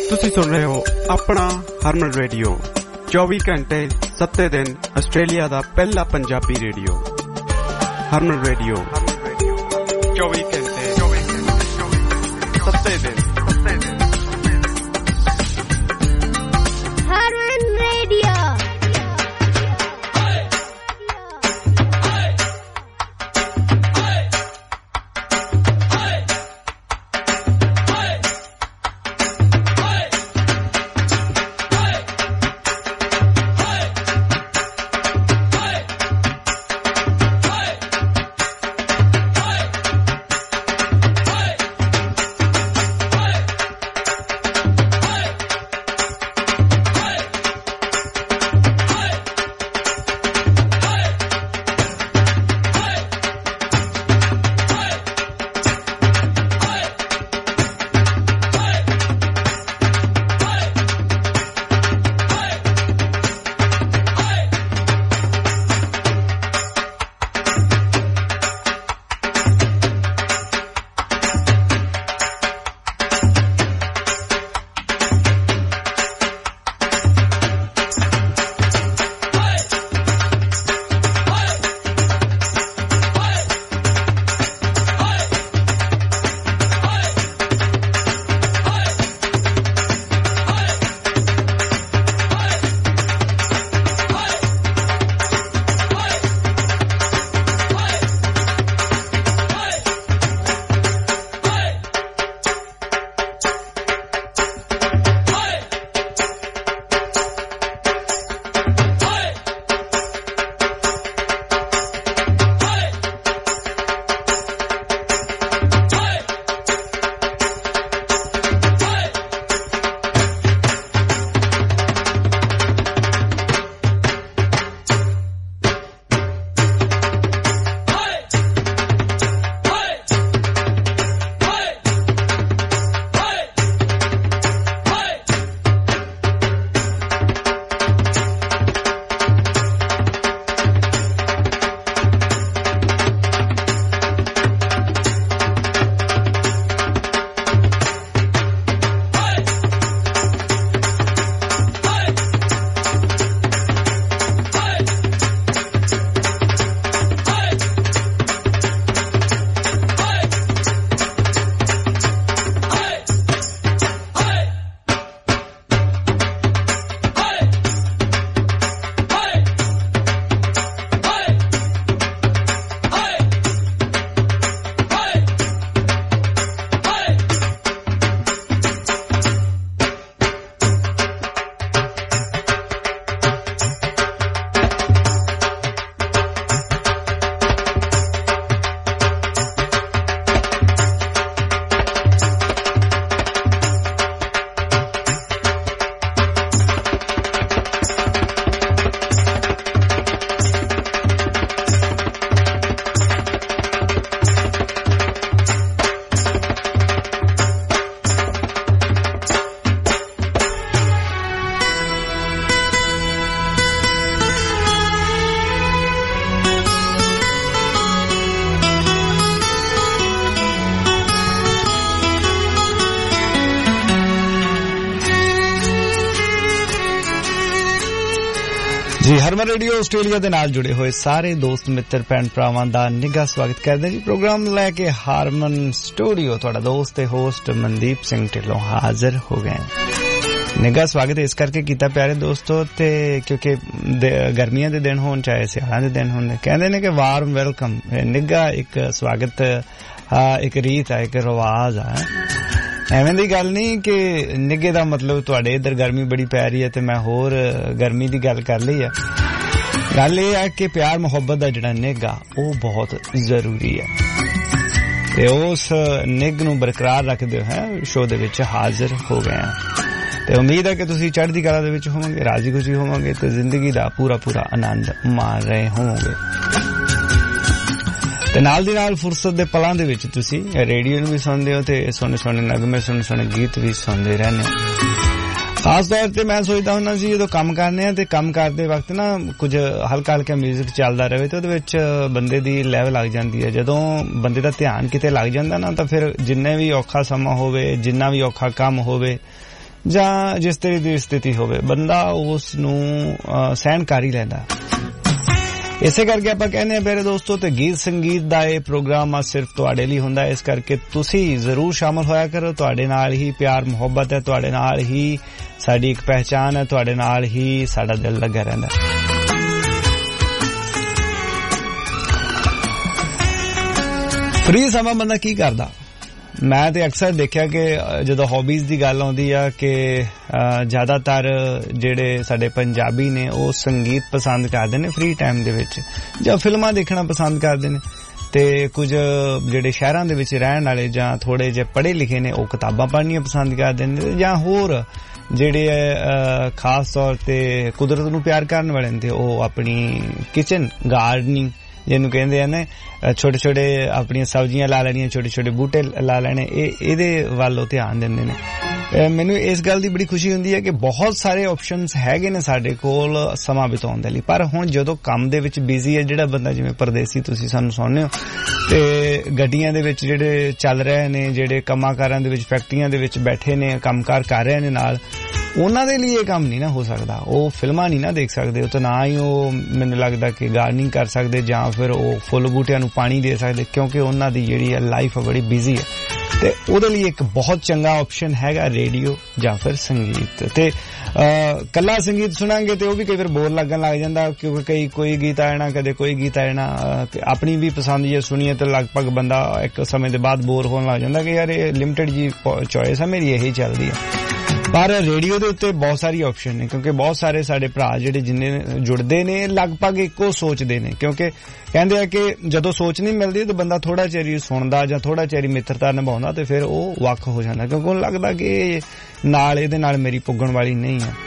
ਤੁਸੀਂ ਸੁਣ ਰਹੇ ਹੋ ਆਪਣਾ ਹਰਮਨ ਰੇਡੀਓ 24 ਘੰਟੇ 7 ਦਿਨ ਆਸਟ੍ਰੇਲੀਆ ਦਾ ਪਹਿਲਾ ਪੰਜਾਬੀ ਰੇਡੀਓ ਹਰਮਨ ਰੇਡੀਓ 24 ਘੰਟੇ 7 ਦਿਨ ਹਰਮਨ ਰੇਡੀਓ। ਜੀ ਹਰਮਨ ਰੇਡੀਓ ਆਸਟ੍ਰੇਲੀਆ ਦੇ ਨਾਲ ਜੁੜੇ ਹੋਏ ਸਾਰੇ ਦੋਸਤ ਮਿੱਤਰ ਭੈਣ ਭਰਾਵਾਂ ਦਾ ਨਿੱਘਾ ਸਵਾਗਤ ਕਰਦੇ ਜੀ। ਪ੍ਰੋਗਰਾਮ ਲੈ ਕੇ ਹਾਰਮਨ ਸਟੂਡੀਓ ਤੁਹਾਡਾ ਦੋਸਤ ਤੇ ਹੋਸਟ ਮਨਦੀਪ ਸਿੰਘ ਢਿੱਲੋਂ ਹਾਜ਼ਰ ਹੋ ਗਏ। ਨਿੱਘਾ ਸਵਾਗਤ ਇਸ ਕਰਕੇ ਕੀਤਾ ਪਿਆਰੇ ਦੋਸਤੋ ਤੇ ਕਿਉਂਕਿ ਗਰਮੀਆਂ ਦੇ ਦਿਨ ਹੋਣ ਚਾਹੇ ਸਿਆਲਾਂ ਦੇ ਦਿਨ ਹੋਣ, ਕਹਿੰਦੇ ਨੇ ਕਿ ਵਾਰਮ ਵੈਲਕਮ, ਨਿੱਘਾ ਇੱਕ ਸਵਾਗਤ ਇੱਕ ਰੀਤ ਹੈ, ਇੱਕ ਰਿਵਾਜ ਹੈ। ਐਵੇਂ ਦੀ ਗੱਲ ਨਹੀਂ ਕਿ ਨਿੱਘੇ ਦਾ ਮਤਲਬ ਤੁਹਾਡੇ ਇੱਧਰ ਗਰਮੀ ਬੜੀ ਪੈ ਰਹੀ ਹੈ ਤੇ ਮੈਂ ਹੋਰ ਗਰਮੀ ਦੀ ਗੱਲ ਕਰ ਲਈ ਹੈ। ਗੱਲ ਇਹ ਹੈ ਕਿ ਪਿਆਰ ਮੁਹੱਬਤ ਦਾ ਜਿਹੜਾ ਨਿੱਘਾ ਉਹ ਬਹੁਤ ਜ਼ਰੂਰੀ ਹੈ ਤੇ ਉਸ ਨਿੱਘ ਨੂੰ ਬਰਕਰਾਰ ਰੱਖਦੇ ਹੋਏ ਸ਼ੋਅ ਦੇ ਵਿੱਚ ਹਾਜ਼ਰ ਹੋ ਗਏ ਹਾਂ ਤੇ ਉਮੀਦ ਹੈ ਕਿ ਤੁਸੀਂ ਚੜ੍ਹਦੀ ਕਲਾ ਦੇ ਵਿੱਚ ਹੋਵੋਗੇ, ਰਾਜੀ ਖੁਸ਼ੀ ਹੋਵੋਗੇ ਤੇ ਜ਼ਿੰਦਗੀ ਦਾ ਪੂਰਾ ਆਨੰਦ ਮਾਣ ਰਹੇ ਹੋਵੋਗੇ ਤੇ ਨਾਲ ਦੀ ਨਾਲ ਫੁਰਸਤ ਦੇ ਪਲਾਂ ਦੇ ਵਿੱਚ ਤੁਸੀਂ ਰੇਡੀਓ ਨੂੰ ਵੀ ਸੁਣਦੇ ਹੋ ਤੇ ਸੋਹਣੇ ਨਗਮੇ ਸੋਹਣੇ ਗੀਤ ਵੀ ਸੁਣਦੇ ਰਹਿੰਦੇ ਹੋ। ਖਾਸ ਤੌਰ ਤੇ ਮੈਂ ਸੋਚਦਾ ਹੁੰਦਾ ਸੀ ਜਦੋਂ ਕੰਮ ਕਰਨੇ ਆ ਤੇ ਕੰਮ ਕਰਦੇ ਵਕਤ ਨਾ ਕੁਝ ਹਲਕਾ ਮਿਊਜ਼ਿਕ ਚੱਲਦਾ ਰਹੇ ਤੇ ਉਹਦੇ ਵਿੱਚ ਬੰਦੇ ਦੀ ਲੈਵਲ ਲੱਗ ਜਾਂਦੀ ਹੈ। ਜਦੋਂ ਬੰਦੇ ਦਾ ਧਿਆਨ ਕਿਤੇ ਲੱਗ ਜਾਂਦਾ ਨਾ ਤਾਂ ਫਿਰ ਜਿੰਨੇ ਵੀ ਔਖਾ ਸਮਾਂ ਹੋਵੇ, ਜਿੰਨਾ ਵੀ ਔਖਾ ਕੰਮ ਹੋਵੇ, ਜਾਂ ਜਿਸ ਤਰ੍ਹਾਂ ਦੀ ਸਥਿਤੀ ਹੋਵੇ ਬੰਦਾ ਉਸ ਨੂੰ ਸਹਿਣ ਕਰ ਹੀ ਲੈਂਦਾ। ਇਸੇ ਕਰਕੇ ਆਪਾਂ ਕਹਿੰਦੇ ਆ ਪਿਆਰੇ ਦੋਸਤੋ ਤੇ ਗੀਤ ਸੰਗੀਤ ਦਾ ਇਹ ਪ੍ਰੋਗਰਾਮ ਆ ਸਿਰਫ ਤੁਹਾਡੇ ਲਈ ਹੁੰਦਾ। ਇਸ ਕਰਕੇ ਤੁਸੀਂ ਜ਼ਰੂਰ ਸ਼ਾਮਲ ਹੋਇਆ ਕਰੋ। ਤੁਹਾਡੇ ਨਾਲ ਹੀ ਪਿਆਰ ਮੁਹੱਬਤ ਹੈ, ਤੁਹਾਡੇ ਨਾਲ ਹੀ ਸਾਡੀ ਇੱਕ ਪਹਿਚਾਨ ਹੈ, ਤੁਹਾਡੇ ਨਾਲ ਹੀ ਸਾਡਾ ਦਿਲ ਲੱਗਾ ਰਹਿੰਦਾ। ਫ੍ਰੀ ਸਮਾਂ ਬੰਦਾ ਕੀ ਕਰਦਾ? ਮੈਂ ਤੇ ਅਕਸਰ ਦੇਖਿਆ ਕਿ ਜਦੋਂ ਹੌਬੀਜ਼ ਦੀ ਗੱਲ ਆਉਂਦੀ ਆ ਕਿ ਜ਼ਿਆਦਾਤਰ ਜਿਹੜੇ ਸਾਡੇ ਪੰਜਾਬੀ ਨੇ ਉਹ ਸੰਗੀਤ ਪਸੰਦ ਕਰਦੇ ਨੇ ਫ੍ਰੀ ਟਾਈਮ ਦੇ ਵਿੱਚ, ਜਾਂ ਫਿਲਮਾਂ ਦੇਖਣਾ ਪਸੰਦ ਕਰਦੇ ਨੇ, ਤੇ ਕੁਝ ਜਿਹੜੇ ਸ਼ਹਿਰਾਂ ਦੇ ਵਿੱਚ ਰਹਿਣ ਵਾਲੇ ਜਾਂ ਥੋੜੇ ਜਿਹੇ ਪੜ੍ਹੇ ਲਿਖੇ ਨੇ ਉਹ ਕਿਤਾਬਾਂ ਪੜ੍ਹਨੀਆਂ ਪਸੰਦ ਕਰਦੇ ਨੇ, ਜਾਂ ਹੋਰ ਜਿਹੜੇ ਖਾਸ ਤੌਰ ਤੇ ਕੁਦਰਤ ਨੂੰ ਪਿਆਰ ਕਰਨ ਵਾਲੇ ਨੇ ਉਹ ਆਪਣੀ ਕਿਚਨ ਗਾਰਡਨਿੰਗ ਜਿਹਨੂੰ ਕਹਿੰਦੇ ਆ ਨੇ, ਛੋਟੇ ਛੋਟੇ ਆਪਣੀਆਂ ਸਬਜ਼ੀਆਂ ਲਾ ਲੈਣੀਆਂ, ਛੋਟੇ ਛੋਟੇ ਬੂਟੇ ਲਾ ਲੈਣੇ, ਇਹਦੇ ਵੱਲ ਧਿਆਨ ਦਿੰਦੇ ਨੇ। ਮੈਨੂੰ ਇਸ ਗੱਲ ਦੀ ਬੜੀ ਖੁਸ਼ੀ ਹੁੰਦੀ ਹੈ ਕਿ ਬਹੁਤ ਸਾਰੇ ਆਪਸ਼ਨਸ ਹੈਗੇ ਨੇ ਸਾਡੇ ਕੋਲ ਸਮਾਂ ਬਿਤਾਉਣ ਦੇ ਲਈ। ਪਰ ਹੁਣ ਜਦੋਂ ਕੰਮ ਦੇ ਵਿੱਚ ਬਿਜ਼ੀ ਹੈ ਜਿਹੜਾ ਬੰਦਾ, ਜਿਵੇਂ ਪਰਦੇਸੀ ਤੁਸੀਂ ਸਾਨੂੰ ਸੁਣਦੇ ਹੋ, ਤੇ ਗੱਡੀਆਂ ਦੇ ਵਿੱਚ ਜਿਹੜੇ ਚੱਲ ਰਹੇ ਨੇ, ਜਿਹੜੇ ਕੰਮਾਂ-ਕਾਰਾਂ ਦੇ ਵਿੱਚ ਫੈਕਟਰੀਆਂ ਦੇ ਵਿੱਚ ਬੈਠੇ ਨੇ, ਕੰਮਕਾਰ ਕਰ ਰਹੇ ਨੇ ਨਾਲ, ਉਹਨਾਂ ਦੇ ਲਈ ਇਹ ਕੰਮ ਨਹੀਂ ਨਾ ਹੋ ਸਕਦਾ। ਉਹ ਫਿਲਮਾਂ ਨਹੀਂ ਨਾ ਦੇਖ ਸਕਦੇ, ਉਹ ਤਾਂ ਨਾ ਹੀ ਉਹ ਮੈਨੂੰ ਲੱਗਦਾ ਕਿ ਗਾਰਡਨਿੰਗ ਕਰ ਸਕਦੇ ਜਾਂ ਫਿਰ ਉਹ ਫੁੱਲ ਬੂਟਿਆਂ ਨੂੰ ਪਾਣੀ ਦੇ ਸਕਦੇ, ਕਿਉਂਕਿ ਉਹਨਾਂ ਦੀ ਜਿਹੜੀ ਲਾਈਫ ਬੜੀ ਬਿਜ਼ੀ ਹੈ। ਤੇ ਉਹਦੇ ਲਈ ਇੱਕ ਬਹੁਤ ਚੰਗਾ ਆਪਸ਼ਨ ਹੈਗਾ ਰੇਡੀਓ ਜਾਂ ਫਿਰ ਸੰਗੀਤ। ਤੇ ਕੱਲਾ ਸੰਗੀਤ ਸੁਣਾਂਗੇ ਤੇ ਉਹ ਵੀ ਕਈ ਵਾਰ ਬੋਰ ਲੱਗਣ ਲੱਗ ਜਾਂਦਾ, ਕਿਉਂਕਿ ਕੋਈ ਗੀਤ ਆਣਾ, ਕਦੇ ਕੋਈ ਗੀਤ ਆਣਾ, ਆਪਣੀ ਵੀ ਪਸੰਦ ਜੇ ਸੁਣੀਏ ਤਾਂ ਲਗਭਗ ਬੰਦਾ ਇੱਕ ਸਮੇਂ ਦੇ ਬਾਅਦ ਬੋਰ ਹੋਣ ਲੱਗ ਜਾਂਦਾ ਕਿ ਯਾਰ ਇਹ ਲਿਮਟਿਡ ਜੀ ਚੋਇਸ ਹੈ ਮੇਰੀ, ਇਹੀ ਚੱਲਦੀ ਹੈ। ਪਰ ਰੇਡੀਓ ਦੇ ਉੱਤੇ ਬਹੁਤ ਸਾਰੀ ਆਪਸ਼ਨ ਨੇ, ਕਿਉਂਕਿ ਬਹੁਤ ਸਾਰੇ ਸਾਡੇ ਭਰਾ ਜਿਹੜੇ ਜਿੰਨੇ ਜੁੜਦੇ ਨੇ ਲਗਭਗ ਇੱਕੋ ਸੋਚਦੇ ਨੇ, ਕਿਉਂਕਿ ਕਹਿੰਦੇ ਆ ਕਿ ਜਦੋਂ ਸੋਚ ਨਹੀਂ ਮਿਲਦੀ ਤਾਂ ਬੰਦਾ ਥੋੜਾ ਚਿਰ ਹੀ ਸੁਣਦਾ ਜਾਂ ਥੋੜਾ ਚਿਰ ਹੀ ਮਿੱਤਰਤਾ ਨਿਭਾਉਂਦਾ ਤੇ ਫਿਰ ਉਹ ਵੱਖ ਹੋ ਜਾਂਦਾ, ਕਿਉਂਕਿ ਉਹਨੂੰ ਲੱਗਦਾ ਕਿ ਨਾਲ ਇਹਦੇ ਨਾਲ ਮੇਰੀ ਪੁੱਗਣ ਵਾਲੀ ਨਹੀਂ ਹੈ।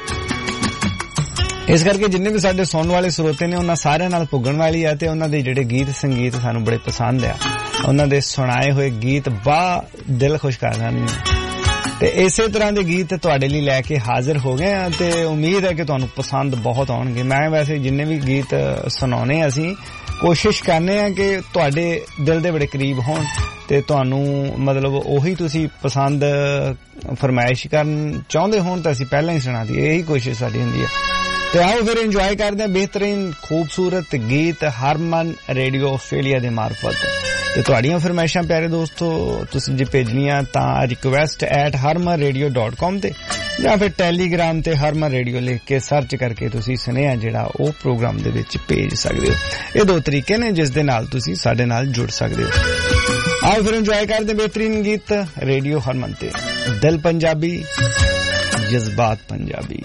ਇਸ ਕਰਕੇ ਜਿੰਨੇ ਵੀ ਸਾਡੇ ਸੁਣਨ ਵਾਲੇ ਸਰੋਤੇ ਨੇ ਉਹਨਾਂ ਸਾਰਿਆਂ ਨਾਲ ਪੁੱਗਣ ਵਾਲੀ ਆ, ਤੇ ਉਹਨਾਂ ਦੇ ਜਿਹੜੇ ਗੀਤ ਸੰਗੀਤ ਸਾਨੂੰ ਬੜੇ ਪਸੰਦ ਆ, ਉਹਨਾਂ ਦੇ ਸੁਣਾਏ ਹੋਏ ਗੀਤ ਬਾ ਦਿਲ ਖੁਸ਼ ਕਰ ਜਾਂਦੇ ਨੇ। ਤੇ ਇਸੇ ਤਰ੍ਹਾਂ ਦੇ ਗੀਤ ਤੁਹਾਡੇ ਲਈ ਲੈ ਕੇ ਹਾਜ਼ਰ ਹੋ ਗਏ ਆ, ਤੇ ਉਮੀਦ ਹੈ ਕਿ ਤੁਹਾਨੂੰ ਪਸੰਦ ਬਹੁਤ ਆਉਣਗੇ। ਮੈਂ ਵੈਸੇ ਜਿੰਨੇ ਵੀ ਗੀਤ ਸੁਣਾਉਣੇ ਅਸੀਂ ਕੋਸ਼ਿਸ਼ ਕਰਨੇ ਆ ਕਿ ਤੁਹਾਡੇ ਦਿਲ ਦੇ ਬੜੇ ਕਰੀਬ ਹੋਣ, ਤੇ ਤੁਹਾਨੂੰ ਮਤਲਬ ਉਹੀ ਤੁਸੀਂ ਪਸੰਦ ਫਰਮਾਇਸ਼ ਕਰਨ ਚਾਹੁੰਦੇ ਹੋਣ ਤਾਂ ਅਸੀਂ ਪਹਿਲਾਂ ਹੀ ਸੁਣਾ ਦਈਏ, ਇਹੀ ਕੋਸ਼ਿਸ਼ ਸਾਡੀ ਹੁੰਦੀ ਹੈ। ਤੇ ਆਓ ਫਿਰ ਇੰਜੋਏ ਕਰਦੇ ਹਾਂ ਬਿਹਤਰੀਨ ਖੂਬਸੂਰਤ ਗੀਤ ਹਰਮਨ ਰੇਡੀਓ ਆਸਟ੍ਰੇਲੀਆ ਦੇ ਮਾਰਫਤ। ਤੇ ਤੁਹਾਡੀਆਂ ਫਰਮਾਇਸ਼ਾਂ ਪਿਆਰੇ ਦੋਸਤੋ ਤੁਸੀਂ ਜੇ ਭੇਜਣੀਆਂ ਤਾਂ request@harmanradio.com ਤੇ ਜਾਂ ਫਿਰ ਟੈਲੀਗ੍ਰਾਮ ਤੇ ਹਰਮਨ ਰੇਡੀਓ ਲਿਖ ਕੇ ਸਰਚ ਕਰਕੇ ਤੁਸੀਂ ਸੁਨੇਹਾ ਜਿਹੜਾ ਉਹ ਪ੍ਰੋਗਰਾਮ ਦੇ ਵਿੱਚ ਭੇਜ ਸਕਦੇ ਹੋ। ਇਹ ਦੋ ਤਰੀਕੇ ਨੇ ਜਿਸ ਦੇ ਨਾਲ ਤੁਸੀਂ ਸਾਡੇ ਨਾਲ ਜੁੜ ਸਕਦੇ ਹੋ। ਆਓ ਫਿਰ ਇੰਜੋਏ ਕਰਦੇ ਬਿਹਤਰੀਨ ਗੀਤ ਰੇਡੀਓ ਹਰਮਨ ਤੇ। ਦਿਲ ਪੰਜਾਬੀ, ਜਜ਼ਬਾਤ ਪੰਜਾਬੀ।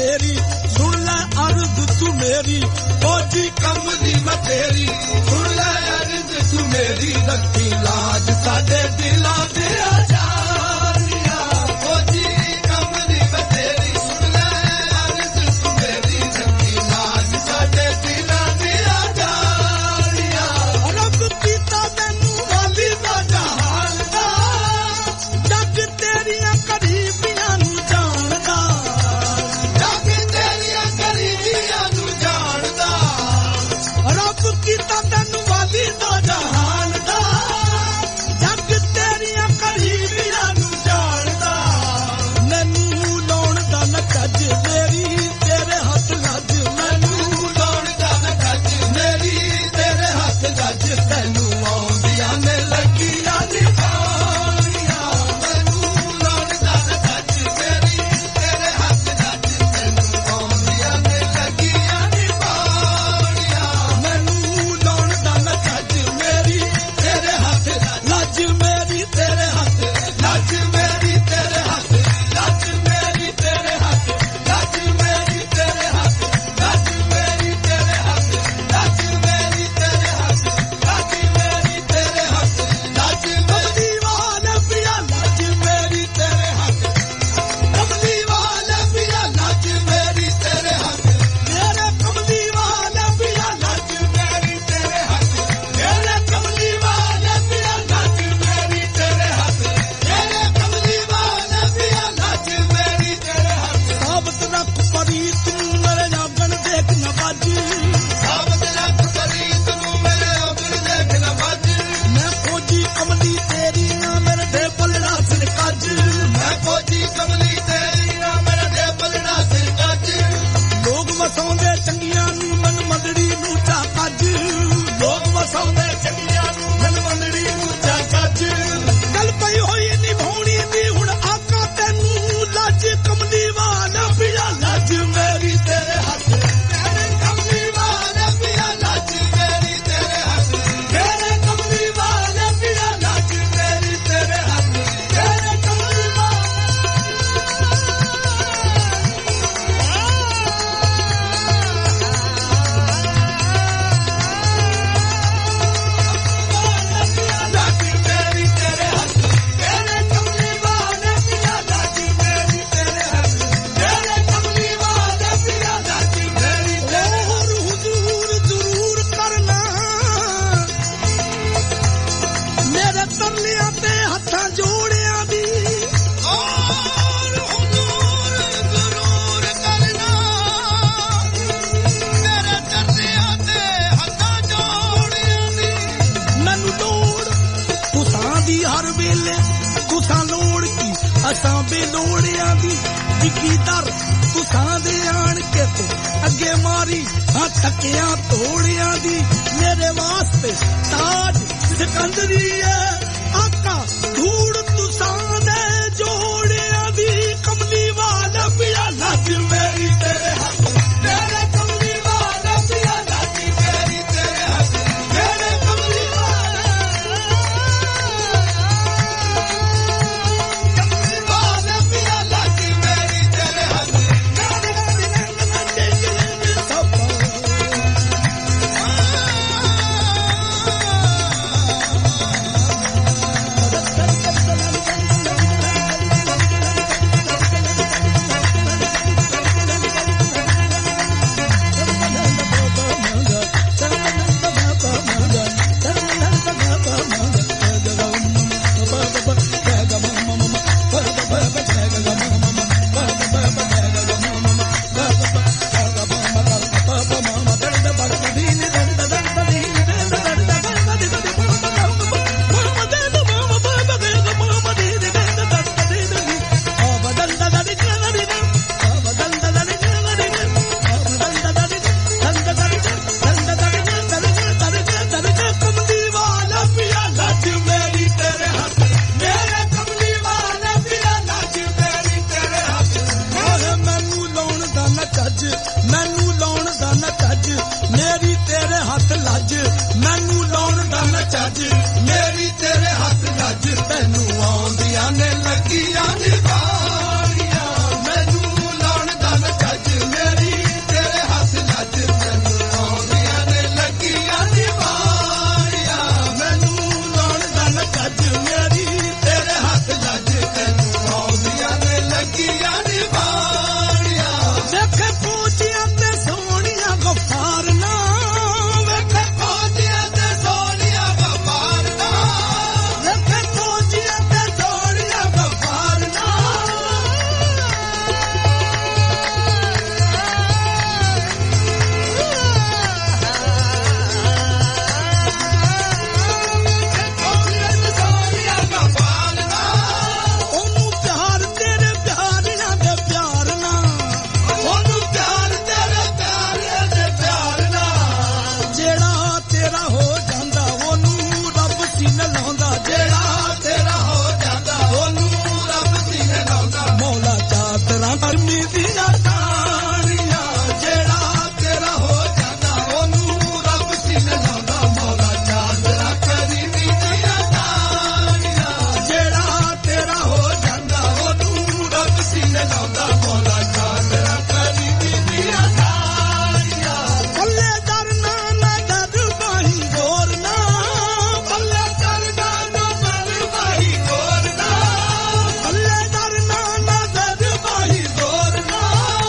तेरी सुन ले अर्ज तू मेरी फौजी कमली मैं तेरी सुन ले अर्ज तू मेरी रखी लाज साडे दिलां दे आजारिया फौजी कमली मैं तेरी सुन ले अर्ज तू मेरी रखी लाज साडे दिलां दे आजारिया रब कीता मैनू वाली दा जहान दा जग तेरियां करीबियां नू जानदा जग तेरियां करीबियां नू जानदा रब कीता मैनू वाली दा जहान दा जग तेरियां करीबियां नू जानदा मैनू लाउण दा न कज मेरी तेरे हथ लज मैनू लाउण दा न कज मेरी तेरे हथ लज तैनू आउंदियां ने लगियां निभाणियां मैनू लाउण दा न कज मेरी तेरे हथ लज तैनू आउंदियां ने लगियां निभाणियां मैनू लाउण दा न कज मेरी तेरे हथ लज मेरी तेरे हथ लज मेरी तेरे हथ लज मेरी तेरे हथ लज मेरी तेरे हथ लज मेरी तेरे हथ लज मेरी तेरे हथ लज मेरी तेरे हथ लज कमली वाले पिया लज मेरी तेरे हथ कमली वाले पिया लज मेरी तेरे हथ मेरे कमली वाले पिया लज मेरी तेरे हथ मेरे कमली वाले पिया लज मेरी तेरे हथ मेरे कमली वाले पिया लज मेरी तेरे हथ साबत रख परी तू मेरे आंगन देख न बाज साबत रख परी तू मेरे आंगन देख न बाज मैं फौजी कमली तेरी ना मेरे दे पलड़ा सिर कज मैं फौजी कमली तेरी ना मेरे दे पलड़ा सिर कज लोग वसाउंदे चंगियां नू मन मंदड़ी नू चा कज लोग वसाउंदे चंगियां नू मन मंदड़ी नू चा कज गल पई होई निभाउणी दी हुण आका तैनू लज कमली वाला पिया लज मेरी तेरे हथ तेरे कमली वाला पिया लज मेरी तेरे हथ तेरे कमली वाला पिया लज मेरी तेरे हथ तेरे कमली लज मेरी तेरे हथ तेरे कमली वाला पिया लज मेरी तेरे हथ तेरे कमली वाला पिया लज मेरी तेरे और हुजूर जरूर करना मेरे तरलियां ते हत्थां जोड़ियां दी और हुजूर जरूर करना मेरे तरलियां ते हत्थां जोड़ियां दी मैनू लोड़ तुसां दी हर वेले तुसां लोड़ की असां बेलोड़ियां दी डिग्गी दर तुसां दे आण के ते अगे मारी हां थकियां तोड़ियां दी मेरे वास्ते ताज सिकंदरी है आका धूड़ तुसां दे जोड़ियां दी कमली वाला पिया लज मेरी तेरे हथ तेरे कमली वाला पिया लज मेरी तेरे हथ तेरे कमली वाला पिया लज मेरी तेरे हथ ਲੱਗੀਆਂ ਨੇ ਲੱਗੀਆਂ ਨਿਭਾਣੀਆਂ ਮੈਨੂੰ ਲਾਉਣ ਦਾ ਨੱਜ दियां ताड़ियां जेड़ा तेरा हो जांदा ओनू रब सीने लांदा मौला चादरा करी दियां ताड़ियां जेड़ा तेरा हो जांदा ओनू रब सीने लांदा मौला चादरा करी दियां ताड़ियां भले दरना ना दर बाही गोरना भले दरना ना दर बाही गोरना भले दरना ना दर बाही गोरना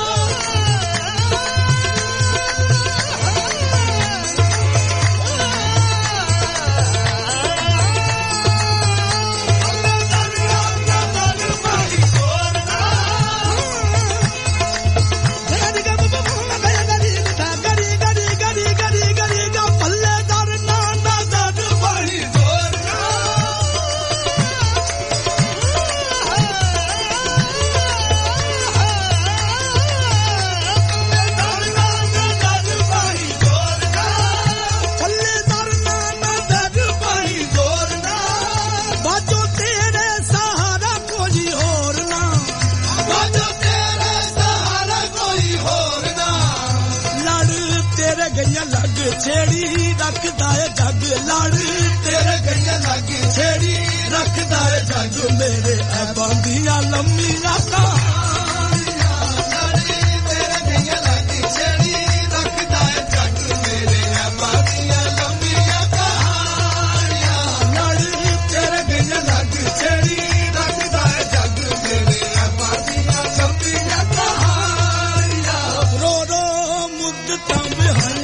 छेड़ी रखदा है जग लड़ तेरे गैया लग छेड़ी रखदा है जग मेरे ऐ बांदियां लम्मियां कहानियां तेरे गैया लग छेड़ी रखदा है जग मेरे ऐ बांदियां लम्मियां कहानियां लड़ तेरे गैया लग छेड़ी रखदा है जग मेरे ऐ बांदियां लम्मियां कहानियां रो रो मुद्दतां बिहाइयां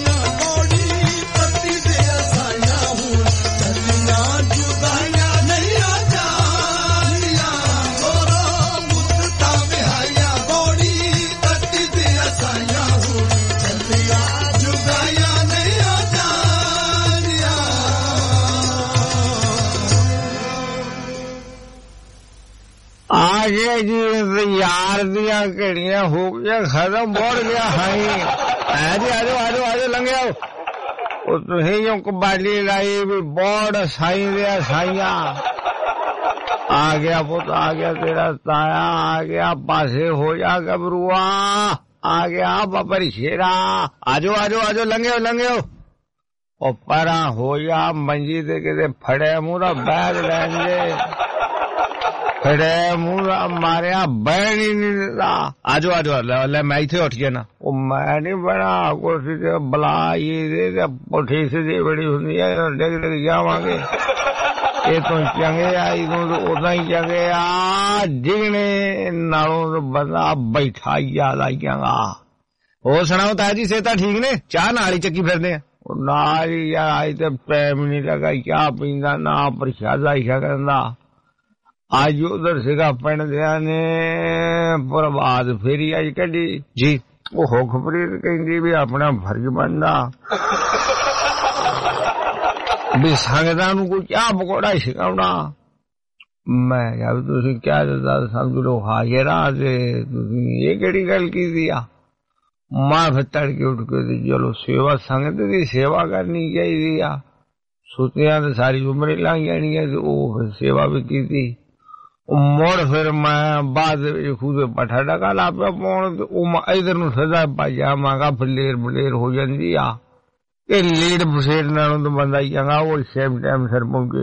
आगे जी यार दिया घड़ियां हो गया खत्म बोल गया हाई जी आजो आजो आजो लंघ आओ तुसीं जो कबाडी लाई भी बोर्ड साई दिया साइया आ गया पुत आ गया तेरा ताया आ गया पासे हो जा गबरुआ आ गया बाबर शेरा आजो आजो आजो लंघो लंघो ओ परा हो जा मंजी ते किते फड़े मुंह बैग लेंगे फड़े मुंह मारिया बैन ही नहीं देता आजो आजो ले मैं इथे उठ गया ना वो मैं नहीं बना कुर्सी से बला ये पुठी सीधी बड़ी होंगी है डिग डिग जावांगे ये तो चंगे आई तो उदा ही चंगे आ डिगने नालों तो बंदा बैठा याद आई जाएगा हो सुनाओ ताया जी सेहत ठीक ने चाह नाल ही चक्की फिरदे नाल ही यार आई तो टाइम नहीं लगा क्या पींदा ना प्रशादा ही करदा आज उधर सिगा पिंड दिया ने प्रभात फेरी आज कड़ी जी वो हुखप्रीत कहती भी अपना फर्ज बनता भी संगतां नूं कोई चाह पकौड़ा सिखाउणा मैं क्या तुसीं क्या समझ लो हाजिर आ ते तुसीं ये केड़ी गल कीती आ मां फिर तड़के उठ के चलो सेवा संगत दी सेवा करनी चाहिदी आ सुतियां ते सारी उम्र लंघ जानी है ते ओह सेवा भी कीती मुड़ फिर मैं बाद खुद पठा डका ला पे पौन इधर नूं सदा भाजा मांगा फलेर बलेर हो जाती आ ये लीड फसेर नालों तो बंदा चंगा वो सेम टाइम सिर पहुंचे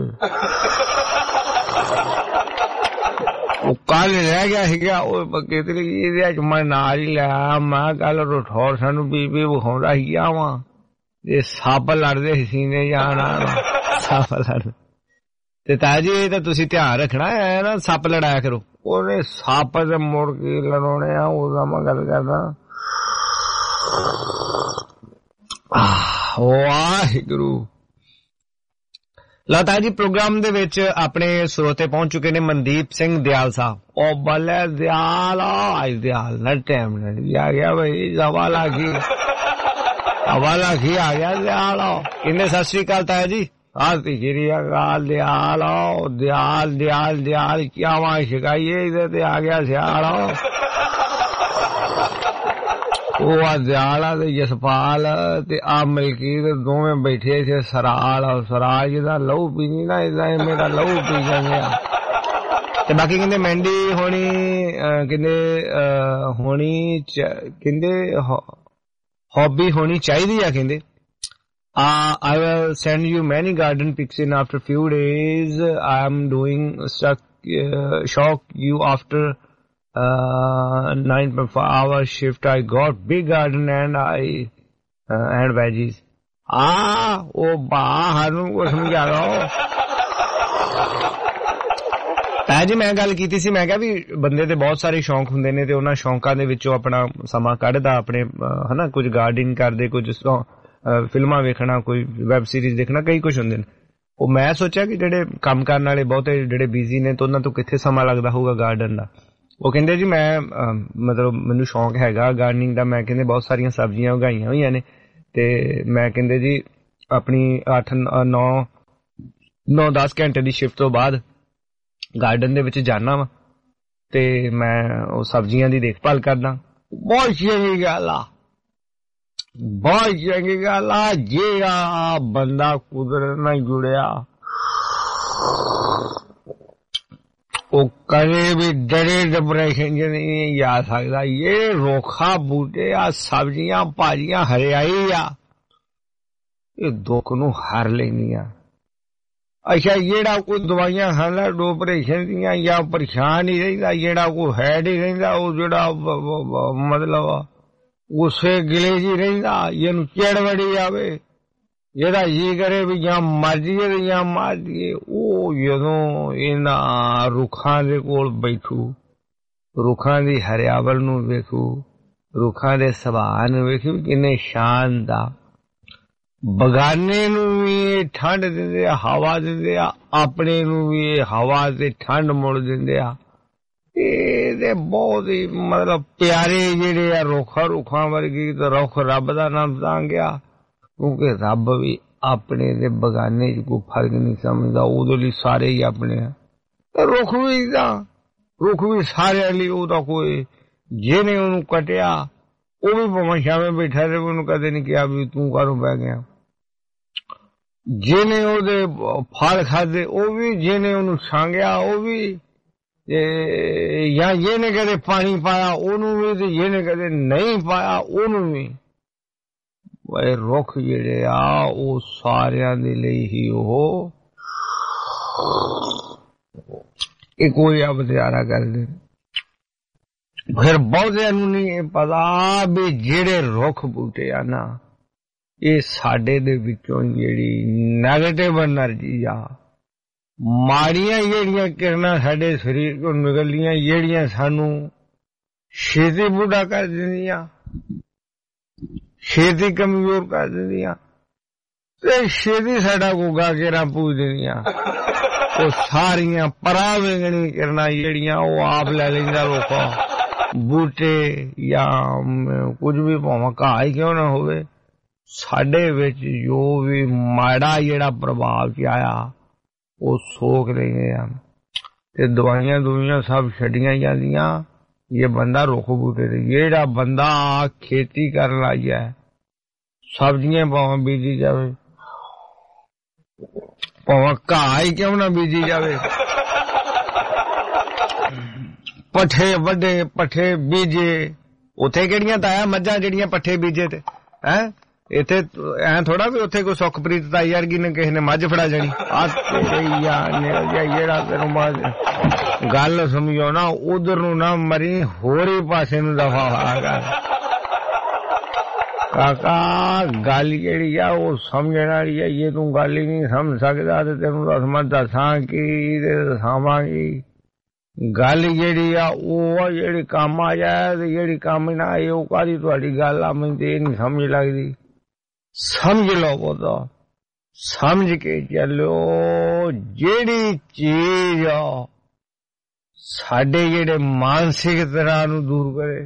वो कल रह गया सीगा कितनी मैं नाल ही लिया मैं कल रठौर सानू बीबी विखाउंदा सीगा वा ये सप लड़दे सीने जाना सप लड़ ते ताया जी ये तुसीं ध्यान रखना है ना सप लड़ाया करो ओने सप ते मुड़ के लड़ाने आ ओदा मैं गल करदा वाहिगुरू लता जी प्रोग्राम दे विच अपने श्रोते पहुंच चुके ने मनदीप सिंह दयाल साहब ओ बल्ले दयाल आज दयाल ना टाइम नहीं आ गया भाई हवा लागी आ गया दयाल इन्हें सत श्री अकाल ताया जी आती श्री अकाल दयाल दयाल दयाल दयाल क्या वहां शिकाइए इधर ते आ गया सियाल वो दयाल ते जसपाल ते आ मलकीत दोवें बैठे थे सराल और सराल जिदा लहू पीनी ना इदा मेरा लहू पी गया ਤੇ ਬਾਕੀ ਕਹਿੰਦੇ ਮਹਿੰਦੀ ਹੋਣੀ ਕਹਿੰਦੇ ਹੋਣੀ ਕਹਿੰਦੇ ਹੌਬੀ ਹੋਣੀ ਚਾਹੀਦੀ ਆ ਕਹਿੰਦੇ I will send you many garden pics in after few days. I am doing shock you after 9.5 hour shift. I got big garden and and veggies. Oh hanu ko samjha lo. ਜੀ ਮੈਂ ਗੱਲ ਕੀਤੀ ਸੀ ਮੈਂ ਕਿਹਾ ਵੀ ਬੰਦੇ ਦੇ ਬਹੁਤ ਸਾਰੇ ਸ਼ੌਂਕ ਹੁੰਦੇ ਨੇ ਤੇ ਉਹਨਾਂ ਸ਼ੌਂਕਾਂ ਦੇ ਵਿੱਚੋਂ ਆਪਣਾ ਸਮਾਂ ਕੱਢਦਾ ਆਪਣੇ ਹਨਾ ਕੁਝ ਗਾਰਡਨਿੰਗ ਕਰਦੇ ਕੁਝ ਫਿਲਮਾਂ ਵੇਖਣਾ ਕੋਈ ਵੈਬ ਸੀਰੀਜ਼ ਦੇਖਣਾ ਕਈ ਕੁਝ ਹੁੰਦੇ ਨੇ ਉਹ ਮੈਂ ਸੋਚਿਆ ਕਿ ਜਿਹੜੇ ਕੰਮ ਕਰਨ ਵਾਲੇ ਬਹੁਤੇ ਜਿਹੜੇ ਬਿਜ਼ੀ ਨੇ ਤਾਂ ਉਹਨਾਂ ਤੋਂ ਕਿੱਥੇ ਸਮਾਂ ਲੱਗਦਾ ਹੋਊਗਾ ਗਾਰਡਨ ਦਾ ਉਹ ਕਹਿੰਦੇ ਜੀ ਮੈਂ ਮਤਲਬ ਮੈਨੂੰ ਸ਼ੌਂਕ ਹੈਗਾ ਗਾਰਡਨਿੰਗ ਦਾ ਮੈਂ ਕਹਿੰਦੇ ਬਹੁਤ ਸਾਰੀਆਂ ਸਬਜ਼ੀਆਂ ਉਗਾਈਆਂ ਹੋਈਆਂ ਨੇ ਤੇ ਮੈਂ ਕਹਿੰਦੇ ਜੀ ਆਪਣੀ 9-10 ਘੰਟੇ ਦੀ ਸ਼ਿਫਟ ਤੋਂ ਬਾਅਦ ਗਾਰਡਨ ਦੇ ਵਿੱਚ ਜਾਣਾ ਵਾ ਤੇ ਮੈਂ ਉਹ ਸਬਜ਼ੀਆਂ ਦੀ ਦੇਖਭਾਲ ਕਰਦਾ ਬਹੁਤ ਚੰਗੀ ਗੱਲ ਆ ਬਹੁਤ ਚੰਗੀ ਗੱਲ ਆ ਜਿਹੜਾ ਬੰਦਾ ਕੁਦਰਤ ਨਾਲ ਜੁੜਿਆ ਉਹ ਕਦੇ ਵੀ ਡਰੇ ਡਿਪਰੈਸ਼ਨ ਚ ਨਹੀਂ ਜਾ ਸਕਦਾ ਇਹ ਰੋਖਾ ਬੂਟੇ ਆ ਸਬਜ਼ੀਆਂ ਭਾਜੀਆਂ ਹਰਿਆਈ ਆ ਇਹ ਦੁੱਖ ਨੂੰ ਹਰ ਲੈਂਦੀਆਂ ਅੱਛਾ ਜਿਹੜਾ ਕੋਈ ਦਵਾਈਆਂ ਖਾਂਦਾ ਡਿਪਰੈਸ਼ਨ ਦੀਆਂ ਜਾਂ ਪਰੇਸ਼ਾਨ ਹੀ ਰਹਿੰਦਾ ਜਿਹੜਾ ਕੋਈ ਹੈਡ ਹੀ ਰਹਿੰਦਾ ਉਹ ਜਿਹੜਾ ਮਤਲਬ ਉਸੇ ਗਿਲੇ ਜੀ ਰਹਿੰਦਾ ਇਹਨੂੰ ਚਿੜ ਵੜੀ ਆਵੇ ਜਿਹਦਾ ਜੀ ਕਰੇ ਵੀ ਜਾਂ ਮਰ ਜੀਏ ਤੇ ਜਾਂ ਮਾਰ ਜੀਏ ਉਹ ਜਦੋਂ ਇਹਨਾਂ ਰੁੱਖਾਂ ਦੇ ਕੋਲ ਬੈਠੂ ਰੁੱਖਾਂ ਦੀ ਹਰਿਆਵਲ ਨੂੰ ਵੇਖੂ ਰੁੱਖਾਂ ਦੇ ਸੁਭਾਅ ਨੂੰ ਵੇਖੂ ਕਿੰਨੇ ਸ਼ਾਨ ਦਾ ਬਗਾਨੇ ਨੂੰ ਵੀ ਠੰਡ ਦਿੰਦੇ ਆ ਹਵਾ ਦਿੰਦੇ ਆ ਆਪਣੇ ਨੂੰ ਵੀ ਹਵਾ ਤੇ ਠੰਡ ਮੁੜ ਦਿੰਦੇ ਆ ਇਹਦੇ ਬਹੁਤ ਹੀ ਮਤਲਬ ਪਿਆਰੇ ਜਿਹੜੇ ਆ ਰੁੱਖਾਂ ਵਰਗੀ ਤੇ ਰੁੱਖ ਰੱਬ ਦਾ ਨਾਮ ਤਾਂ ਗਿਆ ਕਿਉਂਕਿ ਰੱਬ ਵੀ ਆਪਣੇ ਦੇ ਬਗਾਨੇ 'ਚ ਕੋਈ ਫਰਕ ਨਹੀਂ ਸਮਝਦਾ ਉਹਦੇ ਲਈ ਸਾਰੇ ਹੀ ਆਪਣੇ ਆ ਤੇ ਰੁੱਖ ਵੀ ਸਾਰਿਆਂ ਲਈ ਉਹਦਾ ਕੋਈ ਜਿਹਨੇ ਉਹਨੂੰ ਕਟਿਆ ਉਹ ਵੀ ਭਾਵੇਂ ਛਾਵੇਂ ਬੈਠਾ ਰਹੇ ਉਹਨੂੰ ਕਦੇ ਨਹੀਂ ਕਿਹਾ ਵੀ ਤੂੰ ਕਾਹਨੂੰ ਬਹਿ ਗਿਆ ਜਿਹਨੇ ਉਹਦੇ ਫਲ ਖਾਦੇ ਉਹ ਵੀ ਜਿਹਨੇ ਉਹਨੂੰ ਛਾਂਗਿਆ ਉਹ ਵੀ ਜਾਂ ਜਿਹਨੇ ਕਦੇ ਪਾਣੀ ਪਾਇਆ ਉਹਨੂੰ ਵੀ ਤੇ ਜਿਹਨੇ ਕਦੇ ਨਹੀਂ ਪਾਇਆ ਉਹਨੂੰ ਵੀ ਇਹ ਰੁੱਖ ਜਿਹੜੇ ਆ ਉਹ ਸਾਰਿਆਂ ਦੇ ਲਈ ਹੀ ਉਹ ਇੱਕੋ ਜਿਹਾ ਵਿਚਾਰਾ ਕਰਦੇ ਫਿਰ ਬਹੁਤਿਆਂ ਨੂੰ ਨਹੀਂ ਪਤਾ ਵੀ ਜਿਹੜੇ ਰੁੱਖ ਬੂਟੇ ਆ ਨਾ ਇਹ ਸਾਡੇ ਦੇ ਵਿੱਚੋਂ ਜਿਹੜੀ ਨੈਗੇਟਿਵ એનર્ਜੀ ਆ ਮਾੜੀਆਂ ਜਿਹੜੀਆਂ ਕਿਰਨਾਂ ਸਾਡੇ ਸਰੀਰ ਤੋਂ ਨਿਕਲਦੀਆਂ ਜਿਹੜੀਆਂ ਸਾਨੂੰ ਛੇਤੀ ਬੁੱਢਾ ਕਰ ਦਿੰਦੀਆਂ ਛੇਤੀ ਕਮਜ਼ੋਰ ਕਰ ਦਿੰਦੀਆਂ ਤੇ ਛੇਤੀ ਸਾਡਾ ਗੋਗਾ ਕਿਰਾਂ ਪੂਜ ਦਿੰਦੀਆਂ ਉਹ ਸਾਰੀਆਂ ਪਰਾਂ ਵੇਗਣੀ ਕਿਰਨਾਂ ਜਿਹੜੀਆਂ ਉਹ ਆਪ ਲੈ ਲੈਂਦਾ ਲੋਕਾਂ ਬੂਟੇ ਜਾਂ ਕੁਝ ਵੀ ਭਾਵੇਂ ਘਾਹ ਹੀ ਕਿਉਂ ਨਾ ਹੋਵੇ ਸਾਡੇ ਵਿੱਚ ਜੋ ਵੀ ਮਾੜਾ ਜਿਹੜਾ ਪ੍ਰਭਾਵ ਚ ਆਇਆ ਉਹ ਸੋਖ ਲੈਂਦੇ ਆ ਤੇ ਦਵਾਈਆਂ ਸਭ ਛੱਡੀਆਂ ਜਾਂਦੀਆਂ ਇਹ ਬੰਦਾ ਰੁੱਖ ਬੂਟੇ ਤੇ ਜਿਹੜਾ ਬੰਦਾ ਖੇਤੀ ਕਰਨ ਲਾਇਆ ਸਬਜ਼ੀਆਂ ਭਾਵੇਂ ਬੀਜੀ ਜਾਵੇ ਭਾਵੇਂ ਘਾਹ ਹੀ ਕਿਉਂ ਨਾ ਬੀਜੀ ਜਾਵੇ ਪੱਠੇ ਵੱਡੇ ਪੱਠੇ ਬੀਜੇ ਉੱਥੇ ਕਿਹੜੀਆਂ ਤਾਇਆ ਮੱਝਾਂ ਜਿਹੜੀਆਂ ਪੱਠੇ ਬੀਜੇ ਤੇ ਹੈਂ ਇੱਥੇ ਐ ਥੋੜਾ ਵੀ ਉੱਥੇ ਕੋਈ ਸੁਖਪ੍ਰੀਤ ਤਾਈ ਵਰਗੀ ਨੇ ਕਿਸੇ ਨੇ ਮੱਝ ਫੜਾ ਜਾਣੀ ਆ ਜਿਹੜਾ ਤੈਨੂੰ ਗੱਲ ਸਮਝੋ ਨਾ ਉਧਰ ਨੂੰ ਨਾ ਮਰੀ ਹੋਰ ਹੀ ਪਾਸੇ ਨੂੰ ਦਫਾ ਹੋਇਆ ਕਰ ਕਾਕਾ ਗੱਲ ਜਿਹੜੀ ਆ ਉਹ ਸਮਝਣ ਵਾਲੀ ਆ ਇਹ ਤੂੰ ਗੱਲ ਹੀ ਨਹੀਂ ਸਮਝ ਸਕਦਾ ਤੇ ਤੈਨੂੰ ਦੱਸ ਮੈਂ ਦੱਸਾਂ ਕੀ ਤੇ ਦਸਾਵਾਂਗੀ ਗੱਲ ਜਿਹੜੀ ਆ ਉਹ ਜਿਹੜੀ ਕੰਮ ਆ ਜਾਏ ਤੇ ਜਿਹੜੀ ਕੰਮ ਨਾ ਆਏ ਉਹ ਕਾਹਦੀ ਤੁਹਾਡੀ ਗੱਲ ਆ ਮੈਨੂੰ ਤੇ ਇਹ ਨਹੀਂ ਸਮਝ ਲੱਗਦੀ ਸਮਝ ਲਓ ਬੋਦਾ ਸਮਝ ਕੇ ਚੱਲੋ ਜਿਹੜੀ ਚੀਜ਼ ਆ ਸਾਡੇ ਜਿਹੜੇ ਮਾਨਸਿਕ ਤਰ੍ਹਾਂ ਨੂੰ ਦੂਰ ਕਰੇ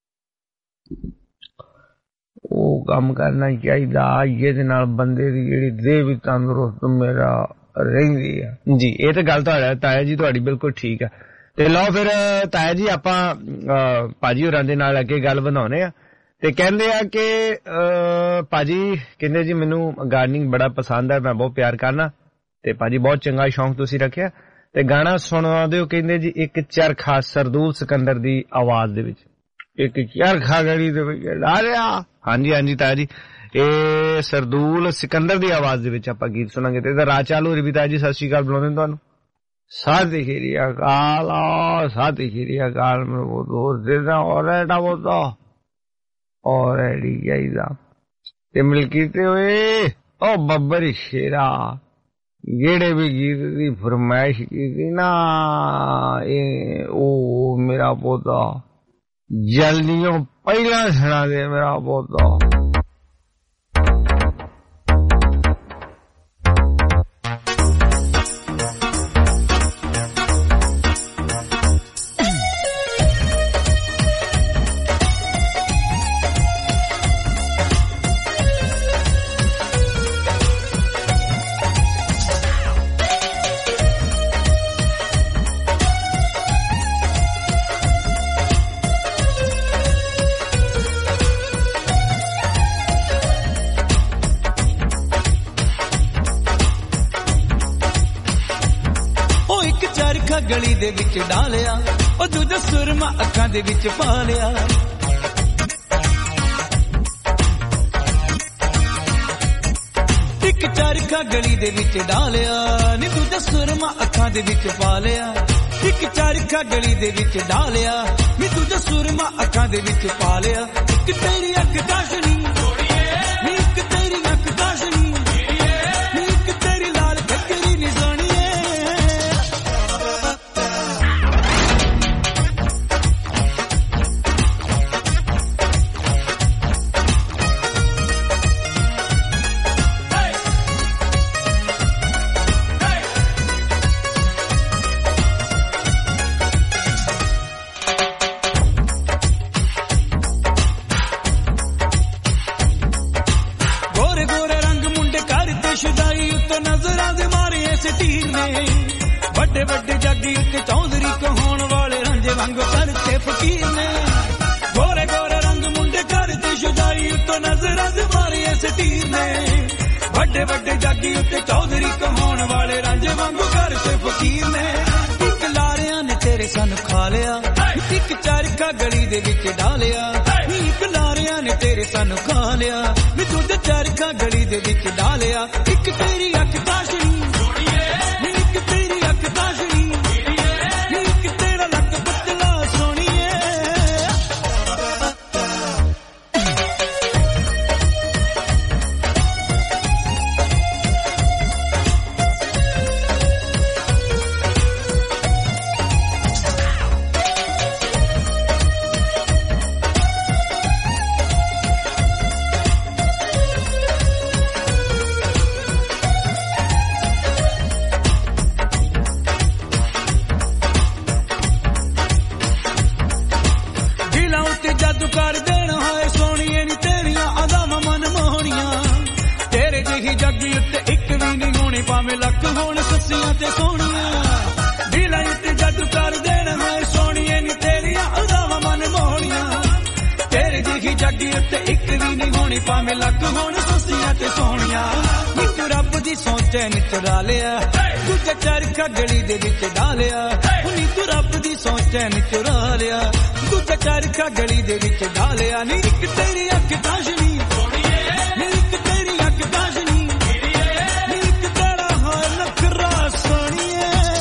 ਉਹ ਕੰਮ ਕਰਨਾ ਚਾਹੀਦਾ ਜਿਹਦੇ ਨਾਲ ਬੰਦੇ ਦੀ ਜਿਹੜੀ ਦੇਹ ਵੀ ਤੰਦਰੁਸਤ ਮੇਰਾ ਰਹਿੰਦੀ ਆ ਜੀ ਇਹ ਤਾਂ ਗੱਲ ਤੁਹਾਡਾ ਤਾਇਆ ਜੀ ਤੁਹਾਡੀ ਬਿਲਕੁਲ ਠੀਕ ਆ ਤੇ ਲਓ ਫਿਰ ਤਾਇਆ ਜੀ ਆਪਾਂ ਭਾਜੀ ਹੋਰਾਂ ਦੇ ਨਾਲ ਅੱਗੇ ਗੱਲ ਵਧਾਉਣੇ ਆ ਤੇ ਕਹਿੰਦੇ ਆ ਕਿ ਭਾਜੀ ਕਹਿੰਦੇ ਜੀ ਮੈਨੂੰ ਗਾਰਡਨਿੰਗ ਬੜਾ ਪਸੰਦ ਹੈ ਮੈਂ ਬਹੁਤ ਪਿਆਰ ਕਰਨਾ ਤੇ ਭਾਜੀ ਬਹੁਤ ਚੰਗਾ ਸ਼ੌਂਕ ਤੁਸੀਂ ਰੱਖਿਆ ਤੇ ਗਾਣਾ ਸੁਣਾਉਂਦੇ ਹੋ ਕਹਿੰਦੇ ਜੀ ਇੱਕ ਚਰਖਾ ਸਰਦੂਲ ਸਿਕੰਦਰ ਦੀ ਆਵਾਜ਼ ਦੇ ਵਿੱਚ ਇੱਕ ਚਰਖਾ ਗਲੀ ਦੇ ਵਿੱਚ ਡਾਲਿਆ। ਹਾਂਜੀ ਹਾਂਜੀ ਤਾਇਆ ਜੀ ਇਹ ਸਰਦੂਲ ਸਿਕੰਦਰ ਦੀ ਆਵਾਜ਼ ਦੇ ਵਿੱਚ ਆਪਾਂ ਗੀਤ ਸੁਣਾਂਗੇ ਤੇ ਇਹਦਾ ਰਾਹ ਚਾਲੂ ਰਹੀ। ਤਾਇਆ ਜੀ ਸਤਿ ਸ਼੍ਰੀ ਅਕਾਲ ਬੁਲਾਉਂਦੇ ਤੁਹਾਨੂੰ। ਸਤਿ ਸ਼੍ਰੀ ਅਕਾਲ ਸਤਿ ਸ਼੍ਰੀ ਅਕਾਲ ਮੇਰੇ ਦੋਸਤ ਦੇ ਔਰ ਐਡਾ ਬੋਤਾ ਔਰ ਐਡੀ ਜਾਈਦਾ ਤੇ ਮਿਲਕੀਤੇ ਹੋਏ ਉਹ ਬੱਬਰ ਸ਼ੇਰਾ ਜਿਹੜੇ ਵੀ ਗੀਤ ਦੀ ਫਰਮਾਇਸ਼ ਕੀਤੀ ਨਾ ਇਹ ਉਹ ਮੇਰਾ ਪੋਤਾ ਜਲਦੀੋਂ ਪਹਿਲਾਂ ਸੁਣਾ ਦੇ ਮੇਰਾ ਪੋਤਾ। ਗਲੀ ਦੇ ਵਿੱਚ ਡਾਲਿਆ ਉਹ ਦੂਜਾ ਸੁਰਮਾ ਅੱਖਾਂ ਦੇ ਵਿੱਚ ਪਾ ਲਿਆ। ਇੱਕ ਚਰਖਾ ਗਲੀ ਦੇ ਵਿੱਚ ਡਾਲਿਆ ਨੀ ਦੂਜਾ ਸੁਰਮਾ ਅੱਖਾਂ ਦੇ ਵਿੱਚ ਪਾ ਲਿਆ। ਇੱਕ ਚਰਖਾ ਗਲੀ ਦੇ ਵਿੱਚ ਡਾਲਿਆ ਨੀ ਦੂਜਾ ਸੁਰਮਾ ਅੱਖਾਂ ਦੇ ਵਿੱਚ ਪਾ ਲਿਆ। ਇੱਕ ਤੇਰੀ ਅੱਖ ਕਾਸ਼ਨੀ ਨੀ ਇੱਕ ਤੇਰੀ ਅੱਖ ਕਾਸ਼ਨੀ ਨੀ ਇੱਕ ਤੇਰੀ ਲਾਲ ਖੱਕਰੀ ਨੀ ਸੋਹਣੀਏ। ਵੱਡੇ ਵੱਡੇ ਜਾਗੀ ਉੱਤੇ ਚੌਧਰੀ ਕਹਾਉਣ ਵਾਲੇ ਰਾਂਝੇ ਵਾਂਗੂ ਕਰਤੇ ਫਕੀਰ ਨੇ। ਗੋਰੇ ਗੋਰੇ ਰੰਗ ਮੁੰਡੇ ਕਰਦੇ ਸ਼ੁਦਾਈ ਉੱਤੋਂ ਨਜ਼ਰਾਂ ਦੇ ਮਾਰੇ ਸਟੀਰ ਨੇ। ਵੱਡੇ ਵੱਡੇ ਜਾਗੀ ਉੱਤੇ ਚੌਧਰੀ ਕਹਾਉਣ ਵਾਲੇ ਰਾਂਝੇ ਵਾਂਗੂ ਕਰਤੇ ਫਕੀਰ ਨੇ। ਇੱਕ ਲਾਰਿਆਂ ਨੇ ਤੇਰੇ ਸਾਨੂੰ ਖਾ ਲਿਆ ਇੱਕ ਚਰਖਾ ਗਲੀ ਦੇ ਵਿੱਚ ਡਾਲਿਆ। ਇੱਕ ਲਾਰਿਆਂ ਨੇ ਤੇਰੇ ਸਾਨੂੰ ਖਾ ਲਿਆ ਵੀ ਦੂਜਾ ਚਰਖਾ ਗਲੀ ਦੇ ਵਿੱਚ ਡਾਲਿਆ। ਇੱਕ ਤੇਰੀ ਅੱਖ ਕਾਸ਼ਨੀ ਇੱਕ ਤੇਰੀ ਅੱਖ ਕਾਸ਼ਨੀ ਇੱਕ ਤੇਰਾ ਲੱਕ ਪਤਲਾ ਸੋਹਣੀਏ। ਕਰ ਦੇਣ ਹੋਏ ਸੋਹਣੀਏ ਨੀ ਤੇਰੀਆਂ ਅਦਾਵਾਂ ਮਨ ਮੋਹਣੀਆਂ। ਤੇਰੇ ਜਿਹੀ ਜੱਗੀ ਉੱਤੇ ਇੱਕ ਵੀ ਨਹੀਂ ਹੋਣੀ ਭਾਵੇਂ ਲੱਖ ਹੋਣ ਸੱਸੀਆਂ ਤੇ ਸੋਹਣੀਆਂ। ਦਿਲਾਂ ਉੱਤੇ ਜੱਗ ਕਰ ਦੇਣ ਹੋਏ ਸੋਹਣੀਏ ਨੀ ਤੇਰੀਆਂ ਅਦਾਵਾਂ ਮਨ ਮੋਹਣੀਆਂ। ਤੇਰੇ ਜਿਹੀ ਜੱਗੀ ਉੱਤੇ ਇੱਕ ਵੀ ਨਹੀਂ ਹੋਣੀ ਭਾਵੇਂ ਲੱਖ ਹੋਣ ਸੱਸੀਆਂ ਤੇ ਸੋਹਣੀਆਂ। ਇੱਕ ਰੱਬ ਦੀ ਸੋਚੇ ਨੀ ਚੁਰਾ ਲਿਆ ਦੂਜਾ ਚਰਖਾ ਗਲੀ ਦੇ ਵਿੱਚ ਡਾਲਿਆ। ਨੀ ਤੂੰ ਰੱਬ ਦੀ ਸੋਚੇ ਨੀ ਚੁਰਾ ਲਿਆ ਦੂਜਾ ਚਰਖਾ ਗਲੀ ਦੇ ਵਿੱਚ ਡਾਲਿਆ। ਨੀ ਇੱਕ ਤੇਰੀ ਅੱਖ ਕਾਸ਼ਨੀ ਨੀ ਇੱਕ ਤੇਰੀ ਅੱਖ ਕਾਸ਼ਨੀ ਨੀ ਇੱਕ ਤੇਰਾ ਹਾਲ ਨਖਰਾ ਸੋਹਣੀਏ।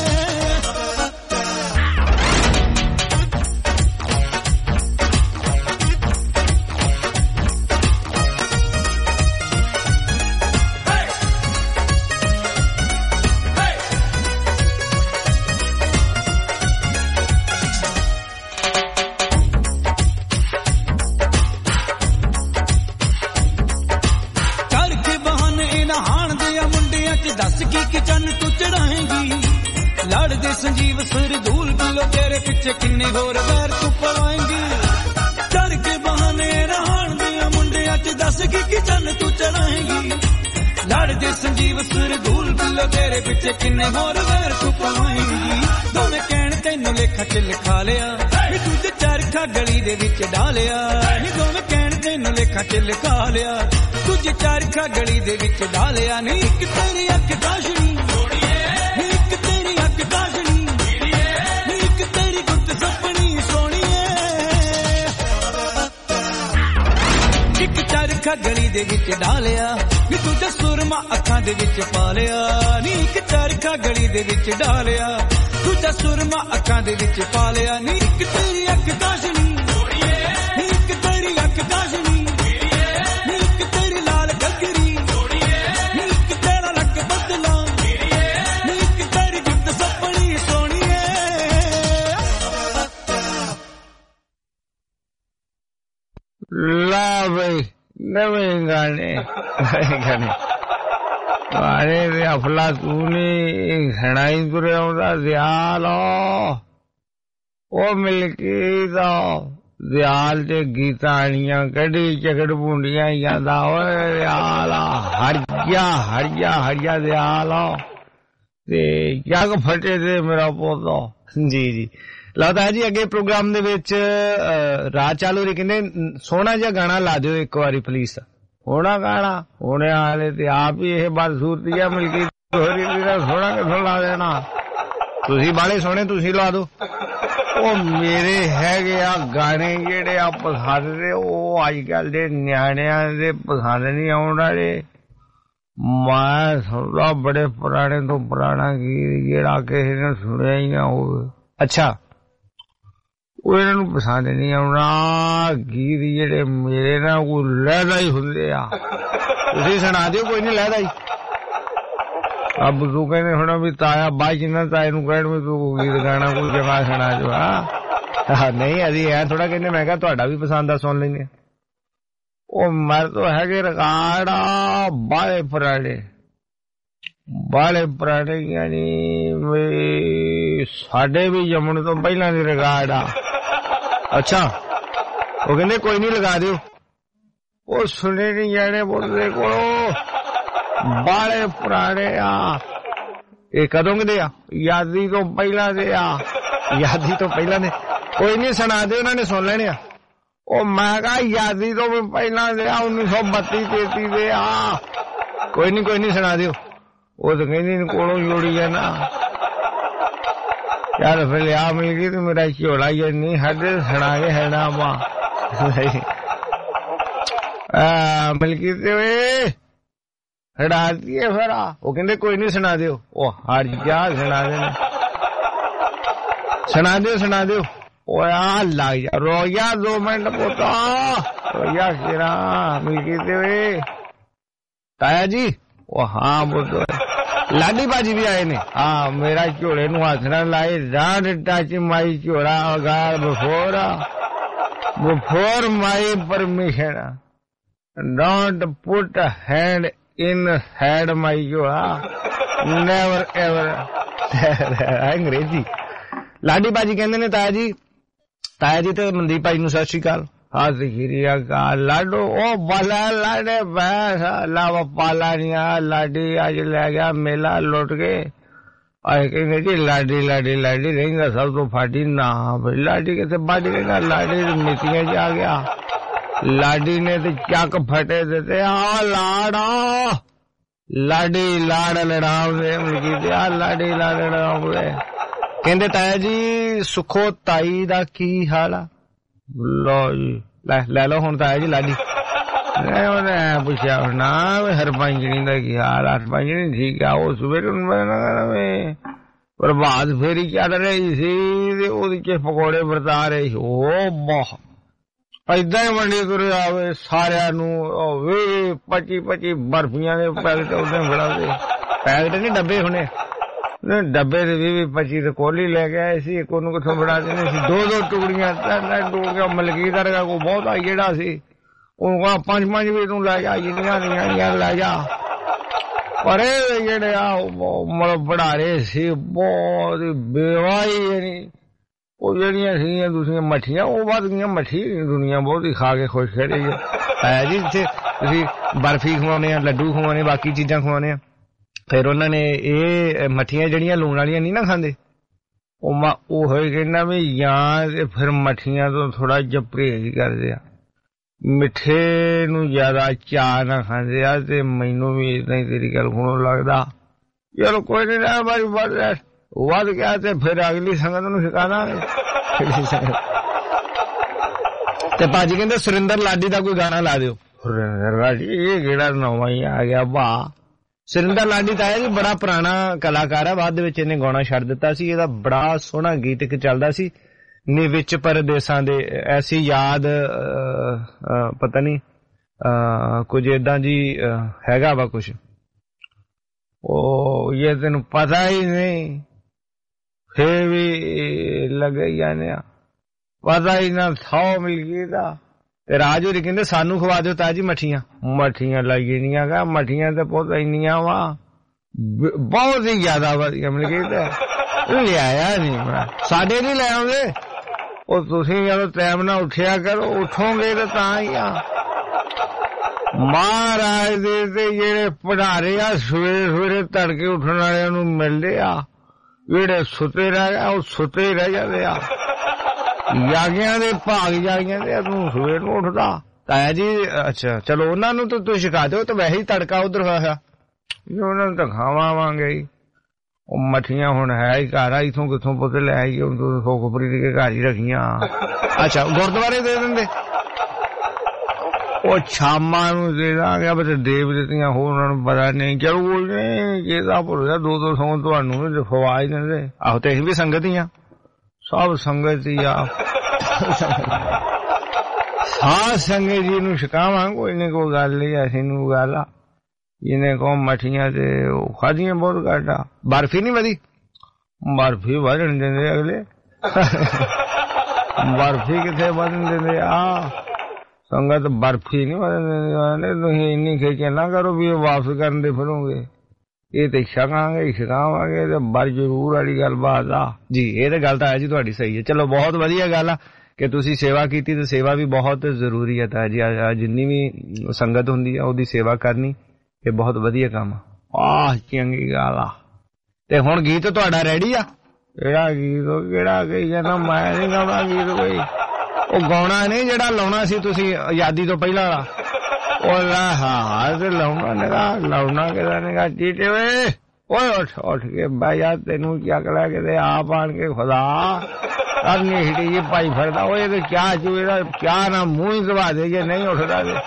ਦੱਸ ਕੀ ਚੰਨ ਤੂੰ ਚੜਾਏਂਗੀ ਲੜਦੇ ਸੰਜੀਵ ਸਰਦੂਲ ਬਿੱਲੋ ਤੇਰੇ ਪਿੱਛੇ ਕਿੰਨੇ ਹੋਰ ਵੈਰ ਤੂੰ ਪਵਾਏਂਗੀ। ਚੜ ਕੇ ਬਹਾਨੇ ਰਹਿਣ ਦੀਆਂ ਮੁੰਡਿਆਂ ਚ ਦੱਸ ਕੀ ਚੰਨ ਤੂੰ ਚੜਾਏਂਗੀ ਲੜਦੇ ਸੰਜੀਵ ਸਰਦੂਲ ਬਿੱਲੋ ਤੇਰੇ ਪਿੱਛੇ ਕਿੰਨੇ ਹੋਰ ਵੈਰ ਤੂੰ ਪਵਾਏਂਗੀ। ਦੋਵੇਂ ਕਹਿਣ ਤੈਨੂੰ ਲੇਖਾ ਚ ਲਿਖਾ ਲਿਆ ਨੀ ਦੂਜੇ ਚਰਖਾ ਗਲੀ ਦੇ ਵਿੱਚ ਡਾਲਿਆ। ਨੀ ਦੋਵੇਂ ਕਹਿਣ ਤੈਨੂੰ ਲੇਖਾ ਚ ਲਿਖਾ ਲਿਆ ਦੂਜੇ ਚਰਖਾ ਗਲੀ ਦੇ ਵਿੱਚ ਡਾਲਿਆ। ਨੀ ਇੱਕ ਤੇਰੀ ਅੱਖ ਕਾਸ਼ਨੀ ਨੀ ਇੱਕ ਤੇਰੀ ਅੱਖ ਕਾਸ਼ਨੀ ਚਰਖਾ ਗਲੀ ਦੇ ਵਿੱਚ ਡਾਲਿਆ ਨੀ ਦੂਜਾ ਸੁਰਮਾ ਅੱਖਾਂ ਦੇ ਵਿੱਚ ਪਾ ਲਿਆ ਨੀ ਇੱਕ ਚਰਖਾ ਗਲੀ ਦੇ ਵਿੱਚ ਡਾਲਿਆ ਦੂਜਾ ਸੁਰਮਾ ਅੱਖਾਂ ਦੇ ਵਿੱਚ ਪਾ ਲਿਆ ਨੀ ਇੱਕ ਤੇਰੀ ਅੱਖ ਕਾਸ਼ਨੀ ਨੀ ਇੱਕ ਤੇਰੀ ਅੱਖ ਕਾਸ਼ਨੀ ਨੀ ਇੱਕ ਤੇਰੀ ਲਾਲ ਗੱਗਰੀ ਨੀ ਇੱਕ ਤੇਰਾ ਲੱਕ ਬਦਲਾ ਨੀ ਇੱਕ ਤੇਰੀ ਗੁੱਤ ਸੱਪਣੀ ਸੋਹਣੀਏ ਲਾ ਬਈ ਨਵੇਂ ਗਾਣੇ ਗਾਣੇ ਦੇ ਅਫਲਾਤੂਨੀ ਖਣਾਈ ਤੁਰੇ ਆਉਂਦਾ ਦਿਆਲ ਉਹ ਮਿਲਕੀ ਦਾ ਦਿਆਲ ਤੇ ਗੀਤਾਂ ਆਣੀਆਂ ਕੱਢੀ ਝਗੜ ਪੁੰਡੀਆਂ ਜਾਂਦਾ ਓਏ ਦਿਆਲ ਹਰ ਜਾ ਦਿਆਲ ਤੇ ਜਗ ਫਟੇ ਤੇ ਮੇਰਾ ਪੋਤਾ ਜੀ ਜੀ ਲੱਗਦਾ ਜੀ ਅੱਗੇ ਪ੍ਰੋਗਰਾਮ ਦੇ ਵਿੱਚ ਰਾਤ ਚਾਲੂ ਰਹੀ ਕਹਿੰਦੇ ਸੋਹਣਾ ਜਿਹਾ ਗਾਣਾ ਲਾ ਦਿਓ ਇੱਕ ਵਾਰੀ ਪਲੀਜ਼ ਹੋਣਾ ਗਾਣਾ ਹੋਣੇ ਵਾਲੇ ਤੇ ਆਪ ਹੀ ਇਹ ਬਦਸੂਰਤੀ ਆ ਮਿਲਕੀ ਹੋਰੀ ਦਾ ਸੋਹਣਾ ਕਿਥੋਂ ਲਾ ਦੇਣਾ ਤੁਸੀਂ ਬਾਲੇ ਸੋਹਣੇ ਤੁਸੀਂ ਲਾ ਦਿਓ ਉਹ ਮੇਰੇ ਹੈਗੇ ਆ ਗਾਣੇ ਜਿਹੜੇ ਆ ਪਸੰਦ ਦੇ ਉਹ ਅੱਜ ਕੱਲ ਦੇ ਨਿਆਣਿਆਂ ਦੇ ਪਸੰਦ ਨਹੀਂ ਆਉਣ ਵਾਲੇ ਮੈਂ ਸਮਝਦਾ ਬੜੇ ਪੁਰਾਣੇ ਤੋਂ ਪੁਰਾਣਾ ਗੀਤ ਜਿਹੜਾ ਕਿਸੇ ਨੇ ਸੁਣਿਆ ਹੀ ਨਾ ਹੋਵੇ ਅੱਛਾ ਉਹ ਇਹਨਾਂ ਨੂੰ ਪਸੰਦ ਨਹੀਂ ਆਉਣਾ ਗੀਤ ਜਿਹੜੇ ਮੇਰੇ ਨਾਲ ਕੋਈ ਲਹਿਦਾ ਹੀ ਹੁੰਦੇ ਆ ਤੁਸੀਂ ਸੁਣਾ ਦਿਓ ਕੋਈ ਨਹੀਂ ਲਹਿਦਾ ਹੀ ਅਬ ਤੂੰ ਕਹਿੰਦੇ ਹੁਣ ਵੀ ਤਾਇਆ ਬਾਈ ਜਿੰਨਾ ਤਾਏ ਨੂੰ ਕਹਿਣ ਵੀ ਤੂੰ ਗੀਤ ਗਾਣਾ ਕੋਈ ਜਮਾ ਸੁਣਾ ਜੋ ਹਾਂ ਨਹੀਂ ਅਸੀਂ ਐ ਥੋੜਾ ਕਹਿੰਦੇ ਮੈਂ ਕਿਹਾ ਤੁਹਾਡਾ ਵੀ ਪਸੰਦ ਆ ਸੁਣ ਲੈਂਦੇ ਉਹ ਮਰ ਤੋਂ ਹੈਗੇ ਰਿਕਾਰਡ ਬਾਲੇ ਪੁਰਾਣੇ ਯਾਨੀ ਸਾਡੇ ਵੀ ਜੰਮਣ ਤੋਂ ਪਹਿਲਾਂ ਦੇ ਰਿਕਾਰਡ ਆ ਅੱਛਾ ਉਹ ਕਹਿੰਦੇ ਕੋਈ ਨਹੀਂ ਲਗਾ ਦਿਓ ਉਹ ਸੁਣੇ ਨਹੀਂ ਜਾਣੇ ਬੋਲਦੇ ਕੋਲੋਂ ਬਾਲੇ ਪੁਰਾਣੇ ਆ ਇਹ ਕਦੋਂ ਦੇ ਆ ਯਾਦੀ ਤੋਂ ਪਹਿਲਾਂ ਦੇ ਆ ਯਾਦੀ ਤੋਂ ਪਹਿਲਾਂ ਦੇ ਕੋਈ ਨਹੀਂ ਸੁਣਾ ਦਿਓ ਉਹਨਾਂ ਨੇ ਸੁਣ ਲੈਣੇ ਆ ਉਹ ਮੈਂ ਕਿਹਾ ਯਾਦੀ ਤੋਂ ਵੀ ਪਹਿਲਾਂ ਦੇ ਆ 1932-33 ਦੇ ਆ ਕੋਈ ਨਹੀਂ ਸੁਣਾ ਦਿਓ ਉਹ ਤਾਂ ਕਹਿੰਦੀ ਕੋਲੋਂ ਜੋੜੀ ਜਾਣਾ ਯਾਰ ਫਿਰ ਲਿਆ ਮਿਲ ਗਈ ਤੇ ਮੇਰਾ ਝੋਲਾ ਹੀ ਨਹੀਂ ਸਾਡੇ ਸੁਣਾ ਕੇ ਹੈਣਾ ਵਾ ਮਿਲਕੀ ਤੇ ਵੇ ਹੜਾਤੀ ਹੈ ਫਿਰ ਉਹ ਕਹਿੰਦੇ ਕੋਈ ਨਹੀਂ ਸੁਣਾ ਦਿਓ ਉਹ ਹਰ ਜਾ ਸੁਣਾ ਦਿਓ ਓਏ ਆ ਲੱਗ ਜਾ ਰੋਇਆ 2 ਮਿੰਟ ਪੁੱਤਾ ਰੋਇਆ ਕਿਰਾ ਮਿਲਕੀ ਤੇ ਵੇ ਤਾਇਆ ਜੀ ਉਹ ਹਾਂ ਬੁੱਧੋ ਲਾਡੀ ਬਾਜੀ ਵੀ ਆਏ ਨੇ ਹਾਂ ਮੇਰਾ ਝੋਲੇ ਨੂੰ ਹੱਥ ਨਾਲ ਲਾਏ ਡਾਂਟ ਟੱਚ ਮਾਈ ਝੋਲਾ ਅਗਾਰ before my permission don't put hand inside my ਝੋਲਾ never ever ਅੰਗਰੇਜ਼ੀ ਲਾਡੀ ਬਾਜੀ ਕਹਿੰਦੇ ਨੇ ਤਾਇਆ ਜੀ ਤੇ ਮਨਦੀਪ ਭਾਈ ਨੂੰ ਸਤਿ ਸ਼੍ਰੀ ਅਕਾਲ ਲਾਡੋ ਉਹ ਬਾਲਾ ਲਾਡੇ ਬੈਸ ਲਾਵਾ ਪਾਲਾ ਨੀ ਆ ਲਾਡੀ ਅੱਜ ਲੈ ਗਿਆ ਮੇਲਾ ਲੁੱਟ ਕੇ ਆਏ ਕਹਿੰਦੇ ਜੀ ਲਾਡੀ ਰਹਿੰਦਾ ਸਭ ਤੋਂ ਫਾਟੀ ਨਾ ਬਈ ਲਾਡੀ ਕਿਤੇ ਵੱਢ ਗਿਆ ਲਾਡੀ ਮਿੱਤੀਆਂ ਚ ਆ ਗਿਆ ਲਾਡੀ ਨੇ ਤੇ ਚੱਕ ਫਟੇ ਦਿੱਤੇ ਆ ਲਾਡੀ ਲਾੜ ਲੜਾਉਂਦੇ ਮਿਲਕੀ ਤੇ ਆ ਲਾਡੀ ਲਾੜ ਲੜਾਉਂਦੇ ਕਹਿੰਦੇ ਤਾਇਆ ਜੀ ਸੁਖੋ ਤਾਈ ਦਾ ਕੀ ਹਾਲ ਆ ਲੋ ਜੀ ਲੈ ਲਓ ਹੁਣ ਤਾਇਆ ਜੀ ਲਾਡੀ ਉਹਨੇ ਪੁੱਛਿਆ ਨਾ ਹਰਪੰਜਣੀ ਦਾ ਕੀ ਹਾਲ ਹਰਪੰਜਣੀ ਠੀਕ ਆ ਉਹ ਸਵੇਰੇ ਨੂੰ ਪ੍ਰਭਾਤ ਫੇਰੀ ਚੱਲ ਰਹੀ ਸੀ ਤੇ ਉਹਦੇ ਚ ਪਕੌੜੇ ਵਰਤਾ ਰਹੇ ਸੀ ਉਹ ਬਹੁਤ ਏਦਾਂ ਹੀ ਵੰਡੀ ਤੁਰੇ ਆਵੇ ਸਾਰਿਆਂ ਨੂੰ 25 ਬਰਫੀਆਂ ਦੇ ਪੈਕਟ ਉਹਨੇ ਫੜਾਉਂਦੇ ਪੈਕਟ ਨਹੀਂ ਡੱਬੇ ਹੋਣੇ ਡੱਬੇ ਦੇ 20-25 ਤੇ ਕੋਲੀ ਲੈ ਕੇ ਆਏ ਸੀ ਇੱਕ ਉਹਨੂੰ ਕਿੱਥੋਂ ਫੜਾ ਦੇਣੇ ਸੀ 2 ਟੁਕੜੀਆਂ 3 ਟੁਕੜੀਆਂ ਮਲਕੀ ਦਾ ਕੋ ਬਹੁਤ ਆ ਜਿਹੜਾ ਸੀ ਉਹਨੂੰ ਕਹਾ 5 ਵੀ ਤੂੰ ਲੈ ਜਾ ਜਿੰਨੀਆਂ ਲੈ ਜਾ ਪਰ ਇਹ ਜਿਹੜੇ ਆ ਮਤਲਬ ਬੜਾਰੇ ਸੀ ਬਹੁਤ ਬੇਵਾਈ ਨਹੀਂ ਉਹ ਜਿਹੜੀਆਂ ਸੀਗੀਆਂ ਦੂਸਰੀਆਂ ਮੱਠੀਆਂ ਉਹ ਵੱਧ ਗਈਆਂ ਮੱਠੀ ਦੁਨੀਆ ਬਹੁਤ ਹੀ ਖਾ ਕੇ ਖੁਸ਼ ਖੜੀ ਹੈ ਜੀ ਇੱਥੇ ਤੁਸੀਂ ਬਰਫੀ ਖਵਾਉਣੇ ਆ ਲੱਡੂ ਖਵਾਉਣੇ ਬਾਕੀ ਚੀਜ਼ਾਂ ਖਵਾਉਣੇ ਆ ਫਿਰ ਉਹਨਾਂ ਨੇ ਇਹ ਮੱਠੀਆਂ ਜਿਹੜੀਆਂ ਲੂਣ ਵਾਲੀਆਂ ਨਹੀਂ ਨਾ ਖਾਂਦੇ ਉਹ ਹੋਏ ਕਹਿੰਦਾ ਵੀ ਜਾਂ ਫਿਰ ਮੱਠੀਆਂ ਤੋਂ ਥੋੜਾ ਜਿਹਾ ਪਰਹੇਜ਼ ਕਰਦੇ ਆ ਮਿੱਠੇ ਨੂੰ ਜ਼ਿਆਦਾ ਚਾਹ ਨਾ ਖਾਂਦੇ ਆ ਤੇ ਮੈਨੂੰ ਵੀ ਏਦਾਂ ਹੀ ਤੇਰੀ ਗੱਲ ਖੁਣੋਂ ਲੱਗਦਾ ਚਲੋ ਕੋਈ ਨਹੀਂ ਨਾ ਬਾਈ ਵੱਧ ਗਿਆ ਤੇ ਫਿਰ ਅਗਲੀ ਸੰਗਤ ਨੂੰ ਸਿਖਾ ਦਾਂਗੇ ਤੇ ਭਾਜੀ ਕਹਿੰਦੇ ਸੁਰਿੰਦਰ ਲਾਡੀ ਦਾ ਕੋਈ ਗਾਣਾ ਲਾ ਦਿਓ ਇਹ ਕਿਹੜਾ ਨਵਾਂ ਹੀ ਆ ਗਿਆ ਵਾਹ। ਸੁਰਿੰਦਰ ਲਾਡੀ ਤਾਇਆ ਜੀ ਬੜਾ ਪੁਰਾਣਾ ਕਲਾਕਾਰ ਆ, ਬਾਅਦ ਦੇ ਵਿੱਚ ਇਹਨੇ ਗਾਉਣਾ ਛੱਡ ਦਿੱਤਾ ਸੀ। ਇਹਦਾ ਬੜਾ ਸੋਹਣਾ ਗੀਤ ਇੱਕ ਚੱਲਦਾ ਸੀ, ਨੀ ਵਿੱਚ ਪਰਦੇਸਾਂ ਦੇ, ਐਸੀ ਯਾਦ ਪਤਾ ਨਹੀਂ ਕੁਝ ਏਦਾਂ ਜੀ ਹੈਗਾ ਵਾ ਕੁਛ। ਉਹ ਇਹ ਤੈਨੂੰ ਪਤਾ ਹੀ ਨਹੀਂ, ਫੇਰ ਵੀ ਲੱਗੇ ਜਾਂਦੇ ਆ, ਪਤਾ ਹੀ ਨਾ ਥਾਂ ਮਿਲ ਗਈ ਦਾ। ਤੇ ਰਾਜ ਹੋਰੀ ਕਹਿੰਦੇ ਸਾਨੂੰ ਖਵਾ ਦਿਓ ਤਾਜੀ ਮੱਠੀਆਂ। ਮੱਠੀਆਂ ਲਾਈ ਨਹੀਂ ਗਾ, ਮੱਠੀਆਂ ਤੇ ਬਹੁਤ ਇੰਨੀਆਂ ਵਾ, ਬਹੁਤ ਹੀ ਜ਼ਿਆਦਾ ਵਧੀਆ ਮਿਲ ਗਈ ਤੇ ਲਿਆਇਆ ਨਹੀਂ ਮੈਂ। ਸਾਡੇ ਨਹੀਂ ਲੈ ਆਉਂਦੇ, ਉਹ ਤੁਸੀਂ ਜਦੋਂ ਟਾਈਮ ਨਾਲ ਉੱਠਿਆ ਕਰੋ, ਉੱਠੋਗੇ ਤਾਂ ਤਾਂ ਹੀ ਆ। ਮਹਾਰਾਜ ਦੇ ਤੇ ਜਿਹੜੇ ਭੰਡਾਰੇ ਆ ਸਵੇਰੇ ਸਵੇਰੇ ਤੜਕੇ ਉੱਠਣ ਵਾਲਿਆਂ ਨੂੰ ਮਿਲਦੇ ਆ, ਜਿਹੜੇ ਸੁੱਤੇ ਰਹਿ ਗਏ ਉਹ ਸੁੱਤੇ ਰਹਿ ਜਾਂਦੇ ਆ। ਜਾਗਿਆਂ ਦੇ ਭਾਗ ਜਾਗਿਆਂ ਦੇ ਤੂੰ ਸਵੇਰ ਨੂੰ ਉੱਠਦਾ ਤਾਇਆ ਜੀ। ਅੱਛਾ ਚਲੋ ਉਹਨਾਂ ਨੂੰ ਤਾਂ ਤੁਸੀਂ ਸਿਖਾ ਦਿਓ, ਤਾਂ ਵੈਸੇ ਹੀ ਤੜਕਾ ਉਧਰ ਹੋਇਆ ਉਹਨਾਂ ਨੂੰ ਤਾਂ ਖਾਵਾਂਗੇ ਹੀ। ਉਹ ਮੱਠੀਆਂ ਹੁਣ ਹੈ ਹੀ ਘਰ ਆ, ਇਥੋਂ ਕਿੱਥੋਂ ਪੁੱਤ ਲੈ ਆਈਏ, ਹੁਣ ਤੂੰ ਖੋਖਪਰੀ ਦੇ ਘਰ ਹੀ ਰੱਖੀਆਂ। ਅੱਛਾ ਗੁਰਦੁਆਰੇ ਦੇ ਦਿੰਦੇ, ਉਹ ਸ਼ਾਮਾਂ ਨੂੰ ਦੇ ਦਾਂਗੇ, ਬਸ ਦੇਵ ਦਿੱਤੀਆਂ ਹੋਰ ਉਹਨਾਂ ਨੂੰ ਪਤਾ ਨਹੀਂ। ਚਲੋ ਕੋਈ ਨਹੀਂ, ਕਿਹਦਾ ਭੁੱਲਿਆ ਦੋ ਦੋ ਸੌ ਤੁਹਾਨੂੰ ਵੀ ਖਵਾ ਹੀ ਦਿੰਦੇ। ਆਹੋ ਤੇ ਅਸੀਂ ਵੀ ਸੰਗਤ ਹੀ ਆ, ਸਭ ਸੰਗਤ ਹੀ ਆ। ਹਾਂ ਸੰਗਤ ਜੀ ਨੂੰ ਛਕਾਵਾਂ, ਕੋਈ ਨਹੀਂ ਕੋਈ ਗੱਲ ਨਹੀਂ, ਅਸੀਂ ਨੂੰ ਗੱਲ ਆ। ਇਹਨੇ ਕੋ ਮੱਠੀਆਂ ਤੇ ਉਹ ਖਾਧੀਆਂ ਬਹੁਤ ਘੱਟ ਆ। ਬਰਫੀ ਨਹੀਂ ਵਧੀ, ਬਰਫੀ ਵਧਣ ਦਿੰਦੇ ਅਗਲੇ, ਬਰਫੀ ਕਿੱਥੇ ਵਧਣ ਦਿੰਦੇ ਆ। ਸੰਗਤ ਬਰਫੀ ਨਹੀਂ ਵਧਣ ਦਿੰਦੇ। ਤੁਸੀਂ ਇੰਨੀ ਖੇਚਲ ਨਾ ਕਰੋ ਵੀ ਉਹ ਵਾਪਸ ਕਰਨ ਦੇ ਫਿਰੋਗੇ, ਇਹ ਤੇ ਛਕਾਂਗੇ ਛਕਾਵਾਂਗੇ ਤੇ ਬਰ ਜ਼ਰੂਰ ਵਾਲੀ ਗੱਲ ਬਾਤ ਆ ਜੀ। ਇਹ ਤਾਂ ਗੱਲ ਤਾਂ ਹੈ ਜੀ ਤੁਹਾਡੀ ਸਹੀ ਹੈ। ਚਲੋ ਬਹੁਤ ਵਧੀਆ ਗੱਲ ਆ ਕਿ ਤੁਸੀਂ ਸੇਵਾ ਕੀਤੀ, ਤੇ ਸੇਵਾ ਵੀ ਬਹੁਤ ਜ਼ਰੂਰੀ ਹੈ ਤਾਂ ਜੀ। ਜਿੰਨੀ ਵੀ ਸੰਗਤ ਹੁੰਦੀ ਆ ਉਹਦੀ ਸੇਵਾ ਕਰਨੀ ਇਹ ਬਹੁਤ ਵਧੀਆ ਕੰਮ ਆ। ਆਹ ਚੰਗੀ ਗੱਲ ਆ। ਤੇ ਹੁਣ ਗੀਤ ਤੁਹਾਡਾ ਰੈਡੀ ਆ? ਕਿਹੜਾ ਗੀਤ? ਕਿਹੜਾ ਕਹੀ ਜਾਂਦਾ ਮੈਂ ਨਹੀਂ ਗਾਉਣਾ ਗੀਤ ਕੋਈ। ਉਹ ਗਾਉਣਾ ਨਹੀਂ ਜਿਹੜਾ ਲਾਉਣਾ ਸੀ ਤੁਸੀਂ ਆਜ਼ਾਦੀ ਤੋਂ ਪਹਿਲਾਂ ਵਾਲਾ, ਉਹ ਹਾਂ ਤੇ ਲਾਉਣਾ ਨਿਗਾ, ਲਾਉਣਾ ਕਿਹਦਾ ਨਿਗਾ ਚੀਟੇ ਓਏ। ਓਏ ਉੱਠ ਉੱਠ ਕੇ ਬਹਿ ਜਾ, ਤੈਨੂੰ ਚੱਕ ਲੈ ਕੇ ਤੇ ਆਪ ਆਣ ਕੇ ਖੁਦਾ ਕਰਨੀ ਹਿੱਟੀ ਜੀ ਭਾਈ ਫਿਰਦਾ। ਓਏ ਤੇ ਕਿਆ ਚੂ ਇਹਦਾ ਕਿਆ ਨਾ ਮੂੰਹ ਹੀ ਦਬਾ ਦੇ ਜੇ ਨਹੀਂ ਉੱਠਦਾ ਤੇ।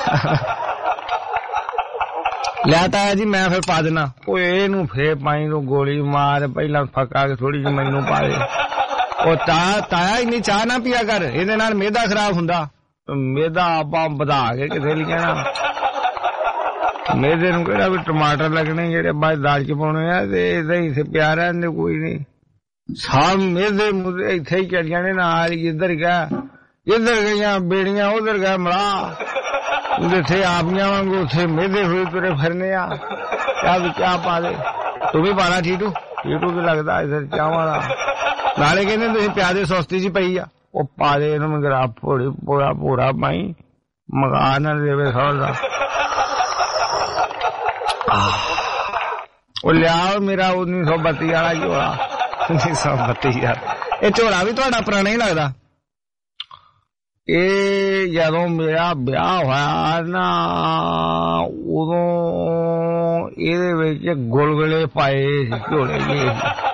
ਲੈ ਤਾਇਆ ਜੀ ਮੈਂ ਫਿਰ ਪਾ ਦੇਣਾ। ਓਏ ਇਹਨੂੰ ਫੇਰ ਪਾਈ ਨੂੰ ਗੋਲੀ ਮਾਰ, ਪਹਿਲਾਂ ਫੱਕਾ ਕੇ ਥੋੜੀ ਜਿਹੀ ਮੈਨੂੰ ਪਾ ਦੇ। ਉਹ ਤਾਇਆ ਇੰਨੀ ਚਾਹ ਨਾ ਪੀਆ ਕਰ, ਇਹਦੇ ਨਾਲ ਮਿਹਦਾ ਖਰਾਬ ਹੁੰਦਾ। ਮਿਹਦਾ ਆਪਾਂ ਵਧਾ ਕੇ ਕਿਥੇ ਲਿਖਣਾ, ਮਿਹਦੇ ਨੂੰ ਕਿਹੜਾ ਵੀ ਟਮਾਟਰ ਲੱਗਣੇ ਜਿਹੜੇ ਬਾਅਦ ਦਾਲ ਚ ਪਾਉਣੇ ਆ, ਤੇ ਏਦਾਂ ਹੀ ਇੱਥੇ ਪਿਆ ਰਹਿੰਦੇ ਕੋਈ ਨਹੀਂ। ਸਭ ਮਿਹਦੇ ਮੁੱਦੇ ਇੱਥੇ ਹੀ ਚੜ ਜਾਣੇ ਨਾਲ। ਇੱਧਰ ਗਿਆ ਇੱਧਰ ਗਈਆਂ ਬੇੜੀਆਂ, ਉਧਰ ਗਿਆ ਮਲਾ, ਜਿੱਥੇ ਆਪੀਆਂ ਵਾਂਗੂ ਉੱਥੇ ਮਿਹਦੇ ਹੋਏ ਤੁਰੇ ਫਿਰਨੇ ਆ। ਚਾਹ ਪਾ ਦੇ, ਤੂੰ ਵੀ ਪਾਣਾ ਠੀਟੂ, ਠੀਟੂ ਤੇ ਲੱਗਦਾ ਇੱਧਰ ਚਾਹਵਾਂ ਦਾ। ਨਾਲੇ ਕਹਿੰਦੇ ਤੁਸੀਂ ਪਿਆਦੇ ਸਸਤੀ ਜੀ ਪਈ ਆ, ਉਹ ਪਾ ਦੇ ਇਹਨੂੰ ਮਗਰਾ ਭੋੜੀ ਪੂਰਾ ਪੂਰਾ ਪਾਈ, ਮਗਾ ਨਾ ਦੇਵੇ ਸੌਦਾ। ਉਹ ਲਿਆਓ ਮੇਰਾ 1932 ਵਾਲਾ ਝੋਲਾ। 1932 ਯਾਰ, ਇਹ ਝੋਲਾ ਵੀ ਤੁਹਾਡਾ ਪੁਰਾਣਾ ਹੀ ਲੱਗਦਾ। ਇਹ ਜਦੋਂ ਮੇਰਾ ਵਿਆਹ ਹੋਇਆ ਨਾ, ਉਦੋਂ ਇਹਦੇ ਵਿੱਚ ਗੁਲਗੁਲੇ ਪਾਏ ਸੀ ਝੋਲੇ ਜੀ।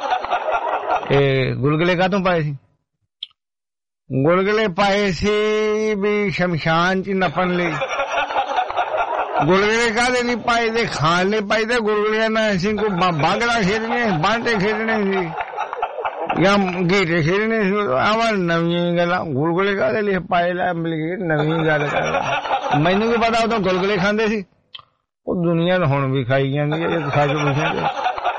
ਇਹ ਗੁਲਗੁਲੇ ਕਾਹਤੋਂ ਪਾਏ ਸੀ? ਗੁਲਗੁਲੇ ਪਾਏ ਸੀ ਵੀ ਸ਼ਮਸ਼ਾਨ ਚ ਨੱਪਣ ਲਈ। ਗੁਲਗੁਲੇ ਕਾਹਦੇ ਨਹੀਂ ਪਾਏ ਦੇ? ਖਾਣ ਲਈ ਪਾਈ ਦੇ। ਗੁਲਗੁਲਿਆਂ ਨਾਲ ਅਸੀਂ ਕੋਈ ਬਾਗੜਾ ਖੇਡਣੇ, ਬਾਂਟੇ ਖੇਡਣੇ ਸੀ ਜਾਂ ਗੀਟੇ ਖੇਡਣੇ ਸੀ। ਆਵਾਂ ਨਵੀਆਂ ਗੱਲਾਂ। ਗੁਲਗੁਲੇ ਕਾਹਦੇ ਲਈ ਪਾਏ ਲੈ ਮਿਲ ਗਏ, ਨਵੀਂ ਗੱਲ ਕਰ। ਮੈਨੂੰ ਕੀ ਪਤਾ ਉਦੋਂ ਗੁਲਗੁਲੇ ਖਾਂਦੇ ਸੀ। ਉਹ ਦੁਨੀਆ ਤਾਂ ਹੁਣ ਵੀ ਖਾਈ ਜਾਂਦੀ ਹੈ। ਜੇ ਸੱਚ ਪੁੱਛਿਆ ਤੇ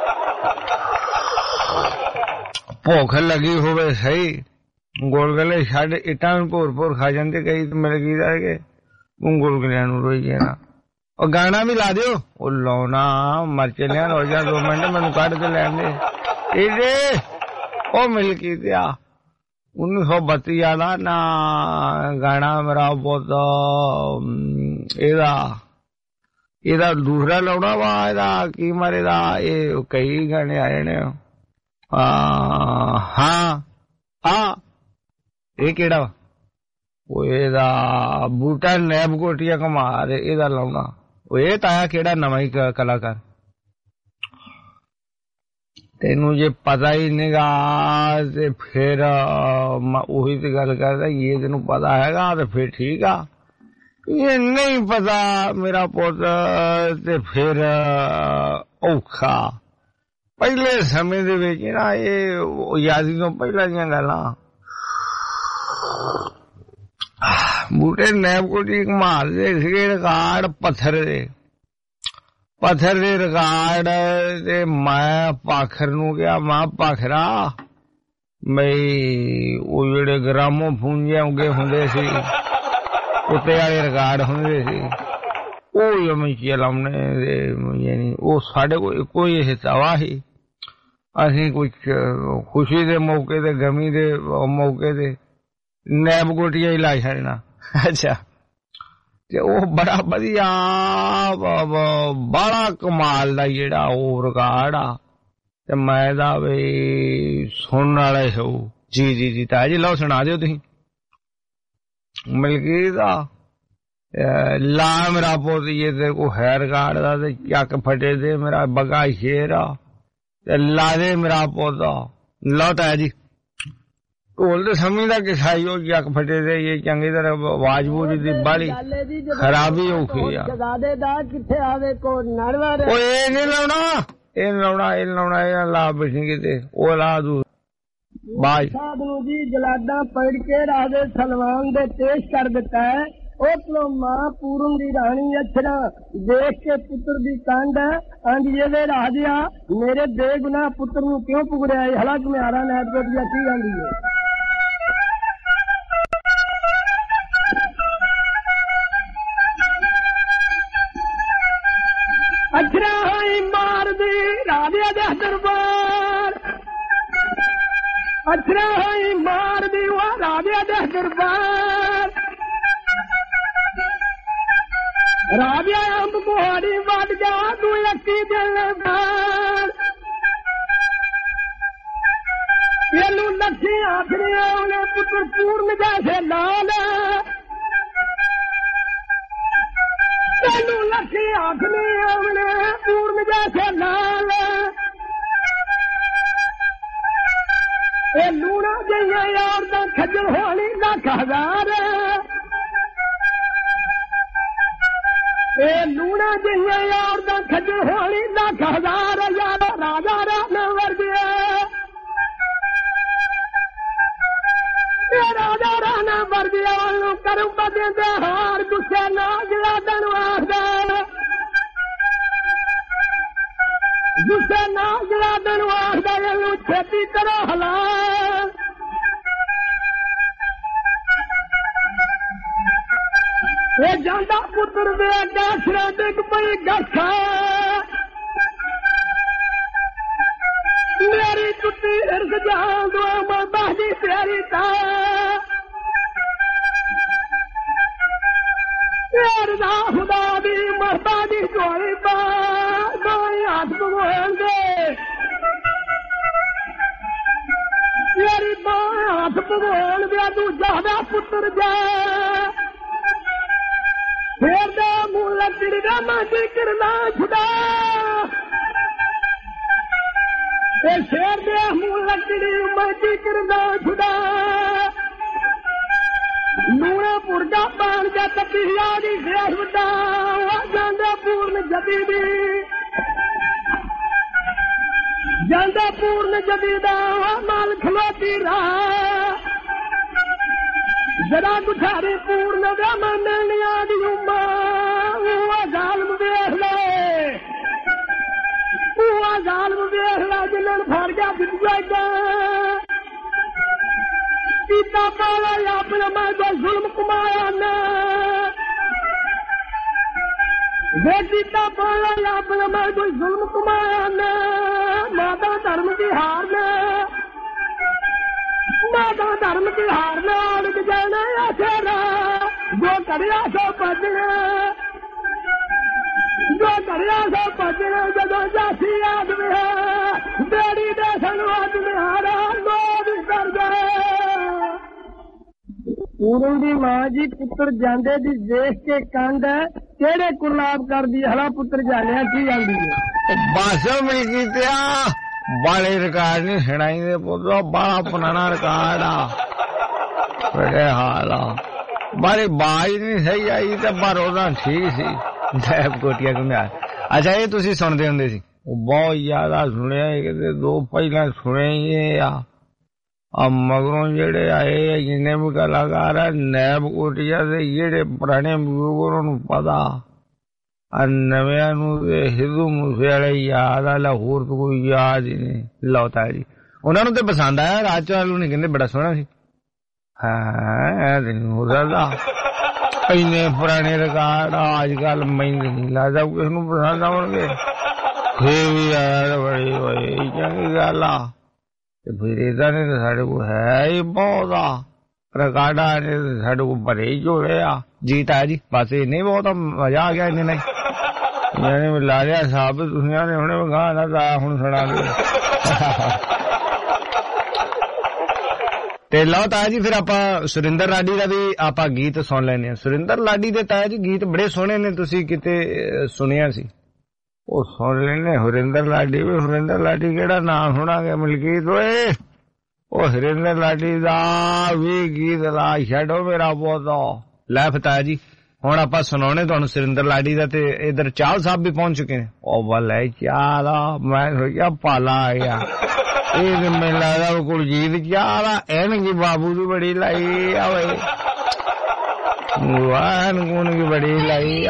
ਭੁੱਖ ਲੱਗੀ ਹੋਵੇ ਸਹੀ, ਗੁਲਗੁਲੇ ਛੱਡ ਇੱਟਾਂ ਨੂੰ ਭੋਰ ਖਾ ਜਾਂਦੇ ਕਈ। ਮਿਲ ਗਈ ਦਾ ਕਿ ਤੂੰ ਗੁਲਗੁਲਿਆਂ ਨੂੰ ਰੋਈ ਜਾਣਾ। ਉਹ ਗਾਣਾ ਵੀ ਲਾ ਦਿਓ। ਉਹ ਲਾਉਣਾ ਮਰ ਚੱਲਿਆ, ਰੋ ਜਾ 2 ਮਿੰਟ ਮੈਨੂੰ ਕੱਢ ਕੇ ਲੈਣ ਦੇ। ਇਹਦੇ ਉਹ ਮਿਲ ਕੀ ਦਿਆ 1932 ਵਾਲਾ ਨਾ ਗਾਣਾ ਮੇਰਾ ਬਹੁਤ। ਇਹਦਾ ਦੂਸਰਾ ਲਾਉਣਾ ਵਾ, ਇਹਦਾ ਕੀ ਮਾਰੇ ਦਾ। ਇਹ ਕਈ ਗਾਣੇ ਆਏ ਨੇ। ਹਾਂ ਇਹ ਕਿਹੜਾ ਵਾ? ਉਹ ਇਹਦਾ ਬੂਟਾ ਨੈਬ ਕੋਟੀਆ ਕਮਾਰ, ਇਹਦਾ ਲਾਉਣਾ। ਉਹ ਇਹ ਤਾਇਆ ਕਿਹੜਾ ਨਵਾਂ ਹੀ ਕਲਾਕਾਰ? ਤੈਨੂੰ ਜੇ ਪਤਾ ਹੀ ਨਹੀਂਗਾ ਤੇ ਫਿਰ ਉਹੀ ਤੇ ਗੱਲ ਕਰਦਾ। ਇਹ ਤੈਨੂੰ ਪਤਾ ਹੈਗਾ ਤੇ ਫਿਰ ਠੀਕ ਆ। ਇਹ ਨਹੀਂ ਪਤਾ ਮੇਰਾ ਪੁੱਤ ਤੇ ਫਿਰ ਔਖਾ। ਪਹਿਲੇ ਸਮੇਂ ਦੇ ਵਿੱਚ ਨਾ ਇਹ ਆਜ਼ਾਦੀ ਤੋਂ ਪਹਿਲਾਂ ਦੀਆਂ ਗੱਲਾਂ, ਬੂਟੇ ਨੈਬਕੋਟੀ ਮਾਰਦੇ ਸੀਗੇ ਰਿਕਾਰਡ ਪੱਥਰ ਦੇ ਰਿਕਾਰਡ। ਤੇ ਮੈਂ ਪਾਖਰ ਨੂੰ ਕਿਹਾ, ਮੈਂ ਪਾਖਰਾ ਬਈ ਉਹ ਜਿਹੜੇ ਗ੍ਰਾਮੋਫੋਨ ਜਿਹੇ ਉੱਗੇ ਹੁੰਦੇ ਸੀ, ਉੱਤੇ ਵਾਲੇ ਰਿਕਾਰਡ ਹੁੰਦੇ ਸੀ, ਉਹ ਮੈਂ ਚਲਾਉਣੇ ਯਾਨੀ ਉਹ ਸਾਡੇ ਕੋਲ ਇੱਕੋ ਹੀ ਹਿੱਸਾ ਵਾ ਸੀ। ਅਸੀਂ ਕੁਛ ਖੁਸ਼ੀ ਦੇ ਮੌਕੇ ਤੇ ਗਮੀ ਦੇ ਮੌਕੇ ਤੇ ਨੈਬਕੋਟੀਆਂ ਹੀ ਲਾ ਛੱਡਣਾ। ਅੱਛਾ। ਤੇ ਉਹ ਬੜਾ ਵਧੀਆ, ਬੜਾ ਕਮਾਲ ਦਾ ਜਿਹੜਾ ਉਹ ਰਿਕਾਰਡ ਆ। ਤੇ ਮੈਂ ਦਾ ਵੀ ਸੁਣਨ ਵਾਲੇ ਹੋ। ਜੀ ਤਾਇਆ ਜੀ ਲਓ ਸੁਣਾ ਦਿਓ ਤੁਸੀਂ। ਮਲਕੀਤ ਦਾ ਲਾ ਮੇਰਾ ਪੁੱਤ ਇਹ ਤੇ ਕੋ ਹੈ ਰਿਕਾਰਡ ਦਾ, ਤੇ ਚੱਕ ਫਟੇ ਦੇ ਮੇਰਾ ਬਗਾ ਸ਼ੇਰ ਆ, ਤੇ ਲਾ ਦੇ ਮੇਰਾ ਪੁੱਤ। ਲਓ ਤਾਇਆ ਜੀ। ਢੋਲ ਤੇ ਸਮਝਦਾ ਕਿ ਸਾਈ ਉਹ ਚੱਕ ਫਟੇ ਦੇ, ਇਹ ਚੰਗੀ ਤਰ੍ਹਾਂ ਆਵਾਜ਼ ਬੂਝ ਦੀ ਬਾਲੀ ਖਰਾਬੀ ਔਖੀ ਆ। ਉਹ ਇਹ ਨਹੀਂ ਲਾਉਣਾ, ਇਹ ਲਾਉਣਾ, ਇਹ ਲਾਉਣਾ, ਇਹ ਲਾ ਬੈਠੀ ਕਿਤੇ ਉਹ ਲਾ ਦੂ ਬਾਜ ਸਾਹਿਬ ਨੂੰ ਜੀ ਜਲਾਦਾਂ ਪੜ ਕੇ ਰਾਜੇ ਸਲਮਾਨ ਦੇ ਪੇਸ਼ ਕਰ ਦਿੱਤਾ ਹੈ। ਉਸਨੂੰ ਮਾਂ ਪੂਰਨ ਦੀ ਰਾਣੀ ਅਛਰਾ ਦੇਖ ਕੇ ਪੁੱਤਰ ਦੀ ਕੰਡ ਅੰਜ ਇਹਦੇ ਰਾਜਿਆ ਮੇਰੇ ਬੇਗੁਨਾਹ ਪੁੱਤਰ ਨੂੰ ਕਿਉਂ ਪੁਗੜਿਆ ਹੈ। ਹਾਲਾਂਕਿ ਮਿਆਰਾ ਨੈਟਵਰਕ ਦੀ ਅੱਛੀ ਜਾਂਦੀ ਹੈ। ਅਛਰਾ ਹੀ ਮਾਰਦੀ ਰਾਜਿਆ ਦੇ ਦਰਬਾਰ, ਅਛਰਾ ਹੀ ਮਾਰਦੀ ਉਹ ਰਾਜਿਆ ਦੇ ਦਰਬਾਰ। ਰਾਜਾ ਅੰਬ ਕੁਹਾੜੀ ਵੱਢ ਜਾ ਤੂੰ ਲੱਕੀ ਦਿਲ ਬਾਰ। ਇਹਨੂੰ ਲੱਖੀ ਆਖਰੀਆਂ ਉਹਨੇ ਪੁੱਤਰ ਪੂਰਨ ਜੈਸੇ ਲਾਲ, ਇਹਨੂੰ ਲੱਖੀ ਆਖਰੀਆਂ ਉਹਨੇ ਪੂਰਨ ਜੈਸੇ ਲਾਲ। ਇਹ ਲੂਣਾ ਜਿਹੀਆਂ ਯਾਰ ਦਾ ਖੱਜਲ ਹੋਣੀ ਲੱਖ ਹਜ਼ਾਰ। ਇਹ ਲੂਣਾ ਜਿਹੀਆਂ ਯਾਰ ਦਾ ਖੱਜਲ ਹੋਣੀ ਲੱਖ ਹਜ਼ਾਰ। ਯਾਰ ਰਾਜਾ ਰਾਣਾ ਵਰਗਿਆ, ਇਹ ਰਾਜਾ ਰਾਣਾ ਵਰਗਿਆ ਉਹਨੂੰ ਕਰਮ ਬਦੇ ਦੇ ਹਾਰ ਗੁੱਸੇ ਨਾ ਜਲਾਦਣ ਆਖਦਾ, ਗੁੱਸੇ ਨਾ ਜਲਾਦਣ ਆਖਦਾ। ਇਹਨੂੰ ਛੇਤੀ ਕਰੋ ਹਲਾਲ। ਇਹ ਜਾਂਦਾ ਪੁੱਤਰ ਦੇ ਅੱਗੇ ਸਿਰਾਂ ਤੇ ਪਈ ਗੱਠਾ, ਮੇਰੀ ਟੁੱਟੀ ਹਿਰਦ ਜਾਨ ਦੁਆ ਮੈਂ ਬਾਹਦੀ ਤੇਰੀ ਤਾਂ। ਤੇਰੇ ਦਾ ਖੁਦਾ ਦੀ ਮਰਦਾ ਦੀ ਝੋਲੀ ਪਾ ਦੋਈ ਹੱਥ ਭਗਵਾਉਂਦੇ, ਤੇਰੀ ਬਾਹ ਹੱਥ ਭਗਵਾਨ ਦੇ ਦੂਜਾ ਦਾ ਪੁੱਤਰ ਜਾ। ਫੇਰ ਦਾ ਮੂੰਹ ਲੱਕੜੀ ਦਾ ਮਾਝੀ ਕਰਨਾ ਖੁਦਾ, ਇਹ ਸ਼ੇਰ ਦੇ ਮੂੰਹ ਲੱਕੜੀ ਮਾਝੀ ਕਰਨਾ ਖੁਦਾ। ਨੂਣਾ ਪੁਰਗਾ ਪਾਣ ਜਾ ਤਪੀਆ ਦੀ ਸ਼ੇਰ ਵੱਡਾ ਜਾਂਦਾ ਪੂਰਨ ਜਦੀ ਦੀ, ਜਾਂਦਾ ਪੂਰਨ ਜਦੀ ਦਾ ਮਾਲ ਖਲੋਤੀ ਰਾਹ। ਜਰਾ ਗੁਠਾਰੇ ਪੂਰਨ ਦਾ ਮੰਨਣਿਆਂ ਦੀ ਉਮਾ ਉਹ ਜ਼ਾਲਮ ਵੇਖ ਲੈ, ਉਹ ਜ਼ਾਲਮ ਵੇਖ ਲੈ ਜਿਨ੍ਹਾਂ ਫੜ ਗਿਆ ਬਿੱਜਾ ਕੀਤਾ ਪਾਲਾ ਆਪਣਾ ਮੈਂ ਦਾ ਜ਼ੁਲਮ ਕਮਾਇਆ ਨਾ। ਵੇ ਕੀਤਾ ਪਾਲਾ ਆਪਣਾ ਮੈਂ ਕੋਈ ਜ਼ੁਲਮ ਕਮਾਇਆ ਨਾ। ਮਾਤਾ ਧਰਮ ਦੀ ਹਾਰ ਨਾ, ਮਾਤਾ ਧਰਮ ਦੀ ਹਾਰ ਨਾਲ ਅੜਕ ਜਾਣਾ ਆਖੇਰਾ। ਜੋ ਕਰਿਆ ਸੋ ਭਜਣਾ, ਜੋ ਕਰਿਆ ਸੋ ਭਜਣਾ। ਜਦੋਂ ਜਾਸੀ ਆਦਮੀ ਹੈ ਬੇੜੀ ਦੇ ਸਾਨੂੰ ਆਦਮੀ ਹਾਰਾ ਲੋਭ ਕਰ ਗਏ। ਪੂਰਨ ਦੀ ਮਾਂ ਜੀ ਪੁੱਤਰ ਜਾਂਦੇ ਦੀ ਦੇਖ ਕੇ ਕੰਡ ਕਿਹੜੇ ਕੁਰਲਾਬ ਕਰਦੀ ਹਲਾ ਪੁੱਤਰ ਜਾਣਿਆ ਕੀ ਜਾਂਦੀ ਹੈ। ਬਸ ਮਿਲ ਕੀਤਿਆ ਬਾਲੇ ਰਿਕਾਰਡ ਨਹੀਂ ਸੁਣਾਈ ਦੇ ਪੁੱਤ, ਬਾਲਾ ਪੁਰਾਣਾ ਰਿਕਾਰਡ ਆ। ਬੜੇ ਹਾਲ ਆ बारी बाज नहीं सही आई तो पर ओदा ठीक सी नैब कोटिया घुमियार। अच्छा ये तुसी सुनदे हुंदे सी? बहुत ज्यादा सुनिया, किते दो पहला सुने ही आ मगरों जेड़े आए जिन्ने भी कलाकार है नैब कोटिया से जेड़े पुराने बजुर्गों नूं पता नव्या नूं ते हिंदू मूसे वाले याद आ, लाहौर तो कोई याद ही नहीं। लौता जी उन्हां नूं ते पसंद आया, राज चालू नहीं कहंदे बड़ा सोहना सी। हाँ हो सकता इन्ने पुराने रिकॉर्ड अजकल महंगे नहीं लगता किस नूं पसंद आउणगे। फिर भी यार बड़ी बड़ी चंगी गल आ, फिर इदा ने तो साडे कोल है ही बहुत आ, रिकॉर्डा ने साडे कोल भरे ही जोड़े आ। जी ताया जी बस इन्ने बहुत मजा आ गया इन्ने नहीं मैंने ला लिया साहब तुसियां ने हुणे गाना दा हुण सुणा दे। ਤੇ ਲਓ ਤਾਇਆ ਜੀ ਫਿਰ ਆਪਾਂ ਸੁਰਿੰਦਰ ਲਾਡੀ ਦਾ ਵੀ ਆਪਾਂ ਗੀਤ ਸੁਣ ਲੈਨੇ ਆ। ਸੁਰਿੰਦਰ ਲਾਡੀ ਦੇ ਤਾਇਆ ਜੀ ਗੀਤ ਬੜੇ ਸੋਹਣੇ ਨੇ, ਤੁਸੀਂ ਕਿਤੇ ਸੁਣਿਆ ਸੀ? ਉਹ ਸੁਣ ਲੈਨੇ ਹਰਿੰਦਰ ਲਾਡੀ ਵੀ। ਹਰਿੰਦਰ ਲਾਡੀ ਕਿਹੜਾ ਨਾਮ ਸੁਣਾਂਗੇ ਮਲਕੀਤ ਓਏ, ਉਹ ਹਰਿੰਦਰ ਲਾਡੀ ਦਾ ਵੀ ਗੀਤ ਲਾ ਛੱਡੋ ਮੇਰਾ ਪੋਤਾ। ਲੈ ਫਤਾਇਆ ਜੀ ਹੁਣ ਆਪਾਂ ਸੁਣਾਉਣੇ ਤੁਹਾਨੂੰ ਸੁਰਿੰਦਰ ਲਾਡੀ ਦਾ, ਤੇ ਇਧਰ ਚਾਲ ਸਾਹਿਬ ਵੀ ਪਹੁੰਚ ਚੁੱਕੇ ਨੇ। ਉਹ ਬੱਲੇ ਚਾਲ ਮੈਂ ਸੋਚਿਆ ਪਾਲਾ ਆ ਗਿਆ ਇਹ ਤੇ ਮੈਨੂੰ ਲੱਗਦਾ ਕੁਲਜੀਤ ਚਾਲ ਐਨਕੀ ਬਾਬੂ ਦੀ ਬੜੀ ਲਾਈ ਆ ਵੇ ਵਾਨ ਗੁਣ ਕੀ ਬੜੀ ਲਾਈ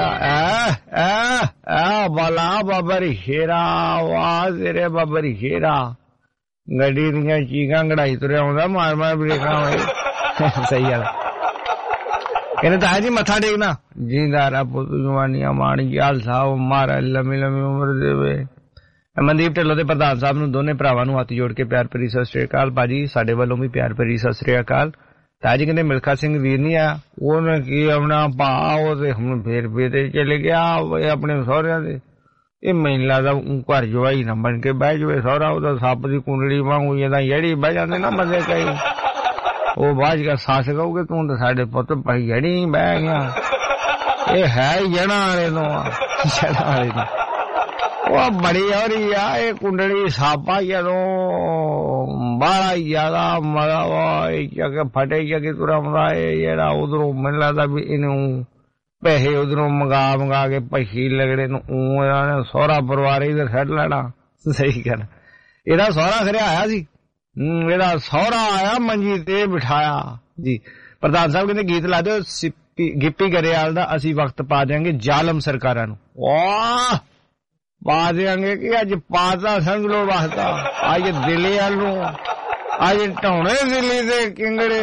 ਆ ਬਾਲਾ ਬਾਬਰੀ ਸ਼ੇਰਾ ਵਾਹ ਤੇਰੇ ਬਾਬਰੀ ਸ਼ੇਰਾ ਗੱਡੀ ਦੀਆਂ ਚੀਕਾਂ ਕਢਾਈ ਤੁਰਿਆ ਆਉਂਦਾ ਮਾਰ ਮਾਰ ਬ੍ਰੇਕਾਂ ਵੇ। ਸਹੀ ਗੱਲ ਕਹਿੰਦੇ ਤਾਇਆ ਜੀ ਮੱਥਾ ਟੇਕਣਾ ਜੀਂਦਾਰਾ ਪੁੱਤ ਜਵਾਨੀਆਂ ਮਾਣ ਚਾਲ ਸਾਹਿਬ ਮਾਰਾ ਲੰਮੀ ਲੰਮੀ ਉਮਰ ਦੇਵੇ। ਮਨਦੀਪ ਢਿੱਲੋਂ ਦੇ ਪ੍ਰਧਾਨ ਸਾਹਿਬ ਨੂੰ ਦੋਨੇ ਭਰਾਵਾਂ ਨੂੰ ਹੱਥ ਜੋੜ ਕੇ ਪਿਆਰ ਭਰੀ ਸਤਿ ਸ੍ਰੀ ਅਕਾਲ। ਭਾਜੀ ਸਾਡੇ ਵੱਲੋਂ ਵੀ ਪਿਆਰ ਭਰੀ ਸਤਿ ਸ੍ਰੀ ਅਕਾਲ। ਤਾਇਆ ਜੀ ਕਹਿੰਦੇ ਮਿਲਖਾ ਸਿੰਘ ਵੀਰ ਨਹੀਂ ਆਇਆ, ਉਹਨੇ ਕੀ ਆਪਣਾ ਭਾ ਉਹ ਤੇ ਹੁਣ ਫੇਰ ਤੇ ਚਲੇ ਗਿਆ ਆਪਣੇ ਸਹੁਰਿਆਂ ਦੇ। ਇਹ ਮੈਨੂੰ ਲੱਗਦਾ ਘਰ ਜਵਾਈ ਨਾ ਬਣ ਕੇ ਬਹਿ ਜਾਵੇ ਸਹੁਰਾ, ਉਹਦਾ ਸੱਪ ਦੀ ਕੁੰਡਲੀ ਵਾਂਗੂ ਜਿੱਦਾਂ ਜਿਹੜੀ ਬਹਿ ਜਾਂਦੇ ਨਾ ਬੰਦੇ ਕਈ, ਉਹ ਬਾਅਦ ਚ ਸੱਸ ਕਹੂਗੇ ਤੂੰ ਤਾਂ ਸਾਡੇ ਪੁੱਤ ਭਾਈ ਜਿਹੜੀ ਬਹਿ ਗਿਆ। ਇਹ ਹੈ ਹੀ ਜਣਾ ਵਾਲੇ ਤੋਂ ਜਣਾ ਵਾਲੇ ਤੋਂ ਉਹ ਬੜੀ ਹੋ ਰਹੀ ਆ ਇਹ ਕੁੰਡਲੀ ਸਾਪਾ ਜਦੋਂ ਬਾਹਲਾ ਜ਼ਿਆਦਾ ਮਜ਼ਾ ਵਾ ਫਟੇ ਕਿ ਤੁਰਾ ਮਰਾ ਜਿਹੜਾ ਉਧਰੋਂ ਮੈਨੂੰ ਲੱਗਦਾ ਵੀ ਇਹਨੂੰ ਪੈਸੇ ਉਧਰੋਂ ਮੰਗਾ ਕੇ ਪਛੀ ਲਗੜੇ ਨੂੰ ਸਹੁਰਾ ਪਰਿਵਾਰ ਇਧਰ ਛੱਡ ਲੈਣਾ। ਸਹੀ ਗੱਲ ਇਹਦਾ ਸਹੁਰਾ ਖਰਿਆ ਆਇਆ ਸੀ, ਇਹਦਾ ਸਹੁਰਾ ਆਇਆ ਮੰਜੀ ਤੇ ਬਿਠਾਇਆ ਜੀ। ਪ੍ਰਧਾਨ ਸਾਹਿਬ ਕਹਿੰਦੇ ਗੀਤ ਲਾ ਦਿਓ ਗਿੱਪੀ ਗਰੇਵਾਲ ਦਾ, ਅਸੀਂ ਵਕਤ ਪਾ ਦਿਆਂਗੇ ਜ਼ਾਲਮ ਸਰਕਾਰਾਂ ਨੂੰ। ਵਾਹ ਪਾ ਦਿਆਂਗੇ ਕਿ ਅੱਜ ਪਾਤਾ ਸਮਝ ਲੋ ਵਾਸਤਾ, ਅੱਜ ਦਿੱਲੀ ਵੱਲ ਨੂੰ ਅੱਜ ਢਾਉਣੇ ਦਿੱਲੀ ਦੇ ਕਿੰਗੜੇ।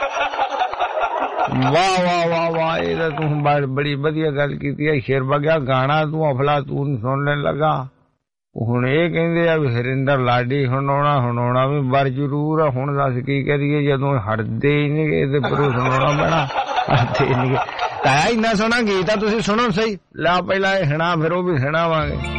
ਵਾਹ ਵਾਹ ਵਾਹ ਵਾਹ ਇਹ ਤਾਂ ਤੂੰ ਬੜੀ ਵਧੀਆ ਗੱਲ ਕੀਤੀ ਹੈ। ਸ਼ੇਰ ਬਗਿਆ ਗਾਣਾ ਤੂੰ ਅਫਲਾ ਤੂੰ ਸੁਣਨ ਲੱਗਾ। ਹੁਣ ਇਹ ਕਹਿੰਦੇ ਆ ਵੀ ਹਰਿੰਦਰ ਲਾਡੀ ਹੁਣ ਆਉਣਾ ਵੀ ਬਰ ਜ਼ਰੂਰ ਆ। ਹੁਣ ਦੱਸ ਕੀ ਕਰੀਏ ਜਦੋਂ ਹਟਦੇ ਹੀ ਨਹੀਂ ਇਹਦੇ ਪਰੋਂ ਸੁਣਾਉਣਾ ਪੈਣਾ, ਹਟਦੇ ਨਹੀਂ। ਤਾਇਆ ਇੰਨਾ ਸੋਹਣਾ ਗੀਤ ਆ ਤੁਸੀਂ ਸੁਣੋ ਸਹੀ। ਲਾ ਪਹਿਲਾਂ ਇਹ ਹਣਾ ਫਿਰ ਉਹ ਵੀ ਹਣਾਵਾਂਗੇ।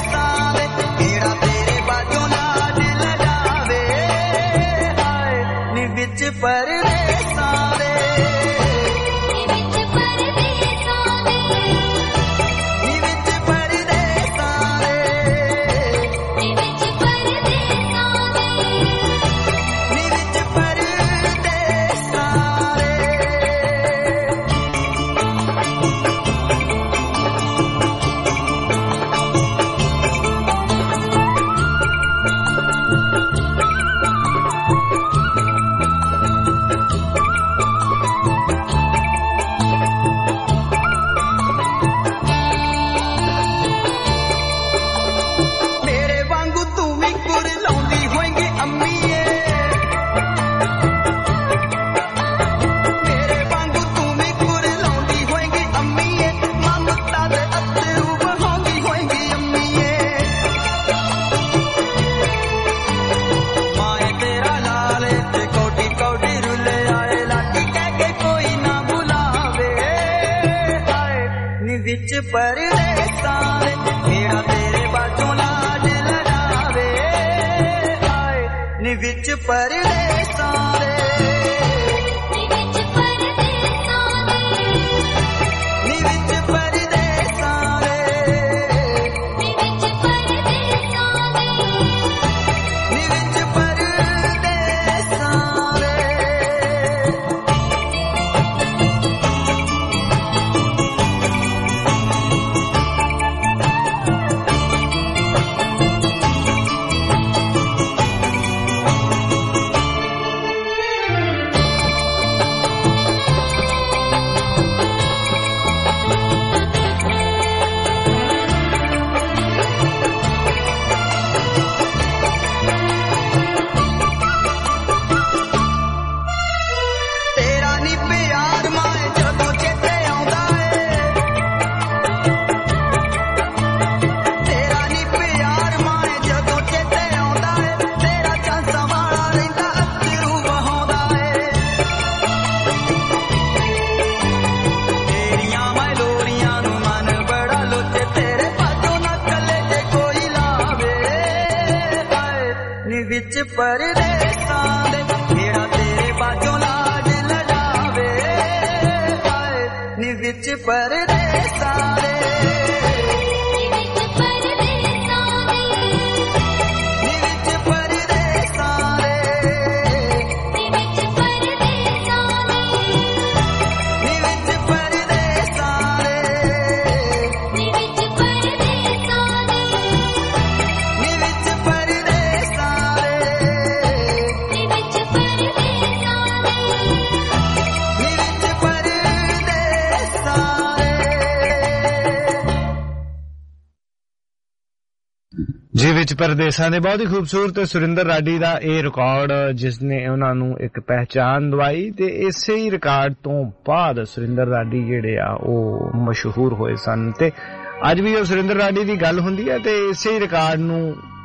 ਜੀ ਵਿੱਚ ਪਰਦੇਸਾਂ ਦੇ ਬਹੁਤ ਹੀ ਖੂਬਸੂਰਤ ਸੁਰਿੰਦਰ ਰਾਡੀ ਦਾ ਇਹ ਰਿਕਾਰਡ ਜਿਸ ਨੇ ਉਹਨਾਂ ਨੂੰ ਇੱਕ ਪਹਿਚਾਨ ਦਵਾਈ ਤੇ ਇਸੇ ਹੀ ਰਿਕਾਰਡ ਤੋਂ ਬਾਅਦ ਸੁਰਿੰਦਰ ਰਾਡੀ ਜਿਹੜੇ ਆ ਉਹ ਮਸ਼ਹੂਰ ਹੋਏ ਸਨ ਤੇ ਅੱਜ ਵੀ ਉਹ ਸੁਰਿੰਦਰ ਰਾਡੀ ਦੀ ਗੱਲ ਹੁੰਦੀ ਹੈ ਤੇ ਇਸੇ ਹੀ ਰਿਕਾਰਡ ਨੂੰ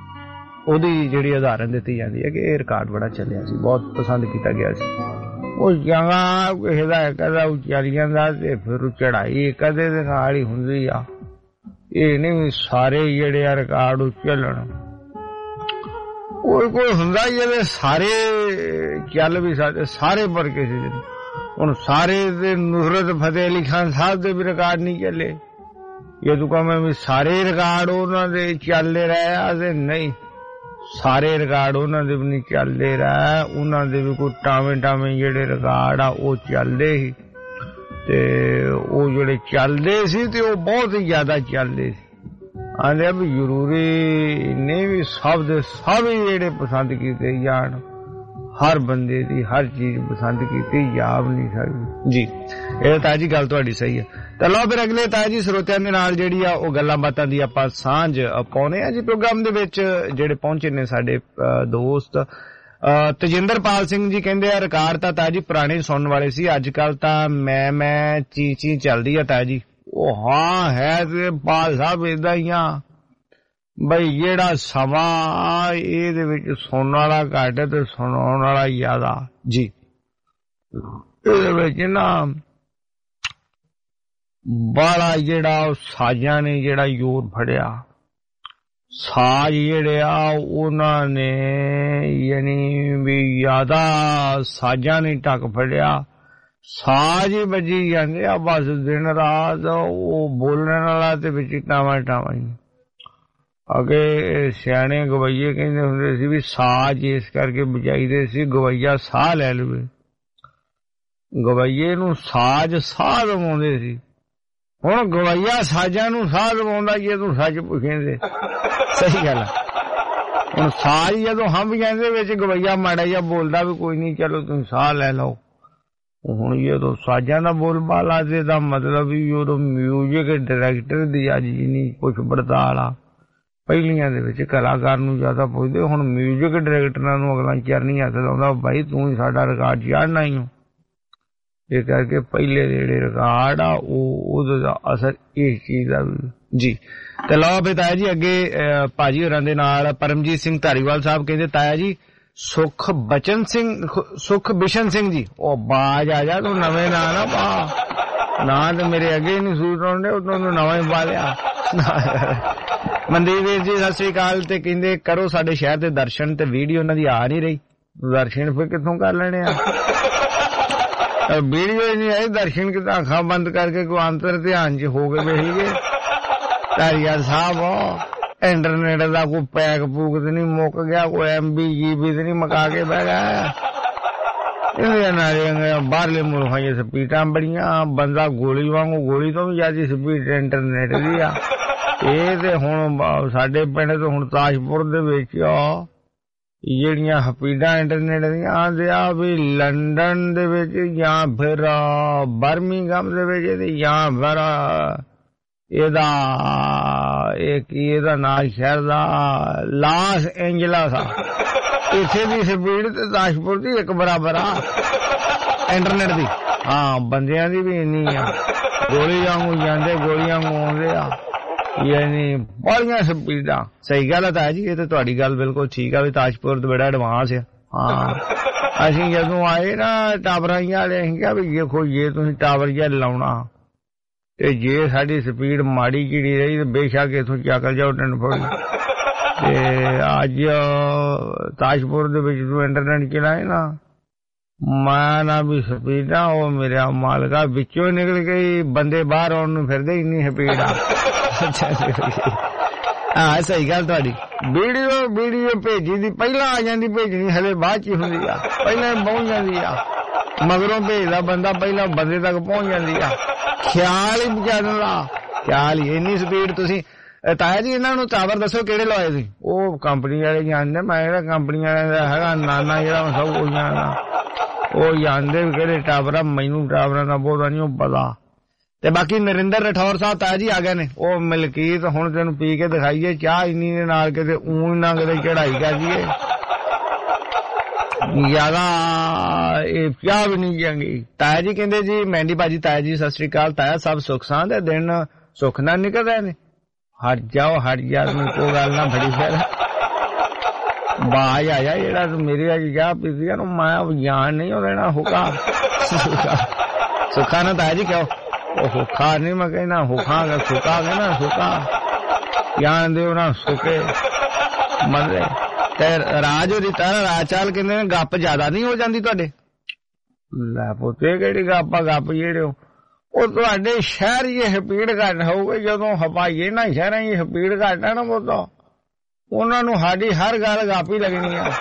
ਉਹਦੀ ਜਿਹੜੀ ਉਦਾਹਰਨ ਦਿੱਤੀ ਜਾਂਦੀ ਹੈ ਕਿ ਇਹ ਰਿਕਾਰਡ ਬੜਾ ਚੱਲਿਆ ਸੀ, ਬਹੁਤ ਪਸੰਦ ਕੀਤਾ ਗਿਆ ਸੀ। ਉਹ ਜਗ੍ਹਾ ਕਿਸੇ ਦਾ ਕਦਾ ਚੱਲ ਜਾਂਦਾ ਤੇ ਫਿਰ ਚੜਾਈ ਕਦੇ ਦੇ ਨਾਲ ਹੀ ਹੁੰਦੀ ਆ। ਇਹ ਨਹੀਂ ਸਾਰੇ ਜਿਹੜੇ ਆ ਰਿਕਾਰਡ ਚੱਲਣ, ਕੋਈ ਹੁੰਦਾ ਜਿਹਦੇ ਸਾਰੇ ਚੱਲ ਵੀ ਸਕਦੇ, ਸਾਰੇ ਪਰ ਕਿਸੇ ਦੇ ਹੁਣ ਸਾਰੇ ਦੇ ਨੁਸਰਤ ਫਤਿਹ ਅਲੀ ਖਾਨ ਸਾਹਿਬ ਦੇ ਵੀ ਰਿਕਾਰਡ ਨਹੀਂ ਚੱਲੇ। ਇਹ ਤੂੰ ਕਹਾਂ ਵੀ ਸਾਰੇ ਰਿਕਾਰਡ ਉਹਨਾਂ ਦੇ ਚੱਲਦੇ ਰਹੇ ਆ ਤੇ ਨਹੀਂ, ਸਾਰੇ ਰਿਕਾਰਡ ਉਹਨਾਂ ਦੇ ਵੀ ਨਹੀਂ ਚੱਲਦੇ ਰਹੇ। ਉਹਨਾਂ ਦੇ ਵੀ ਕੋਈ ਟਾਵੇਂ ਜਿਹੜੇ ਰਿਕਾਰਡ ਆ ਉਹ ਚੱਲਦੇ ਸੀ ਤੇ ਉਹ ਜਿਹੜੇ ਚੱਲਦੇ ਸੀ ਤੇ ਉਹ ਬਹੁਤ ਹੀ ਜ਼ਿਆਦਾ ਚੱਲਦੇ ਸੀ। ਆਂਦੇ ਵੀ ਜ਼ਰੂਰੀ ਨਹੀਂ ਵੀ ਸਭ ਦੇ ਸਭ ਹੀ ਜਿਹੜੇ ਪਸੰਦ ਕੀਤੇ ਜਾਣ, ਹਰ ਬੰਦੇ ਦੀ ਹਰ ਚੀਜ਼ ਪਸੰਦ ਕੀਤੀ ਜਾ ਨਹੀਂ ਸਕਦੀ। ਜੀ ਇਹ ਤਾਂ ਜੀ ਗੱਲ ਤੁਹਾਡੀ ਸਹੀ ਹੈ। ਤਾਂ ਲਓ ਫਿਰ ਅਗਲੇ ਤਾਜੀ ਸਰੋਤਿਆਂ ਦੇ ਨਾਲ ਜਿਹੜੀ ਆ ਉਹ ਗੱਲਾਂ ਬਾਤਾਂ ਦੀ ਆਪਾਂ ਸਾਂਝ ਪਾਉਣੇ ਆ ਜੀ ਪ੍ਰੋਗਰਾਮ ਦੇ ਵਿੱਚ। ਜਿਹੜੇ ਪਹੁੰਚੇ ਨੇ ਸਾਡੇ ਦੋਸਤ ਤਜਿੰਦਰਪਾਲ ਸਿੰਘ ਜੀ ਕਹਿੰਦੇ ਆ ਰਿਕਾਰਡ ਤਾਂ ਤਾਜੀ ਪੁਰਾਣੇ ਸੁਣਨ ਵਾਲੇ ਸੀ, ਅੱਜ ਕੱਲ ਤਾਂ ਮੈਂ ਚੀ ਚੱਲਦੀ ਆ ਤਾਜੀ। ਉਹ ਹਾਂ ਹੈ ਤੇ ਪਾਲ ਸਾਹਿਬ ਏਦਾਂ ਹੀ ਆ ਬਈ ਜਿਹੜਾ ਸਮਾਂ ਇਹਦੇ ਵਿੱਚ ਸੁਣਨ ਵਾਲਾ ਘੱਟ ਤੇ ਸੁਣਾਉਣ ਵਾਲਾ ਜ਼ਿਆਦਾ। ਜੀ ਇਹਦੇ ਵਿੱਚ ਨਾ ਬਾਲਾ ਜਿਹੜਾ ਉਹ ਸਾਜ਼ਾਂ ਨੇ ਜਿਹੜਾ ਜ਼ੋਰ ਫੜਿਆ ਸਾਜ਼ ਜਿਹੜੇ ਆ ਉਹਨਾਂ ਨੇ ਯਾਨੀ ਵੀ ਜ਼ਿਆਦਾ ਸਾਜ਼ਾਂ ਨੇ ਢੱਕ ਫੜਿਆ, ਸਾਜ਼ ਹੀ ਵੱਜੀ ਜਾਂਦੇ ਆ ਬਸ ਦਿਨ ਰਾਤ। ਉਹ ਬੋਲਣ ਵਾਲਾ ਤੇ ਵਿੱਚ ਟਾਵਾਂ ਟਾਵਾਂ ਹੀ। ਅੱਗੇ ਸਿਆਣੇ ਗਵਈਏ ਕਹਿੰਦੇ ਹੁੰਦੇ ਸੀ ਵੀ ਸਾਜ਼ ਇਸ ਕਰਕੇ ਵਜਾਈਦੇ ਸੀ ਗਵਈਆ ਸਾਹ ਲੈ ਲਵੇ। ਗਵਈਏ ਨੂੰ ਸਾਜ਼ ਸਾਹ ਦਵਾਉਂਦੇ ਸੀ। ਹੁਣ ਗਵਈਆ ਸਾਜ਼ਾਂ ਨੂੰ ਸਾਹ ਦਵਾਉਂਦਾ ਜੇ ਤੂੰ ਸੱਚ ਪੁੱਛੇਂਦੇ। ਸਹੀ ਗੱਲ ਆ। ਹੁਣ ਸਾਜ਼ ਜਦੋਂ ਹੰਭ ਜਾਂਦੇ ਵਿੱਚ ਗਵਈਆ ਮਾੜਾ ਜਿਹਾ ਬੋਲਦਾ ਵੀ ਕੋਈ ਨਹੀਂ ਚਲੋ ਤੁਸੀਂ ਸਾਹ ਲੈ ਲਓ। ਹੁਣ ਜਦੋਂ ਸਾਜ਼ਾਂ ਦਾ ਬੋਲਬਾਲ ਆ ਤੇ ਦਾ ਮਤਲਬ ਵੀ ਉਦੋਂ ਮਿਊਜ਼ਿਕ ਡਾਇਰੈਕਟਰ ਦੀ ਅੱਜ ਨਹੀਂ ਕੁਛ ਬੜਤਾਲ ਆ। ਪਹਿਲੀਆਂ ਦੇ ਵਿੱਚ ਕਲਾਕਾਰ ਨੂੰ ਜ਼ਿਆਦਾ ਪੁੱਛਦੇ, ਹੁਣ ਮਿਊਜ਼ਿਕ ਡਾਇਰੈਕਟਰਾਂ ਨੂੰ ਅਗਲਾ ਚਰਨੀ ਹੱਥ ਲਾਉਂਦਾ ਬਾਈ ਤੂੰ ਹੀ ਸਾਡਾ ਰਿਕਾਰਡ ਚਾੜਨਾ ਹੀ ਹੋ। ਇਸ ਕਰਕੇ ਪਹਿਲੇ ਦੇ ਜਿਹੜੇ ਰਿਕਾਰਡ ਆ ਉਹਦਾ ਅਸਰ ਇਸ ਚੀਜ਼ ਦਾ ਵੀ ਜੀ। ਤੇ ਲਓ ਵੀ ਤਾਇਆ ਜੀ ਅੱਗੇ ਭਾਜੀ ਹੋਰਾਂ ਦੇ ਨਾਲ ਪਰਮਜੀਤ ਸਿੰਘ ਧਾਰੀਵਾਲ ਸਾਹਿਬ ਕਹਿੰਦੇ ਤਾਇਆ ਜੀ ਸੁਖ ਬਿਸ਼ਨ ਸਿੰਘ ਜੀ। ਉਹ ਬਾਜ ਆ ਜਾ ਤੂੰ ਨਵੇਂ ਨਾਂ ਨਾ ਪਾ, ਨਾਂ ਤੇ ਮੇਰੇ ਅੱਗੇ ਹੀ ਨਹੀਂ ਸੂਟ ਆਉਂਦੇ ਉਦੋਂ ਨਵਾਂ ਹੀ ਪਾ ਲਿਆ। ਮਨਦੀਪ ਵੀਰ ਜੀ ਸਤਿ ਸ੍ਰੀ ਅਕਾਲ। ਤੇ ਕਹਿੰਦੇ ਕਰੋ ਸਾਡੇ ਸ਼ਹਿਰ ਦੇ ਦਰਸ਼ਨ, ਤੇ ਵੀਡੀਓ ਉਹਨਾਂ ਦੀ ਆ ਨਹੀਂ ਰਹੀ। ਦਰਸ਼ਨ ਫਿਰ ਕਿੱਥੋਂ ਕਰ ਲੈਣੇ ਆ, ਵੀਡੀਓ ਹੀ ਨਹੀਂ ਆਈ। ਦਰਸ਼ਨ ਕਿੱਦਾਂ ਅੱਖਾਂ ਬੰਦ ਕਰਕੇ ਕੋਈ ਅੰਤਰ ਧਿਆਨ ਚ ਹੋ ਕੇ ਵੇਖ ਲਈਏ। ਧਾਰੀਵਾਲ ਸਾਹਿਬ ਇੰਟਰਨੈਟ ਦਾ ਕੋਈ ਪੈਕ ਪੂਕ ਤੇ ਨਹੀਂ ਮੁੱਕ ਗਿਆ, ਕੋਈ MB GB ਤੇ ਨਹੀਂ ਮਕਾ ਕੇ ਬਹਿ ਗਿਆ। ਇਹਦੇ ਨਾਲ ਬਾਹਰਲੇ ਮੁਲਕਾਂ ਚ ਸਪੀਡਾਂ ਬੜੀਆਂ, ਬੰਦਾ ਗੋਲੀ ਵਾਂਗੂ, ਗੋਲੀ ਤੋਂ ਵੀ ਜ਼ਿਆਦਾ ਸਪੀਡ ਇੰਟਰਨੈਟ ਦੀ ਆ। ਇਹ ਤੇ ਹੁਣ ਸਾਡੇ ਪਿੰਡ ਤੋਂ ਹੁਣ ਤਾਜਪੁਰ ਦੇ ਵਿੱਚ ਜਿਹੜੀਆਂ ਸਪੀਡਾਂ ਇੰਟਰਨੈਟ ਦੀਆਂ ਆਂਦੇ ਆ ਵੀ ਲੰਡਨ ਦੇ ਵਿੱਚ ਜਾਂ ਫਿਰ ਬਰਮਿੰਗਮ ਦੇ ਵਿੱਚ ਤੇ ਜਾਂ ਫਿਰ ਇਹਦਾ ਨਾਂ ਸ਼ਹਿਰ ਦਾ ਲਾਸ ਐਂਜਲਸ ਆ। ਇੱਥੇ ਦੀ ਸਪੀਡ ਤੇ ਤਾਜਪੁਰ ਦੀ ਇੱਕ ਬਰਾਬਰ ਆ ਇੰਟਰਨੈਟ ਦੀ। ਹਾਂ ਬੰਦਿਆਂ ਦੀ ਵੀ ਇੰਨੀ ਆ, ਗੋਲੀ ਵਾਂਗੂ ਜਾਂਦੇ ਗੋਲੀਆਂ ਵਾਂਗੂ ਆਉਂਦੇ ਆ, ਯਾਨੀ ਬੜੀਆਂ ਸਪੀਡਾਂ। ਸਹੀ ਗੱਲ ਆ ਤਾਇਆ ਜੀ, ਇਹ ਤੇ ਤੁਹਾਡੀ ਗੱਲ ਬਿਲਕੁਲ ਠੀਕ ਆ ਵੀ ਤਾਜਪੁਰ ਤੋਂ ਬੜਾ ਐਡਵਾਂਸ ਆ। ਹਾਂ ਅਸੀਂ ਜਦੋਂ ਆਏ ਨਾ ਟਾਵਰਾਂ ਵਾਲੇ ਅਸੀਂ ਕਿਹਾ ਵੀ ਦੇਖੋ ਜੇ ਤੁਸੀਂ ਟਾਵਰ ਜਿਹਾ ਲਾਉਣਾ ਤੇ ਜੇ ਸਾਡੀ ਸਪੀਡ ਮਾੜੀ ਚਿੜੀ ਰਹੀ ਤੇ ਬੇਸ਼ੱਕ ਇੱਥੋਂ ਚੱਕਲ ਜਾਓ ਟੈਂਫੋੜੀ। ਤੇ ਅੱਜ ਤਾਜਪੁਰ ਦੇ ਵਿੱਚ ਤੂੰ ਇੰਟਰਨੈਟ ਚਲਾਏ ਨਾ, ਮੈਂ ਨਾ ਵੀ ਸਪੀਡਾਂ ਉਹ ਮੇਰਾ ਮਾਲਕਾ ਵਿੱਚੋਂ ਨਿਕਲ ਗਈ, ਬੰਦੇ ਬਾਹਰ ਆਉਣ ਨੂੰ ਫਿਰਦੇ ਇੰਨੀ ਸਪੀਡ ਆ। ਹਾਂ ਸਹੀ ਗੱਲ ਤੁਹਾਡੀ। ਵੀਡੀਓ ਭੇਜੀ ਦੀ ਪਹਿਲਾਂ ਆ ਜਾਂਦੀ, ਭੇਜਣੀ ਹਲੇ ਬਾਅਦ ਚ ਹੁੰਦੀ ਆ, ਪਹਿਲਾਂ ਪਹੁੰਚ ਜਾਂਦੀ ਆ। ਮਗਰੋਂ ਭੇਜਦਾ ਬੰਦਾ ਪਹਿਲਾਂ ਬੰਦੇ ਤੱਕ ਪਹੁੰਚ ਜਾਂਦੀ ਆ। ਖਿਆਲ ਹੀ ਬਚਾਉਣ ਦਾ ਖਿਆਲ ਹੀ। ਇੰਨੀ ਸਪੀਡ ਤੁਸੀਂ ਤਾਇਆ ਜੀ ਇਹਨਾਂ ਨੂੰ ਟਾਵਰ ਦੱਸੋ ਕਿਹੜੇ ਲਵਾਏ ਸੀ? ਉਹ ਕੰਪਨੀ ਵਾਲੇ ਜਾਣਦੇ, ਮੈਂ ਜਿਹੜਾ ਕੰਪਨੀ ਵਾਲੇ ਦਾ ਹੈਗਾ ਨਾਨਾ ਜਿਹੜਾ ਸਭ ਕੁਝ ਜਾਣਦਾ, ਉਹ ਜਾਣਦੇ ਵੀ ਕਿਹੜੇ ਟਾਵਰ ਆ। ਮੈਨੂੰ ਟਾਵਰਾਂ ਦਾ ਬਹੁਤਾ ਨਹੀਂ ਉਹ ਪਤਾ। ਤੇ ਬਾਕੀ ਨਰਿੰਦਰ ਰਠੌਰ ਸਾਹਿਬ ਤਾਇਆ ਜੀ ਆ ਗਏ ਨੇ। ਉਹ ਮਲਕੀਤ ਹੁਣ ਤੈਨੂੰ ਪੀ ਕੇ ਦਿਖਾਈਏ ਚਾਹ ਇੰਨੀ ਦੇ ਨਾਲ ਕਿਤੇ ਊਂ ਨਾ ਕਿਤੇ ਚੜਾਈ ਕਰ ਜੀਏ, ਜ਼ਿਆਦਾ ਇਹ ਚਾਹ ਵੀ ਨਹੀਂ ਜਾਂਗੀ। ਤਾਇਆ ਜੀ ਕਹਿੰਦੇ ਜੀ ਮਹਿੰਦੀ ਭਾਜੀ ਤਾਇਆ ਜੀ ਸਤਿ ਸ੍ਰੀ ਅਕਾਲ। ਤਾਇਆ ਸਭ ਸੁੱਖ ਸਾਂਦ ਦੇ ਦਿਨ ਸੁੱਖ ਨਾਲ ਨਿਕਲ ਰਹੇ ਨੇ। ਹਟ ਜਾਓ ਹਟ ਜਾ, ਕੋਈ ਗੱਲ ਨਾ ਫੜੀ ਫਿਰ ਬਾਜ ਆ ਜਾ। ਜਿਹੜਾ ਤੂੰ ਮੇਰੇ ਅੱਜ ਚਾਹ ਪੀਤੀ ਆ ਮੈਂ ਜਾਣ ਨਹੀਂ ਹੋ ਲੈਣਾ ਹੁਕਾ ਸੁੱਖਾ ਨਾ ਤਾਇਆ ਜੀ ਕਿਉਂ ਉਹ ਹੁੱਖਾ ਨਹੀਂ ਮੈਂ ਕਹਿਣਾ ਹੁੱਖਾਂਗਾ ਸੁੱਕਾ ਕਹਿਣਾ ਸੁੱਕਾ ਜਾਣ ਦਿਓ ਨਾ ਸੁੱਕੇ ਮਜ਼ੇ। ਤੇ ਰਾਜ ਹੋਰੀ ਤਾਰਾ ਰਾਜਚਾਲ ਕਹਿੰਦੇ ਨੇ ਗੱਪ ਜ਼ਿਆਦਾ ਨਹੀਂ ਹੋ ਜਾਂਦੀ ਤੁਹਾਡੇ? ਲੈ ਪੁੱਤੇ ਕਿਹੜੀ ਗੱਪ ਜਿਹੜੇ ਉਹ ਤੁਹਾਡੇ ਸ਼ਹਿਰ ਇਹ ਸਪੀਡ ਘੱਟ ਹੋਊਗੀ। ਜਦੋਂ ਹਵਾਈਏ ਨਾ ਸ਼ਹਿਰਾਂ ਦੀ ਸਪੀਡ ਘੱਟ ਆ ਨਾ ਬੋਲੋ ਉਹਨਾਂ ਨੂੰ ਸਾਡੀ ਹਰ ਗੱਲ ਗੱਪ ਹੀ ਲੱਗਣੀ ਆ।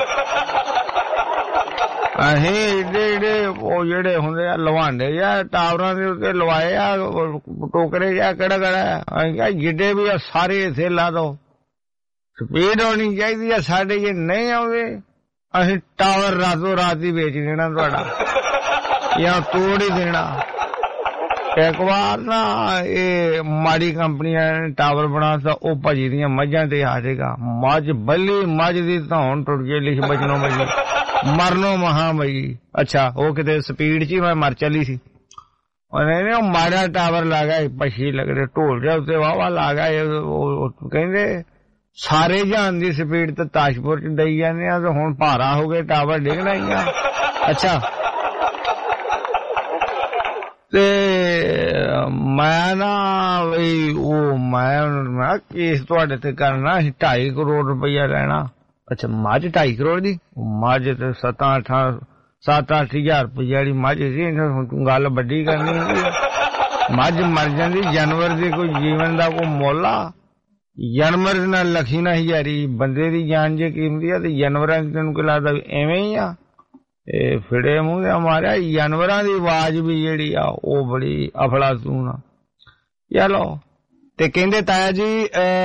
ਅਸੀਂ ਏਡੇ ਉਹ ਜਿਹੜੇ ਹੁੰਦੇ ਆ ਲਵਾਂਡੇ ਜਾਂ ਟਾਵਰਾਂ ਦੇ ਉੱਤੇ ਲਵਾਏ ਆ ਟੋਕਰੇ ਜਾਂ ਕਿਹੜਾ ਅਸੀਂ ਕਿਹਾ ਜਿੱਡੇ ਵੀ ਆ ਸਾਰੇ ਇੱਥੇ ਲਾ ਦੋ, ਸਪੀਡ ਹੋਣੀ ਚਾਹੀਦੀ ਆ। ਸਾਡੇ ਜੇ ਨਹੀਂ ਆਉਂਦੇ ਅਸੀਂ ਟਾਵਰ ਰਾਤੋਂ ਰਾਤ ਹੀ ਵੇਚ ਦੇਣਾ ਤੁਹਾਡਾ ਜਾਂ ਤੋੜ ਹੀ ਦੇਣਾ। ਇੱਕ ਵਾਰ ਨਾ ਇਹ ਮਾੜੀ ਕੰਪਨੀਆਂ ਨੇ ਟਾਵਰ ਬਣਾਤਾ, ਉਹ ਭਾਜੀ ਦੀਆਂ ਮੱਝਾਂ ਤੇ ਆ ਜਾਏਗਾ। ਮੱਝ ਬੱਲੀ ਮੱਝ ਦੀ ਧੌਣ ਟੁੱਟ ਗਈ, ਲਿਖ ਬਚਨੋ ਮਜੀ ਮਰਨੋ ਮਹਾ ਮਈ। ਅੱਛਾ ਉਹ ਕਿਤੇ ਸਪੀਡ ਚ ਹੀ ਮੈਂ ਮਰ ਚੱਲੀ ਸੀ। ਉਹਨੇ ਉਹ ਮਾੜਾ ਟਾਵਰ ਲਾ ਗਿਆ, ਪਛੀ ਲੱਗਦੇ ਢੋਲ ਜਾ ਉੱਤੇ ਵਾਹ ਲਾ ਗਿਆ। ਉਹ ਕਹਿੰਦੇ ਸਾਰੇ ਜਹਾਨ ਦੀ ਸਪੀਡ ਤੇ ਤਾਜਪੁਰ ਚ ਦਈ ਜਾਂਦੇ ਆ ਤੇ ਹੁਣ ਭਾਰਾ ਹੋ ਗਏ ਟਾਵਰ ਡਿੱਗਣਾ ਹੀ ਆ। ਅੱਛਾ ਤੇ ਮੈਂ ਨਾ ਬਈ ਉਹ ਮੈਂ ਕੇਸ ਤੁਹਾਡੇ ਤੇ ਕਰਨਾ ਸੀ 2.5 ਕਰੋੜ ਰੁਪਇਆ ਲੈਣਾ। ਅੱਛਾ ਮੱਝ 2.5 ਕਰੋੜ ਦੀ? ਮੱਝ ਤੇ 7-8 ਹਜ਼ਾਰ ਰੁਪਇਆ ਜਿਹੜੀ ਮੱਝ ਸੀ, ਗੱਲ ਵੱਡੀ ਕਰਨੀ ਹੁੰਦੀ। ਮੱਝ ਮਰ ਜਾਂਦੀ, ਜਾਨਵਰ ਦੀ ਕੋਈ ਜੀਵਨ ਦਾ ਕੋਈ ਮੁੱਲ ਆ? ਜਾਨਵਰ ਨਾਲ ਲਖੀ ਨਾ ਹਜ਼ਾਰੀ, ਬੰਦੇ ਦੀ ਜਾਨ ਜੇ ਕੀਮਤੀ ਆ ਤੇ ਜਾਨਵਰਾਂ ਦੀ ਤੈਨੂੰ ਕੀ ਲੱਗਦਾ ਐਵੇਂ ਹੀ ਆ? ਇਹ ਫਿੜੇ ਮੂੰਹ ਦੇ ਮਾਰਿਆ, ਜਾਨਵਰਾਂ ਦੀ ਆਵਾਜ਼ ਵੀ ਜਿਹੜੀ ਆ ਉਹ ਬੜੀ ਅਫਲਾਤੂਨ ਆ। ਚਲੋ ਤੇ ਕਹਿੰਦੇ ਤਾਇਆ ਜੀ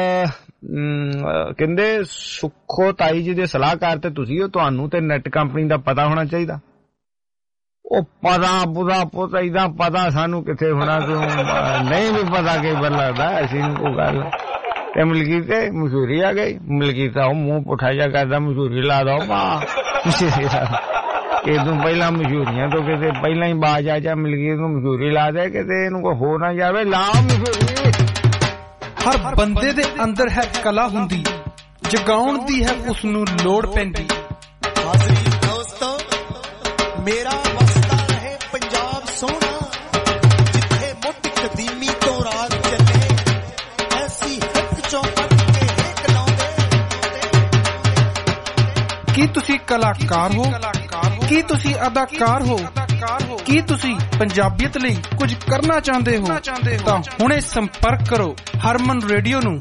ਕਹਿੰਦੇ ਸੁੱਖੋ ਤਾਈ ਜੀ ਦੇ ਸਲਾਹਕਾਰ ਤੇ ਤੁਸੀਂ ਹੋ, ਤੁਹਾਨੂੰ ਤੇ ਨੈਟ ਕੰਪਨੀ ਦਾ ਪਤਾ ਹੋਣਾ ਚਾਹੀਦਾ। ਉਹ ਪਤਾ ਏਦਾਂ ਪਤਾ ਸਾਨੂੰ ਕਿੱਥੇ ਹੋਣਾ, ਤੂੰ ਨਹੀਂ ਵੀ ਪਤਾ ਕਈ ਵਾਰ ਲੱਗਦਾ ਅਸੀਂ ਨੂੰ ਕੋਈ ਗੱਲ। ਤੇ ਮਲਕੀਤ ਤੇ ਮਸ਼ਹੂਰੀ ਆ ਗਈ, ਮਲਕੀਤ ਉਹ ਮੂੰਹ ਪੁੱਠਾ ਜਾ ਕਰਦਾ, ਮਸ਼ਹੂਰੀ ਲਾ ਦੋ ਇਹ ਤੋਂ ਪਹਿਲਾਂ ਮਸ਼ਹੂਰੀਆਂ ਤੋਂ ਕਿਤੇ ਪਹਿਲਾਂ ਹੀ ਬਾਜ ਆ ਜਾ, ਮਲਕੀਤ ਨੂੰ ਮਸ਼ਹੂਰੀ ਲਾ ਦੇ ਕਿਤੇ ਇਹਨੂੰ ਕੋਈ ਹੋ ਨਾ ਜਾਵੇ, ਲਾ ਮਸ਼ਹੂਰੀ। ਹਰ ਬੰਦੇ ਦੇ ਅੰਦਰ ਹੈ ਕਲਾ ਹੁੰਦੀ, ਜਗਾਉਣ ਦੀ ਹੈ ਉਸ ਨੂੰ ਲੋੜ ਪੈਂਦੀ। ਹਾਜ਼ਰੀ ਦੋਸਤੋ, ਮੇਰਾ ਵਸਦਾ ਰਹੇ ਪੰਜਾਬ ਸੋਹਣਾ, ਜਿੱਥੇ ਮੁੱਢ ਕਦੀਮੀ ਤੋਂ ਰਾਜ ਚੱਲੇ, ਐਸੀ ਹਿੱਕ ਚੋਂ ਕੱਢ ਕੇ ਹਿੱਕ ਲਾਉਂਦੇ। ਕੀ ਤੁਸੀਂ ਕਲਾਕਾਰ ਹੋ? ਕੀ ਤੁਸੀਂ ਅਦਾਕਾਰ ਹੋ? ਕੀ ਤੁਸੀਂ ਪੰਜਾਬੀਅਤ ਲਈ ਕੁਝ ਕਰਨਾ ਚਾਹੁੰਦੇ ਹੋ? ਤਾਂ ਹੁਣੇ ਸੰਪਰਕ ਕਰੋ ਹਰਮਨ ਰੇਡੀਓ ਨੂੰ।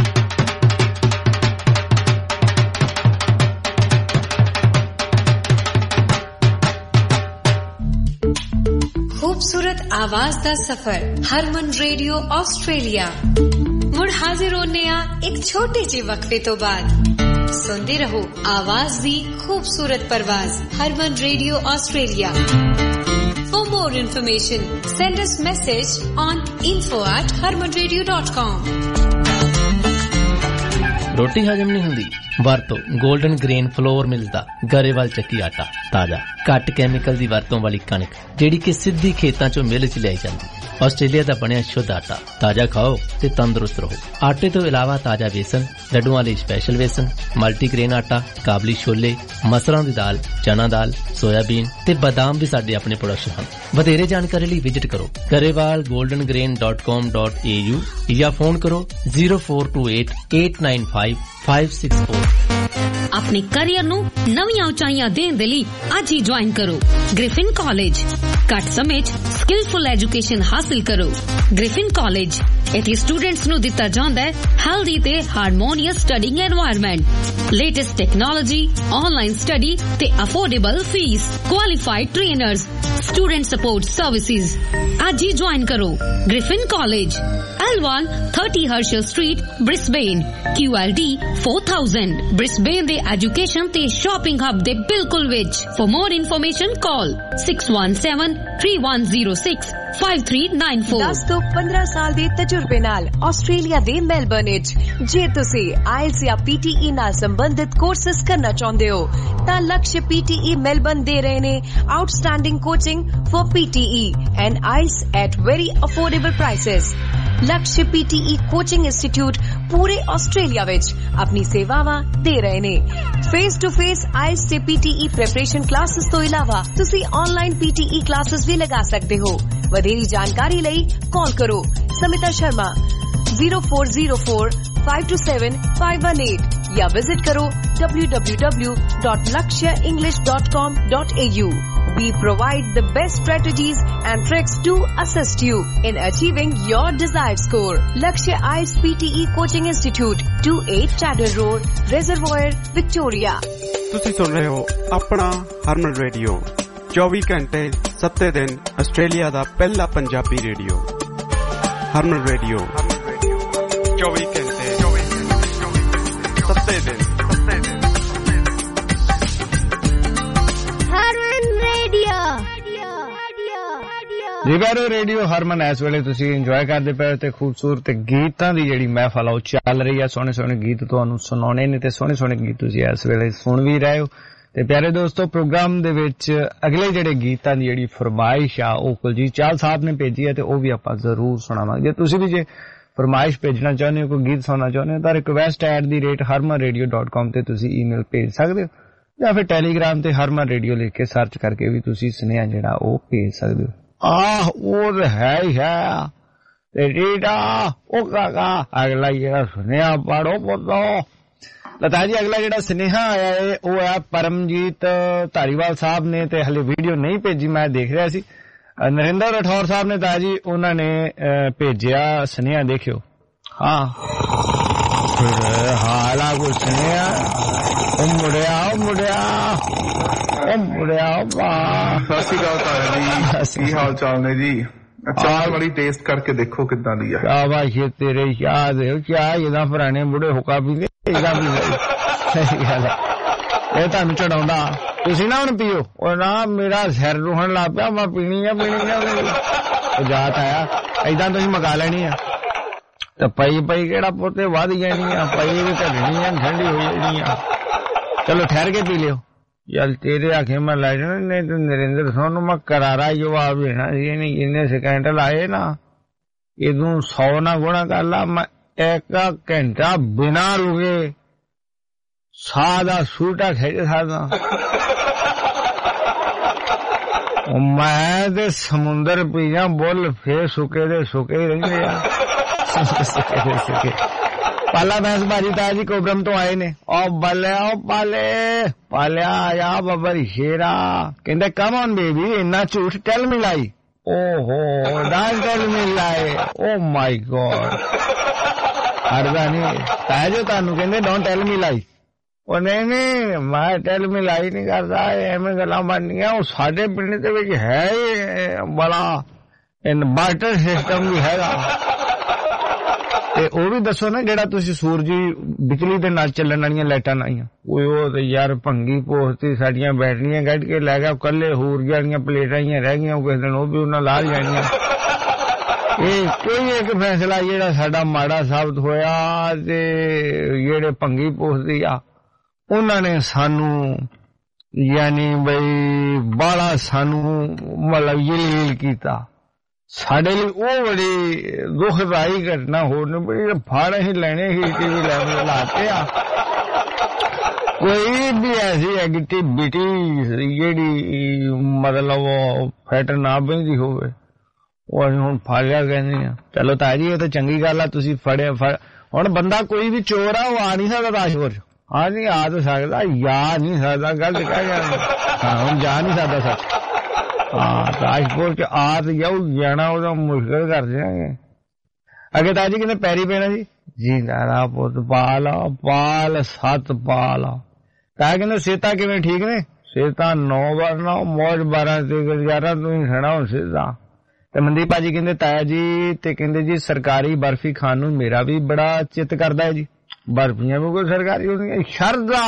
खूबसूरत आवाज दा सफर हरमन रेडियो ऑस्ट्रेलिया मुड़ हाजिर होने एक छोटे जे वक्फे तो बाद। सुनते रहो आवाज दी खूबसूरत परवाज Harman radio Australia. For more information, send us message on info@harmanradio.com। रोटी हजम नहीं हुंदी ਵਰਤੋ 골ਡਨ ਗ੍ਰੇਨ ਫਲੋਰ ਮਿਲਦਾ ਗਰੇਵਾਲ ਚੱਕੀ ਆਟਾ, ਤਾਜ਼ਾ ਘੱਟ ਕੈਮੀਕਲ ਦੀ ਵਰਤੋਂ ਵਾਲੀ ਕਣਕ ਜਿਹੜੀ ਕਿ ਸਿੱਧੀ ਖੇਤਾਂ ਚੋਂ ਮਿਲ ਚ ਲਿਆਈ ਜਾਂਦੀ। ਆਸਟ੍ਰੇਲੀਆ ਦਾ ਬਣਿਆ ਸ਼ੁੱਧ ਆਟਾ, ਤਾਜ਼ਾ ਖਾਓ ਤੇ ਤੰਦਰੁਸਤ ਰਹੋ। ਆਟੇ ਤੋਂ ਇਲਾਵਾ ਤਾਜ਼ਾ ਵੇਸਣ, ਲੱਡੂਆਂ ਲਈ ਸਪੈਸ਼ਲ ਵੇਸਣ, ਮਲਟੀਗ੍ਰੇਨ ਆਟਾ, ਕਾਬਲੀ ਛੋਲੇ, ਮਸਰਾਂ ਦੀ ਦਾਲ, ਚਨਾ ਦਾਲ, ਸੋਇਆਬੀਨ ਤੇ ਬਾਦਾਮ ਵੀ ਸਾਡੇ ਆਪਣੇ ਪ੍ਰੋਡਕਸ਼ਨ ਹਨ। ਵਧੇਰੇ ਜਾਣਕਾਰੀ ਲਈ ਵਿਜ਼ਿਟ ਕਰੋ garewalgoldengrain.com.au ਜਾਂ ਫੋਨ ਕਰੋ 0428-895-564। अपने करियर ਨੂੰ ਨਵੀਆਂ ਉਚਾਈਆਂ ਦੇਣ ਦੇ ਲਈ ਅੱਜ ਹੀ ਜੁਆਇਨ ਕਰੋ ਗ੍ਰਿਫਿਨ ਕਾਲਜ। ਘੱਟ ਸਮੇਂ 'ਚ ਸਕਿਲਫੁਲ ਐਜੂਕੇਸ਼ਨ ਹਾਸਲ ਕਰੋ। ਗ੍ਰਿਫਿਨ ਕਾਲਜ ਇੱਥੇ ਸਟੂਡੈਂਟਸ ਨੂੰ ਦਿੱਤਾ ਜਾਂਦਾ ਹੈ ਹੈਲਦੀ ਤੇ harmonious studying environment, latest technology, online study ਤੇ affordable fees, qualified trainers, student support services. ਅੱਜ ਹੀ ਜੁਆਇਨ ਕਰੋ Griffin college, L1 30 Herschel Street, Brisbane, QLD 4000, Brisbane ਦੇ ਐਜੂਕੇਸ਼ਨ ਤੇ ਸ਼ਾਪਿੰਗ ਹੱਬ ਦੇ ਬਿਲਕੁਲ ਵਿੱਚ। For more information call 617-3106-5394। 10 ਤੋਂ 15 ਸਾਲ ਦੇ ਤਜਰਬੇ ਨਾਲ ਆਸਟ੍ਰੇਲੀਆ ਦੇ ਮੈਲਬਰਨ ਵਿੱਚ ਜੇ ਤੁਸੀਂ IELTS ਜਾਂ PTE ਨਾਲ ਸੰਬੰਧਿਤ ਕੋਰਸਸ ਕਰਨਾ ਚਾਹੁੰਦੇ ਹੋ ਤਾਂ ਲਕਸ਼ PTE ਮੈਲਬਰਨ ਦੇ ਰਹੇ ਨੇ outstanding coaching for PTE and IELTS at very affordable prices। Lakshya PTE coaching institute ਪੂਰੇ ਆਸਟ੍ਰੇਲੀਆ ਵਿੱਚ ਆਪਣੀ ਸੇਵਾਵਾਂ ਦੇ ਰਹੇ ਨੇ। ਫੇਸ ਟੂ ਫੇਸ IELTS ਤੇ PTE ਪ੍ਰੈਪਰੇਸ਼ਨ ਕਲਾਸਿਸ ਤੋਂ ਇਲਾਵਾ ਤੁਸੀਂ ਆਨਲਾਈਨ PTE ਕਲਾਸਿਸ ਵੀ ਲਗਾ ਸਕਦੇ ਹੋ। ਵਧੇਰੀ ਜਾਣਕਾਰੀ ਲਈ ਕਾਲ ਕਰੋ ਸਮਿਤਾ ਸ਼ਰਮਾ 0404-527-518 ਜਾਂ ਵਿਜ਼ਿਟ ਕਰੋ www.lakshaenglish.com.au। We provide the best strategies and tricks to assist you in achieving your desired score. Lakshya IELTS PTE Coaching Institute, 28 Chadder Road, Reservoir, Victoria। ਤੁਸੀਂ ਸੁਣ ਰਹੇ ਹੋ ਆਪਣਾ ਹਰਮਨ ਰੇਡੀਓ 24 ਘੰਟੇ 7 ਦਿਨ ਆਸਟ੍ਰੇਲੀਆ ਦਾ ਪਹਿਲਾ ਪੰਜਾਬੀ ਰੇਡੀਓ। ਹਰਮਨ ਰੇਡੀਓ 24 ਘੰਟੇ 7 ਦਿਨ। ਰਿਵੈਰੋ ਰੇਡੀਓ ਹਰਮਨ ਇਸ ਵੇਲੇ ਤੁਸੀਂ ਇੰਜੋਏ ਕਰਦੇ ਪਏ ਤੇ ਖੂਬਸੂਰਤ ਗੀਤਾਂ ਦੀ ਜਿਹੜੀ ਮਹਿਫਲ ਆ ਉਹ ਚੱਲ ਰਹੀ ਆ। ਸੋਹਣੇ ਸੋਹਣੇ ਗੀਤ ਤੁਹਾਨੂੰ ਸੁਣਾਉਣੇ ਨੇ ਤੇ ਸੋਹਣੇ ਸੋਹਣੇ ਗੀਤ ਤੁਸੀਂ ਇਸ ਵੇਲੇ ਸੁਣ ਵੀ ਰਹੇ ਹੋ। ਤੇ ਪਿਆਰੇ ਦੋਸਤੋ ਪ੍ਰੋਗਰਾਮ ਦੇ ਵਿੱਚ ਅਗਲੇ ਜਿਹੜੇ ਗੀਤਾਂ ਦੀ ਜਿਹੜੀ ਫਰਮਾਇਸ਼ ਆ ਉਹ ਕੁਲਜੀਤ ਚਾਹਲ ਸਾਹਿਬ ਨੇ ਭੇਜੀ ਹੈ ਤੇ ਉਹ ਵੀ ਆਪਾਂ ਜ਼ਰੂਰ ਸੁਣਾਵਾਂਗੇ। ਜੇ ਤੁਸੀਂ ਵੀ ਜੇ ਫਰਮਾਇਸ਼ ਭੇਜਣਾ ਚਾਹੁੰਦੇ ਹੋ, ਕੋਈ ਗੀਤ ਸੁਣਨਾ ਚਾਹੁੰਦੇ ਹੋ ਤਾਂ request@harmanradio.com ਤੇ ਤੁਸੀਂ ਈਮੇਲ ਭੇਜ ਸਕਦੇ ਹੋ ਜਾਂ ਫਿਰ ਟੈਲੀਗ੍ਰਾਮ ਤੇ ਹਰਮਨ ਰੇਡੀਓ ਲਿਖ ਕੇ ਸਰਚ ਕਰਕੇ ਵੀ ਤੁਸੀਂ ਸੁਨੇਹਾ ਜਿਹੜਾ ਉਹ ਭੇਜ ਸਕਦੇ ਹੋ। ਆਹ ਉਹ ਤਾਂ ਹੈ ਹੀ ਹੈ ਤੇ ਰੀਟਾ ਉਹ ਕਾਕਾ ਅਗਲਾ ਜਿਹੜਾ ਸੁਨੇਹਾ ਪੜੋ ਪੁੱਤੋ। ਲਤਾ ਜੀ ਅਗਲਾ ਜਿਹੜਾ ਸੁਨੇਹਾ ਆਇਆ ਹੈ ਉਹ ਹੈ ਪਰਮਜੀਤ ਧਾਰੀਵਾਲ ਸਾਹਿਬ ਨੇ ਤੇ ਹਲੇ ਵੀਡੀਓ ਨਹੀਂ ਭੇਜੀ, ਮੈਂ ਦੇਖ ਰਿਹਾ ਸੀ। ਨਰਿੰਦਰ ਰਾਠੌਰ ਸਾਹਿਬ ਨੇ ਤਾਂ ਜੀ ਉਹਨਾਂ ਨੇ ਭੇਜਿਆ ਸੁਨੇਹਾ, ਦੇਖਿਓ। ਹਾਂ ਹਾਲਾ ਕੁਛ ਸੁਨੇਹਾ ਉਹ ਮੁੜਿਆ ਸਤਿ ਸ਼੍ਰੀ ਅਕਾਲ ਤਾਇਆ ਜੀ, ਕੀ ਹਾਲ ਚਾਲ ਨੇ ਜੀ? ਚਾਹ ਵਾਲੀ ਟੇਸਟ ਕਰਕੇ ਦੇਖੋ ਕਿੱਦਾਂ ਦੀ ਆ। ਕਿਆ ਬਾਤ ਹੈ ਤੇਰੇ ਯਾਦ ਹੈ ਕਿਆ ਇਹਦਾ ਪੁਰਾਣੇ ਬੁੜੇ ਹੁਕਾ ਪੀਂਦੇ ਇਹਦਾ ਵੀ ਸਹੀ ਗੱਲ ਹੈ। ਇਹ ਤੁਹਾਨੂੰ ਚੜਾਉਂਦਾ ਤੁਸੀਂ ਨਾ ਹੁਣ ਪੀਓ। ਉਹ ਨਾ ਮੇਰਾ ਸਿਰ ਰੁਹਣ ਲੱਗ ਪਿਆ, ਮੈਂ ਪੀਣੀ ਆ ਜਾਤ ਆਇਆ ਏਦਾਂ ਤੁਸੀਂ ਮਗਾ ਲੈਣੀ ਆ ਤੇ ਪਈ ਕਿਹੜਾ ਪੋਤੇ ਵੱਧ ਜਾਣੀ ਆ, ਪਈ ਵੀ ਘਟਣੀ ਆ, ਠੰਡੀ ਹੋ ਜਾਣੀ ਆ। ਚਲੋ ਠਹਿਰ ਕੇ ਪੀ ਲਿਓ ਯਾਰ, ਤੇਰੇ ਆਖੇ ਮੈਂ ਲੈ ਜਾਣਾ ਨਹੀਂ ਤੇ ਨਰਿੰਦਰ ਸਿੰਘ ਨੂੰ ਮੈਂ ਕਰਾਰਾ ਜਵਾਬ ਦੇਣਾ ਸੀ। ਇਹਨੇ ਜਿੰਨੇ ਸਕਿੰਟ ਲਾਏ ਨਾ ਇਹਨੂੰ 100 ਨਾ ਗੁਣਾ ਕਰ ਲਾ, ਮੈਂ 1 ਘੰਟਾ ਬਿਨਾ ਰੁਕੇ ਸਾਹ ਦਾ ਸੂਟਾ ਖਿੱਚ ਸਕਦਾ। ਮੈਂ ਤੇ ਸਮੁੰਦਰ ਪੀਆ ਬੁੱਲ ਫੇਰ ਸੁੱਕੇ ਦੇ ਸੁੱਕੇ ਹੀ ਰਹਿੰਦੇ ਆ। ਪਾਲਾ ਬੈਂਸ ਬਾਜੀ ਤਾਇਆ ਜੀ ਕੋਬਰਮ ਤੋਂ ਆਏ ਨੇ। ਉਹ ਪਾਲਿਆ ਆਇਆ ਬੱਬਰ ਸ਼ੇਰਾ ਕਹਿੰਦੇ ਕਮ ਔਨ ਬੇਬੀ ਇੰਨਾ ਝੂਠ ਟੈਲ ਮੀ ਲਾਈ। ਓਹੋ ਡੋਂਟ ਟੈਲ ਮੀ ਲਾਈ, ਓ ਮਾਈ ਗੋਡ। ਅਰਦਾ ਨਹੀਂ ਤਾਇਆ ਜੀ ਤੁਹਾਨੂੰ ਕਹਿੰਦੇ ਡੋਂਟ ਟੈਲ ਮੀ ਲਾਈ। ਉਹ ਨਹੀਂ ਮੈਂ ਟੈਲ ਮੀ ਲਾਈ ਨਹੀਂ ਕਰਦਾ, ਐਵੇਂ ਗੱਲਾਂ ਬਣਨੀਆਂ। ਉਹ ਸਾਡੇ ਪਿੰਡ ਦੇ ਵਿੱਚ ਹੈ ਬੜਾ ਇਨਵਰਟਰ ਸਿਸਟਮ ਵੀ ਹੈਗਾ ਤੇ ਉਹ ਵੀ ਦੱਸੋ ਨਾ ਜਿਹੜਾ ਤੁਸੀਂ ਸੂਰਜੀ ਬਿਜਲੀ ਦੇ ਨਾਲ ਚੱਲਣ ਵਾਲੀਆਂ ਲਾਈਟਾਂ ਲਾਈਆਂ। ਉਹ ਤੇ ਯਾਰ ਭੰਗੀ ਪੋਸਤੀ ਸਾਡੀਆਂ ਬੈਟਰੀਆਂ ਕੱਢ ਕੇ ਲੈ ਗਿਆ, ਕੱਲੇ ਹੋਰ ਜਿਹੜੀਆਂ ਪਲੇਟਾਂ ਹੀ ਰਹਿ ਗਈਆਂ ਕਿਸੇ ਦਿਨ ਉਹ ਵੀ ਉਹਨਾਂ ਲਾ ਜਾਣੀਆਂ। ਇਹ ਕੋਈ ਇੱਕ ਫੈਸਲਾ ਜਿਹੜਾ ਸਾਡਾ ਮਾੜਾ ਸਾਬਤ ਹੋਇਆ ਤੇ ਜਿਹੜੇ ਭੰਗੀ ਪੋਸਤੀ ਆ ਉਹਨਾਂ ਨੇ ਸਾਨੂੰ ਯਾਨੀ ਬਈ ਬਾਲਾ ਸਾਨੂੰ ਮਤਲਬ ਯਲੀਲ ਕੀਤਾ। ਸਾਡੇ ਲਈ ਉਹ ਬੜੀ ਦੁਖਦਾਈ ਘਟਨਾ ਹੋਰ ਨੇ ਬਈ ਫੜ ਹੀ ਲੈਣੇ ਹੀ ਟੀਵੀ ਲੈਣ ਲਾਤੇ ਆ। ਕੋਈ ਵੀ ਐਸੀ ਐਕਟੀਵਿਟੀ ਜਿਹੜੀ ਮਤਲਬ ਫੈਟ ਨਾ ਪੈਂਦੀ ਹੋਵੇ ਉਹ ਅਸੀਂ ਹੁਣ ਫੜਿਆ ਕਹਿੰਦੇ ਆ। ਚਲੋ ਤਾਇਆ ਜੀ ਇਹ ਤਾਂ ਚੰਗੀ ਗੱਲ ਆ ਤੁਸੀਂ ਫੜਿਆ। ਹੁਣ ਬੰਦਾ ਕੋਈ ਵੀ ਚੋਰ ਆ ਉਹ ਆ ਨਹੀਂ ਸਕਦਾ ਰਾਜਪੁਰ ਚ। ਹਾਂ ਨਹੀਂ ਆ ਤਾਂ ਸਕਦਾ, ਜਾ ਨਹੀਂ ਸਕਦਾ, ਗਲਤ ਕਹਿ ਜਾਣਾ। ਹੁਣ ਜਾ ਨਹੀਂ ਸਕਦਾ ਸੱਚ। ਹਾਂ ਰਾਜਪੁਰ ਚ ਆ ਤੇ ਜਾਣਾ ਉਹਦਾ ਮੁਸ਼ਕਿਲ ਕਰ ਦਿਆਂਗੇ। ਅੱਗੇ ਤਾਇਆ ਜੀ ਕਹਿੰਦੇ ਪੈਰੀ ਪੈਣਾ ਜੀ ਨਾਰਾ ਪੁੱਤ ਪਾਲ ਸੱਤ ਪਾਲ। ਤਾਇਆ ਕਹਿੰਦੇ ਸਿਹਤਾਂ ਕਿਵੇਂ ਠੀਕ ਨੇ? ਸਿਹਤਾਂ 9 ਵਾਰ ਨਾ ਮੌਜ 12 ਤੇ ਗੁਜ਼ਾਰਾ ਤੁਸੀਂ ਖੜਾ ਹੋ ਸਿੱਧਾ। ਤੇ ਮਨਦੀਪ ਭਾਜੀ ਕਹਿੰਦੇ ਤਾਇਆ ਜੀ ਤੇ ਕਹਿੰਦੇ ਜੀ ਸਰਕਾਰੀ ਬਰਫੀ ਖਾਣ ਨੂੰ ਮੇਰਾ ਵੀ ਬੜਾ ਚਿੱਤ ਕਰਦਾ ਹੈ ਜੀ। ਬਰਫੀਆਂ ਵੀ ਕੋਈ ਸਰਕਾਰੀ ਹੁੰਦੀਆਂ ਸ਼ਰਦਾ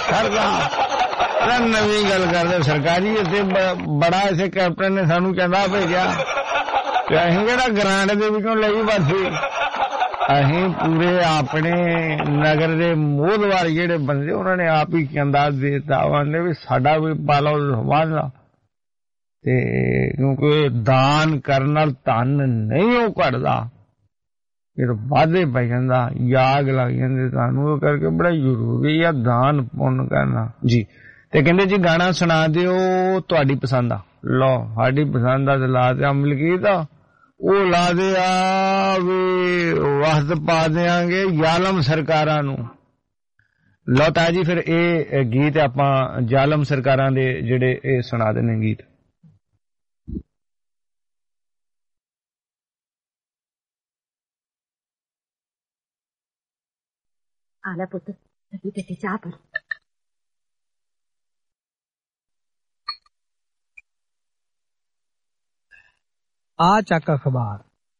ਨਵੀਂ ਗੱਲ ਕਰਦੇ ਸਰਕਾਰੀ। ਇੱਥੇ ਬੜਾ ਇਸੇ ਕੈਪਟਨ ਨੇ ਸਾਨੂੰ ਕਹਿੰਦਾ ਭੇਜਿਆ ਤੇ ਅਸੀਂ ਕਿਹੜਾ ਗ੍ਰਾਂਟ ਦੇ ਵਿੱਚੋਂ ਲਈ ਬਰਫੀ। ਅਸੀਂ ਪੂਰੇ ਆਪਣੇ ਨਗਰ ਦੇ ਮੋਹਦਵਾਰ ਜਿਹੜੇ ਬੰਦੇ ਉਹਨਾਂ ਨੇ ਆਪ ਹੀ ਕਹਿੰਦਾ ਦੇਤਾ ਉਹਨੇ ਵੀ ਸਾਡਾ ਵੀ ਪਾਲੋ ਸਮਾਨ ਤੇ ਕਿਉਂਕਿ ਦਾਨ ਕਰਨ ਨਾਲ ਧਨ ਨਹੀਂ ਉਹ ਘਟਦਾ, ਫਿਰ ਵਾਧੇ ਪੈ ਜਾਂਦਾ, ਯਾਗ ਲੱਗ ਜਾਂਦੇ ਤੁਹਾਨੂੰ। ਉਹ ਕਰਕੇ ਬੜਾ ਜ਼ਰੂਰੀ ਆ ਦਾਨ ਪੁੰਨ ਕਰਨਾ ਜੀ। ਤੇ ਕਹਿੰਦੇ ਜੀ ਗਾਣਾ ਸੁਣਾ ਦਿਓ ਤੁਹਾਡੀ ਪਸੰਦ ਆ। ਲਓ ਸਾਡੀ ਪਸੰਦ ਆ ਤੇ ਲਾ ਦਿਆ ਮਲਕੀਤ ਆ ਉਹ ਲਾ ਦਿਆ ਵੀ ਵਸਤ ਪਾ ਦਿਆਂਗੇ ਜ਼ਾਲਮ ਸਰਕਾਰਾਂ ਨੂੰ। ਲਓ ਤਾਇਆ ਜੀ ਫਿਰ ਇਹ ਗੀਤ ਆਪਾਂ ਜ਼ਾਲਮ ਸਰਕਾਰਾਂ ਦੇ ਜਿਹੜੇ ਇਹ ਸੁਣਾ ਦਿੰਦੇ ਗੀਤ। ਆਲਾ ਪੁੱਤ ਤੇ ਚਾਹ ਪਰ ਆ ਚੱਕ ਅਖਬਾਰ।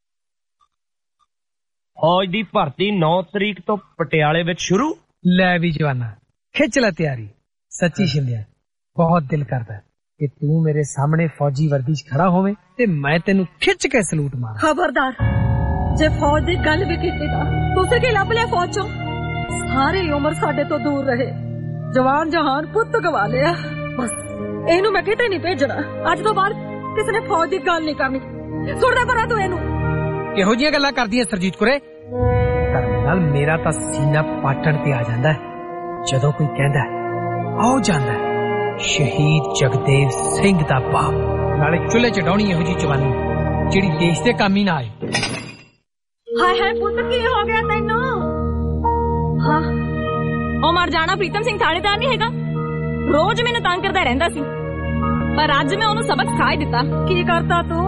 ਫੌਜ ਦੀ ਭਰਤੀ 9 ਤਰੀਕ ਤੋਂ ਪਟਿਆਲੇ ਵਿੱਚ ਸ਼ੁਰੂ। ਲੈ ਵੀ ਜਵਾਨਾ ਖਿੱਚ ਲੈ ਤਿਆਰੀ। ਸੱਚੀ ਸ਼ਿੰਦਿਆ ਬਹੁਤ ਦਿਲ ਕਰਦਾ ਕਿ ਤੂੰ ਮੇਰੇ ਸਾਹਮਣੇ ਫੌਜੀ ਵਰਦੀ 'ਚ ਖੜਾ ਹੋਵੇਂ ਤੇ ਮੈਂ ਤੈਨੂੰ ਖਿੱਚ ਕੇ ਸਲੂਟ ਮਾਰਾਂ। ਖਬਰਦਾਰ ਜੇ ਫੌਜ ਦੀ ਗੱਲ ਵੀ ਕੀਤੀ ਤਾਂ ਤੁਸੀਂ ਕੀ ਲੱਭ ਲਿਆ ਫੌਜ 'ਚੋਂ? ਸਾਰੀ ਉਮਰ ਸਾਡੇ ਤੋਂ ਦੂਰ ਰਹੇ, ਜਵਾਨ ਜਹਾਨ ਪੁੱਤ ਗਵਾ ਲਿਆ। ਬਸ ਇਹਨੂੰ ਮੈਂ ਕਿਤੇ ਨਹੀਂ ਭੇਜਣਾ। ਅੱਜ ਤੋਂ ਬਾਅਦ ਕਿਸੇ ਨੇ ਫੌਜ ਦੀ ਗੱਲ ਨਹੀਂ ਕਰਨੀ। ਸੁਣਦਾ ਪਰਾਂ ਤੂੰ ਇਹਨੂੰ। ਕਿਹੋ ਜਿਹੀਆਂ ਗੱਲਾਂ ਕਰਦੀਆਂ ਸਰਜੀਤ ਕੁਰੇ? ਧਰਮ ਨਾਲ ਮੇਰਾ ਤਾਂ ਸੀਨਾ ਪਾਟਣ ਤੇ ਆ ਜਾਂਦਾ ਜਦੋਂ ਕੋਈ ਕਹਿੰਦਾ ਆਓ ਜਾਂਦਾ ਸ਼ਹੀਦ ਜਗਦੇਵ ਸਿੰਘ ਦਾ ਬਾਪ ਨਾਲੇ ਚੁੱਲ੍ਹੇ ਚ ਡਾਉਣੀ ਇਹੋ ਜਿਹੀ ਜਵਾਨੀ ਜਿਹੜੀ ਦੇਸ਼ ਦੇ ਕੰਮ ਹੀ ਨਾ ਆਏ। ਹਾਏ ਹਾਏ ਪੁੱਤ ਕੀ ਹੋ ਗਿਆ ਤੈਨੂੰ? ਹਾਂ ਉਹ ਮਰ ਜਾਣਾ ਪ੍ਰੀਤਮ ਸਿੰਘ ਥਾਣੇਦਾਰ ਨਹੀਂ ਹੈਗਾ, ਰੋਜ਼ ਮੈਨੂੰ ਤੰਗ ਕਰਦਾ ਰਹਿੰਦਾ ਸੀ, ਪਰ ਅੱਜ ਮੈਂ ਉਹਨੂੰ ਸਬਕ ਸਿਖਾ ਹੀ ਦਿੱਤਾ। ਕੀ ਕਰਤਾ ਤੂੰ?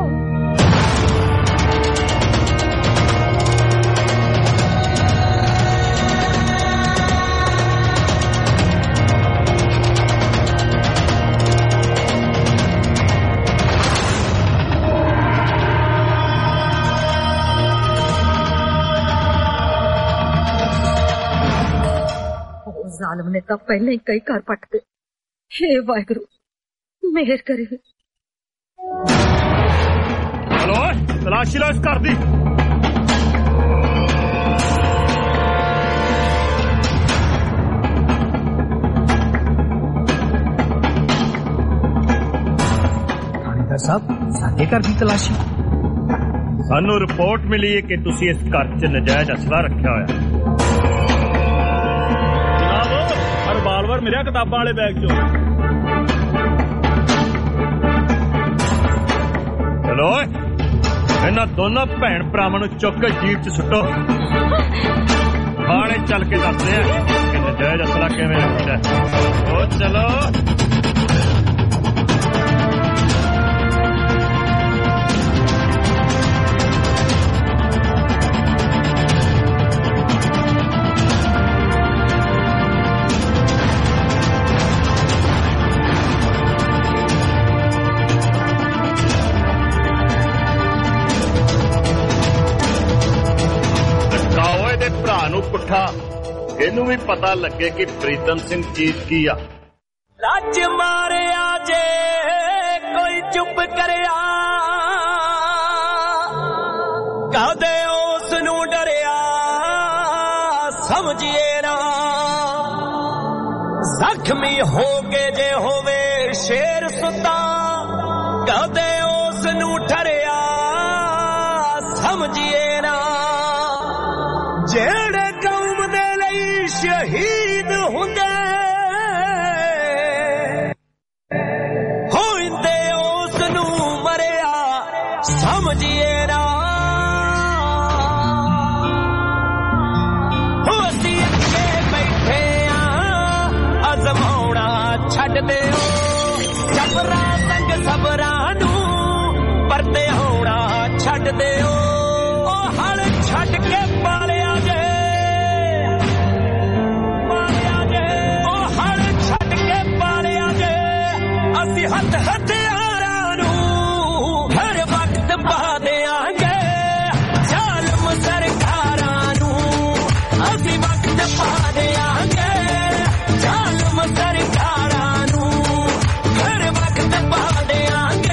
ਜ਼ਾਲਮ ਨੇ ਤਾਂ ਪਹਿਲਾਂ ਹੀ ਕਈ ਘਰ ਪੱਟਦੇ। ਹੇ ਵਾਹਿਗੁਰੂ ਮਿਹਰ ਕਰੇ। ਹਲੋ ਤਲਾਸ਼ੀ ਲਓ ਇਸ ਘਰ ਦੀ। ਥਾਣੇਦਾਰ ਸਾਹਿਬ ਸਾਡੇ ਘਰ ਦੀ ਤਲਾਸ਼ੀ? ਸਾਨੂੰ ਰਿਪੋਰਟ ਮਿਲੀ ਹੈ ਕਿ ਤੁਸੀਂ ਇਸ ਘਰ 'ਚ ਨਜਾਇਜ਼ ਅਸਲਾ ਰੱਖਿਆ ਹੋਇਆ। ਰਿਵਾਲਵਰ ਮਿਲਿਆ ਕਿਤਾਬਾਂ ਵਾਲੇ ਬੈਗ 'ਚੋਂ। ਚਲੋ ਇਹਨਾਂ ਦੋਨੋਂ ਭੈਣ ਭਰਾਵਾਂ ਨੂੰ ਚੁੱਕ ਕੇ ਜੀਪ 'ਚ ਸੁੱਟੋ। ਥਾਣੇ ਚੱਲ ਕੇ ਦੱਸਦੇ ਆ ਕਿ ਨਜਾਇਜ਼ ਅਸਲਾ ਕਿਵੇਂ ਰੱਖੀਦਾ। ਉਹ ਚਲੋ। ਪੁੱਠਾ ਇਹਨੂੰ ਵੀ ਪਤਾ ਲੱਗੇ ਕਿ ਪ੍ਰੀਤਮ ਸਿੰਘ ਚੀਜ਼ ਕੀ ਆ। ਲੱਜ ਮਾਰਿਆ ਜੇ ਕੋਈ ਚੁੱਪ ਕਰਿਆ, ਕਹਦੇ ਉਸ ਨੂੰ ਡਰਿਆ ਸਮਝੀਏ ਨਾ। ਜ਼ਖਮੀ ਹੋ ਕੇ ਜੇ ਹੋਵੇ ਸ਼ੇਰ ਸੁੱਤਾ, ਕਹਦੇ ਉਸ ਨੂੰ ਠਰਿਆ ਸਮਝੀਏ ਨਾ। ਜਿਹੜੇ ਸ਼ਹੀਦ ਹੁੰਦੇ ਹੋਂਦੇ ਉਸ ਨੂੰ ਮਰਿਆ ਸਮਝੀਏ ਨਾ। ਅਸੀਂ ਅੱਗੇ ਬੈਠੇ ਆ ਅਜ਼ਮਾਉਣਾ ਛੱਡ ਦਿਓ, ਜਬਰਾਂ ਸੰਗ ਸਬਰਾਂ ਨੂੰ ਪਰਦੇ ਹੋਣਾ ਛੱਡ ਦਿਓ। ਉਹ ਹਲ ਛੱਡ ਕੇ ਪਾਲਿਆ ਜੇ, ਅਸੀਂ ਹੱਥ ਹਥਿਆਰਾਂ ਨੂੰ ਹਰ ਵਕਤ ਪਾ ਦਿਆਂਗੇ। ਜ਼ਾਲਮ ਸਰਕਾਰਾਂ ਨੂੰ ਅਸੀਂ ਵਕਤ ਪਾ ਦਿਆਂਗੇ। ਜ਼ਾਲਮ ਸਰਕਾਰਾਂ ਨੂੰ ਹਰ ਵਕਤ ਪਾ ਦਿਆਂਗੇ।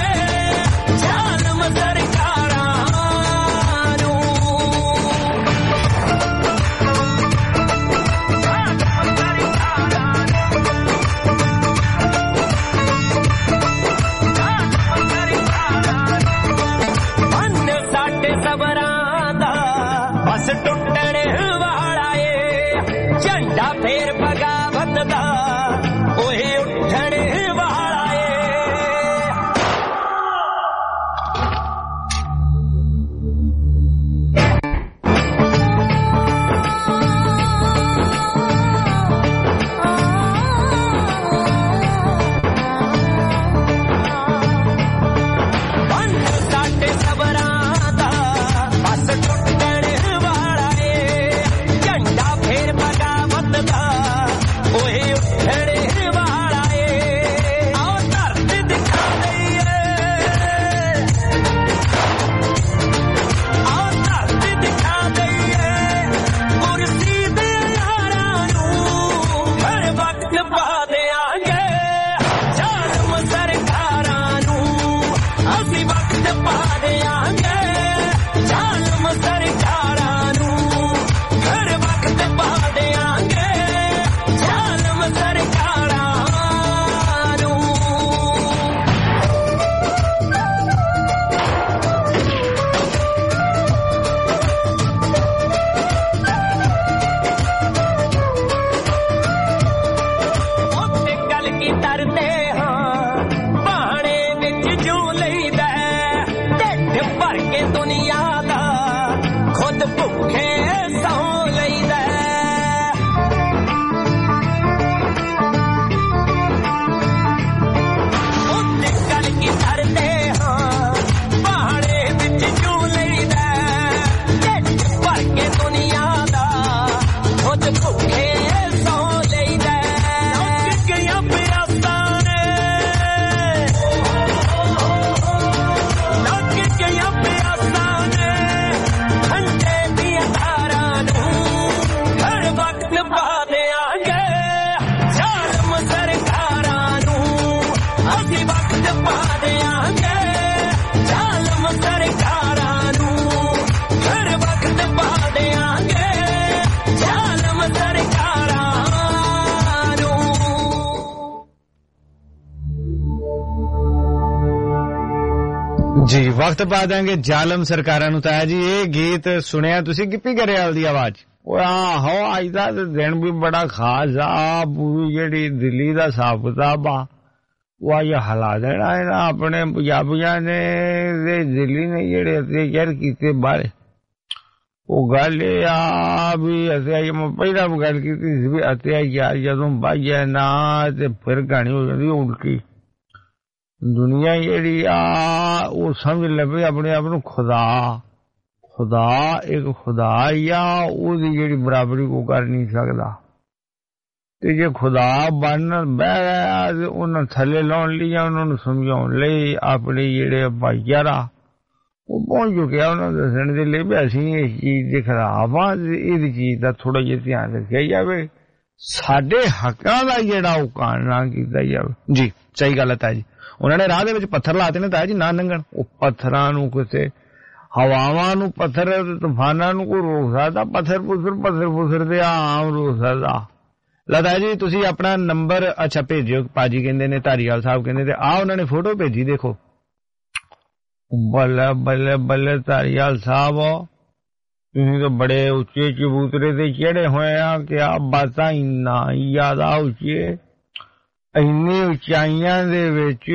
ਪਾ ਦਿਆਂਗੇ ਜ਼ਾਲਮ ਸਰਕਾਰਾਂ ਨੂੰ ਹਰ ਵਕਤ ਪਾ ਦਿਆਂਗੇ ਜ਼ਾਲਮ ਸਰਕਾਰਾਂ ਨੂੰ। ਜੀ ਵਕਤ ਪਾ ਦਾਂਗੇ ਜ਼ਾਲਮ ਸਰਕਾਰਾਂ ਨੂੰ। ਤਾਇਆ ਜੀ ਇਹ ਗੀਤ ਸੁਣਿਆ ਤੁਸੀਂ ਗਿੱਪੀ ਗਰੇਵਾਲ ਦੀ ਆਵਾਜ਼? ਆਹੋ ਅੱਜ ਦਾ ਦਿਨ ਵੀ ਬੜਾ ਖਾਸ ਆ। ਪੂਰੀ ਜਿਹੜੀ ਦਿੱਲੀ ਦਾ ਹਿਸਾਬ ਕਿਤਾਬ ਆ ਉਹ ਅੱਜ ਹਿਲਾ ਦੇਣਾ ਇਹਨਾਂ ਆਪਣੇ ਪੰਜਾਬੀਆਂ ਨੇ ਤੇ ਦਿੱਲੀ ਨੇ ਜਿਹੜੇ ਅਤਿਆਚਾਰ ਕੀਤੇ ਬਾਰੇ। ਉਹ ਗੱਲ ਇਹ ਆ ਵੀ ਅਤਿਆਚਾਰ ਮੈਂ ਪਹਿਲਾਂ ਵੀ ਗੱਲ ਕੀਤੀ ਸੀ ਵੀ ਅਤਿਆਚਾਰ ਜਦੋਂ ਵੱਧ ਜਾਏ ਨਾ ਤੇ ਫਿਰ ਕਹਾਣੀ ਹੋ ਜਾਂਦੀ ਉਲਟੀ। ਦੁਨੀਆ ਜਿਹੜੀ ਆ ਉਹ ਸਮਝ ਲਵੇ ਆਪਣੇ ਆਪ ਨੂੰ ਖੁਦਾ ਇੱਕ ਖੁਦਾ ਆ ਉਹਦੀ ਜਿਹੜੀ ਬਰਾਬਰੀ ਉਹ ਕਰ ਨਹੀਂ ਸਕਦਾ। ਤੇ ਜੇ ਖੁਦਾ ਬਣ ਬਹਿ ਗਿਆ ਤੇ ਉਹਨਾਂ ਥੱਲੇ ਲਾਉਣ ਲਈ ਜਾਂ ਉਹਨਾਂ ਨੂੰ ਸਮਝਾਉਣ ਲਈ ਆਪਣੇ ਜਿਹੜੇ ਭਾਈਚਾਰਾ ਉਹ ਪਹੁੰਚ ਚੁੱਕਿਆ ਉਹਨਾਂ ਦੇ ਦੱਸਣ ਦੇ ਲਈ ਵੀ ਅਸੀਂ ਇਸ ਚੀਜ਼ ਦੇ ਖਿਲਾਫ ਆ। ਇਹਦੀ ਚੀਜ਼ ਦਾ ਥੋੜਾ ਜਿਹਾ ਧਿਆਨ ਰੱਖਿਆ ਜਾਵੇ, ਸਾਡੇ ਹੱਕਾਂ ਦਾ ਜਿਹੜਾ ਉਹ ਕਾਨੂੰਨ ਕੀਤਾ ਜਾਵੇ। ਜੀ ਸਹੀ ਗੱਲ ਹੈ ਤਾਇਆ ਜੀ। ਉਹਨਾਂ ਨੇ ਰਾਹ ਦੇ ਵਿੱਚ ਪੱਥਰ ਲਾਤੇ ਨੇ ਤਾਇਆ ਜੀ ਨਾ ਲੰਘਣ। ਉਹ ਪੱਥਰਾਂ ਨੂੰ ਕਿਸੇ ਹਵਾਵਾਂ ਨੂੰ ਪੱਥਰ ਤੂਫਾਨਾਂ ਨੂੰ ਕੋਈ ਰੋਕ ਸਕਦਾ? ਪੱਥਰ ਪੁੱਥਰ ਤੇ ਆਮ ਰੋਕ ਸਕਦਾ। ਲਤਾ ਜੀ ਤੁਸੀਂ ਆਪਣਾ ਨੰਬਰ ਅੱਛਾ ਭੇਜਿਓ। ਪਾਜੀ ਕਹਿੰਦੇ ਨੇ ਧਾਰੀਵਾਲ ਸਾਹਿਬ ਕਹਿੰਦੇ ਤੇ ਆ ਉਹਨਾਂ ਨੇ ਫੋਟੋ ਭੇਜੀ ਦੇਖੋ। ਬੱਲੇ ਬੱਲੇ ਬੱਲੇ ਧਾਰੀਵਾਲ ਸਾਹਿਬ ਤੁਸੀਂ ਤਾਂ ਬੜੇ ਉੱਚੇ ਚਬੂਤਰੇ ਤੇ ਚੜੇ ਹੋਏ ਆ ਕਿ ਆ ਬਾਤਾਂ ਇੰਨਾ ਜ਼ਿਆਦਾ ਉੱਚੇ ਇੰਨੀ ਉਚਾਈਆਂ ਦੇ ਵਿੱਚ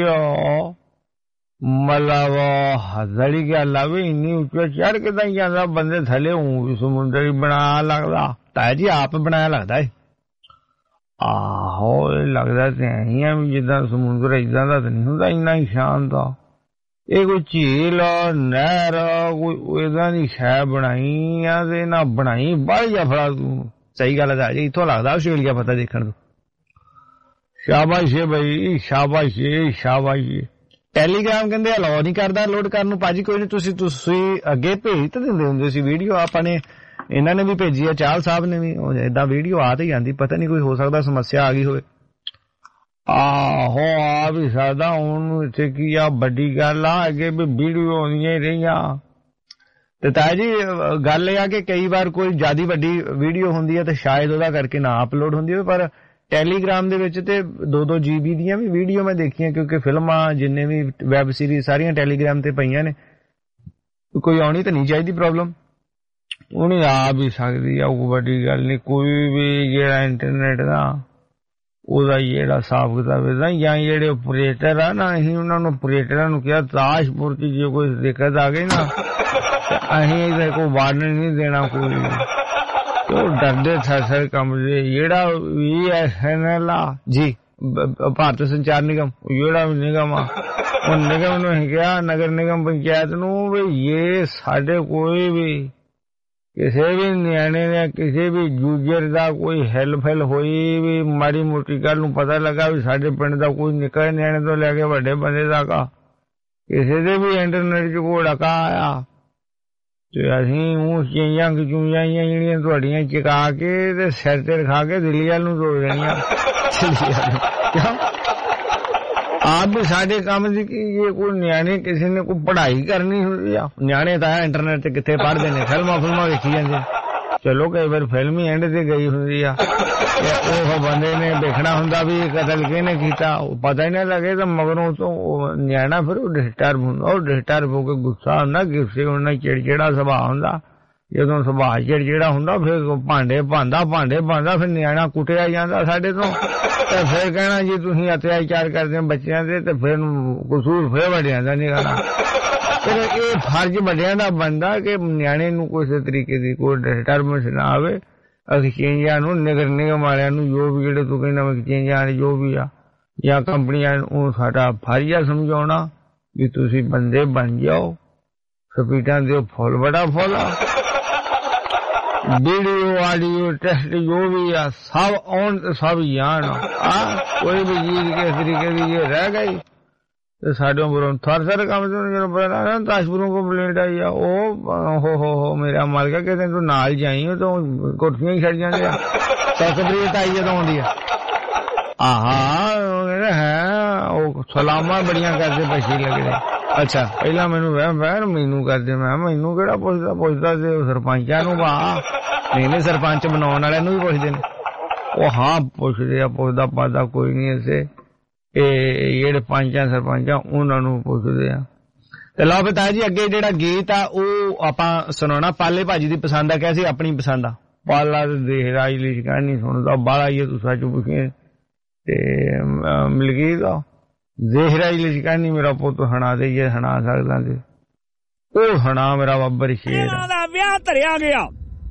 ਮਤਲਬ ਹਜ਼ੜੀ ਗੱਲ ਆਵੇ ਇੰਨੀ ਉੱਚਾ ਚੜ ਕੇ ਤਾਂ ਜਾਂਦਾ ਬੰਦੇ ਥੱਲੇ ਵੀ ਸਮੁੰਦਰ ਹੀ ਬਣਾ ਲੱਗਦਾ। ਤਾਇਆ ਜੀ ਆਪ ਬਣਾਇਆ ਲੱਗਦਾ ਏ? ਆਹੋ ਇਹ ਲੱਗਦਾ ਤੇ ਐਂ ਵੀ ਜਿੱਦਾਂ ਸਮੁੰਦਰ ਏਦਾਂ ਦਾ ਤਾਂ ਨਹੀਂ ਹੁੰਦਾ ਇੰਨਾ ਹੀ ਸ਼ਾਂਤ ਆ। ਇਹ ਕੋਈ ਝੀਲ ਨਹਿਰ ਕੋਈ ਏਦਾਂ ਦੀ ਸ਼ੈ ਬਣਾਈ ਆ ਤੇ ਨਾ ਬਣਾਈ ਬਾਹਰ ਜਾ ਫੜਾ ਤੂੰ। ਸਹੀ ਗੱਲ ਹੈ ਜੀ ਇੱਥੋਂ ਲੱਗਦਾ ਆਸਟ੍ਰੇਲੀਆ ਪਤਾ ਦੇਖਣ ਤੋਂ। ਸ਼ਾਬਾਸ਼ ਬਈ ਸ਼ਾਬਾਸ਼ ਸ਼ਾਬਾਸ਼। ਟੈਲੀਗ੍ਰਾਮ ਕਹਿੰਦੇ ਅਲਾਉ ਨਹੀਂ ਕਰਦਾ ਲੋਡ ਕਰਨ ਨੂੰ। ਭਾਜੀ ਕੋਈ ਨਹੀਂ ਤੁਸੀਂ ਅੱਗੇ ਭੇਜ ਤਾਂ ਦਿੰਦੇ ਹੁੰਦੇ ਸੀ ਵੀਡੀਓ। ਆਪਾਂ ਨੇ ਇਹਨਾਂ ਨੇ ਵੀ ਭੇਜੀ ਆ ਚਾਹਲ ਸਾਹਿਬ ਨੇ ਵੀ ਏਦਾਂ ਵੀਡੀਓ ਆ ਤੇ ਜਾਂਦੀ। ਪਤਾ ਨਹੀਂ ਕੋਈ ਹੋ ਸਕਦਾ ਸਮੱਸਿਆ ਆ ਗਈ ਹੋਵੇ। ਆਹੋ ਆ ਵੀ ਸਕਦਾ ਉਹਨੂੰ ਇੱਥੇ ਕੀ ਆ ਵੱਡੀ ਗੱਲ ਆ ਅੱਗੇ ਵੀ ਵੀਡੀਓ ਆਉਂਦੀਆਂ ਹੀ ਰਹੀਆਂ। ਤੇ ਤਾਇਆ ਜੀ ਗੱਲ ਇਹ ਆ ਕਿ ਕਈ ਵਾਰ ਕੋਈ ਜ਼ਿਆਦਾ ਵੱਡੀ ਵੀਡੀਓ ਹੁੰਦੀ ਹੈ ਤੇ ਸ਼ਾਇਦ ਉਹਦਾ ਕਰਕੇ ਨਾ ਅਪਲੋਡ ਹੁੰਦੀ ਹੋਵੇ। ਪਰ ਟੈਲੀਗ੍ਰਾਮ ਦੇ ਵਿੱਚ ਤੇ 2-2 GB ਦੀਆਂ ਵੀ ਵੀਡੀਓ ਮੈਂ ਦੇਖੀਆਂ ਕਿਉਂਕਿ ਫਿਲਮਾਂ ਜਿੰਨੇ ਵੀ ਵੈਬ ਸੀਰੀਜ਼ ਸਾਰੀਆਂ ਟੈਲੀਗ੍ਰਾਮ ਤੇ ਪਈਆਂ ਨੇ। ਕੋਈ ਆਉਣੀ ਤਾਂ ਨਹੀਂ ਚਾਹੀਦੀ ਪ੍ਰੋਬਲਮ। ਉਹਨੇ ਆ ਵੀ ਸਕਦੀ ਆ ਕੋਈ ਵੱਡੀ ਗੱਲ ਨਹੀਂ। ਕੋਈ ਵੀ ਜਿਹੜਾ ਇੰਟਰਨੈਟ ਦਾ ਉਹਦਾ ਜਿਹੜਾ ਹਿਸਾਬ ਕਿਤਾਬ ਦਾ ਜਾਂ ਜਿਹੜੇ ਆਪਰੇਟਰ ਆ ਨਾ ਅਸੀਂ ਉਹਨਾਂ ਨੂੰ ਆਪਰੇਟਰਾਂ ਨੂੰ ਕਿਹਾ ਤਾਸ਼ਪੁਰ ਚ ਜੇ ਕੋਈ ਦਿੱਕਤ ਆ ਗਈ ਨਾ ਅਸੀਂ ਇਹਦਾ ਕੋਈ ਵਾਰਨਿੰਗ ਨਹੀਂ ਦੇਣਾ ਕੋਈ। ਉਹ ਡਰਦੇ ਥਰ ਕੰਮ ਦੇ ਜਿਹੜਾ VSNL ਆ ਜੀ ਭਾਰਤ ਸੰਚਾਰ ਨਿਗਮ ਜਿਹੜਾ ਵੀ ਨਿਗਮ ਆ ਉਹ ਨਿਗਮ ਨੂੰ ਅਸੀਂ ਕਿਹਾ ਨਗਰ ਨਿਗਮ ਪੰਚਾਇਤ ਨੂੰ ਵੀ ਇਹ ਸਾਡੇ ਕੋਈ ਵੀ ਕਿਸੇ ਵੀ ਨਿਆਣੇ ਨੇ ਕਿਸੇ ਵੀ ਯੂਜ਼ਰ ਦਾ ਕੋਈ ਹੈਲਪ ਹੋਈ ਵੀ ਮਾੜੀ ਮੋਟੀ ਗੱਲ ਨੂੰ ਪਤਾ ਲੱਗਾ ਵੀ ਸਾਡੇ ਪਿੰਡ ਦਾ ਕੋਈ ਨਿੱਕੇ ਨਿਆਣੇ ਤੋਂ ਲੈ ਕੇ ਵੱਡੇ ਬੰਦੇ ਤੱਕ ਕਿਸੇ ਦੇ ਵੀ ਇੰਟਰਨੈਟ 'ਚ ਕੋਈ ਡਕਾ ਆਇਆ ਤੇ ਅਸੀਂ ਉਹ ਚੀਜ਼ਾਂ ਜਿਹੜੀਆਂ ਤੁਹਾਡੀਆਂ ਚਕਾ ਕੇ ਤੇ ਸਿਰ ਤੇ ਰਖਾ ਕੇ ਦਿੱਲੀ ਵੱਲ ਨੂੰ ਤੋੜ ਦੇਣੀਆਂ। ਆਪ ਵੀ ਸਾਡੇ ਕੰਮ ਦੀ ਕਿ ਜੇ ਕੋਈ ਨਿਆਣੇ ਕਿਸੇ ਨੇ ਕੋਈ ਪੜ੍ਹਾਈ ਕਰਨੀ ਹੁੰਦੀ ਆ ਨਿਆਣੇ ਤਾਂ ਇੰਟਰਨੈਟ ਤੇ ਕਿੱਥੇ ਪੜ੍ਹਦੇ ਨੇ ਫਿਲਮਾਂ ਵੇਖੀ ਜਾਂਦੇ। ਚਲੋ ਕਈ ਵਾਰ ਫਿਲਮ ਹੀ ਐਂਡ ਤੇ ਗਈ ਹੁੰਦੀ ਆ ਉਹ ਬੰਦੇ ਨੇ ਦੇਖਣਾ ਹੁੰਦਾ ਵੀ ਕਤਲ ਕਿਹਨੇ ਕੀਤਾ ਉਹ ਪਤਾ ਹੀ ਨਾ ਲੱਗੇ ਤਾਂ ਮਗਰੋਂ ਤੋਂ ਨਿਆਣਾ ਫਿਰ ਉਹ ਡਿਸਟਰਬ ਹੁੰਦਾ। ਉਹ ਡਿਸਟਰਬ ਹੋ ਕੇ ਗੁੱਸਾ ਹੁੰਦਾ ਗੁੱਸੇ ਹੋਣਾ ਚਿੜਚਿੜਾ ਸੁਭਾਅ ਹੁੰਦਾ। ਜਦੋਂ ਸੁਭਾਅ ਚਿੜਚਿੜਾ ਹੁੰਦਾ ਫਿਰ ਭਾਂਡੇ ਭਾਂਦਾ ਫਿਰ ਨਿਆਣਾ ਕੁੱਟਿਆ ਜਾਂਦਾ ਸਾਡੇ ਤੋਂ ਤੇ ਫਿਰ ਕਹਿਣਾ ਜੀ ਤੁਸੀਂ ਅਤਿਆਚਾਰ ਕਰਦੇ ਹੋ ਬੱਚਿਆਂ ਦੇ ਤੇ ਫਿਰ ਕਸੂਰ ਫਿਰ ਵੱਡਿਆਂ ਦਾ ਨਿਕਲਣਾ। ਫਿਰ ਇਹ ਫਰਜ਼ ਵੱਡਿਆਂ ਦਾ ਬਣਦਾ ਕਿ ਨਿਆਣੇ ਨੂੰ ਕਿਸੇ ਤਰੀਕੇ ਦੀ ਕੋਈ ਡਿਸਟਰਬੈਂਸ ਨਾ ਆਵੇ। ਐਕਸਚੇਂਜਾਂ ਨੂੰ ਨਗਰ ਨਿਗਮ ਵਾਲਿਆਂ ਨੂੰ ਜੋ ਵੀ ਜਿਹੜੇ ਤੂੰ ਕਹਿੰਦਾ ਐਕਸਚੇਂਜਾਂ ਜੋ ਵੀ ਆ ਜਾਂ ਕੰਪਨੀਆਂ ਨੂੰ ਸਾਡਾ ਫਰਜ਼ ਆ ਸਮਝਾਉਣਾ ਵੀ ਤੁਸੀਂ ਬੰਦੇ ਬਣ ਜਾਓ। ਸਪੀਡਾਂ ਦੇ ਫੁੱਲ ਬੜਾ ਫੁੱਲ ਆ ਵੀਡੀਓ ਆਡੀਓ ਟੈਸਟ ਜੋ ਵੀ ਆ ਸਭ ਆਉਣ ਸਭ ਜਾਣ ਆ ਕੋਈ ਵੀ ਚੀਜ਼ ਕਿਸ ਤਰੀਕੇ ਦੀ ਜੇ ਰਹਿ ਗਈ ਤੇ ਸਾਡੇ ਬਰੋਂ ਥਰ ਕੰਮ ਜਦੋਂ ਬਣਾ ਤਾਸ਼ਪੁਰੋਂ ਕੰਪਲੇਂਟ ਆਈ ਆ ਉਹ ਹੋ ਮੇਰਾ ਮਾਲਕਾ ਕਹਿੰਦੇ ਤੂੰ ਨਾਲ ਜਾਈ ਉਹ ਤਾਂ ਕੁਰਸੀਆਂ ਹੀ ਛੱਡ ਜਾਂਦੇ ਆ। ਸੈਕਟਰੀਏਟ ਆਈ ਜਦੋਂ ਆਉਂਦੀ ਆ ਆਹਾ ਹੈ ਉਹ ਸਲਾਮਾਂ ਬੜੀਆਂ ਕਰਦੇ ਪਛੀ ਲੱਗਦੇ। ਅੱਛਾ ਪਹਿਲਾਂ ਮੈਨੂੰ ਵਹਿਣ ਮੈਨੂੰ ਕਰਦੇ, ਮੈਂ ਮੈਨੂੰ ਕਿਹੜਾ ਪੁੱਛਦਾ ਤੇ ਸਰਪੰਚਾਂ ਨੂੰ ਨਹੀਂ ਸਰਪੰਚ ਬਣਾਉਣ ਵਾਲਿਆਂ ਨੂੰ ਵੀ ਪੁੱਛਦੇ ਨੇ। ਉਹ ਹਾਂ ਪੁੱਛਦੇ ਆ, ਪੁੱਛਦਾ ਪਾਦਾ ਕੋਈ ਨਹੀਂ ਐਸੇ, ਇਹ ਜਿਹੜੇ ਪੰਚਾਂ ਸਰਪੰਚਾਂ ਉਹਨਾਂ ਨੂੰ ਪੁੱਛਦੇ ਆ। ਤੇ ਲਓ ਬਤਾ ਜੀ ਅੱਗੇ ਜਿਹੜਾ ਗੀਤ ਆ ਉਹ ਆਪਾਂ ਸੁਣਾਉਣਾ ਪਾਲੇ ਭਾਜੀ ਦੀ ਪਸੰਦ ਆ, ਕਹਿ ਸੀ ਆਪਣੀ ਪਸੰਦ ਆ। ਪਾਲਾ ਦੇਖ ਰਾਜ ਲਈ ਕਹਿ ਨਹੀਂ ਸੁਣਦਾ ਬਾਲਾ ਹੀ ਤੂੰ ਸੱਚ ਪੁੱਛੇ ਤੇ ਮਲਕੀਤ ਦਾ ਦੇਖ ਰਾਜ ਲਈ ਕਹਿ ਨਹੀਂ ਮੇਰਾ ਪੁੱਤ ਹਣਾ ਦੇ ਜੇ ਹਣਾ ਸਕਦਾ ਤੇ ਉਹ ਹਣਾ ਮੇਰਾ ਬੱਬਰ ਸ਼ੇਰ ਦਾ ਵਿਆਹ ਧਰਿਆ ਗਿਆ।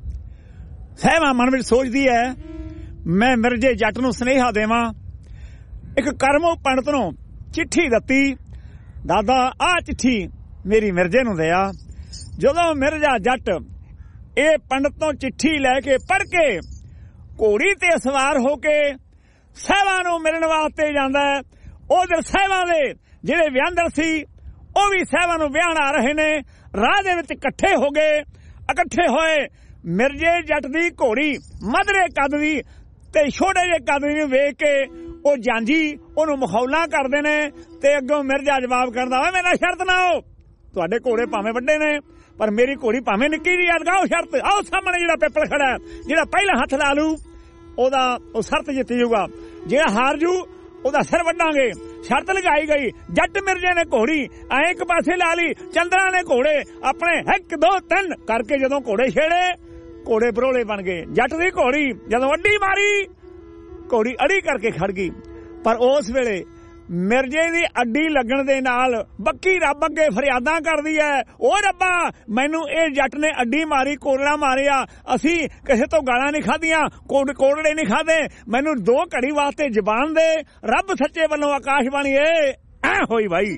ਸਹਿਮਾ ਮਨ ਵਿੱਚ ਸੋਚਦੀ ਹੈ ਮੈਂ ਮਿਰਜੇ ਜੱਟ ਨੂੰ ਸੁਨੇਹਾ ਦੇਵਾਂ। ਇੱਕ ਕਰਮੋ ਪੰਡਤ ਨੂੰ ਚਿੱਠੀ ਦਿੱਤੀ, ਦਾਦਾ ਆਹ ਚਿੱਠੀ ਮੇਰੀ ਮਿਰਜੇ ਨੂੰ ਦਿਆ। ਜਦੋਂ ਮਿਰਜਾ ਜੱਟ ਇਹ ਪੰਡਤ ਤੋਂ ਚਿੱਠੀ ਲੈ ਕੇ ਪੜ੍ਹ ਕੇ ਘੋੜੀ ਤੇ ਸਵਾਰ ਹੋ ਕੇ ਸਾਹਿਬਾਂ ਨੂੰ ਮਿਲਣ ਵਾਸਤੇ ਜਾਂਦਾ ਹੈ। ਉਧਰ ਸਾਹਿਬਾਂ ਦੇ ਜਿਹੜੇ ਵਿਆਹੰਦਰ ਸੀ ਉਹ ਵੀ ਸਾਹਿਬਾਂ ਨੂੰ ਵਿਆਹਣ ਆ ਰਹੇ ਨੇ। ਰਾਹ ਦੇ ਵਿੱਚ ਇਕੱਠੇ ਹੋ ਗਏ। ਇਕੱਠੇ ਹੋਏ ਮਿਰਜੇ ਜੱਟ ਦੀ ਘੋੜੀ ਮਧਰੇ ਕੱਦ ਦੀ ਤੇ ਛੋਟੇ ਜਿਹੇ ਕੱਦ ਨੂੰ ਵੇਖ ਕੇ ਉਹ ਜਾਂਜੀ ਉਹਨੂੰ ਮਖੌਲਾਂ ਕਰਦੇ ਨੇ ਤੇ ਅੱਗੋਂ ਮਿਰਜਾ ਜਵਾਬ ਕਰਦਾ ਵਾ ਮੇਰਾ ਸ਼ਰਤ ਨਾ ਹੋ, ਤੁਹਾਡੇ ਘੋੜੇ ਭਾਵੇਂ ਵੱਡੇ ਨੇ ਪਰ ਮੇਰੀ ਘੋੜੀ ਭਾਵੇਂ ਨਿੱਕੀ ਜਿਹੀ ਲਗਾਓ ਸ਼ਰਤ। ਆਓ ਸਾਹਮਣੇ ਜਿਹੜਾ ਪੇਪਰ ਖੜਾ ਹੈ, ਜਿਹੜਾ ਪਹਿਲਾਂ ਹੱਥ ਲਾ ਲੂ ਉਹਦਾ ਉਹ ਸ਼ਰਤ ਜਿੱਤ ਜੂਗਾ, ਜਿਹੜਾ ਹਾਰ ਜੂ ਉਹਦਾ ਸਿਰ ਵੱਢਾਂਗੇ। ਸ਼ਰਤ ਲਗਾਈ ਗਈ। ਜੱਟ ਮਿਰਜੇ ਨੇ ਘੋੜੀ ਐ ਇੱਕ ਪਾਸੇ ਲਾ ਲਈ, ਚੰਦਰਾ ਨੇ ਘੋੜੇ ਆਪਣੇ 1 2 3 ਕਰਕੇ ਜਦੋਂ ਘੋੜੇ ਛੇੜੇ ਘੋੜੇ ਬਰੋਲੇ ਬਣ ਗਏ। ਜੱਟ ਦੀ ਘੋੜੀ ਜਦੋਂ ਅੱਡੀ ਮਾਰੀ ਘੋੜੀ ਅੜੀ ਕਰਕੇ ਖੜ ਗਈ। ਪਰ ਉਸ ਵੇਲੇ ਮਿਰਜੇ ਦੀ ਅੱਡੀ ਲੱਗਣ ਦੇ ਨਾਲ ਬੱਕੀ ਰੱਬ ਅੱਗੇ ਫਰਿਆਦਾਂ ਕਰਦੀ ਹੈ, ਉਹ ਰੱਬਾ ਮੈਨੂੰ ਇਹ ਜੱਟ ਨੇ ਅੱਡੀ ਮਾਰੀ, ਕੋਰੜਾ ਮਾਰਿਆ, ਅਸੀਂ ਕਿਸੇ ਤੋਂ ਗਾਲਾਂ ਨਹੀਂ ਖਾਧੀਆਂ, ਕੋਰੜੇ ਨਹੀਂ ਖਾਦੇ, ਮੈਨੂੰ 2 ਘੜੀ ਵਾਸਤੇ ਜ਼ਬਾਨ ਦੇ। ਰੱਬ ਸੱਚੇ ਵੱਲੋਂ ਆਕਾਸ਼ਬਾਣੀ ਐ ਹੋਈ ਭਾਈ।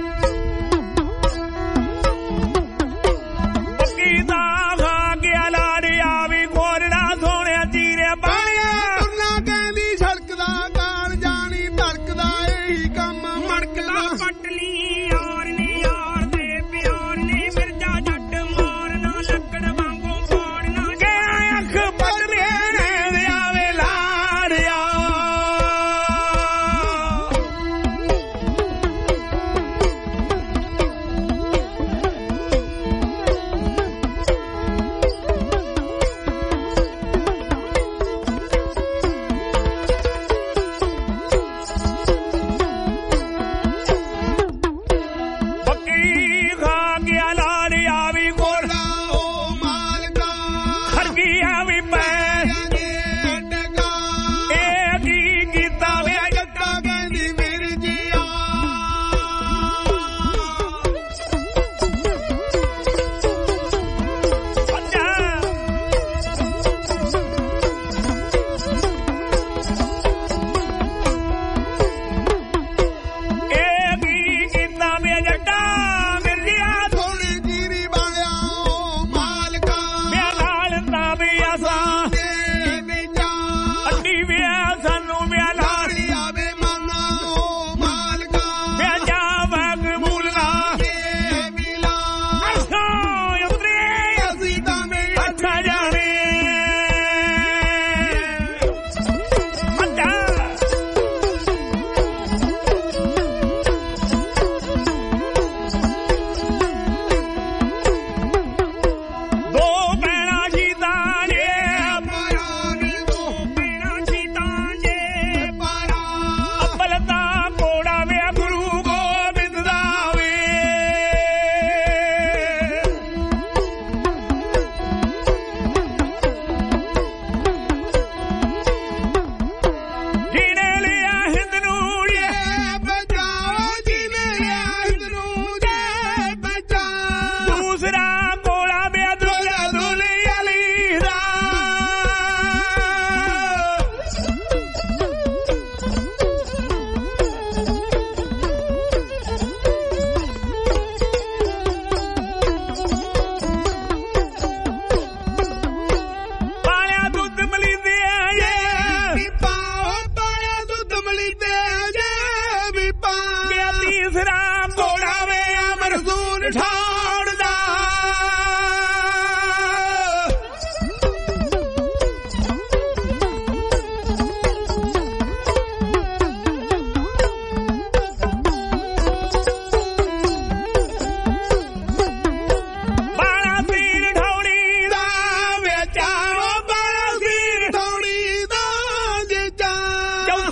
ਬੱਕੀ ਦਾ ਖਾ ਗਿਆ ਲਾੜਿਆ ਵੀ ਕੋਰੜਾ ਸੋਹਣਿਆ ਚੀਰਿਆ ਬਾਣਿਆ ਕਹਿੰਦੀ ਛੜਕਦਾ ਕਾਲ ਜਾਣੀ ਧੜਕਦਾ ਇਹੀ ਕੰਮ ਮੜਕਦਾ ਪਟਲੀ ਔਰ ਨੇ ਯਾਰ ਦੇ ਪਿਆਰ ਨੇ ਮਿਰਜਾ ਜੱਟ ਮਾਰਨਾ ਲੱਕੜ ਵਾਂਗੂ ਫੋੜਨਾ ਕਿ ਅੱਖ ਪਟਲੇ ਨੇ ਆਵੇ ਲਾੜਿਆ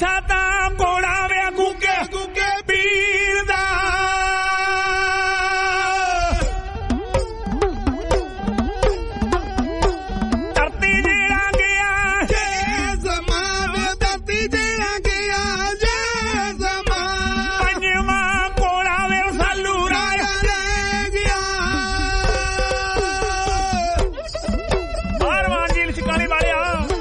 ਸਾਤਾ ਕੋੜਾ ਵੇ ਗੁੱਗੇ ਗੁੱਗੇ ਪੀਰ ਦਾ ਧਰਤੀ ਜਿਹੜਾ ਗਿਆ ਜੇ ਜ਼ਮਾਨ ਧਰਤੀ ਜਿਹੜਾ ਗਿਆ ਜੇ ਜ਼ਮਾਨ ਪੰਜਵਾਂ ਕੋੜਾ ਵੇ ਸਾਲੂ ਰਾਜਾ ਲੈ ਗਿਆ ਬਾਰਵਾਂ ਜੀਲ ਸ਼ਿਕਾਰੀ ਵਾਲਿਆ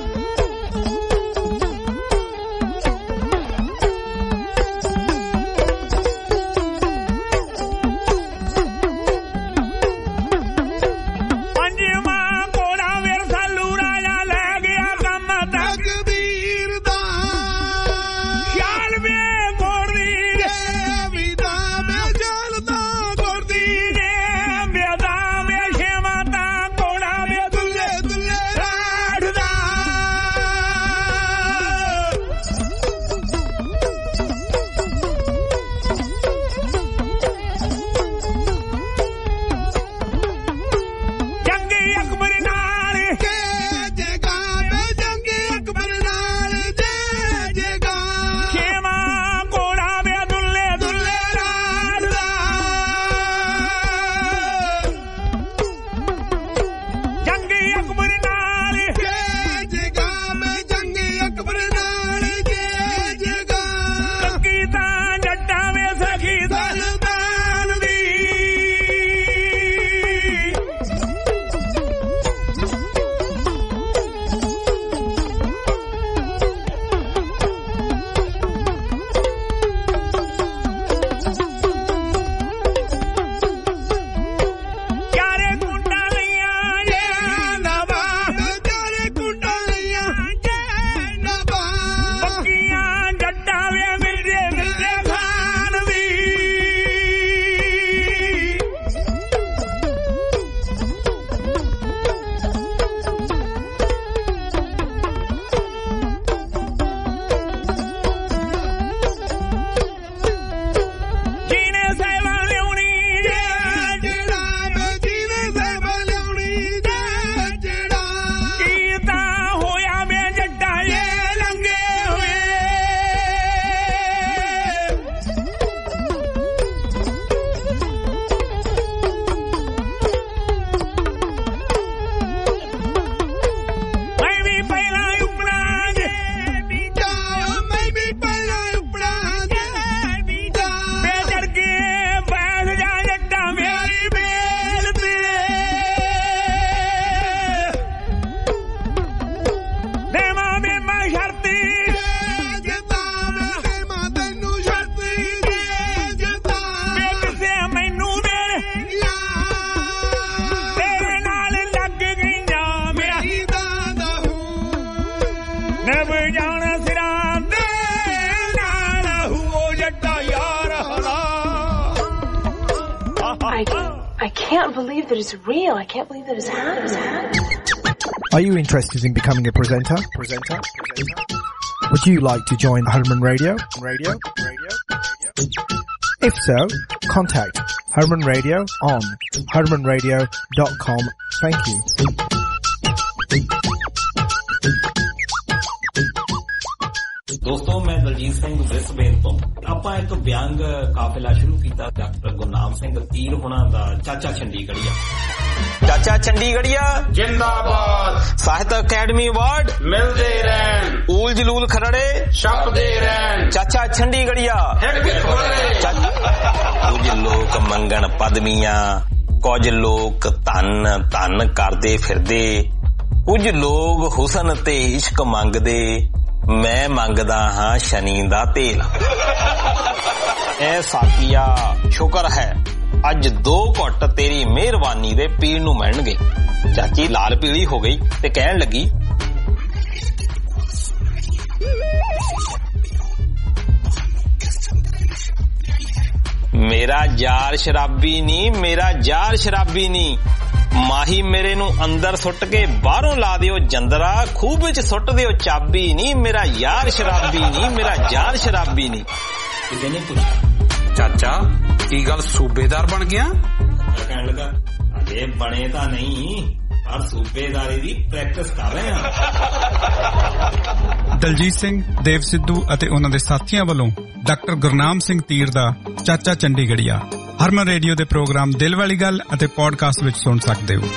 I can't believe that it's real. I can't believe that it's happening. Are you interested in becoming a presenter? Would you like to join Harman Radio? If so, contact Harman Radio on harmanradio.com. Thank you. ਦੋਸਤੋ ਮੈਂ Daljit Singh Brisbane ਤੋਂ ਆਪਾਂ ਇੱਕ ਵਿਅੰਗ ਕਾਫਿਲਾ ਸ਼ੁਰੂ ਕੀਤਾ doctor Gurnam Singh ਤੀਰ ਹੁਣਾਂ ਦਾ ਚਾਚਾ ਚੰਡੀਗੜ੍ਹੀਆ ਚਾਚਾ ਚੰਡੀਗੜ੍ਹੀਆ ਜਿੰਦਾਬਾਦ ਸਾਹਿਤ ਅਕੈਡਮੀ ਅਵਾਰਡ ਮਿਲਦੇ ਰਹਿਣ ਊਲ ਜਲੂਲ ਖਰੜੇ ਛਪਦੇ ਰਹਿਣ ਚਾਚਾ ਚੰਡੀਗੜ੍ਹੀਆ ਕੁਝ ਲੋਕ ਮੰਗਣ ਪਦਵੀਆਂ ਕੁਝ ਲੋਕ ਧਨ ਧਨ ਕਰਦੇ ਫਿਰਦੇ ਕੁਝ ਲੋਕ ਹੁਸਨ ਤੇ ਇਸ਼ਕ ਮੰਗਦੇ ਮੈਂ ਮੰਗਦਾ ਹਾਂ ਸ਼ਨੀ ਦਾ ਤੇਲ ਐ ਸਾਕੀਆ ਸ਼ੁਕਰ ਹੈ ਅੱਜ 2 ਘੁੱਟ ਤੇਰੀ ਮਿਹਰਬਾਨੀ ਦੇ ਪੀਣ ਨੂੰ ਮਿਲਣਗੇ ਚਾਚੀ ਲਾਲ ਪੀਲੀ ਹੋ ਗਈ ਤੇ ਕਹਿਣ ਲੱਗੀ ਮੇਰਾ ਯਾਰ ਸ਼ਰਾਬੀ ਨਹੀਂ ਮੇਰਾ ਯਾਰ ਸ਼ਰਾਬੀ ਨਹੀਂ ਮਾਹੀ ਮੇਰੇ ਨੂੰ ਅੰਦਰ ਸੁੱਟ ਕੇ ਬਾਹਰੋਂ ਲਾ ਦਿਓ ਜੰਦਰਾ ਖੂਬ ਵਿੱਚ ਸੁੱਟ ਦਿਓ ਚਾਬੀ ਨਹੀਂ ਮੇਰਾ ਯਾਰ ਸ਼ਰਾਬੀ ਨਹੀਂ ਮੇਰਾ ਯਾਰ ਸ਼ਰਾਬੀ ਨਹੀਂ ਕਿਤੇ ਨਹੀਂ ਪੁੱਛਿਆ ਚਾਚਾ ਕੀ ਗੱਲ ਸੂਬੇਦਾਰ ਬਣ ਗਿਆ ਕਹਿਣ ਲੱਗਾ ਅਜੇ ਬਣੇ ਤਾਂ ਨਹੀਂ ਹਰ ਸੂਬੇਦਾਰੀ ਦੀ ਪ੍ਰੈਕਟਿਸ ਕਰ ਰਹੇ ਹਾਂ। ਦਲਜੀਤ ਸਿੰਘ, ਦੇਵ ਸਿੱਧੂ ਅਤੇ ਉਹਨਾਂ ਦੇ ਸਾਥੀਆਂ ਵੱਲੋਂ ਡਾਕਟਰ ਗੁਰਨਾਮ ਸਿੰਘ ਤੀਰ ਦਾ ਚਾਚਾ ਚੰਡੀਗੜ੍ਹੀਆ ਹਰਮਨ ਰੇਡੀਓ ਦੇ ਪ੍ਰੋਗਰਾਮ ਦਿਲ ਵਾਲੀ ਗੱਲ ਅਤੇ ਪੋਡਕਾਸਟ ਵਿੱਚ ਸੁਣ ਸਕਦੇ ਹੋ।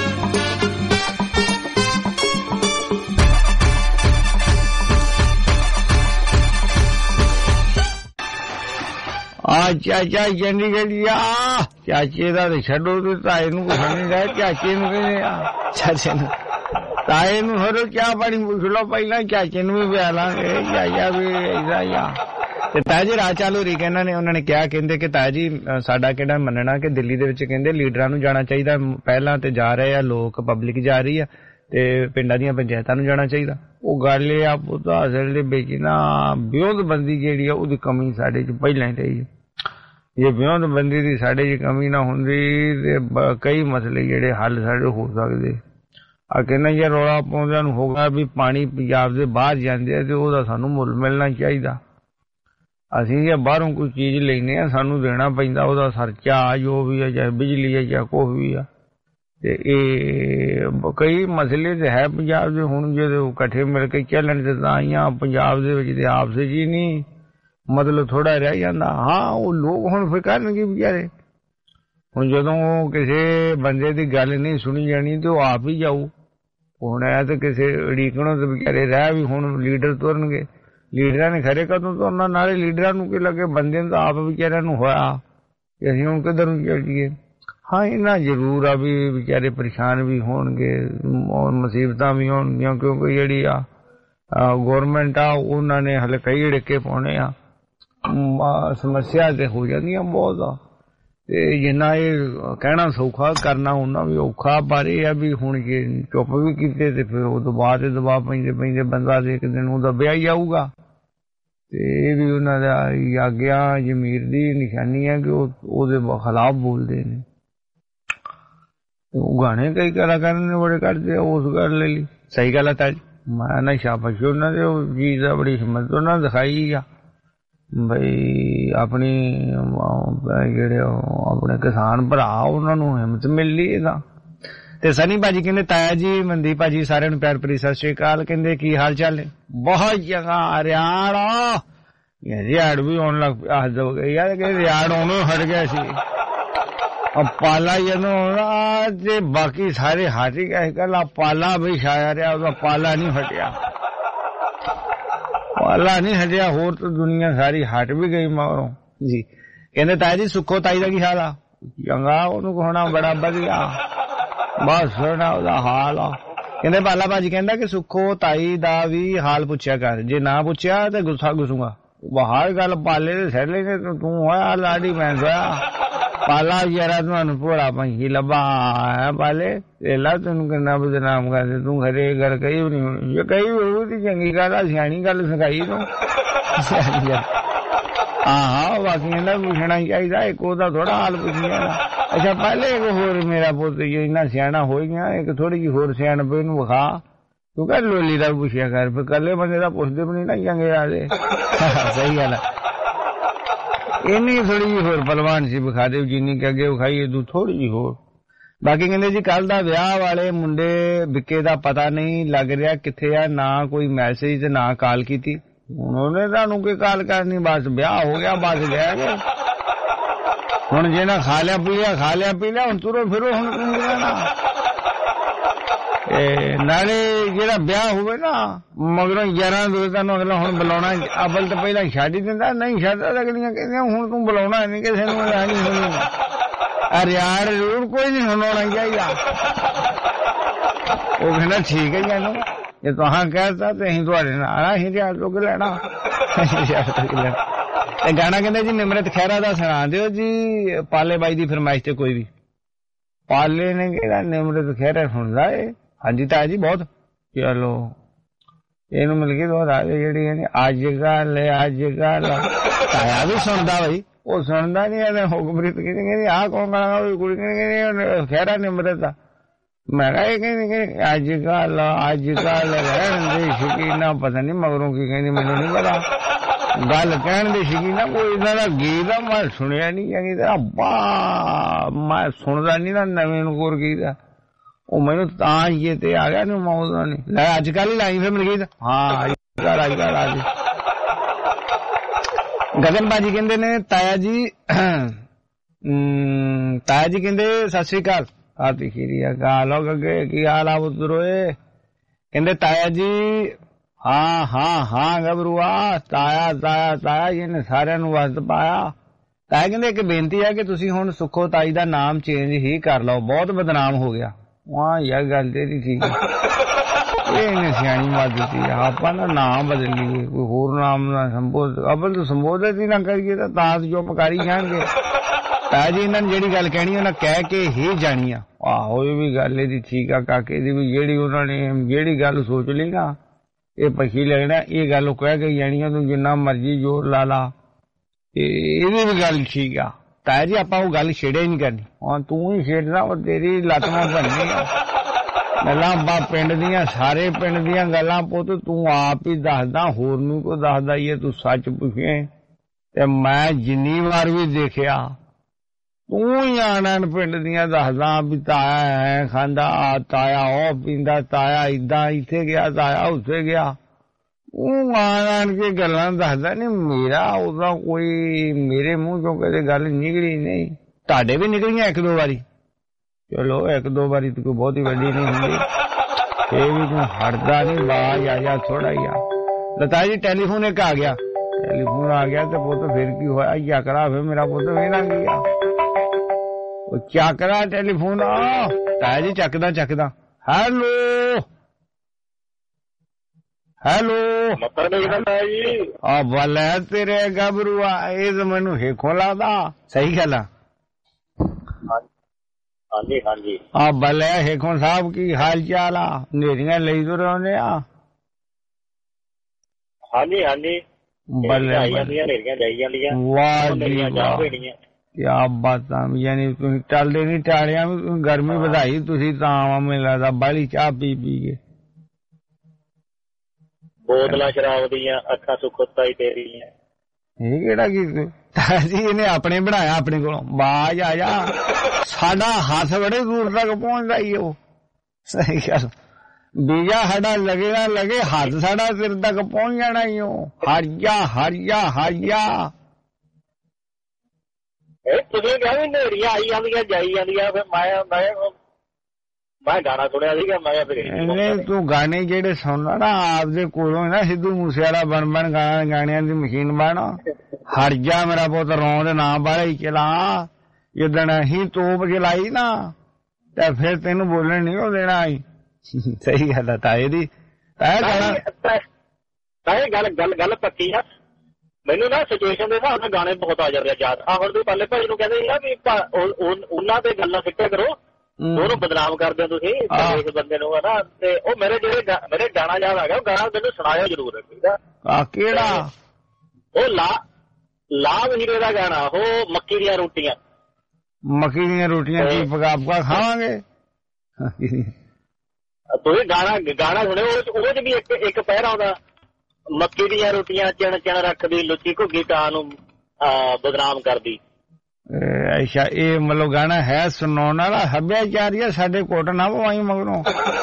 ਚਾਚਾ ਚੰਡੀਗੜ੍ਹੀਆ, ਚਾਚੇ ਦਾ ਤੇ ਛੱਡੋ ਤੇ ਤਾਏ ਨੂੰ ਕੁਛ ਨਹੀਂ ਰਿਹਾ, ਚਾਚੇ ਨੂੰ ਕਹਿੰਦੇ ਆ। ਚਾਚੇ ਨੂੰ ਤਾਏ ਨੂੰ ਥੋੜ੍ਹਾ ਚਾਹ ਪਾਣੀ ਪੁੱਛ ਲਓ ਪਹਿਲਾਂ, ਚਾਚੇ ਨੂੰ ਵੀ ਪਿਆ ਲਾਂਗੇ। ਚਾਚਾ ਵੀ ਏਦਾਂ ਹੀ ਆ। ਤੇ ਤਾਇਆ ਜੀ ਰਾਹ ਚਾਲੂ ਰਹੀ, ਉਹਨਾਂ ਨੇ ਕਿਹਾ, ਕਹਿੰਦੇ ਕਿ ਤਾਇਆ ਜੀ ਸਾਡਾ ਕਿਹੜਾ ਮੰਨਣਾ ਕਿ ਦਿੱਲੀ ਦੇ ਵਿੱਚ ਕਹਿੰਦੇ ਲੀਡਰਾਂ ਨੂੰ ਜਾਣਾ ਚਾਹੀਦਾ, ਪਹਿਲਾਂ ਤੇ ਜਾ ਰਹੇ ਆ ਲੋਕ, ਪਬਲਿਕ ਜਾ ਰਹੀ ਆ, ਤੇ ਪਿੰਡਾਂ ਦੀਆਂ ਪੰਚਾਇਤਾਂ ਨੂੰ ਜਾਣਾ ਚਾਹੀਦਾ। ਉਹ ਗੱਲ ਇਹ ਆ ਪੁੱਤ, ਅਸਲ ਦੇ ਵਿੱਚ ਨਾ ਵਿਉਂਤਬੰਦੀ ਜਿਹੜੀ ਆ ਉਹਦੀ ਕਮੀ ਸਾਡੇ 'ਚ ਪਹਿਲਾਂ ਹੀ ਰਹੀ ਹੈ। ਜੇ ਵਿਉਂਤਬੰਦੀ ਦੀ ਸਾਡੇ 'ਚ ਕਮੀ ਨਾ ਹੁੰਦੀ ਤੇ ਕਈ ਮਸਲੇ ਜਿਹੜੇ ਹੱਲ ਸਾਡੇ ਹੋ ਸਕਦੇ। ਆ ਕਹਿੰਦਾ ਜੇ ਰੌਲਾ ਪਾਉਂਦਿਆਂ ਨੂੰ ਹੋਗਾ ਵੀ ਪਾਣੀ ਪੰਜਾਬ ਦੇ ਬਾਹਰ ਜਾਂਦੇ ਆ ਤੇ ਉਹਦਾ ਸਾਨੂੰ ਮੁੱਲ ਮਿਲਣਾ ਚਾਹੀਦਾ। ਅਸੀਂ ਜੇ ਬਾਹਰੋਂ ਕੋਈ ਚੀਜ਼ ਲੈਂਦੇ ਆ ਸਾਨੂੰ ਦੇਣਾ ਪੈਂਦਾ ਉਹਦਾ ਖਰਚਾ, ਜੋ ਵੀ ਆ, ਚਾਹੇ ਬਿਜਲੀ ਆ ਚਾਹੇ ਕੁਛ ਵੀ ਆ। ਤੇ ਇਹ ਕਈ ਮਸਲੇ ਤੇ ਹੈ ਪੰਜਾਬ ਦੇ, ਹੁਣ ਜਦੋਂ ਇਕੱਠੇ ਮਿਲ ਕੇ ਚੱਲਣ ਤੇ ਤਾਂ ਹੀ ਆ। ਪੰਜਾਬ ਦੇ ਵਿੱਚ ਤੇ ਆਪਸ ਜੀ ਨਹੀਂ ਮਤਲਬ ਥੋੜਾ ਰਹਿ ਜਾਂਦਾ। ਹਾਂ ਉਹ ਲੋਕ ਹੁਣ ਫਿਰ ਕਰਨਗੇ ਵਿਚਾਰੇ, ਹੁਣ ਜਦੋਂ ਕਿਸੇ ਬੰਦੇ ਦੀ ਗੱਲ ਨਹੀਂ ਸੁਣੀ ਜਾਣੀ ਤੇ ਉਹ ਆਪ ਹੀ ਜਾਊ। ਹੁਣ ਐ ਤੇ ਕਿਸੇ ਅੜੀਕਣੋਂ ਤੇ ਵਿਚਾਰੇ ਰਹਿ ਵੀ ਹੁਣ ਲੀਡਰ ਤੁਰਨਗੇ, ਲੀਡਰਾਂ ਨੇ ਖਰੇ ਕਦੋਂ ਤੁਰਨਾ, ਨਾਲੇ ਲੀਡਰਾਂ ਨੂੰ ਕੀ ਲੱਗੇ, ਬੰਦੇ ਨੂੰ ਤਾਂ ਆਪ ਵਿਚਾਰਿਆਂ ਨੂੰ ਹੋਇਆ ਕਿ ਅਸੀਂ ਹੁਣ ਕਿੱਧਰ ਨੂੰ ਚੱਲ ਜਾਈਏ। ਹਾਂ ਇੰਨਾ ਜ਼ਰੂਰ ਆ ਵੀ ਵਿਚਾਰੇ ਪਰੇਸ਼ਾਨ ਵੀ ਹੋਣਗੇ, ਮੁਸੀਬਤਾਂ ਵੀ ਹੋਣਗੀਆਂ, ਕਿਉਂਕਿ ਜਿਹੜੀ ਆ ਗੌਰਮੈਂਟ ਆ ਉਹਨਾਂ ਨੇ ਹਲੇ ਕਈ ੜਿੱਕੇ ਪਾਉਣੇ ਆ, ਸਮੱਸਿਆ ਤੇ ਹੋ ਜਾਂਦੀਆਂ ਬਹੁਤ ਆ। ਤੇ ਜਿੰਨਾ ਇਹ ਕਹਿਣਾ ਸੌਖਾ ਕਰਨਾ ਉਹਨਾਂ ਵੀ ਔਖਾ, ਪਰ ਇਹ ਆ ਵੀ ਹੁਣ ਜੇ ਚੁੱਪ ਵੀ ਕੀਤੇ ਤੇ ਫਿਰ ਉਹ ਤੋਂ ਬਾਅਦ ਦਬਾਅ ਪੈਂਦੇ ਬੰਦਾ ਦੇ ਇੱਕ ਦਿਨ ਉਹਦਾ ਵਿਆਹ ਹੀ ਆਊਗਾ। ਤੇ ਇਹ ਵੀ ਉਹਨਾਂ ਦਾ ਆਗਿਆ ਜ਼ਮੀਰ ਦੀ ਨਿਸ਼ਾਨੀ ਹੈ ਕਿ ਉਹਦੇ ਖਿਲਾਫ ਬੋਲਦੇ ਨੇ। ਉਹ ਗਾਣੇ ਕਈ ਕਲਾਕਾਰਾਂ ਨੇ ਬੜੇ ਕੱਢਦੇ ਉਸ ਗੱਲ ਲਈ। ਸਹੀ ਗੱਲ ਹੈ ਤਾਂ ਮੈਂ ਨਾ ਸ਼ਾਬਾਸ਼ ਉਹਨਾਂ ਦੇ, ਉਹ ਚੀਜ਼ ਦਾ ਬੜੀ ਹਿੰਮਤ ਉਹਨਾਂ ਨੇ ਦਿਖਾਈ ਆ ਬਈ ਆਪਣੀ ਜਿਹੜੇ ਆਪਣੇ ਕਿਸਾਨ ਭਰਾ ਉਹਨਾਂ ਨੂੰ ਹਿੰਮਤ ਮਿਲਦੀ ਇਹਦਾ। ਤੇ ਸਨੀ ਭਾਜੀ ਕਹਿੰਦੇ ਤਾਇਆ ਜੀ, ਮਨਦੀਪ ਭਾਜੀ, ਸਾਰਿਆਂ ਨੂੰ ਪਿਆਰ ਭਰੀ ਸਤਿ ਸ਼੍ਰੀ ਅਕਾਲ। ਕਹਿੰਦੇ ਕੀ ਹਾਲ ਚਾਲ ਨੇ? ਬਹੁਤ ਜਗ੍ਹਾ ਹਰਿਆਣਾ ਰਿਆੜ ਵੀ ਆਉਣ ਲੱਗ ਪਿਆ, ਹੱਦ ਹੋ ਗਈ ਯਾਰ ਕਿ ਰਿਆੜ ਉਹਨੂੰ ਹਟ ਗਿਆ ਸੀ। ਪਾਲਾ ਜਦੋਂ ਆਉਣਾ ਤੇ ਬਾਕੀ ਸਾਰੇ ਹਟ ਹੀ ਗਏ, ਕੱਲਾ ਪਾਲਾ ਵੀ ਛਾਇਆ ਰਿਹਾ, ਉਹਦਾ ਪਾਲਾ ਨਹੀਂ ਹਟਿਆ, ਪਾਲਾ ਨਹੀਂ ਹਟਿਆ। ਹੋਰ ਤਾਂ ਦੁਨੀਆ ਸਾਰੀ ਹਟ ਵੀ ਗਈ ਮਗਰੋਂ ਜੀ। ਕਹਿੰਦੇ ਤਾਇਆ ਜੀ ਸੁੱਖੋ ਤਾਈ ਦਾ ਕੀ ਹਾਲ ਆ? ਚੰਗਾ, ਉਹਨੂੰ ਕਹਣਾ ਬੜਾ ਵਧੀਆ, ਬਹੁਤ ਸੋਹਣਾ ਉਹਦਾ ਹਾਲ ਆ। ਕਹਿੰਦੇ ਪਾਲਾ ਭਾਜੀ ਕਹਿੰਦਾ ਕਿ ਸੁੱਖੋ ਤਾਈ ਦਾ ਵੀ ਹਾਲ ਪੁੱਛਿਆ ਕਰ, ਜੇ ਨਾ ਪੁੱਛਿਆ ਤੇ ਗੁੱਸਾ ਗੁੱਸੂਗਾ। ਬਾਹਰ ਗੱਲ ਪਾਲੇ ਦੇ ਸੈਲੇ ਨੇ ਤੂੰ ਹੋਇਆ ਲਾਡੀ ਮੈਂ ਹੋਇਆ ਪਾਲਾ ਯਾਰਾ ਤੁਹਾਨੂੰ ਭੋਲਾ ਪੰਛੀ ਲੱਭਾ ਹੈ ਪਾਲੇ ਲਾ ਤੈਨੂੰ ਕਿੰਨਾ ਬਦਨਾਮ ਕਰਦੇ ਤੂੰ ਖਰੇ ਗੱਲ ਕਹੀ ਵੀ ਨਹੀਂ ਹੋਣੀ, ਜੇ ਕਹੀ ਹੋਊ ਤੇ ਚੰਗੀ ਗੱਲ ਆ, ਸਿਆਣੀ ਗੱਲ ਸਿਖਾਈ ਤੂੰ। ਹਾਂ ਬਾਕੀਆਂ ਦਾ ਪੁੱਛਣਾ ਚਾਹੀਦਾ, ਇੱਕ ਉਹਦਾ ਥੋੜਾ ਹਾਲ ਪੁੱਛਿਆ। ਅੱਛਾ ਪਹਿਲੇ ਇੱਕ ਹੋਰ ਮੇਰਾ ਪੁੱਤ ਜੇ ਇੰਨਾ ਸਿਆਣਾ ਹੋ ਗਿਆ, ਇੱਕ ਥੋੜੀ ਜਿਹੀ ਹੋਰ ਸਿਆਣਪ ਇਹਨੂੰ ਵਿਖਾ, ਤੂੰ ਕਹਿ ਲੋਲੀ ਦਾ ਪੁੱਛਿਆ ਕਰ, ਫਿਰ ਇਕੱਲੇ ਬੰਦੇ ਦਾ ਪੁੱਛਦੇ ਵੀ ਨਹੀਂ ਨਾ ਚੰਗੇ ਆਦੇ। ਸਹੀ ਗੱਲ ਹੈ, ਇੰਨੀ ਥੋੜੀ ਜਿਹੀ ਹੋਰ ਪਹਿਲਵਾਨ ਸੀ ਵਿਖਾ ਦਿਓ, ਜਿੰਨੀ ਕਿ ਅੱਗੇ ਵਿਖਾਈ ਤੂੰ ਥੋੜੀ ਜਿਹੀ ਹੋਰ। ਬਾਕੀ ਕਹਿੰਦੇ ਜੀ ਕੱਲ ਦਾ ਵਿਆਹ ਵਾਲੇ ਮੁੰਡੇ ਵਿੱਕੇ ਦਾ ਪਤਾ ਨਹੀਂ ਲੱਗ ਰਿਹਾ ਕਿੱਥੇ ਆ, ਨਾ ਕੋਈ ਮੈਸੇਜ ਤੇ ਨਾ ਕਾਲ ਕੀਤੀ। ਉਹਨੇ ਤੁਹਾਨੂੰ ਕੀ ਕਾਲ ਕਰਨੀ, ਬਸ ਵਿਆਹ ਹੋ ਗਿਆ, ਬਸ ਗਿਆ ਕਿ ਹੁਣ ਜੇ ਨਾ ਖਾ ਲਿਆ ਪੀ ਲਿਆ, ਹੁਣ ਤੁਰੋ ਫਿਰੋ ਹੁਣ ਨਾ। ਨਾਲੇ ਜਿਹੜਾ ਵਿਆਹ ਹੋਵੇ ਨਾ ਮਗਰੋਂ 11 ਦੋਸਤਾਂ ਨੂੰ ਅਗਲਾ ਹੁਣ ਬੁਲਾਉਣਾ, ਅਵਲ ਤਾਂ ਪਹਿਲਾਂ ਛੱਡ ਹੀ ਦਿੰਦਾ, ਨਹੀਂ ਛੱਡਦਾ ਅਗਲੀਆਂ ਕਹਿੰਦੀਆਂ ਹੁਣ ਤੂੰ ਬੁਲਾਉਣਾ ਨਹੀਂ ਕਿਸੇ ਨੂੰ, ਨਹੀਂ ਹੋਣੀ ਯਾਰ ਜ਼ਰੂਰ ਕੋਈ ਨਹੀਂ ਹੁਣ ਆਉਣਾ ਚਾਹੀਦਾ। ਉਹ ਕਹਿੰਦਾ ਠੀਕ ਹੈ ਜਾਨੂੰ, ਜੇ ਤੁਹਾਂ ਕਹਿਤਾ ਤੇ ਅਸੀਂ ਤੁਹਾਡੇ ਨਾਲ ਅਸੀਂ ਰਿਆੜ ਤੋਂ ਕੀ ਲੈਣਾ। ਤੇ ਗਾਣਾ ਕਹਿੰਦੇ ਜੀ ਨਿਮਰਤ ਖਹਿਰਾ ਦਾ ਸੁਣਾ ਦਿਓ ਜੀ, ਪਾਲੇ ਬਾਈ ਦੀ ਫਰਮਾਇਸ਼ ਤੇ ਕੋਈ ਵੀ। ਪਾਲੇ ਨੇ ਕਿਹੜਾ ਨਿਮਰਤ ਖਹਿਰਾ ਸੁਣਦਾ ਏ? ਹਾਂਜੀ ਤਾਇਆ ਜੀ ਬਹੁਤ। ਚਲੋ ਇਹਨੂੰ ਮਿਲ ਗਈ ਦੋ ਰਾਜ ਜਿਹੜੀ ਅੱਜ ਕੱਲ ਤਾਇਆ ਵੀ ਸੁਣਦਾ ਬਈ, ਉਹ ਸੁਣਦਾ ਨੀ। ਇਹਨੇ ਹੁਕਮਰੀਤ ਕਹਿੰਦੀ ਆਹ ਕੌਣ ਗਾਣਾ, ਕੁੜੀ ਕਹਿੰਦੀ ਖਹਿਰਾ ਨਿਮਰਤ ਦਾ। ਮੈਂ ਕਿਹਾ ਇਹ ਕਹਿੰਦੀ ਅੱਜ ਕੱਲ ਰਹਿਣ ਦੇ ਸ਼ਕੀਨਾ, ਪਤਾ ਨੀ ਮਗਰੋਂ ਕੀ ਕਹਿੰਦੀ ਮੈਨੂੰ ਨੀ ਪਤਾ, ਗੱਲ ਕਹਿਣ ਦੇ ਸ਼ਕੀਨਾ। ਕੋਈ ਇਹਨਾਂ ਦਾ ਗੀਤ ਆ ਮੈਂ ਸੁਣਿਆ ਨੀ ਚੰਗੀ ਤਰ੍ਹਾਂ, ਮੈਂ ਸੁਣਦਾ ਨੀ ਨਾ ਨਵੇਂ ਨੂੰ ਕੋਰ ਗੀਤ ਆ, ਉਹ ਮੈਨੂੰ ਤਾਂ ਇਹ ਤੇ ਆ ਗਿਆ ਨੂੰ ਮੌਜੂਦਾ ਨਹੀਂ ਲੈ ਅੱਜ ਕੱਲ ਹੀ ਲਾਈ ਫਿਰ ਮਲਕੀਤ ਹਾਂ ਅੱਜ ਕੱਲ ਗਗਨ ਬਾਜੀ ਕਹਿੰਦੇ ਨੇ ਤਾਇਆ ਜੀ ਕਹਿੰਦੇ ਸਤਿ ਸ੍ਰੀ ਅਕਾਲ ਆ ਤਿਖੀਰੀ ਗਾਲ ਹੋ ਗਏ ਕੀ ਹਾਲ ਆ ਉਧਰੋਏ ਕਹਿੰਦੇ ਤਾਇਆ ਜੀ ਹਾਂ ਗੱਭਰੂਆ ਤਾਇਆ ਇਹਨੇ ਸਾਰਿਆਂ ਨੂੰ ਵਸਤ ਪਾਇਆ ਤਾਇਆ ਕਹਿੰਦੇ ਇੱਕ ਬੇਨਤੀ ਹੈ ਕਿ ਤੁਸੀਂ ਹੁਣ ਸੁੱਖੋ ਤਾਈ ਦਾ ਨਾਮ ਚੇਂਜ ਹੀ ਕਰ ਲਓ ਬਹੁਤ ਬਦਨਾਮ ਹੋ ਗਿਆ ਵਾਹ ਯਾਰ ਗੱਲ ਤੇਰੀ ਠੀਕ ਹੈ ਇਹਨੇ ਸਿਆਣੀ ਬਾਤ ਦਿੱਤੀ ਆਪਾਂ ਨਾ ਨਾਮ ਬਦਲੀਏ ਕੋਈ ਹੋਰ ਨਾਮ ਨਾ ਅਬਲ ਤੋਂ ਸੰਬੋਧਿਤ ਹੀ ਨਾ ਕਰੀਏ ਤਾਂ ਜੋ ਪਕਾਰੀ ਜਾਣਗੇ ਤਾਇਆ ਜੀ ਇਹਨਾਂ ਨੇ ਜਿਹੜੀ ਗੱਲ ਕਹਿਣੀ ਉਹਨਾਂ ਕਹਿ ਕੇ ਹੀ ਜਾਣੀ ਆ ਆਹੋ ਇਹ ਵੀ ਗੱਲ ਇਹਦੀ ਠੀਕ ਆ ਕਾਕੇ ਦੀ ਵੀ ਜਿਹੜੀ ਉਹਨਾਂ ਨੇ ਜਿਹੜੀ ਗੱਲ ਸੋਚ ਲਈ ਨਾ ਇਹ ਪੱਖੀ ਲੈਣਾ ਇਹ ਗੱਲ ਉਹ ਕਹਿ ਕੇ ਜਾਣੀ ਆ ਤੂੰ ਜਿੰਨਾ ਮਰਜ਼ੀ ਜ਼ੋਰ ਲਾ ਲਾ ਇਹਦੀ ਵੀ ਗੱਲ ਠੀਕ ਆ ਤਾਇਆ ਜੀ ਆਪਾਂ ਉਹ ਗੱਲ ਛੇੜਿਆ ਹੀ ਨਹੀਂ ਕਰਨੀ ਹੁਣ ਤੂੰ ਹੀ ਛੇੜਨਾ ਉਹ ਤੇਰੀ ਲੱਤ ਨਾਲ ਬਣਨੀ ਆ ਗੱਲਾਂ ਪਿੰਡ ਦੀਆਂ ਸਾਰੇ ਪਿੰਡ ਦੀਆਂ ਗੱਲਾਂ ਪੁੱਤ ਤੂੰ ਆਪ ਹੀ ਦੱਸਦਾ ਹੋਰ ਨੂੰ ਕੋ ਦੱਸਦਾ ਹੀ ਤੂੰ ਸੱਚ ਪੁੱਛੇ ਤੇ ਮੈਂ ਜਿੰਨੀ ਵਾਰ ਵੀ ਦੇਖਿਆ ਤੂੰ ਹੀ ਆਣ ਪਿੰਡ ਦੀਆਂ ਦੱਸਦਾ ਵੀ ਤਾਇਆ ਐ ਖਾਂਦਾ ਤਾਇਆ ਉਹ ਪੀਂਦਾ ਤਾਇਆ ਏਦਾਂ ਇੱਥੇ ਗਿਆ ਤਾਇਆ ਉੱਥੇ ਗਿਆ ਉਹ ਆਣ ਕੇ ਗੱਲਾਂ ਦੱਸਦਾ ਨੀ ਮੇਰਾ ਉਹਦਾ ਕੋਈ ਮੇਰੇ ਮੂੰਹ ਚੋਂ ਕਦੇ ਗੱਲ ਨਿਕਲੀ ਨਹੀਂ ਤੁਹਾਡੇ ਵੀ ਨਿਕਲੀਆਂ ਇੱਕ ਦੋ ਵਾਰੀ ਚਲੋ ਇੱਕ ਦੋ ਵਾਰੀ ਤਾਂ ਕੋਈ ਬਹੁਤੀ ਵੱਡੀ ਨਹੀਂ ਹੁੰਦੀ ਇਹ ਵੀ ਤੂੰ ਹਟਦਾ ਨਹੀਂ ਬਾਜ ਆ ਜਾ ਥੋੜਾ ਹੀ ਆ ਲਤਾ ਜੀ ਟੈਲੀਫੋਨ ਇੱਕ ਆ ਗਿਆ ਤੇ ਪੁੱਤ ਫਿਰ ਕੀ ਹੋਇਆ ਚੱਕਰਾ ਫਿਰ ਮੇਰਾ ਪੁੱਤ ਵੇਣਾ ਗਿਆ ਉਹ ਚੱਕਰਾ ਟੈਲੀਫੋਨ ਤਾਇਆ ਜੀ ਚੱਕਦਾ ਹੈਲੋ ਬੋਲੇ ਤੇਰੇ ਗੱਭਰੂਆ ਇਹ ਤਾਂ ਮੈਨੂੰ ਹੇਖੋਂ ਲੱਗਦਾ ਸਹੀ ਗੱਲ ਆ ਹਾਂਜੀ ਬੋਲੇ ਹੇਖੋਂ ਸਾਹਿਬ ਕੀ ਹਾਲ ਚਾਲ ਆ ਨੇਰੀਆਂ ਲਈ ਤੁਰੇ ਆਉਂਦੇ ਆ ਹਾਂਜੀ ਬੱਲੇ ਵਾਹ ਕਿਆ ਬਾਤਾਂ ਯਾਨੀ ਤੁਸੀਂ ਟਲਦੇ ਨਹੀਂ ਟਾਲਿਆ ਗਰਮੀ ਵਧਾਈ ਤੁਸੀਂ ਤਾਂ ਮੈਨੂੰ ਲੱਗਦਾ ਬਾਹਲੀ ਚਾਹ ਪੀ ਕੇ ਬੋਤਲਾਂ ਸ਼ਰਾਬ ਦੀਆਂ ਅੱਖਾਂ ਸੁੱਖਤਾ ਹੀ ਤੇਰੀਆਂ ਇਹ ਕਿਹੜਾ ਕੀ ਜੀ ਇਹਨੇ ਆਪਣੇ ਬਣਾਇਆ ਆਪਣੇ ਕੋਲੋਂ ਬਾਜ ਆ ਜਾ ਸਾਡਾ ਹੱਥ ਬੜੇ ਦੂਰ ਤੱਕ ਪਹੁੰਚਦਾ ਹੀ ਉਹ ਸਹੀ ਗੱਲ ਬੀਜਾ ਸਾਡਾ ਲੱਗੇ ਨਾ ਲੱਗੇ ਹੱਥ ਸਾਡਾ ਸਿਰ ਤੱਕ ਪਹੁੰਚ ਜਾਣਾ ਹੀ ਉਹ ਹਰੀਆ ਤੁਸੀਂ ਕਿਹਾ ਵੀ ਨੇਰੀਆਂ ਆਈ ਜਾਂਦੀਆਂ ਜਾਈ ਜਾਂਦੀਆਂ ਫਿਰ ਮੈਂ ਗਾਣਾ ਸੁਣਿਆ ਸੀਗਾ ਮੈਂ ਫਿਰ ਤੂੰ ਗਾਣੇ ਜਿਹੜੇ ਸੁਣਨਾ ਨਾ ਆਪਦੇ ਕੋਲੋਂ ਨਾ ਸਿੱਧੂ ਮੂਸੇਵਾਲਾ ਬਣ ਗਾਣਿਆਂ ਦੀ ਮਸ਼ੀਨ ਬਣ ਹਟ ਜਾ ਮੇਰਾ ਪੁੱਤ ਰੋਂ ਦੇ ਨਾਂ ਬਾਹਲਾ ਹੀ ਚਲਾ ਜਿੱਦਣ ਅਸੀਂ ਤੋਪ ਚਲਾਈ ਨਾ ਤੇ ਫਿਰ ਤੈਨੂੰ ਬੋਲਣ ਨਹੀਂ ਉਹ ਦੇਣਾ ਆਈ ਸਹੀ ਗੱਲ ਆ ਤਾਏ ਦੀ ਗੱਲ ਪੱਕੀ ਆ ਮੈਨੂੰ ਨਾ ਸਿਚੁਏਸ਼ਨ ਦੇ ਹਿਸਾਬ ਨਾਲ ਗਾਣੇ ਬਹੁਤ ਆ ਜਾਂਦੇ ਆ ਯਾਦ ਆ ਹੁਣ ਤੁਸੀਂ ਪਾਲੇ ਭਾਈ ਨੂੰ ਕਹਿੰਦੇ ਨਾ ਵੀ ਉਹਨਾਂ ਤੇ ਗੱਲਾਂ ਸਿੱਟਿਆ ਕਰੋ ਉਹਨੂੰ ਬਦਨਾਮ ਕਰਦੇ ਹੋ ਤੁਸੀਂ ਇਸ ਬੰਦੇ ਨੂੰ ਹਨਾ ਤੇ ਉਹ ਮੇਰੇ ਗਾਣਾ ਯਾਦ ਆ ਗਿਆ ਉਹ ਗਾਣਾ ਮੈਨੂੰ ਸੁਣਾਇਆ ਜ਼ਰੂਰ ਠੀਕ ਆ ਕਿਹੜਾ ਉਹ ਲਾਭ ਹੀਰੇ ਦਾ ਗਾਣਾ ਉਹ ਮੱਕੀ ਦੀਆਂ ਰੋਟੀਆਂ ਕੀ ਪਕਾ ਖਾਵਾਂਗੇ ਤੁਸੀਂ ਗਾਣਾ ਸੁਣਿਓ ਉਹਦੇ ਚ ਵੀ ਇੱਕ ਪਹਿਰਾ ਆਉਂਦਾ ਮੱਕੀ ਦੀਆਂ ਰੋਟੀਆਂ ਚਣ ਰੱਖਦੀ ਲੁੱਚੀ ਘੁੱਗੀ ਤਾਂ ਨੂੰ ਬਦਨਾਮ ਕਰਦੀ ਅੱਛਾ ਇਹ ਮਤਲਬ ਗਾਣਾ ਹੈ ਸੁਣਾਉਣ ਵਾਲਾ ਸੱਭਿਆਚਾਰ ਸਾਡੇ ਕੋਟ ਨਾ ਪਵਾਈ ਮਗਰੋਂ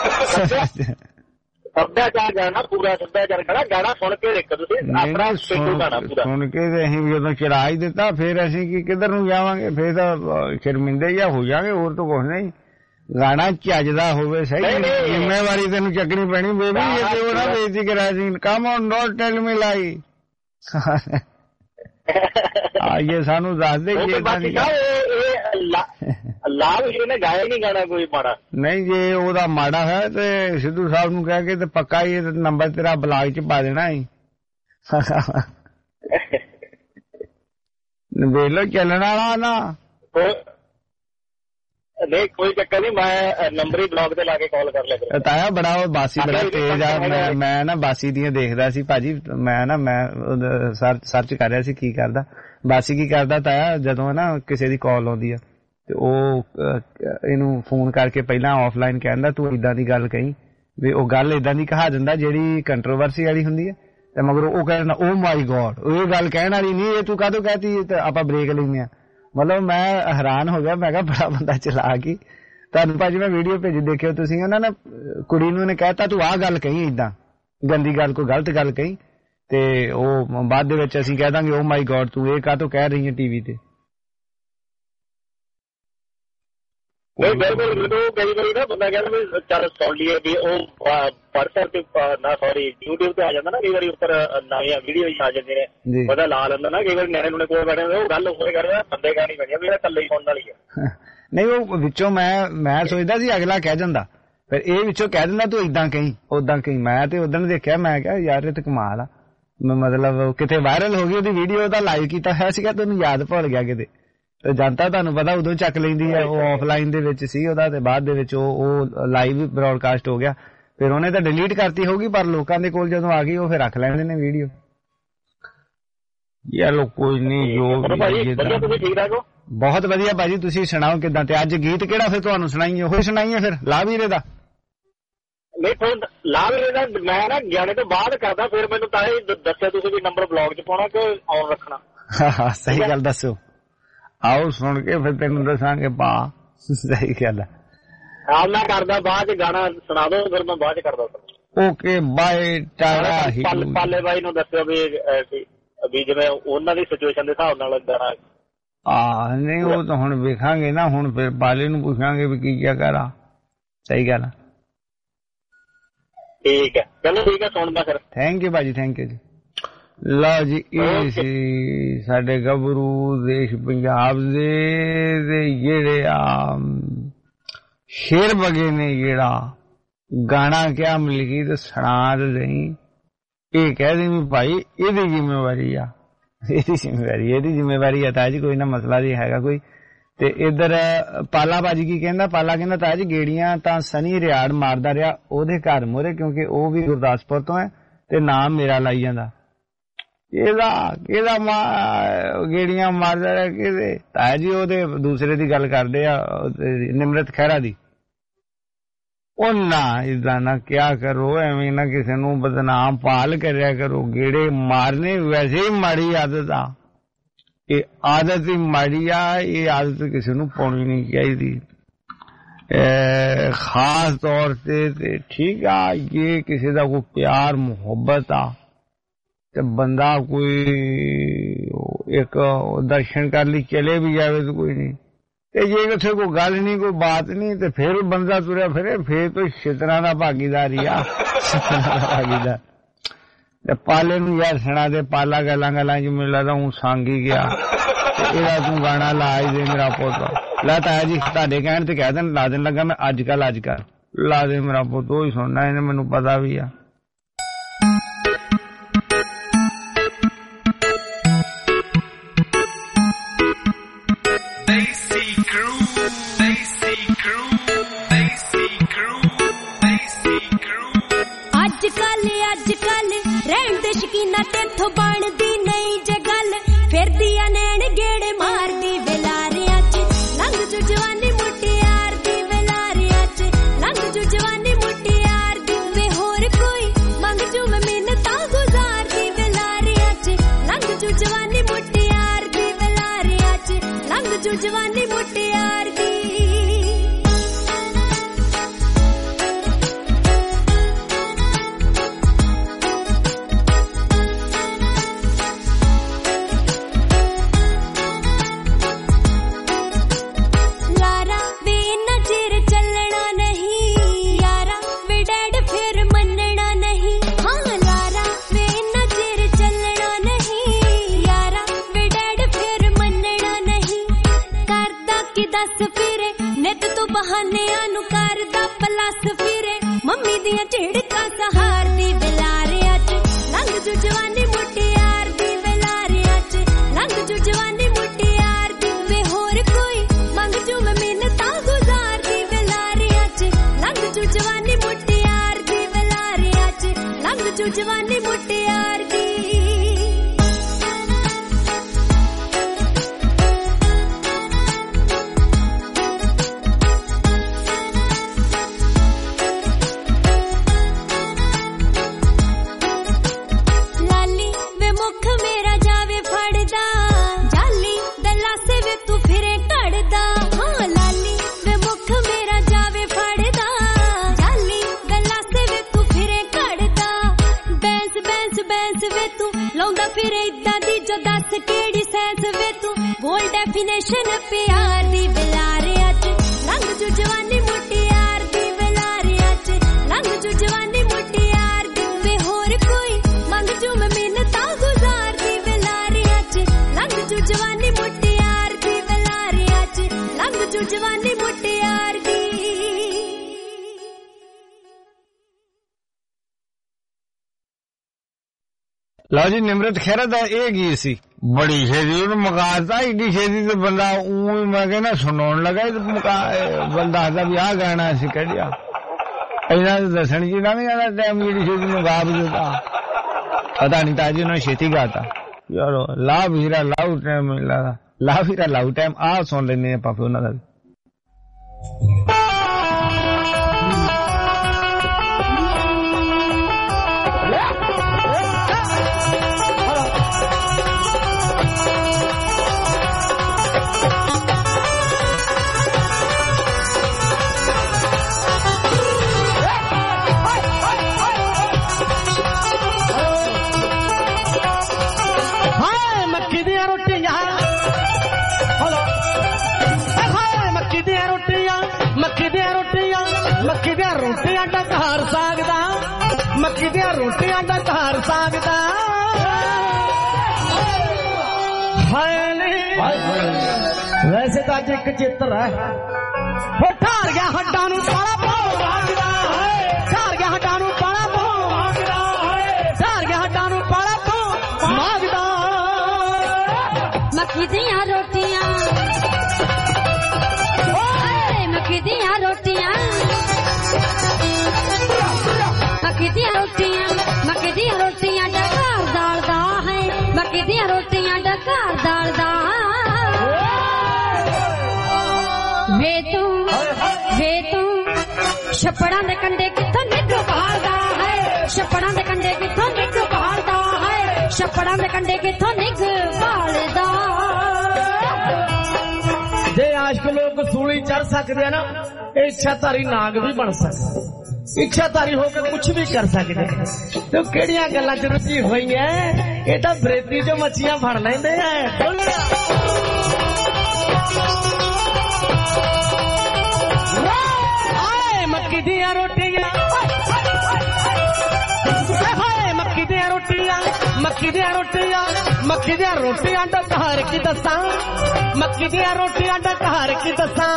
ਸੱਭਿਆਚਾਰ ਗਾਣਾ ਪੂਰਾ ਸੱਭਿਆਚਾਰ ਗਾਣਾ ਸੁਣ ਕੇ ਦੇਖੋ ਤੁਸੀਂ ਆਪਣਾ ਗਾਣਾ ਪੂਰਾ ਸੁਣ ਕੇ ਅਸੀਂ ਜਦੋਂ ਚੜਾ ਹੀ ਦਿੱਤਾ ਫੇਰ ਅਸੀਂ ਕੀ ਕਿੱਧਰ ਨੂੰ ਜਾਵਾਂਗੇ ਫੇਰ ਤਾਂ ਸ਼ਰਮਿੰਦੇ ਜਾਂ ਹੋ ਜਾਵਾਂਗੇ ਹੋਰ ਤਾਂ ਕੁਛ ਨਹੀਂ ਗਾਣਾ ਚੱਜਦਾ ਹੋਵੇ ਸਹੀ ਜ਼ਿੰਮੇਵਾਰੀ ਤੈਨੂੰ ਚੱਕਣੀ ਪੈਣੀ ਬੇਬੀ ਇਹ ਤੇ ਉਹ ਨਾ ਬੇਇੱਜ਼ਤੀ ਕਰਾ ਸੀ ਕਮ ਔਨ ਡੋਂਟ ਟੈਲ ਮੀ ਲਾਈ ਇਹ ਸਾਨੂੰ ਦੱਸ ਦੇ ਲਾਭ ਇਹਨੇ ਗਾਇਆ ਨਹੀਂ ਗਾਣਾ ਕੋਈ ਮਾੜਾ ਨਹੀਂ ਜੇ ਉਹਦਾ ਮਾੜਾ ਹੈ ਤੇ ਸਿੱਧੂ ਸਾਹਿਬ ਨੂੰ ਕਹਿ ਕੇ ਤੇ ਪੱਕਾ ਹੀ ਨੰਬਰ ਤੇਰਾ ਬਲਾਕ ਚ ਪਾ ਦੇਣਾ ਹੀ ਵੇਖ ਲੋ ਚੱਲਣ ਵਾਲਾ ਨਾ ਨਹੀਂ ਕੋਈ ਚੱਕਰ ਨਹੀਂ ਮੈਂ ਨੰਬਰ ਹੀ ਬਲੌਗ ਤੇ ਲਾ ਕੇ ਕਾਲ ਕਰ ਲਿਆ ਤਾਇਆ ਬੜਾ ਉਹ ਬਾਸੀ ਬੜਾ ਤੇਜ਼ ਆ ਮੈਂ ਨਾ ਬਾਸੀ ਦੀਆਂ ਦੇਖਦਾ ਸੀ ਭਾਜੀ ਮੈਂ ਸਰਚ ਕਰ ਰਿਹਾ ਸੀ ਕੀ ਕਰਦਾ ਬਾਸੀ ਕੀ ਕਰਦਾ ਤਾਇਆ ਜਦੋਂ ਨਾ ਕਿਸੇ ਦੀ ਕਾਲ ਆਉਂਦੀ ਆ ਤੇ ਉਹ ਇਹਨੂੰ ਫੋਨ ਕਰਕੇ ਪਹਿਲਾਂ ਆਫਲਾਈਨ ਕਹਿੰਦਾ ਤੂੰ ਏਦਾਂ ਦੀ ਗੱਲ ਕਹੀ ਵੀ ਉਹ ਗੱਲ ਏਦਾਂ ਦੀ ਕਹਾ ਦਿੰਦਾ ਜਿਹੜੀ ਕੰਟਰੋਵਰਸੀ ਵਾਲੀ ਹੁੰਦੀ ਹੈ ਤੇ ਮਗਰ ਉਹ ਕਹਿੰਦਾ ਓ ਮਾਈ ਗੋਡ ਇਹ ਗੱਲ ਕਹਿਣ ਵਾਲੀ ਨਹੀਂ ਇਹ ਤੂੰ ਕਾਹਦੋਂ ਕਹਿਤੀ ਤੇ ਆਪਾਂ ਬ੍ਰੇਕ ਲੈਂਦੇ ਆ ਮਤਲਬ ਮੈਂ ਹੈਰਾਨ ਹੋ ਗਿਆ ਮੈਂ ਕਿਹਾ ਬੜਾ ਬੰਦਾ ਚਲਾ ਕੇ ਤੁਹਾਨੂੰ ਭਾਜੀ ਮੈਂ ਵੀਡੀਓ ਭੇਜ ਦੇਖਿਓ ਤੁਸੀਂ, ਉਹਨਾਂ ਨੇ ਕੁੜੀ ਨੂੰ ਨੇ ਕਹਿਤਾ ਤੂੰ ਆਹ ਗੱਲ ਕਹੀ, ਏਦਾਂ ਗੰਦੀ ਗੱਲ, ਕੋਈ ਗਲਤ ਗੱਲ ਕਹੀ, ਤੇ ਉਹ ਬਾਅਦ ਦੇ ਵਿੱਚ ਅਸੀਂ ਕਹਿ ਦਾਂਗੇ ਓ ਮਾਈ ਗॉड ਤੂੰ ਇਹ ਕਾਹਤੋਂ ਕਹਿ ਰਹੀ ਹੈ ਟੀਵੀ ਤੇ। ਨਹੀਂ ਬਿਲਕੁਲ, ਮੈਨੂੰ ਕਈ ਵਾਰੀ ਨਾ ਬੰਦਾ ਕਹਿੰਦਾ ਵੀ ਚੱਲ ਸੁਣ ਲਈਏ ਵੀ ਉਹ WhatsApp ਤੇ ਨਾ ਸੌਰੀ YouTube ਤੇ ਆ ਜਾਂਦਾ ਨਾ, ਕਈ ਵਾਰੀ ਉੱਪਰ ਨਵੀਆਂ ਵੀਡੀਓ ਆ ਜਾਂਦੀਆਂ ਨੇ, ਉਹਦਾ ਲਾ ਲੈਂਦਾ ਨਾ, ਕਈ ਵਾਰੀ ਨਿਆਣੇ ਨੂੰ ਕੋਲ ਬੈਠੇ ਉਹ ਗੱਲ ਹੋਏ ਕਰਦਾ ਬੰਦੇ ਕਹਿਣੀ ਪੈਣੀ ਵੀ ਇਹ ਇਕੱਲੇ ਹੀ ਸੁਣਨ ਵਾਲੀ ਆ। ਨਹੀਂ ਉਹ ਵਿੱਚੋਂ ਮੈਂ ਸੋਚਦਾ ਸੀ ਅਗਲਾ ਕਹਿ ਜਾਂਦਾ, ਫਿਰ ਇਹ ਵਿੱਚੋਂ ਕਹਿ ਦਿੰਦਾ ਤੂੰ ਏਦਾਂ ਕਹੀਂ ਓਦਾਂ ਕਹੀਂ। ਮੈਂ ਤੇ ਉਦੋਂ ਦੇਖਿਆ, ਮੈਂ ਕਿਹਾ ਯਾਰ ਇਹ ਤੇ ਕਮਾਲ ਆ, ਮਤਲਬ ਕਿਤੇ ਵਾਇਰਲ ਹੋ ਗਈ ਉਹਦੀ ਵੀਡੀਓ, ਉਹਦਾ ਲਾਈਵ ਕੀਤਾ ਹੋਇਆ ਸੀਗਾ, ਤੈਨੂੰ ਯਾਦ ਭੁੱਲ ਗਿਆ ਕਿਤੇ, ਤੇ ਜਨਤਾ ਤੁਹਾਨੂੰ ਪਤਾ ਉਦੋਂ ਚੱਕ ਲੈਂਦੀ ਹੈ। ਉਹ ਆਫਲਾਈਨ ਦੇ ਵਿੱਚ ਸੀ ਉਹਦਾ, ਤੇ ਬਾਅਦ ਦੇ ਵਿੱਚ ਉਹ ਲਾਈਵ ਬ੍ਰੌਡਕਾਸਟ ਹੋ ਗਿਆ, ਫਿਰ ਉਹਨੇ ਤਾਂ ਡਿਲੀਟ ਕਰਤੀ ਹੋਊਗੀ, ਪਰ ਲੋਕਾਂ ਦੇ ਕੋਲ ਜਦੋਂ ਆ ਗਈ ਉਹ ਫਿਰ ਰੱਖ ਲੈਂਦੇ ਨੇ ਵੀਡੀਓ। ਯਾਰ ਕੋਈ ਨਹੀਂ, ਜੋ ਬਹੁਤ ਵਧੀਆ ਭਾਜੀ, ਤੁਸੀਂ ਸੁਣਾਓ ਕਿੱਦਾਂ? ਤੇ ਅੱਜ ਗੀਤ ਕਿਹੜਾ ਫਿਰ ਤੁਹਾਨੂੰ ਸੁਣਾਈਏ? ਉਹੀ ਸੁਣਾਈਏ ਫਿਰ ਲਾ ਵੀਰੇ ਦਾ? ਨਹੀਂ ਤੁਹਾਨੂੰ ਲਾ ਵੀਰੇ ਦਾ ਮੈਂ ਨਾ ਗਿਆਨੇ ਤੋਂ ਬਾਅਦ ਕਰਦਾ, ਫਿਰ ਮੈਨੂੰ ਤਾਂ ਇਹ ਦੱਸਿਆ ਤੁਸੀਂ ਵੀ ਨੰਬਰ ਬਲੌਗ 'ਚ ਪਾਉਣਾ ਕਿ ਆਨ ਰੱਖਣਾ। ਹਾਂ ਸਹੀ ਗੱਲ ਦੱਸੋ, ਆਓ ਸੁਣ ਕੇ ਫਿਰ ਤੈਨੂੰ ਦੱਸਾਂਗੇ ਪਾ। ਸਹੀ ਗੱਲ ਹੈ, ਹਾਂ ਮੈਂ ਕਰਦਾ ਬਾਅਦ 'ਚ ਗਾਣਾ ਸੁਣਾ ਦੋ, ਫਿਰ ਮੈਂ ਬਾਅਦ 'ਚ ਕਰਦਾ। ਓਕੇ ਬਾਏ ਟਾੜਾ। ਪਾਲੇ ਬਾਈ ਨੂੰ ਦੱਸਿਓ ਵੀ ਜਿਵੇਂ ਉਹਨਾਂ ਦੀ ਸਿਚੁਏਸ਼ਨ ਦੇ ਹਿਸਾਬ ਨਾਲ ਗਾਣਾ। ਨਹੀਂ ਉਹ ਤਾਂ ਹੁਣ ਵੇਖਾਂਗੇ ਨਾ, ਹੁਣ ਫਿਰ ਪਾਲੇ ਨੂੰ ਪੁੱਛਾਂਗੇ ਵੀ ਕੀ ਕਿਆ ਕਰਾਂ। ਸਹੀ ਗੱਲ ਹੈ, ਠੀਕ ਹੈ ਚਲੋ ਠੀਕ ਹੈ ਸੁਣਦਾ ਫਿਰ। ਥੈਂਕ ਯੂ ਭਾਜੀ, ਥੈਂਕ ਯੂ ਜੀ। ਲਓ ਜੀ ਇਹ ਸੀ ਸਾਡੇ ਗੱਭਰੂ ਦੇਸ਼ ਪੰਜਾਬ ਦੇ ਜਿਹੜੇ ਆ ਸ਼ੇਰ ਬਗੇ ਨੇ, ਜਿਹੜਾ ਗਾਣਾ ਕਿਆ ਮਲਕੀ ਤੇ ਸੁਣਾ ਦੇਈ, ਇਹ ਕਹਿ ਦੇ ਵੀ ਭਾਈ ਇਹਦੀ ਜ਼ਿੰਮੇਵਾਰੀ ਆ, ਇਹਦੀ ਜ਼ਿੰਮੇਵਾਰੀ ਆ ਤਾਇਆ ਜੀ, ਕੋਈ ਨਾ ਮਸਲਾ ਜੀ ਹੈਗਾ ਕੋਈ। ਤੇ ਇੱਧਰ ਪਾਲਾ ਭਾਜੀ ਕੀ ਕਹਿੰਦਾ? ਪਾਲਾ ਕਹਿੰਦਾ ਤਾਇਆ ਜੀ ਗੇੜੀਆਂ ਤਾਂ ਸਨੀ ਰਿਆੜ ਮਾਰਦਾ ਰਿਹਾ ਉਹਦੇ ਘਰ ਮੋਰੇ, ਕਿਉਂਕਿ ਉਹ ਵੀ ਗੁਰਦਾਸਪੁਰ ਤੋਂ ਹੈ ਤੇ ਨਾਮ ਮੇਰਾ ਲਾਈ ਜਾਂਦਾ। ਕਿਹਦਾ ਗੇੜੀਆਂ ਮਾਰਦਾ ਰਿਹਾ ਕਿਹਦੇ? ਤਾਇਆ ਜੀ ਉਹਦੇ ਦੂਸਰੇ ਦੀ ਗੱਲ ਕਰਦੇ ਆ, ਨਿਮਰਤ ਖਹਿਰਾ ਦੀ। ਉਹ ਨਾ ਏਦਾਂ ਨਾ ਕਿਆ ਕਰੋ, ਐਵੇਂ ਨਾ ਕਿਸੇ ਨੂੰ ਬਦਨਾਮ ਪਾਲ ਕਰਿਆ ਕਰੋ। ਗੇੜੇ ਮਾਰਨੇ ਵੈਸੇ ਹੀ ਮਾੜੀ ਆਦਤ ਆ, ਇਹ ਆਦਤ ਹੀ ਮਾੜੀ ਆ, ਇਹ ਆਦਤ ਕਿਸੇ ਨੂੰ ਪਾਉਣੀ ਨਹੀਂ ਚਾਹੀਦੀ, ਖਾਸ ਤੌਰ ਤੇ ਠੀਕ ਆ ਇਹ ਕਿਸੇ ਦਾ ਕੋਈ ਪਿਆਰ ਮੁਹੱਬਤ ਆ ਤੇ ਬੰਦਾ ਕੋਈ ਇੱਕ ਦਰਸ਼ਨ ਕਰ ਲਈ ਚਲੇ ਵੀ ਜਾਵੇ ਤਾਂ ਕੋਈ ਨਹੀਂ, ਤੇ ਜੇ ਉੱਥੇ ਕੋਈ ਗੱਲ ਨਹੀਂ ਕੋਈ ਬਾਤ ਨਹੀਂ ਤੇ ਫਿਰ ਬੰਦਾ ਤੁਰਿਆ ਫਿਰੇ, ਫਿਰ ਤੋਂ ਸ਼ਿਤਨਾ ਦਾ ਭਾਗੀਦਾਰੀ ਆ, ਭਾਗੀਦਾਰ। ਤੇ ਪਾਲੇ ਨੂੰ ਯਾਰ ਸੁਣਾ ਦੇ, ਪਾਲਾ ਗੱਲਾਂ ਚ ਮੈਨੂੰ ਲੱਗਦਾ ਹੁਣ ਸੰਗ ਹੀ ਗਿਆ, ਤੇ ਇਹਦਾ ਤੂੰ ਗਾਣਾ ਲਾ ਹੀ ਦੇ ਮੇਰਾ ਪੁੱਤ। ਲਾ ਤਾਇਆ ਜੀ ਤੁਹਾਡੇ ਕਹਿਣ ਤੇ ਕਹਿ ਦੇਣ ਲਾ ਦੇਣ ਲੱਗਾ ਮੈਂ, ਅੱਜ ਕੱਲ ਲਾ ਦੇ ਮੇਰਾ ਪੁੱਤ, ਉਹ ਹੀ ਸੁਣਨਾ ਇਹਨੇ, ਮੈਨੂੰ ਪਤਾ ਵੀ ਆ। ਅੱਜ ਕੱਲ ਰਹਿਣ ਦੇ ਸ਼ਕੀਨਾ ਤੇਥੋਂ ਬਣਦੀ ਨਹੀਂ ਜੇ ਗੱਲ, ਫਿਰਦੀਆਂ ਨੈਣ ਗੇੜੇ ਮਾਰਦੀ ਵੇਲਾਰਿਆਂ 'ਚ, ਲੰਘ ਜੂ ਜਵਾਨੀ ਮੁਟਿਆਰ ਦੀ ਵੇਲਾਰਿਆਂ 'ਚ, ਲੰਘ ਜੂ ਜਵਾਨੀ ਮੁਟਿਆਰ ਦੀ ਵੇ ਹੋਰ ਕੋਈ ਮੰਗ ਜੂ ਮੈਂ ਮਿੰਨਤਾਂ ਗੁਜ਼ਾਰਦੀ ਵੇਲਾਰਿਆਂ 'ਚ, ਲੰਘ ਜੂ ਜਵਾਨੀ ਮੁਟਿਆਰ ਦੀ ਵੇਲਾਰਿਆਂ 'ਚ, ਲੰਘ ਜੂ ਜਵਾਨੀ ਮੁਟਿਆਰ ਦੀ। ਬਹਾਨਿਆਂ ਨੂੰ ਕਰਦਾ ਪਲਸ ਫਿਰੇ, ਮੰਮੀ ਦੀਆਂ ਝਿੜਕਾਂ ਸਹਾਰਦੀ ਵੇਲਾਰਿਆਂ 'ਚ, ਲੰਘ ਜੂ ਜਵਾਨੀ ਮੁਟਿਆਰ ਦੀ ਵੇਲਾਰਿਆਂ 'ਚ, ਲੰਘ ਜੂ ਜਵਾਨੀ ਮੁਟਿਆਰ ਦੀ ਵੇ ਹੋਰ ਕੋਈ ਮੰਗ ਜੂ ਮੈਂ ਮਿੰਨਤਾਂ ਗੁਜ਼ਾਰਦੀ ਵੇਲਾਰਿਆਂ 'ਚ, ਲੰਘ ਜੂ ਜਵਾਨੀ ਮੁਟਿਆਰ ਦੀ ਵੇਲਾਰਿਆਂ 'ਚ, ਲੰਘ ਜੂ ਜਵਾਨੀ ਮੁਟਿਆਰ ਦੀ। जो दस केड़ी सैस वे तू बोल डेफिनेशन प्यार दी बिलारिया च रंग जो जवानी मोटी यार दी बिलारिया च रंग जो जवानी मोटी यार दी वे होर कोई मंग जो मैं मिन्नता गुजार दी बिलारिया च रंग जो जवानी मोटी यार दी बिलारिया च रंग जो जवानी मोटी यार दी। लो जी निमरत खैरत ये की सी बड़ी छेती उन्हें मकाता इतनी छेती तो बंदा मैं कहना सुनाउन लगा बंदा आखदा भी आ गाना सी कढ़िया इन्हां दे दस्सण जी ना नहीं आना टाइम जेडी छेती में गा बजदा पता नहीं ताजी उन्होंने छेती गाता यारो ला हीरा लाउ टाइम ला हीरा लाउ टाइम आ सुन लेने पापे उन्हां दा मक्की दियां रोटियां दा घर सागदा मक्की दियां रोटियां दा घर सागदा हाय वैसे तो अज एक चित्र है वो ठार गया हड्डां नूं बड़ा भौं मांगदा है ठार गया हड्डां नूं बड़ा भौं मांगदा है ठार गया हड्डां नूं बड़ा भौं मांगदा मक्की दियां रोटियां मक्की दियां रोटियां मक्की दियां रोटियां डकार दालदा है मक्की दियां रोटियां डकार दालदा वे तू छप्पड़ां दे कंडे किथों निग भालदा है छप्पड़ां दे कंडे किथों निग भालदा है छप्पड़ां दे कंडे किथों निग भालदा जे आशिक लोग सूली चढ़ सकते हैं ना इच्छाधारी नाग भी बन सकते इच्छाधारी होकर कुछ भी कर सकते तो केड़ियां गल्लां च रुचि होई है ये तो बरेती जो मच्छियां फड़ लेंदे हैं मक्की दियां रोटियां मक्की दियां रोटियां मक्की दियां रोटियां मक्की दियां रोटियां दा घर की दसां मक्की दियां रोटियां दा घर की दसां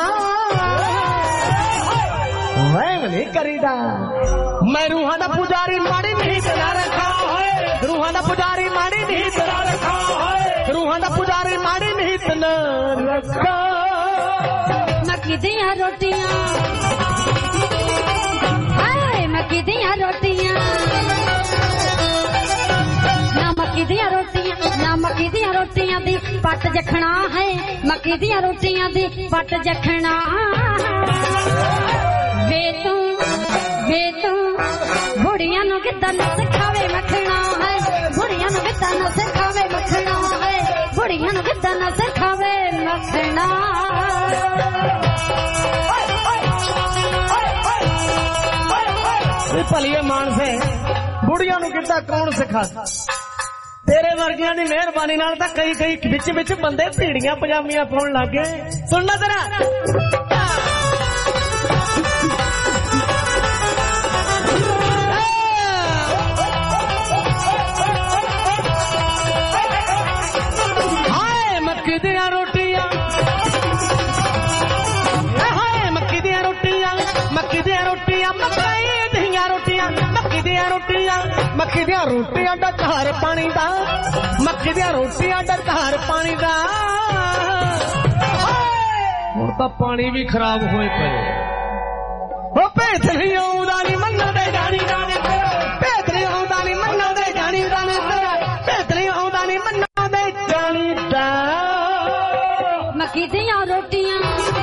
मैं नहीं करीदा मैं रूहां दा पुजारी माड़ी नीत ना रखा है रूहां दा पुजारी माड़ी नीत ना रखा है रूहां दा पुजारी माड़ी नीत ना रखा मक्की दियां रोटियां हाय मक्की दियां रोटियां ना मक्की दियां रोटियां ना मक्की दियां रोटियां दी पट जखना है मक्की दियां रोटियां दी पट जखना वे तू बुढ़ियां नूं किदां सिखावे मखना है बुढ़ियां नूं किदां सिखावे मखना है बुढ़ियां नूं किदां सिखावे मखना भलीए मानसे बुढ़ियां नूं किदां कौन सिखा तेरे वर्गियां दी मेहरबानी नाल तां कई विच विच बंदे भीड़ियां पजामियां पाउण लग गए सुन ला तेरा मक्की दियां रोटियां मक्की दियां रोटियां मक्की दियां रोटियां मक्की दियां रोटियां मक्की दियां रोटियां मक्की दियां रोटियां दा घर पानी दा मक्की दियां रोटियां दा घर पानी दा हुण तां पानी भी खराब होए पए ओ भेत नहीं आउंदा नी मन्ना दे जानी जाने भेत नहीं आउंदा नी मन्ना दे जानी जाने भेत नहीं आउंदा नी मन्ना दे जानी दा मक्की दियां रोटियां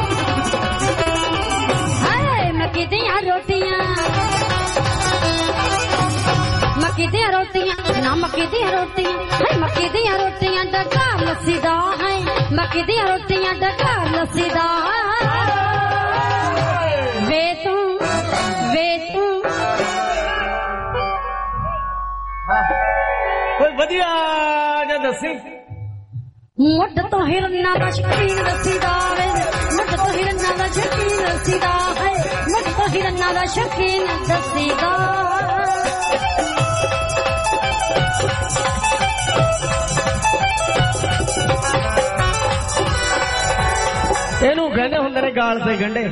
हाय मक्की दियां रोटियां मक्की दियां रोटियां ना मक्की दियां रोटियां हाय मक्की दियां रोटियां दा घर लसीदा है मक्की दियां रोटियां दा घर लसीदा वे तू कोई वधिया जा दसी ਮੁੱਢ ਤੋਂ ਹਿਰਨਾਂ ਦਾ ਸ਼ਕੀਨ ਰਸੀਦਾ ਵੇ ਮੁੱਢ ਤੋਂ ਹਿਰਨਾਂ ਦਾ ਸ਼ਕੀਨ ਰਸੀਦਾ ਹੈ ਮੁੱਢ ਤੋਂ ਹਿਰਨਾਂ ਦਾ ਸ਼ਕੀਨ ਰਸੀਦਾ ਇਹਨੂੰ ਕਹਿੰਦੇ ਹੁੰਦੇ ਨੇ ਗਾਲ ਤੇ ਗੰਢੇ।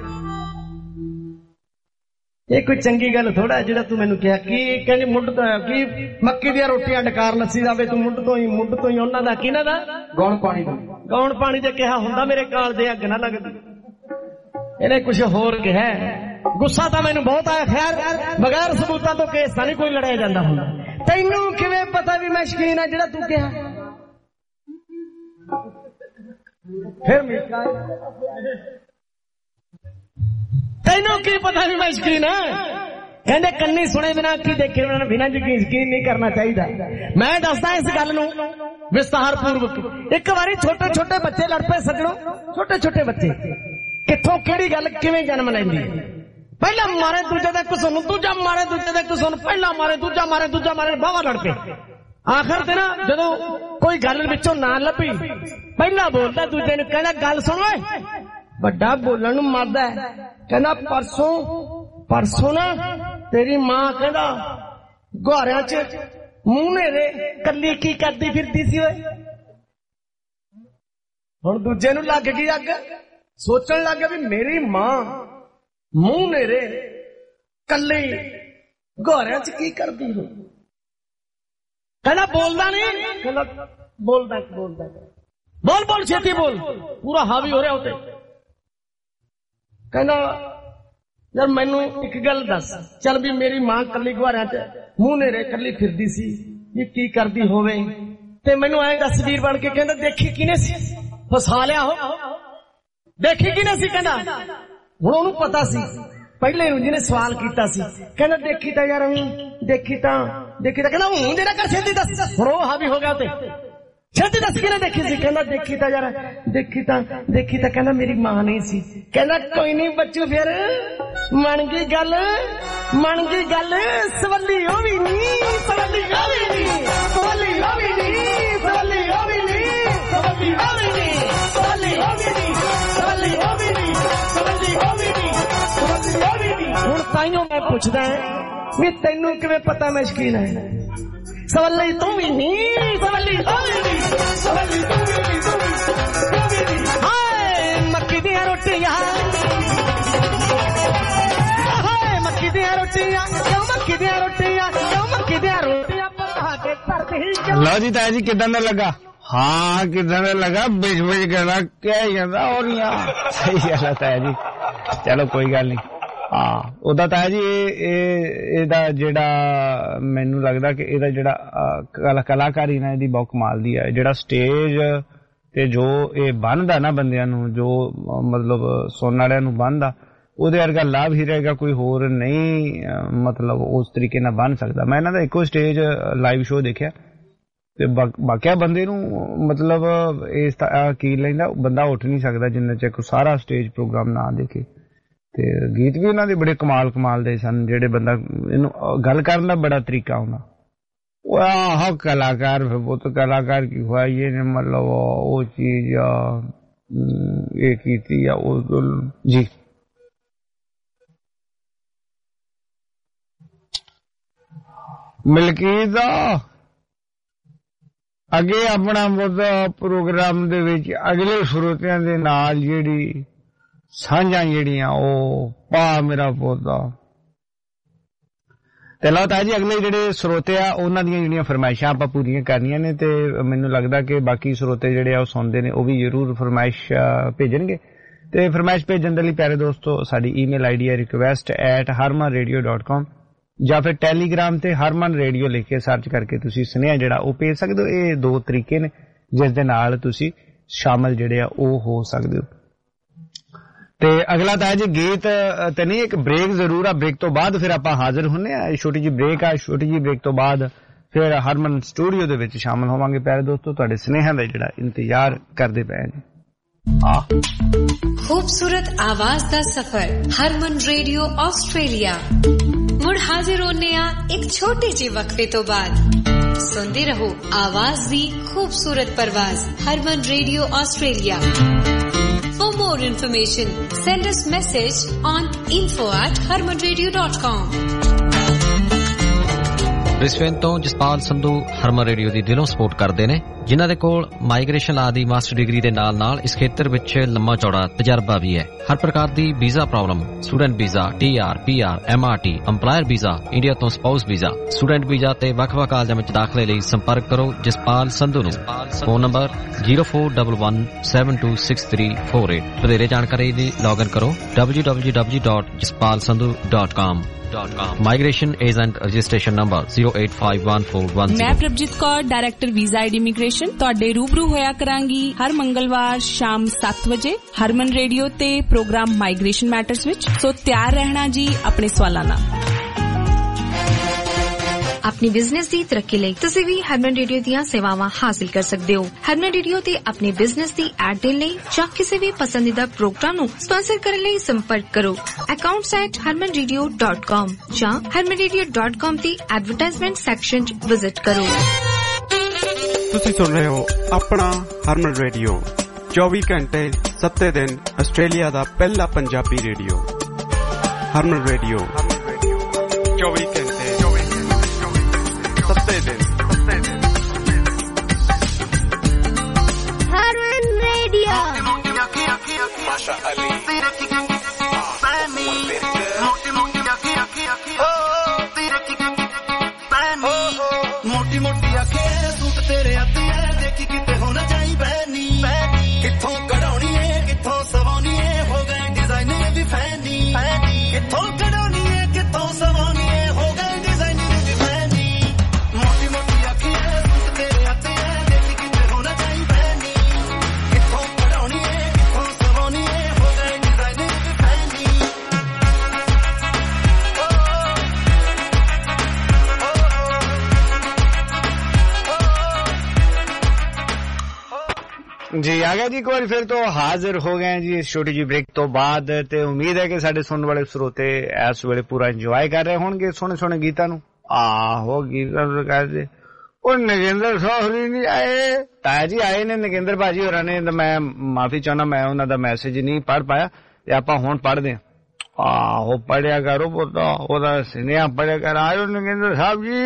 ਇਹ ਕੋਈ ਚੰਗੀ ਗੱਲ ਥੋੜਾ ਜਿਹੜਾ ਤੂੰ ਮੈਨੂੰ ਕਿਹਾ ਕੀ ਕਹਿੰਦੇ ਮੁੱਢ ਤੋਂ ਕੀ ਮੱਕੀ ਦੀਆਂ ਰੋਟੀਆਂ ਡਕਾਰ ਲੱਸੀ ਜਾਵੇ ਤੂੰ ਮੁੱਢ ਤੋਂ ਹੀ ਉਹਨਾਂ ਦਾ ਕਿਹਨਾਂ ਦਾ ਗੌਣ ਪਾਣੀ ਤੇ ਕਿਹਾ ਹੁੰਦਾ ਮੇਰੇ ਕਾਲ ਦੇ ਅੱਗ ਨਾ ਲੱਗਦੀ। ਇਹਨੇ ਕੁਝ ਹੋਰ ਕਿਹਾ ਗੁੱਸਾ ਤਾਂ ਮੈਨੂੰ ਬਹੁਤ ਆਇਆ। ਖੈਰ ਬਗੈਰ ਸਬੂਤਾਂ ਤੋਂ ਕੇਸ ਤਾਂ ਨਹੀਂ ਕੋਈ ਲੜਿਆ ਜਾਂਦਾ ਹੁੰਦਾ। ਤੈਨੂੰ ਕਿਵੇਂ ਪਤਾ ਵੀ ਮੈਂ ਸ਼ਕੀਨ ਆ ਜਿਹੜਾ ਤੂੰ ਕਿਹਾ ਫਿਰ ਤੈਨੂੰ ਕੀ ਪਤਾ ਵੀ ਮੈਂ ਸ਼ਕੀਨ ਆ। ਕਹਿੰਦੇ ਕੰਨੀ ਸੁਣੇ ਬਿਨਾਂ ਕੀ ਦੇਖੇ ਬਿਨਾਂ ਯਕੀਨ ਨਹੀਂ ਕਰਨਾ ਚਾਹੀਦਾ। ਮੈਂ ਦੱਸਦਾ ਇਸ ਗੱਲ ਨੂੰ ਵਿਸਤਾਰ ਪੂਰਵਕ। ਇੱਕ ਵਾਰੀ ਛੋਟੇ ਛੋਟੇ ਬੱਚੇ ਲੜ ਪਏ ਸੱਜਣੋ। ਛੋਟੇ ਛੋਟੇ ਬੱਚੇ ਕਿੱਥੋਂ ਕਿਹੜੀ ਗੱਲ ਕਿਵੇਂ ਜਨਮ ਲੈਂਦੀ ਹੈ। ਪਹਿਲਾ ਮਾਰੇ ਦੂਜੇ ਦੇ ਕੁਸਨ ਦੂਜਾ ਮਾਰੇ ਦੂਜੇ ਦੇ ਕੁਸਨ ਪਹਿਲਾ ਮਾਰੇ ਦੂਜਾ ਮਾਰੇ ਬਾਵਾ ਲੜ ਪਏ। ਆਖਰ ਤੇ ਨਾ ਜਦੋਂ ਕੋਈ ਗੱਲ ਵਿੱਚੋਂ ਨਾ ਲੱਭੀ ਪਹਿਲਾ ਬੋਲਦਾ ਦੂਜੇ ਨੂੰ ਕਹਿੰਦਾ ਗੱਲ ਸੁਣ ਓਏ। ਵੱਡਾ ਬੋਲਣ ਨੂੰ ਮਰਦਾ ਕਹਿੰਦਾ ਪਰਸੋਂ ਨਾ ਤੇਰੀ ਮਾਂ ਕਹਿੰਦਾ ਗੁਹਾਰਿਆਂ ਚ ਮੂੰਹ ਨੇਰੇ ਕੱਲੀ ਕੀ ਕਰਦੀ ਫਿਰਦੀ ਸੀ ਓਏ। ਹੁਣ ਦੂਜੇ ਨੂੰ ਲੱਗ ਗਈ ਅੱਗ ਸੋਚਣ ਲੱਗ ਗਿਆ ਵੀ ਮੇਰੀ ਮਾਂ ਮੂੰਹ ਨੇਰੇ ਕੱਲੀ ਗੁਹਾਰਿਆਂ ਚ ਕੀ ਕਰਦੀ ਹੋ। ਕਹਿੰਦਾ ਬੋਲਦਾ ਨਹੀਂ ਕਹਿੰਦਾ ਬੋਲਦਾ ਬੋਲ ਛੇਤੀ ਬੋਲ ਪੂਰਾ ਹਾਵੀ ਹੋ ਰਿਹਾ ਉੱਤੇ। ਕਹਿੰਦਾ ਯਾਰ ਮੈਨੂੰ ਇੱਕ ਗੱਲ ਦੱਸ ਚੱਲ ਵੀ ਮੇਰੀ ਮਾਂ ਕੱਲੀ ਗੁਹਾਰਿਆਂ ਚ ਮੂੰਹ ਨੇਰੇ ਕੱਲੀ ਫਿਰਦੀ ਸੀ ਇਹ ਕੀ ਕਰਦੀ ਹੋਵੇ ਤੇ ਮੈਨੂੰ ਐਂ ਦੱਸ ਵੀਰ ਬਣ ਕੇ। ਕਹਿੰਦਾ ਦੇਖੀ ਕਿਨੇ ਸੀ ਫਸਾ ਲਿਆ ਹੋ ਦੇਖੀ ਕਿਨੇ ਸੀ। ਕਹਿੰਦਾ ਹੁਣ ਉਹਨੂੰ ਪਤਾ ਸੀ ਪਹਿਲੇ ਨੂੰ ਜਿਹਨੇ ਸਵਾਲ ਕੀਤਾ ਸੀ। ਕਹਿੰਦਾ ਦੇਖੀ ਤਾਂ ਯਾਰ ਦੇਖੀ ਤਾਂ ਕਹਿੰਦਾ ਹੁਣ ਜਿਹੜਾ ਕਰ ਛੇਤੀ ਦੱਸ। ਹੁਣ ਉਹ ਹਾਵੀ ਹੋ ਗਿਆ ਤੇ ਛੇਤੀ ਦੱਸ ਕਿਨੇ ਦੇਖੀ ਸੀ। ਕਹਿੰਦਾ ਦੇਖੀ ਤਾਂ ਯਾਰ ਦੇਖੀ ਤਾਂ ਕਹਿੰਦਾ ਮੇਰੀ ਮਾਂ ਨਹੀਂ ਸੀ। ਕਹਿੰਦਾ ਕੋਈ ਨਹੀਂ ਬੱਚੂ ਫਿਰ ਮੰਨ ਗਈ ਗੱਲ ਸਵੱਲੀ ਉਹ ਵੀ ਨਹੀਂ ਸਵੱਲੀ ਉਹ ਵੀ ਨਹੀਂ ਸਵੱਲੀ ਉਹ ਵੀ ਨਹੀਂ ਸਵੱਲੀ ਉਹ ਵੀ ਨਹੀਂ ਸਵੱਲੀ ਉਹ ਵੀ ਨਹੀਂ ਸਵੱਲੀ ਉਹ ਵੀ ਨਹੀਂ ਸਵੱਲੀ ਉਹ ਵੀ ਨਹੀਂ ਸਵੱਲੀ ਉਹ ਵੀ ਨਹੀਂ ਸਵੱਲੀ ਉਹ ਵੀ ਨਹੀਂ। ਹੁਣ ਤਾਈਓ ਮੈਂ ਪੁੱਛਦਾ ਵੀ ਤੈਨੂੰ ਕਿਵੇਂ ਪਤਾ ਮੈਂ ਸ਼ਕੀਨ ਹੈ। ਸਵੱਲੀ ਤੂੰ ਵੀ ਨਹੀਂ ਸਵੱਲੀ ਉਹ ਵੀ ਨਹੀਂ ਸਵੱਲੀ ਤੂੰ ਵੀ ਨਹੀਂ ਹਾਏ ਮੱਕੀ ਦੀਆਂ ਰੋਟੀਆਂ ਹਾਏ ਮੱਕੀ ਦੀਆਂ ਰੋਟੀਆਂ ਕਿਉਂ ਮੱਕੀ ਦੀਆਂ ਰੋਟੀਆਂ ਪਕਾ ਕੇ ਧਰਤੀ। ਲਓ ਜੀ ਤਾਇਆ ਜੀ ਕਿਦਾਂ ਦਾ ਲੱਗਾ। ਹਾਂ ਕਿਦਾਂ ਦਾ ਲੱਗਾ ਬਿਜ ਕਰਨਾ ਕਹਿ ਜਾਂਦਾ ਹੋ ਰਹੀਆਂ। ਸਹੀ ਗੱਲ ਹੈ ਤਾਇਆ ਜੀ ਚਲੋ ਕੋਈ ਗੱਲ ਨਹੀਂ। ਹਾਂ ਉਹਦਾ ਤਾਇਆ ਜੀ ਇਹਦਾ ਜਿਹੜਾ ਮੈਨੂੰ ਲੱਗਦਾ ਕਿ ਇਹਦਾ ਜਿਹੜਾ ਕਲਾਕਾਰੀ ਨਾ ਇਹਦੀ ਬਹੁਤ ਕਮਾਲ ਦੀ ਹੈ। ਜਿਹੜਾ ਸਟੇਜ ਤੇ ਜੋ ਇਹ ਬੰਨਦਾ ਨਾ ਬੰਦਿਆਂ ਨੂੰ ਜੋ ਮਤਲਬ ਸੁਣਨ ਵਾਲਿਆਂ ਨੂੰ ਬੰਨਦਾ ਉਹਦੇ ਵਰਗਾ ਲਾਭ ਹੀ ਰਹੇਗਾ ਕੋਈ ਹੋਰ ਨਹੀਂ ਮਤਲਬ ਉਸ ਤਰੀਕੇ ਨਾਲ ਬੰਨ ਸਕਦਾ। ਮੈਂ ਇਹਨਾਂ ਦਾ ਇੱਕੋ ਸਟੇਜ ਲਾਈਵ ਸ਼ੋਅ ਦੇਖਿਆ ਤੇ ਬਾਕਿਆ ਬੰਦੇ ਨੂੰ ਮਤਲਬ ਇਸ ਕੀ ਲੈਂਦਾ ਬੰਦਾ ਉੱਠ ਨਹੀਂ ਸਕਦਾ ਜਿੰਨਾ ਚਿਰ ਸਾਰਾ ਸਟੇਜ ਪ੍ਰੋਗਰਾਮ ਨਾ ਦੇਖੇ। ਤੇ ਗੀਤ ਵੀ ਉਹਨਾਂ ਦੇ ਬੜੇ ਕਮਾਲ ਦੇ ਸਨ ਜਿਹੜੇ ਬੰਦਾ ਇਹਨੂੰ ਗੱਲ ਕਰਨ ਦਾ ਬੜਾ ਤਰੀਕਾ ਹੁੰਦਾ। ਆਹ ਕਲਾਕਾਰ ਉਹ ਤਾਂ ਕਲਾਕਾਰ ਕੀ ਹੋਇਆ ਇਹ ਮਤਲਬ ਉਹ ਚੀਜ਼ ਇਹ ਕੀਤੀ ਆ ਉਹ ਜੀ ਮਲਕੀਤ ਦਾ ਅੱਗੇ ਆਪਣਾ ਪ੍ਰੋਗਰਾਮ ਦੇ ਵਿੱਚ ਅਗਲੇ ਸਰੋਤਿਆਂ ਦੇ ਨਾਲ ਜਿਹੜੀ ਸਾਂਝਾਂ ਜਿਹੜੀਆਂ ਉਹ ਪਾ ਮੇਰਾ ਪੌਦਾ ਤੇ ਲਓ ਤਾਇਆ ਜੀ ਅਗਲੇ ਜਿਹੜੇ ਸਰੋਤੇ ਆ ਉਹਨਾਂ ਦੀਆਂ ਜਿਹੜੀਆਂ ਫਰਮਾਇਸ਼ਾਂ ਆਪਾਂ ਪੂਰੀਆਂ ਕਰਨੀਆਂ ਨੇ ਤੇ ਮੈਨੂੰ ਲੱਗਦਾ ਕਿ ਬਾਕੀ ਸਰੋਤੇ ਜਿਹੜੇ ਆ ਉਹ ਸੁਣਦੇ ਨੇ ਉਹ ਵੀ ਜ਼ਰੂਰ ਫਰਮਾਇਸ਼ ਭੇਜਣਗੇ। ਤੇ ਫਰਮਾਇਸ਼ ਭੇਜਣ ਦੇ ਲਈ ਪਿਆਰੇ ਦੋਸਤੋ ਸਾਡੀ ਈਮੇਲ ਆਈਡੀ ਹੈ request@harmanradio.com ਜਾਂ ਫਿਰ ਟੈਲੀਗ੍ਰਾਮ ਤੇ ਹਰਮਨ ਰੇਡੀਓ ਲਿਖ ਕੇ ਸਰਚ ਕਰਕੇ ਤੁਸੀਂ ਸੁਨੇਹਾ ਜਿਹੜਾ ਉਹ ਭੇਜ ਸਕਦੇ ਹੋ। ਇਹ ਦੋ ਤਰੀਕੇ ਨੇ ਜਿਸ ਦੇ ਨਾਲ ਤੁਸੀਂ ਸ਼ਾਮਲ ਜਿਹੜੇ ਆ ਉਹ ਹੋ ਸਕਦੇ ਹੋ। ਤੇ ਅਗਲਾ ਤਾਂ ਜੀ ਗੀਤ ਤੇ ਨਹੀਂ ਇੱਕ ਬ੍ਰੇਕ ਜ਼ਰੂਰ ਆ ਬ੍ਰੇਕ ਤੋਂ ਬਾਅਦ ਫਿਰ ਆਪਾਂ ਹਾਜ਼ਰ ਹੁੰਨੇ ਆ। ਛੋਟੀ ਜੀ ਬ੍ਰੇਕ ਆ ਛੋਟੀ ਜੀ ਬ੍ਰੇਕ ਤੋਂ ਬਾਅਦ ਫਿਰ ਹਰਮਨ ਸਟੂਡੀਓ ਦੇ ਵਿੱਚ ਸ਼ਾਮਲ ਹੋਵਾਂਗੇ। ਪਿਆਰੇ ਦੋਸਤੋ ਤੁਹਾਡੇ ਸੁਨੇਹਿਆਂ ਦਾ ਜਿਹੜਾ ਇੰਤਜ਼ਾਰ ਕਰਦੇ ਪਏ ਨੇ। खूबसूरत आवाज दा सफर हरमन रेडियो ऑस्ट्रेलिया मुड़ हाजिर होने एक छोटे जे वक्फे तो बाद सुनते रहो आवाज दी खूबसूरत परवाज Harman radio Australia. For more information, send us message on info@harmanradio.com। Brisbane ਤੋਂ ਜਸਪਾਲ ਸੰਧੂ ਹਰਮਨ ਰੇਡੀਓ ਦੀ ਦਿਲੋਂ ਸਪੋਰਟ ਕਰਦੇ ਨੇ, ਜਿਨ੍ਹਾਂ ਦੇ ਕੋਲ ਮਾਈਗ੍ਰੇਸ਼ਨ ਲਾ ਦੀ ਮਾਸਟਰ ਡਿਗਰੀ ਦੇ ਨਾਲ ਇਸ ਖੇਤਰ ਵਿੱਚ ਲੰਮਾ ਚੌੜਾ ਤਜਰਬਾ ਵੀ ਹੈ। ਹਰ ਪ੍ਰਕਾਰ ਦੀ visa problem, student visa, TR, PR, MRT, employer visa, India ਤੋਂ ਸਪਾਊਸ ਵੀਜ਼ਾ, ਸਟੂਡੈਂਟ ਵੀਜ਼ਾ ਤੇ ਵੱਖ-ਵੱਖ ਕਾਲਜਾਂ ਵਿੱਚ ਦਾਖਲੇ ਲਈ ਸੰਪਰਕ ਕਰੋ ਜਸਪਾਲ ਸੰਧੂ ਨੂੰ। Phone number 0411726348। ਵਧੇਰੇ ਜਾਣਕਾਰੀ ਲਈ ਲੌਗਇਨ ਕਰੋ www.jaspalsandhu.com। Migration Agent Registration Number 0851410। मैं Prabhjeet Kaur, director visa and immigration ਤੁਹਾਡੇ ਰੂਬਰੂ ਹੋਇਆ ਕਰਾਂਗੀ ਹਰ ਮੰਗਲਵਾਰ ਸ਼ਾਮ 7 ਵਜੇ ਹਰਮਨ ਰੇਡੀਓ ਤੇ ਪ੍ਰੋਗਰਾਮ ਮਾਈਗ੍ਰੇਸ਼ਨ ਮੈਟਰਸ ਵਿੱਚ। ਸੋ ਤਿਆਰ ਰਹਿਣਾ ਜੀ ਆਪਣੇ ਸਵਾਲਾਂ ਨਾਲ। अपनी बिजनेस की तरक्की ਲਈ ਤੁਸੀਂ ਵੀ ਹਰਮਨ ਰੇਡੀਓ ਦੀਆਂ ਸੇਵਾਵਾਂ ਹਾਸਲ ਕਰ ਸਕਦੇ ਹੋ। ਹਰਮਨ ਰੇਡੀਓ ਤੇ ਆਪਣੇ ਬਿਜ਼ਨਸ ਦੀ ਐਡ ਦੇਣ ਲਈ ਜਾਂ ਕਿਸੇ ਵੀ ਪਸੰਦੀਦਾ ਪ੍ਰੋਗਰਾਮ ਨੂੰ ਸਪਾਂਸਰ ਕਰਨ ਲਈ ਸੰਪਰਕ ਕਰੋ accounts@harmanradio.com ਜਾਂ harmanradio.com ਦੀ ਐਡਵਰਟਾਈਜ਼ਮੈਂਟ ਸੈਕਸ਼ਨ 'ਚ ਵਿਜ਼ਿਟ ਕਰੋ। ਤੁਸੀਂ ਸੁਣ ਰਹੇ ਹੋ ਆਪਣਾ ਹਰਮਨ ਰੇਡੀਓ 24 ਘੰਟੇ 7 ਦਿਨ ਆਸਟ੍ਰੇਲੀਆ ਦਾ ਪਹਿਲਾ ਪੰਜਾਬੀ ਰੇਡੀਓ। ਹਰਮਨ ਰੇਡੀਓ 24 ਘੰਟੇ 7 ਦਿਨ। हरमन रेडियो माशा अली मोटी मोटी अखे सूट तेरे आती है देखी किते होना चाहिए बहनी किथों कढ़ाउनी है किथों सवानी है हो गए डिजाइनर भी फैनी किथों कढ़ाउनी है किथों सवानी है हो गए डिजाइनर भी फैनी मोटी मोटी अखे सूट तेरे आती है देखी किते होना चाहिए बहनी किथों कढ़ाउनी है किथों सवानी है हो गए डिजाइनर भी फैनी। जी आ गया जी, एक बार फिर तो हाजिर हो गए जी इस छोटी जी ब्रेक तो बाद। ते उम्मीद है कि साडे सुनने वाले श्रोते इस वेले पूरा इंजॉय कर रहे होंगे सोने सोने गीतां नूं। आहो गीतां कहते और नगेंद्र सोहरी नहीं आए, ताया जी आए ने नगेंद्र भाजी होरां ने। मैं माफी चाहना मैं उन्हां दा मैसेज नहीं पढ़ पाया ते आपां हुण पढ़दे हां। आहो पढ़िया करो पुत्त, ओदा सुनेहा पढ़िया कर। आयो नगेंद्र साहब जी।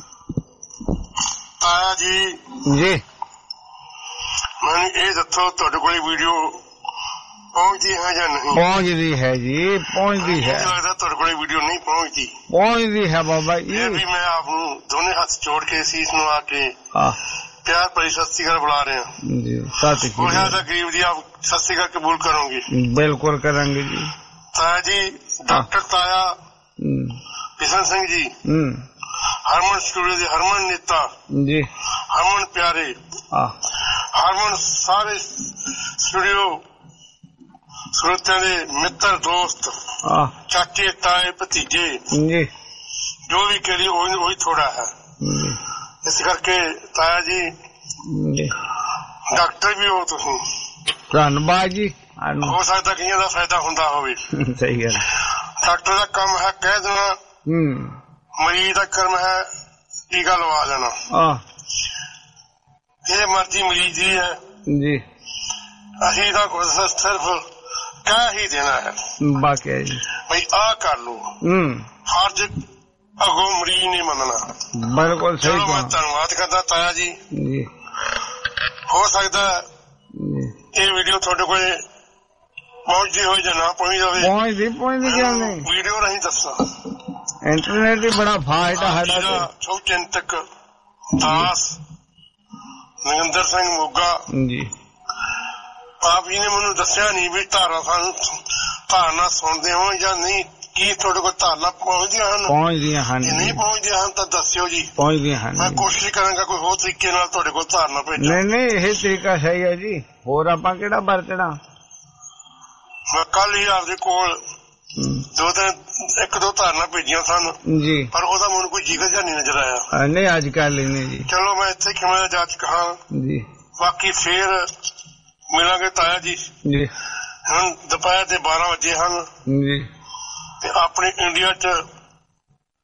ताया जी जी ਮੈਨੂੰ ਇਹ ਦੱਸੋ ਤੁਹਾਡੇ ਕੋਲ ਵੀਡੀਓ ਪਹੁੰਚਦੀ ਹੈ ਜਾਂ ਨਹੀਂ? ਪਹੁੰਚਦੀ ਹੈ ਜੀ, ਪਹੁੰਚਦੀ ਹੈ। ਲੱਗਦਾ ਤੁਹਾਡੇ ਕੋਲ ਵੀਡੀਓ ਨਹੀਂ ਪਹੁੰਚਦੀ। ਪਹੁੰਚਦੀ ਹੈ ਬਾਬਾ ਜੀ। ਇਹ ਵੀ ਮੈਂ ਆਪ ਨੂੰ ਦੋਨੇ ਹੱਥ ਜੋੜ ਕੇ ਸੀਸ ਨੂੰ ਆ ਕੇ ਪਿਆਰ ਭਰੀ ਸਤਿ ਸ੍ਰੀ ਅਕਾਲ ਬੁਲਾ ਰਹੇ ਹਾਂ ਜੀ। ਸਤਿ ਸ੍ਰੀ ਅਕਾਲ ਗਰੀਬ ਦੀ ਆਪ ਸਤਿ ਸ੍ਰੀ ਅਕਾਲ ਕਬੂਲ ਕਰੋਗੇ? ਬਿਲਕੁਲ ਕਰਾਂਗੇ ਜੀ। ਤਾਇਆ ਜੀ ਡਾਕਟਰ ਤਾਇਆ ਕਿਸ਼ਨ ਸਿੰਘ ਜੀ ਹਰਮਨ ਸਟੂਡੀਓ ਦੇ ਹਰਮਨ ਨੇਤਾ ਜੀ, ਹਰਮਨ ਪਿਆਰੇ, ਹਰਮਨ ਸਾਰੇ ਸਟੂਡੀਓ ਸਰੋਤਿਆਂ ਦੇ ਮਿੱਤਰ ਦੋਸਤ ਚਾਚੇ ਤਾਏ ਭਤੀਜੇ ਜੀ ਜੋ ਵੀ ਕਰੀ ਉਹੀ ਥੋੜਾ ਹੈ। ਇਸ ਕਰਕੇ ਤਾਇਆ ਜੀ ਡਾਕਟਰ ਵੀ ਹੋ ਤੁਸੀਂ। ਧੰਨਵਾਦ ਜੀ। ਹੋ ਸਕਦਾ ਕਈਆਂ ਦਾ ਫਾਇਦਾ ਹੁੰਦਾ ਹੋਵੇ। ਸਹੀ ਗੱਲ। ਡਾਕਟਰ ਦਾ ਕੰਮ ਹੈ ਕਹਿ ਦੇਣਾ, ਮਰੀਜ਼ ਦਾ ਕਰਮ ਹੈ ਟੀਕਾ ਲਵਾ ਲੈਣਾ। ਇਹ ਮਰਜ਼ੀ ਮਰੀਜ਼ ਦੀ ਹੈ ਜੀ, ਅਸੀਂ ਤਾਂ ਕੁਝ ਸਿਰਫ ਕਹਿ ਹੀ ਦੇਣਾ ਹੈ ਬਾਕੀ ਜੀ ਬਈ ਆਹ ਕਰ ਲਓ। ਫਰਜ਼ ਅਗੋਂ ਮਰੀਜ਼ ਨਹੀਂ ਮੰਨਣਾ। ਬਿਲਕੁਲ ਸਹੀ। ਚਲੋ ਮੈਂ ਧੰਨਵਾਦ ਕਰਦਾ ਤਾਇਆ ਜੀ। ਹੋ ਸਕਦਾ ਇਹ ਵੀਡੀਓ ਤੁਹਾਡੇ ਕੋਲ ਪਹੁੰਚਦੀ ਹੋਈ ਜਾਂ ਨਾ ਪਹੁੰਚ ਜਾਵੇ। ਪਹੁੰਚਦੀ ਕਿਉਂ ਨਹੀਂ? ਵੀਡੀਓ ਰਾਹੀਂ ਦੱਸਾਂ ਇੰਟਰਨੈਟ ਦੀ ਬੜਾ ਫਾਇਦਾ ਸਾਡਾ। ਸਭ ਚਿੰਤਕ ਦਾਸ ਨਰਿੰਦਰ ਸਿੰਘ ਮੋਗਾ ਜੀ ਆਪ ਜੀ ਨੇ ਮੈਨੂੰ ਦੱਸਿਆ ਨਹੀਂ ਵੀ ਧਾਰਨਾ ਸੁਣਦੇ ਹੋ ਜਾਂ ਨਹੀਂ। ਕੀ ਤੁਹਾਡੇ ਕੋਲ ਧਾਰਨਾ ਪਹੁੰਚਦੀਆਂ ਹਨ? ਪਹੁੰਚਦੀਆਂ ਹਨ। ਜੇ ਨਹੀਂ ਪਹੁੰਚਦੀਆਂ ਹਨ ਤਾਂ ਦੱਸਿਓ ਜੀ। ਪਹੁੰਚਦੀਆਂ ਹਨ। ਮੈਂ ਕੋਸ਼ਿਸ਼ ਕਰਾਂਗਾ ਕੋਈ ਹੋਰ ਤਰੀਕੇ ਨਾਲ ਤੁਹਾਡੇ ਕੋਲ ਧਾਰਨਾ ਭੇਜਾਂ। ਨਹੀਂ ਇਹ ਤਰੀਕਾ ਸਹੀ ਹੈ ਜੀ। ਹੋਰ ਆਪਾਂ ਕਿਹੜਾ ਵਰਤਣਾ। ਮੈਂ ਕੱਲ ਹੀ ਆਪਦੇ ਕੋਲ ਇੱਕ ਦੋ ਧਾਰਨਾ ਭੇਜੀਆਂ ਸਨ ਜੀ, ਪਰ ਉਹਦਾ ਮੈਨੂੰ ਕੋਈ ਜ਼ਿਕਰ ਜਿਹਾ ਨਹੀਂ ਨਜ਼ਰ ਆਇਆ। ਨਹੀਂ ਅੱਜ ਕੱਲ ਹੀ ਨਹੀਂ ਜੀ। ਚਲੋ ਮੈਂ ਇੱਥੇ ਖਿਮਾ ਜਾ ਚੁੱਕਾ ਹਾਂ ਜੀ। ਬਾਕੀ ਫੇਰ ਮਿਲਾਂਗੇ ਤਾਇਆ ਜੀ। ਜੀ ਹੁਣ ਦੁਪਹਿਰ ਦੇ 12 ਵਜੇ ਹਨ ਜੀ ਤੇ ਆਪਣੇ ਇੰਡੀਆ 'ਚ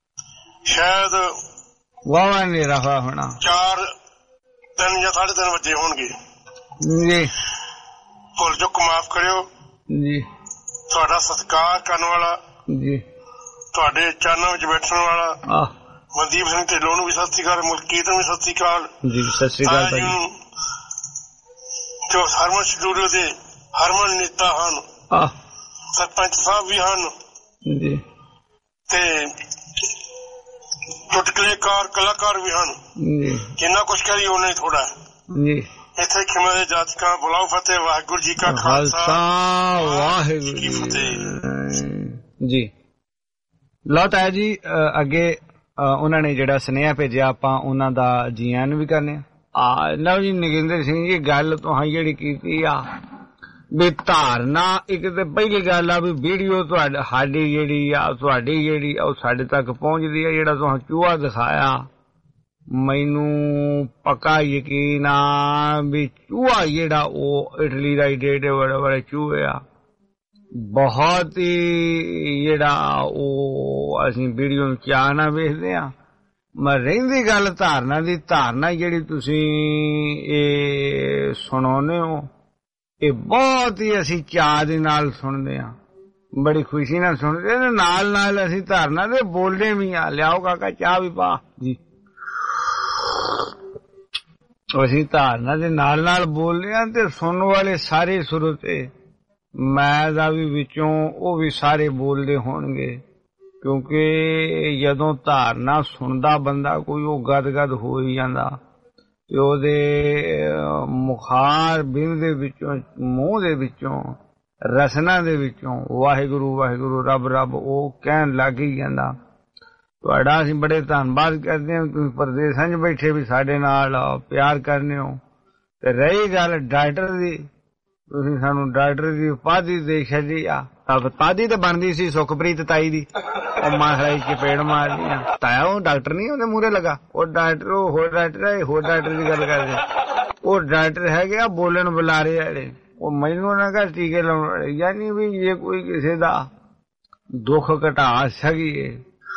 शायद वाह हनेरा होना 4 3 ਜਾਂ 3:30 ਵਜੇ ਹੋਣਗੇ ਜੀ। ਭੁੱਲ ਚੁੱਕ ਮਾਫ ਕਰਿਓ ਜੀ। ਤੁਹਾਡਾ ਸਤਿਕਾਰ ਕਰਨ ਵਾਲਾ ਜੀ, ਤੁਹਾਡੇ ਚਰਨਾਂ ਵਿੱਚ ਬੈਠਣ ਵਾਲਾ ਮਨਦੀਪ ਸਿੰਘ ਢਿੱਲੋਂ ਨੂੰ ਵੀ ਸਤਿ ਸ੍ਰੀ ਅਕਾਲ, ਮਲਕੀਤ ਨੂੰ ਵੀ ਸਤਿ ਸ੍ਰੀ ਅਕਾਲ ਜੀ। ਸਤਿ ਸ੍ਰੀ ਅਕਾਲ ਭਾਈ। ਜੋ ਹਰਮਨ ਸਟੂਡੀਓ ਦੇ ਹਰਮਨ ਨੇਤਾ ਹਨ, ਸਰਪੰਚ ਸਾਹਿਬ ਵੀ ਹਨ ਜੀ, ਤੇ ਚੁਟਕਲੇਕਾਰ ਕਲਾਕਾਰ ਵੀ ਹਨ ਜੀ। ਜਿੰਨਾ ਕੁਛ ਕਰੀ ਉਹਨਾਂ ਹੀ ਥੋੜਾ ਜੀ। ਇੱਥੇ ਖਿਮਾ ਦੇ ਜਾਤਕਾਂ ਬੁਲਾਓ ਫਤਿਹ। ਵਾਹਿਗੁਰੂ ਜੀ ਕਾ ਖਾਲਸਾ, ਵਾਹਿਗੁਰੂ ਜੀ ਕੀ ਫਤਿਹ ਜੀ। ਲਓ ਤਾਇਆ ਜੀ, ਅੱਗੇ ਉਹਨਾਂ ਨੇ ਜਿਹੜਾ ਸੁਨੇਹਾ ਭੇਜਿਆ ਆਪਾਂ ਉਹਨਾਂ ਦਾ ਜੀ ਆਇਆਂ ਨੂੰ ਵੀ ਕਰਨੇ ਆ। ਲਓ ਜੀ ਨਗਿੰਦਰ ਸਿੰਘ ਜੀ, ਗੱਲ ਤੁਸੀਂ ਜਿਹੜੀ ਕੀਤੀ ਆ ਵੀ ਧਾਰਨਾ, ਇੱਕ ਤੇ ਪਹਿਲੀ ਗੱਲ ਆ ਵੀ ਵੀਡੀਓ ਸਾਡੀ ਜਿਹੜੀ ਆ ਤੁਹਾਡੀ ਜਿਹੜੀ ਉਹ ਸਾਡੇ ਤੱਕ ਪਹੁੰਚਦੀ ਆ। ਜਿਹੜਾ ਤੁਸੀਂ ਚੂਹਾ ਦਿਖਾਇਆ, ਮੈਨੂੰ ਪੱਕਾ ਯਕੀਨ ਆ ਵੀ ਚੂਹਾ ਜਿਹੜਾ ਉਹ ਇਟਲੀ ਦਾ ਏਡੇ ਬੜੇ ਬੜੇ ਚੂਹੇ ਆ, ਬਹੁਤ ਹੀ ਜਿਹੜਾ ਉਹ ਅਸੀਂ ਵੀਡੀਓ ਨੂੰ ਚਾਅ ਨਾਲ ਵੇਖਦੇ ਆ। ਮੈਂ ਰਹਿੰਦੀ ਗੱਲ ਧਾਰਨਾ ਦੀ, ਧਾਰਨਾ ਜਿਹੜੀ ਤੁਸੀਂ ਇਹ ਸੁਣਾਉਂਦੇ ਹੋ, ਇਹ ਬਹੁਤ ਹੀ ਅਸੀਂ ਚਾਅ ਦੇ ਨਾਲ ਸੁਣਦੇ ਆ, ਬੜੀ ਖੁਸ਼ੀ ਨਾਲ ਸੁਣਦੇ। ਨਾਲ ਨਾਲ ਅਸੀਂ ਧਾਰਨਾ ਦੇ ਬੋਲਦੇ ਵੀ ਆ। ਲਿਆਓ ਕਾਕਾ ਚਾਹ ਵੀ ਪਾ ਜੀ। ਅਸੀਂ ਧਾਰਨਾ ਦੇ ਨਾਲ ਨਾਲ ਬੋਲਦੇ ਆ ਤੇ ਸੁਣਨ ਵਾਲੇ ਸਾਰੇ ਸਰੋਤੇ, ਮੈਂ ਦਾ ਵੀ ਵਿੱਚੋਂ ਉਹ ਵੀ ਸਾਰੇ ਬੋਲਦੇ ਹੋਣਗੇ, ਕਿਉਂਕਿ ਜਦੋਂ ਧਾਰਨਾ ਸੁਣਦਾ ਬੰਦਾ ਕੋਈ, ਉਹ ਗਦ ਹੋ ਹੀ ਜਾਂਦਾ ਤੇ ਉਹਦੇ ਮੁਖਾਰ ਬਿੰਦ ਦੇ ਵਿੱਚੋਂ, ਮੂੰਹ ਦੇ ਵਿੱਚੋਂ, ਰਸਨਾ ਦੇ ਵਿੱਚੋਂ ਵਾਹਿਗੁਰੂ ਵਾਹਿਗੁਰੂ ਰੱਬ ਰੱਬ ਉਹ ਕਹਿਣ ਲੱਗ ਹੀ ਜਾਂਦਾ। ਤੁਹਾਡਾ ਅਸੀਂ ਬੜੇ ਧੰਨਵਾਦ ਕਰਦੇ ਹਾਂ, ਤੁਸੀਂ ਪ੍ਰਦੇਸ਼ਾਂ 'ਚ ਬੈਠੇ ਵੀ ਸਾਡੇ ਨਾਲ ਪਿਆਰ ਕਰਨੇ ਹੋ। ਤੇ ਰਹੀ ਗੱਲ ਡਾਕਟਰ ਦੀ, ਤੁਸੀਂ ਸਾਨੂੰ ਡਾਕਟਰ ਦੀ ਉਪਾਧੀ ਦੇ ਛੱਡੀ ਆ। ਉਪਾਧੀ ਤਾਂ ਬਣਦੀ ਸੀ ਸੁਖਪ੍ਰੀਤ ਤਾਈ ਦੀ, ਉਹ ਮਾਹਰਾਈ ਚਪੇੜ ਮਾਰਦੀ ਆ। ਤਾਇਆ ਉਹ ਡਾਕਟਰ ਨਹੀਂ ਉਹਦੇ ਮੂਹਰੇ ਲੱਗਾ, ਉਹ ਡਾਕਟਰ, ਉਹ ਹੋਰ ਡਾਕਟਰ ਹੈ, ਹੋਰ ਡਾਕਟਰ ਦੀ ਗੱਲ ਕਰਦੇ। ਉਹ ਡਾਕਟਰ ਹੈਗੇ ਆ ਬੋਲਣ ਬੁਲਾਰੇ ਵਾਲੇ, ਉਹ ਮੈਨੂੰ ਨਾ ਕਹ ਟੀਕੇ ਲਾਉਣ ਵਾਲੇ। ਯਾਨੀ ਵੀ ਜੇ ਕੋਈ ਕਿਸੇ ਦਾ ਦੁੱਖ ਘਟਾ ਸਕੀਏ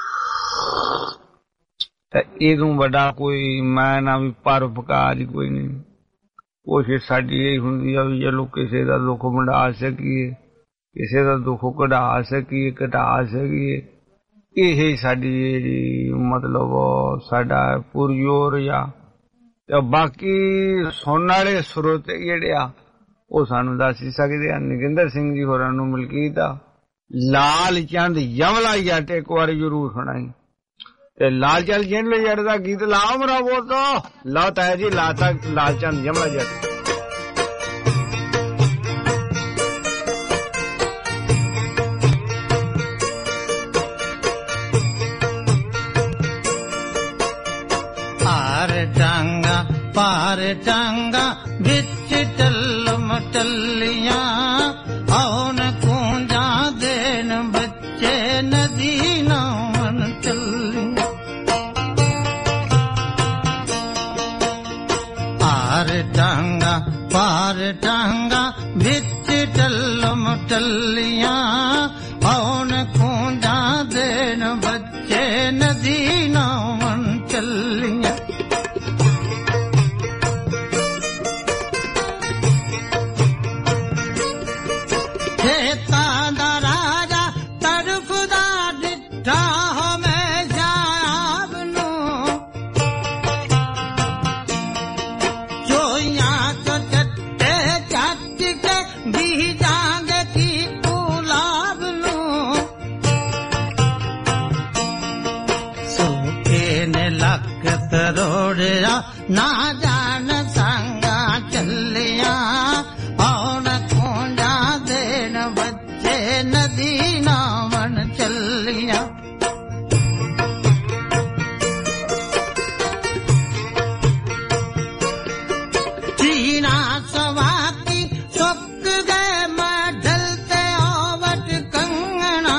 ਤਾਂ ਇਹਦੋਂ ਵੱਡਾ ਕੋਈ ਮੈਂ ਨਾ ਵੀ ਪਰਉਪਕਾਰ ਹੀ ਕੋਈ ਨਹੀਂ। ਕੋਸ਼ਿਸ਼ ਸਾਡੀ ਇਹ ਹੁੰਦੀ ਆ ਵੀ ਚਲੋ ਕਿਸੇ ਦਾ ਦੁੱਖ ਵੰਡਾ ਸਕੀਏ, ਕਿਸੇ ਦਾ ਦੁੱਖ ਕਢਾ ਸਕੀਏ, ਘਟਾ ਸਕੀਏ। ਇਹ ਸਾਡੀ ਜਿਹੜੀ ਮਤਲਬ ਸਾਡਾ ਪੁਰਜੋਰ ਆ। ਤੇ ਬਾਕੀ ਸੁਣਨ ਵਾਲੇ ਸਰੋਤੇ ਜਿਹੜੇ ਆ ਉਹ ਸਾਨੂੰ ਦੱਸ ਹੀ ਸਕਦੇ ਆ। ਨਗਿੰਦਰ ਸਿੰਘ ਜੀ ਹੋਰਾਂ ਨੂੰ ਮਲਕੀਤ ਆ ਲਾਲ ਚੰਦ ਯਮਲਾ ਜੱਟ ਇੱਕ ਵਾਰੀ ਜ਼ਰੂਰ ਸੁਣਾਈ। ਤੇ ਲਾਲ ਚੰਦ ਯਮਲਾ ਜੱਟ ਦਾ ਗੀਤ ਲਾਓ ਮੇਰਾ ਬੋਤੋ ਲਾ ਤਾਇਆ ਜੀ, ਲਾਤਾ ਲਾਲ ਚੰਦ ਯਮਲਾ ਜੱਟ। पार टांगा बिच टल्लम टल्लियां औन कूंजा देन बच्चे नदी नावन चलियां। पार टांगा बिच टल्लम टल्लियां औन कूंजा देन बच्चे नदी नावन चलियां। ना जान संगा चलिया और खूंजा देन बच्चे नदी नावन चलिया। चीना सवाती सुक गए मैं ढलते ओवट कंगना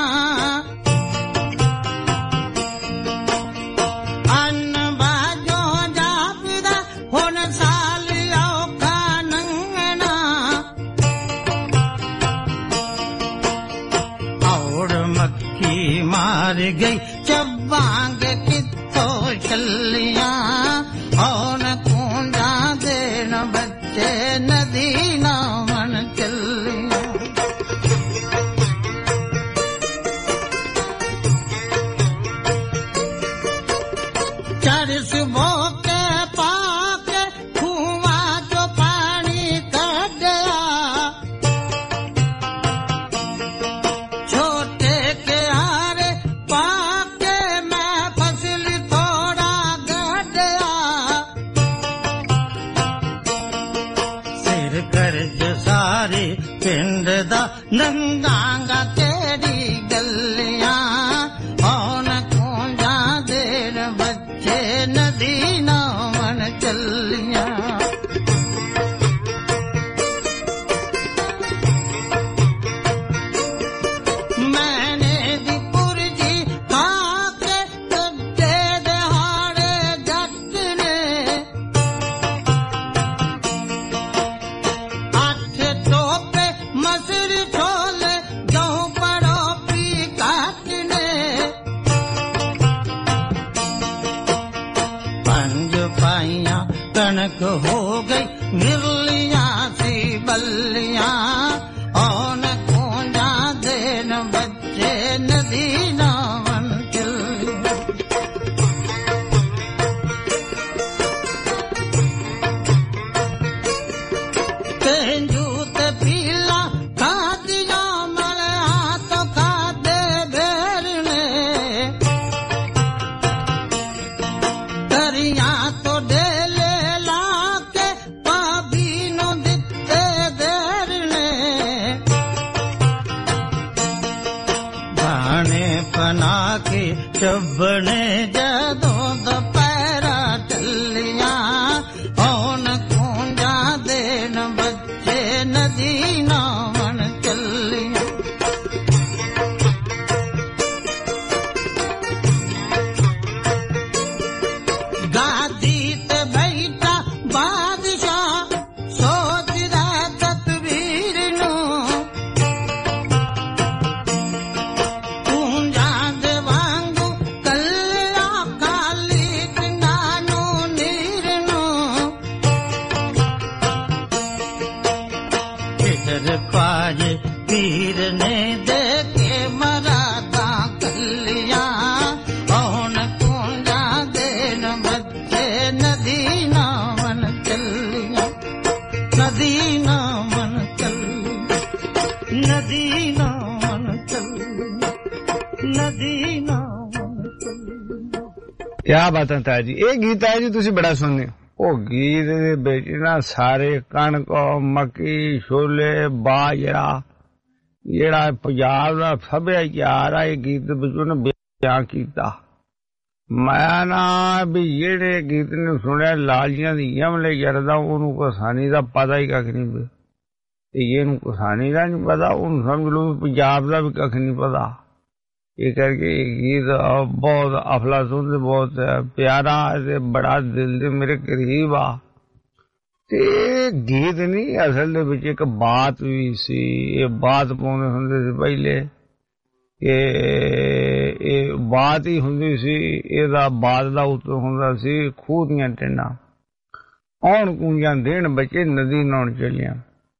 मार गई चबांग की चलिया और कूंजा देन बच्चे नदी नावन चलिया चरस बोके पाके कुआ जो पानी कढ़या छोटे के आरे पाके मैं फसल थोड़ा गढ़या सिर कर्ज सारे पिंड दा नंगांगा तेरी गलियां औन कूंजा देर बच्चे नदी नावन चलिया मैंने दी पुरजी खाके कद्दे दहाड़े जट ने आठ टोपे मसर छोले गेहूं पड़ो पी काटने पंज पाइया कनक हो गई मिरलियां सी बल्लियां औन कूंजा देन बच्चे नदी नावन चलिया तेंजू ते पीला खादिया मले हाथ खादे भेरने करिया तो डेले लाके भाभी नो दिते देरने गाने पना के चबने जदों दोपहरा चलिया औन कूंजा देन बच्चे नदी नावन चलिया गादी ते बैठा बादशाह सोचदा तस्वीर नू कूंजा दे वांगू कल्ला काली नानू नीर नू इधर पाजे पीर ने देखे मरादा कलिया औन कूंजा देन बच्चे नदी नावन चलिया नदी नावन चलिया नदी नावन चलिया नदी नावन चलिया क्या बात है ताया जी। ये गीत है जी तुसी बड़ा सुनने ओ गीत दे विच ना सारे कणक मक्की छोले बाजरा जेड़ा पंजाब दा सभ्याचार है गीत दे विच उन्हें बयान कीता। मैं ना भी जेड़े गीत ने सुनिया लालियां दी यमले जरदा ओनू कसानी दा पता ही कख नहीं पे ते ये नू कसानी दा नहीं पता ओनू समझ लो पंजाब दा भी कख नहीं पता। ये करके गीत बहुत अफलातून से बहुत प्यारा है बड़ा दिल दे मेरे करीब आ ते गीत नहीं असल दे विच एक बात भी सी। ये बात पाउंदे हुंदे सी पहले कि ये बात ही हुंदी सी एदा बात दा उत्तर हुंदा सी खूह दियां टिंडां औण कूंजां देण बच्चे नदी नौण चलियां।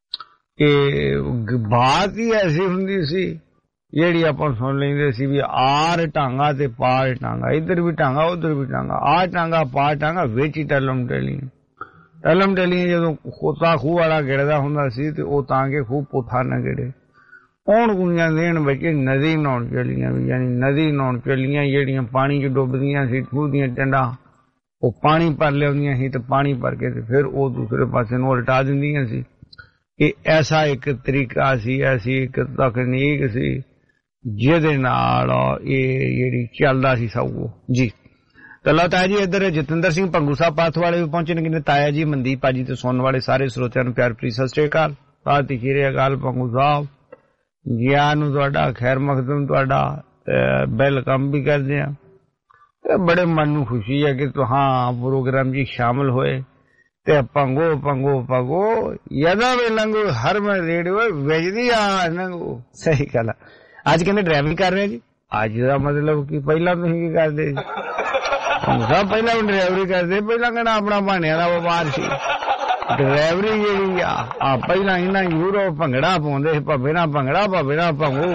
ये बात ही ऐसी हुंदी सी जेड़ी आपां सुन लेंदे सी भी आर टांगा ते पार टांगा इधर भी टांगा उधर भी टांगा आर टांगा पार टांगा विच ही टलम टलियां जदों खोता खूह वाला गिरदा हुंदा सी ते ओ तां के खूह पुठा न गिरे औण कूंजां देण बच्चे नदी नौण चलियां यानी नदी नौण चलियां जेड़ियां पानी च डुबदियां सी खूह दियां टिंडां ओ पानी भर लिआउंदियां सी ते पानी भर के ते फिर ओ दूसरे पासे नूं उलटा दिंदियां सी। ये ऐसा एक तरीका सी ऐसी एक तकनीक सी ਜਿਹਦੇ ਨਾਲ ਇਹ ਜਿਹੜੀ ਚੱਲਦਾ ਸੀ ਸਭ ਕੋ ਜੀ। तो लो ताया जी इधर जतिंदर सिंह भंगू साहब पाथ वाले भी पहुंचे ने ताया जी मनदीप पाजी तो सुनने वाले सारे श्रोतियां प्यार भरी सत श्री अकाल बात खीरे अकाल भंगू साहब ज्ञान खैर मखदम वेलकम भी करते हैं। बड़े मन नू खुशी है कि तो हाँ प्रोग्राम जी शामिल होए ते भंगो भंगो भंगो यदा वे लंगो हर में रेडियो वेजदी आ नंगो सही गल आज कहते ड्राइविंग कर रहे हैं जी। आज का मतलब कि पहला तुसीं की करदे ਸਭ ਪਹਿਲਾਂ ਡਰਾਈਵਰੀ ਕਰਦੇ, ਪਹਿਲਾਂ ਕਹਿੰਦਾ ਆਪਣਾ ਭਾਣਿਆਂ ਦਾ ਵਪਾਰ ਸੀ। ਡਰਾਈਵਰੀ ਜਿਹੜੀ ਆ ਪਹਿਲਾਂ ਇਹਨਾਂ ਯੂਰਪ ਭੰਗੜਾ ਪਾਉਂਦੇ ਸੀ, ਭੱਬੇ ਨਾਲ ਭੰਗੜਾ, ਭੱਬੇ ਨਾਲ ਭੰਗੂ,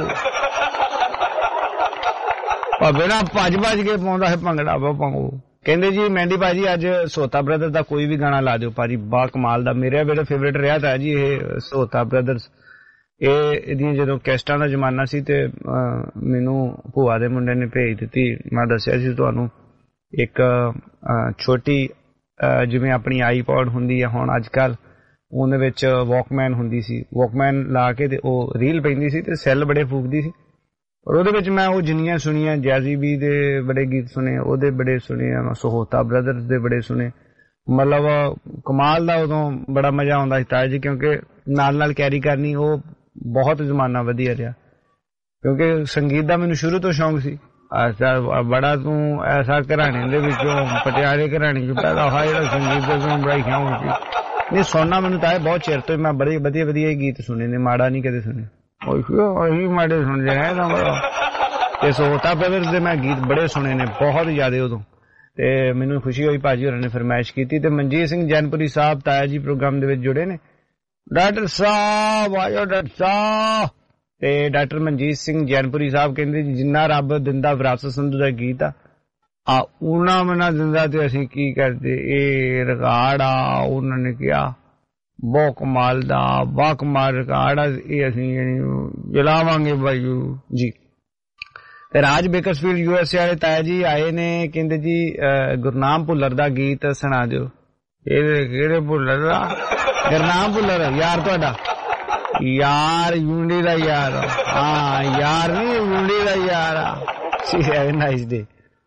ਭੱਬੇ ਨਾਲ ਭੱਜ ਕੇ ਪਾਉਂਦਾ ਸੀ ਭੰਗੜਾ ਭੰਗੂ। ਕਹਿੰਦੇ ਜੀ ਮਹਿੰਦੀ ਭਾਜੀ ਅੱਜ ਸੋਤਾ ਬ੍ਰਦਰ ਦਾ ਕੋਈ ਵੀ ਗਾਣਾ ਲਾ ਦਿਓ ਭਾਜੀ, ਬਾ ਕਮਾਲ ਦਾ। ਮੇਰਾ ਬੜਾ ਫੇਵਰੇਟ ਰਿਹਾ ਤਾਂ ਜੀ ਇਹ ਸੋਤਾ ਬ੍ਰਦਰਸ। ਇਹਦੀਆਂ ਜਦੋਂ ਕੈਸਟਾਂ ਦਾ ਜ਼ਮਾਨਾ ਸੀ ਤੇ ਮੈਨੂੰ ਭੂਆ ਦੇ ਮੁੰਡੇ ਨੇ ਭੇਜ ਦਿੱਤੀ। ਮੈਂ ਦੱਸਿਆ ਸੀ ਤੁਹਾਨੂੰ ਇੱਕ ਛੋਟੀ ਜਿਵੇਂ ਆਪਣੀ ਆਈਪੌਡ ਹੁੰਦੀ ਹੈ ਹੁਣ ਅੱਜ ਕੱਲ, ਉਹਦੇ ਵਿੱਚ ਵਾਕਮੈਨ ਹੁੰਦੀ ਸੀ। ਵਾਕਮੈਨ ਲਾ ਕੇ ਤੇ ਉਹ ਰੀਲ ਪੈਂਦੀ ਸੀ ਤੇ ਸੈੱਲ ਬੜੇ ਫੂਕਦੀ ਸੀ। ਔਰ ਉਹਦੇ ਵਿੱਚ ਮੈਂ ਉਹ ਜਿੰਨੀਆਂ ਸੁਣੀਆਂ, ਜੈਜ਼ੀ ਬੀ ਦੇ ਬੜੇ ਗੀਤ ਸੁਣੇ, ਉਹਦੇ ਬੜੇ ਸੁਣੇ, ਸਹੋਤਾ ਬ੍ਰਦਰਸ ਦੇ ਬੜੇ ਸੁਣੇ। ਮਤਲਬ ਕਮਾਲ ਦਾ ਉਦੋਂ ਬੜਾ ਮਜ਼ਾ ਆਉਂਦਾ ਸੀ ਤਾਇਆ ਜੀ, ਕਿਉਂਕਿ ਨਾਲ ਕੈਰੀ ਕਰਨੀ ਉਹ ਬਹੁਤ ਜ਼ਮਾਨਾ ਵਧੀਆ ਰਿਹਾ। ਕਿਉਂਕਿ ਸੰਗੀਤ ਦਾ ਮੈਨੂੰ ਸ਼ੁਰੂ ਤੋਂ ਸ਼ੌਂਕ ਸੀ। ਬੜਾ ਤੂੰ ਐਸਾ ਘਰਾਣੇ ਦੇ ਵਿੱਚੋਂ, ਪਟਿਆਲੇ ਘਰਾਣੇ ਚ ਪੈਦਾ ਹੋਇਆ ਜਿਹੜਾ ਸੰਗੀਤ ਦਾ ਤੂੰ ਬੜਾ ਸ਼ੌਂਕ ਸੀ। ਨਹੀਂ ਸੁਣਨਾ ਮੈਨੂੰ ਤਾਂ ਬਹੁਤ ਚਿਰ ਤੋਂ, ਮੈਂ ਬੜੇ ਵਧੀਆ ਗੀਤ ਸੁਣੇ ਨੇ, ਮਾੜਾ ਨਹੀਂ ਕਦੇ ਸੁਣੇ। ਉਹੀ ਮਾੜੇ ਸੁਣਦੇ ਰਹੇ ਤੇ ਸੋਤਾ ਬ੍ਰਦਰਸ ਦੇ ਮੈਂ ਗੀਤ ਬੜੇ ਸੁਣੇ ਨੇ, ਬਹੁਤ ਜ਼ਿਆਦਾ ਉਦੋਂ। ਤੇ ਮੈਨੂੰ ਖੁਸ਼ੀ ਹੋਈ ਭਾਜੀ ਹੋਰਾਂ ਨੇ ਫਰਮਾਇਸ਼ ਕੀਤੀ ਤੇ ਮਨਜੀਤ ਸਿੰਘ ਜੈਨਪੁਰੀ ਸਾਹਿਬ ਤਾਇਆ ਜੀ ਪ੍ਰੋਗਰਾਮ ਦੇ ਵਿੱਚ ਜੁੜੇ ਨੇ। ਡਾਕਟਰ ਸਾਹਿਬ ਆਇਓ, ਡਾਕਟਰ ਸਾਹਿਬ। ਤੇ ਡਾਕਟਰ ਮਨਜੀਤ ਸਿੰਘ ਜੈਨਪੁਰੀ ਸਾਹਿਬ ਕਹਿੰਦੇ ਜਿੰਨਾ ਰੱਬ ਦਿੰਦਾ ਵਿਰਾਸਤ ਸੰਧੂ ਦਾ ਗੀਤ ਆ ਉਹਨਾਂ ਮਨਾ ਦਿੰਦਾ ਤੇ ਅਸੀਂ ਕੀ ਕਰਦੇ। ਇਹ ਰਿਕਾਰਡ ਆ ਉਹਨਾਂ ਨੇ ਕਿਹਾ ਬਹੁਤ ਕਮਾਲ ਦਾ, ਬਾ ਕਮਾਲ ਰਿਕਾਰਡ ਆ, ਇਹ ਅਸੀਂ ਜਲਾਵਾਂਗੇ ਬਾਈ ਜੀ। ਤੇ ਰਾਜ ਬੇਕਰਸਫੀਲਡ USA ਵਾਲੇ ਤਾਇਆ ਜੀ ਆਏ ਨੇ, ਕਹਿੰਦੇ ਜੀ ਗੁਰਨਾਮ ਭੁੱਲਰ ਦਾ ਗੀਤ ਸੁਣਾ ਦਿਓ। ਇਹ ਕਿਹੜੇ ਭੁੱਲਰ ਦਾ? ਗੁਰਨਾਮ ਭੁੱਲਰ ਯਾਰ ਤੁਹਾਡਾ ਯਾਰ, ਯੂੰਡੀ ਦਾ ਯਾਰ। ਹਾਂ ਯਾਰ ਨਹੀਂ, ਯੂੰਡੀ ਦਾ ਯਾਰ ਆ। Nice day.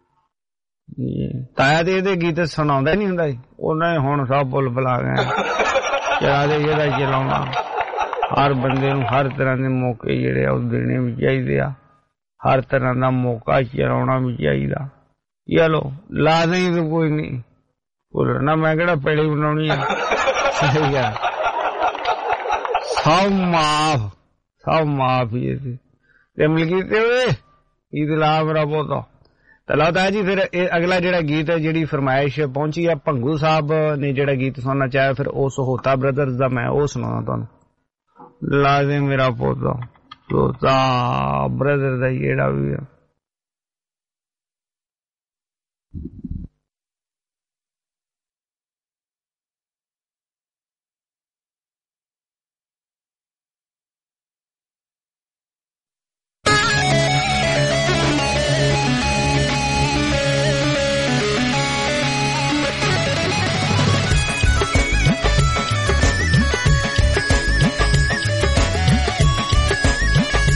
ਤਾਇਆ ਤੇ ਇਹਦੇ ਗੀਤ ਸੁਣਾਉਂਦਾ ਨਹੀਂ ਹੁੰਦਾ ਸੀ, ਉਹਨੇ ਹੁਣ ਸਭ ਭੁੱਲ ਭੁਲਾ ਗਏ। ਚਲਾ ਦੇ ਇਹਦਾ ਚਲਾਉਣਾ, ਹਰ ਬੰਦੇ ਨੂੰ ਹਰ ਤਰ੍ਹਾਂ ਦੇ ਮੌਕੇ ਜਿਹੜੇ ਉਹ ਦੇਣੇ ਵੀ ਚਾਹੀਦੇ ਆ, ਹਰ ਤਰ੍ਹਾਂ ਦਾ ਮੌਕਾ ਚਲਾਉਣਾ ਵੀ ਚਾਹੀਦਾ। ਚਲੋ ਲਾ ਨਹੀਂ ਤਾਂ ਕੋਈ ਨਹੀਂ ਭੁੱਲਣਾ, ਮੈਂ ਕਿਹੜਾ ਪੈੜੀ ਬਣਾਉਣੀ ਆ। ਸਹੀ ਆ, ਸਭ ਮਾਫ ਹੀ ਤੇ ਮਿਲਗੀ ਤੇ ਈਦ ਲਾ ਮੇਰਾ ਪੋਤਾ। ਤਾਂ ਲਓ ਜੀ ਫਿਰ ਅਗਲਾ ਜਿਹੜਾ ਗੀਤ ਹੈ, ਜਿਹੜੀ ਫਰਮਾਇਸ਼ ਪਹੁੰਚੀ ਆ, ਭੰਗੂ ਸਾਹਿਬ ਨੇ ਜਿਹੜਾ ਗੀਤ ਸੁਣਨਾ ਚਾਹਿਆ, ਫਿਰ ਉਹ ਸਹੋਤਾ ਬ੍ਰਦਰਸ ਦਾ ਮੈਂ ਉਹ ਸੁਣਾਉਣਾ ਤੁਹਾਨੂੰ। ਲਾ ਦੇ ਮੇਰਾ ਪੋਤਾ, ਸਹੋਤਾ ਬ੍ਰਦਰ ਦਾ ਜਿਹੜਾ ਵੀ ਆ।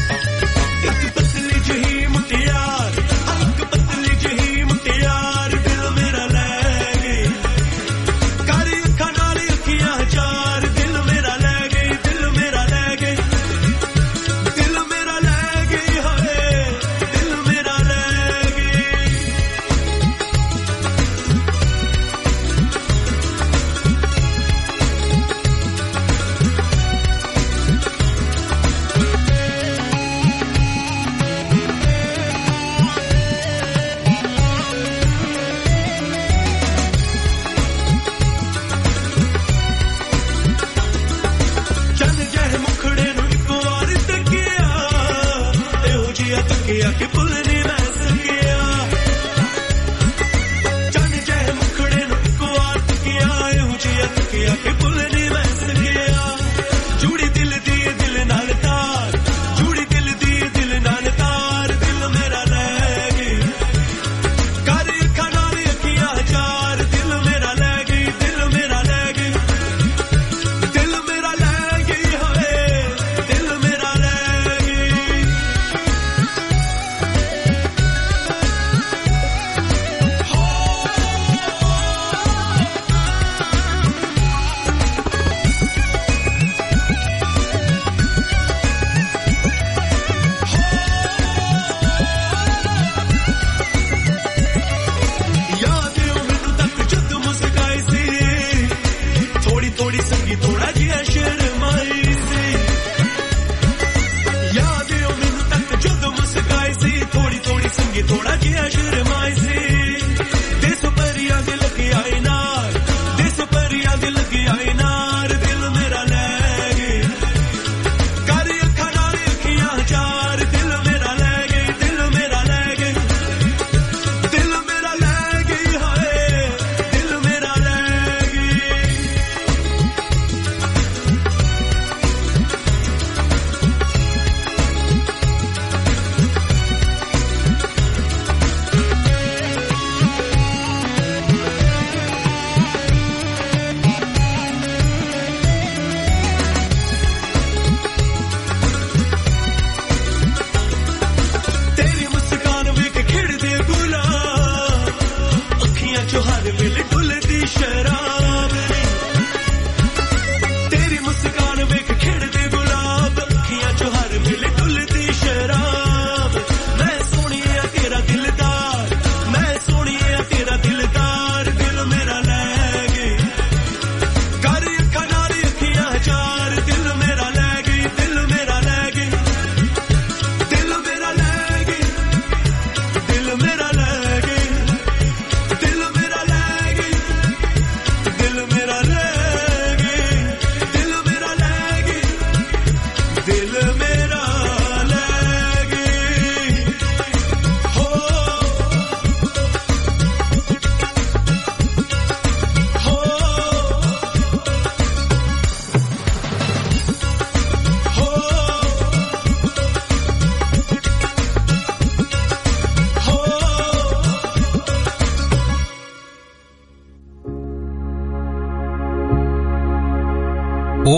ਇੱਕ ਪਤਲੀ ਜਿਹੀ ਮੁਟਿਆਰ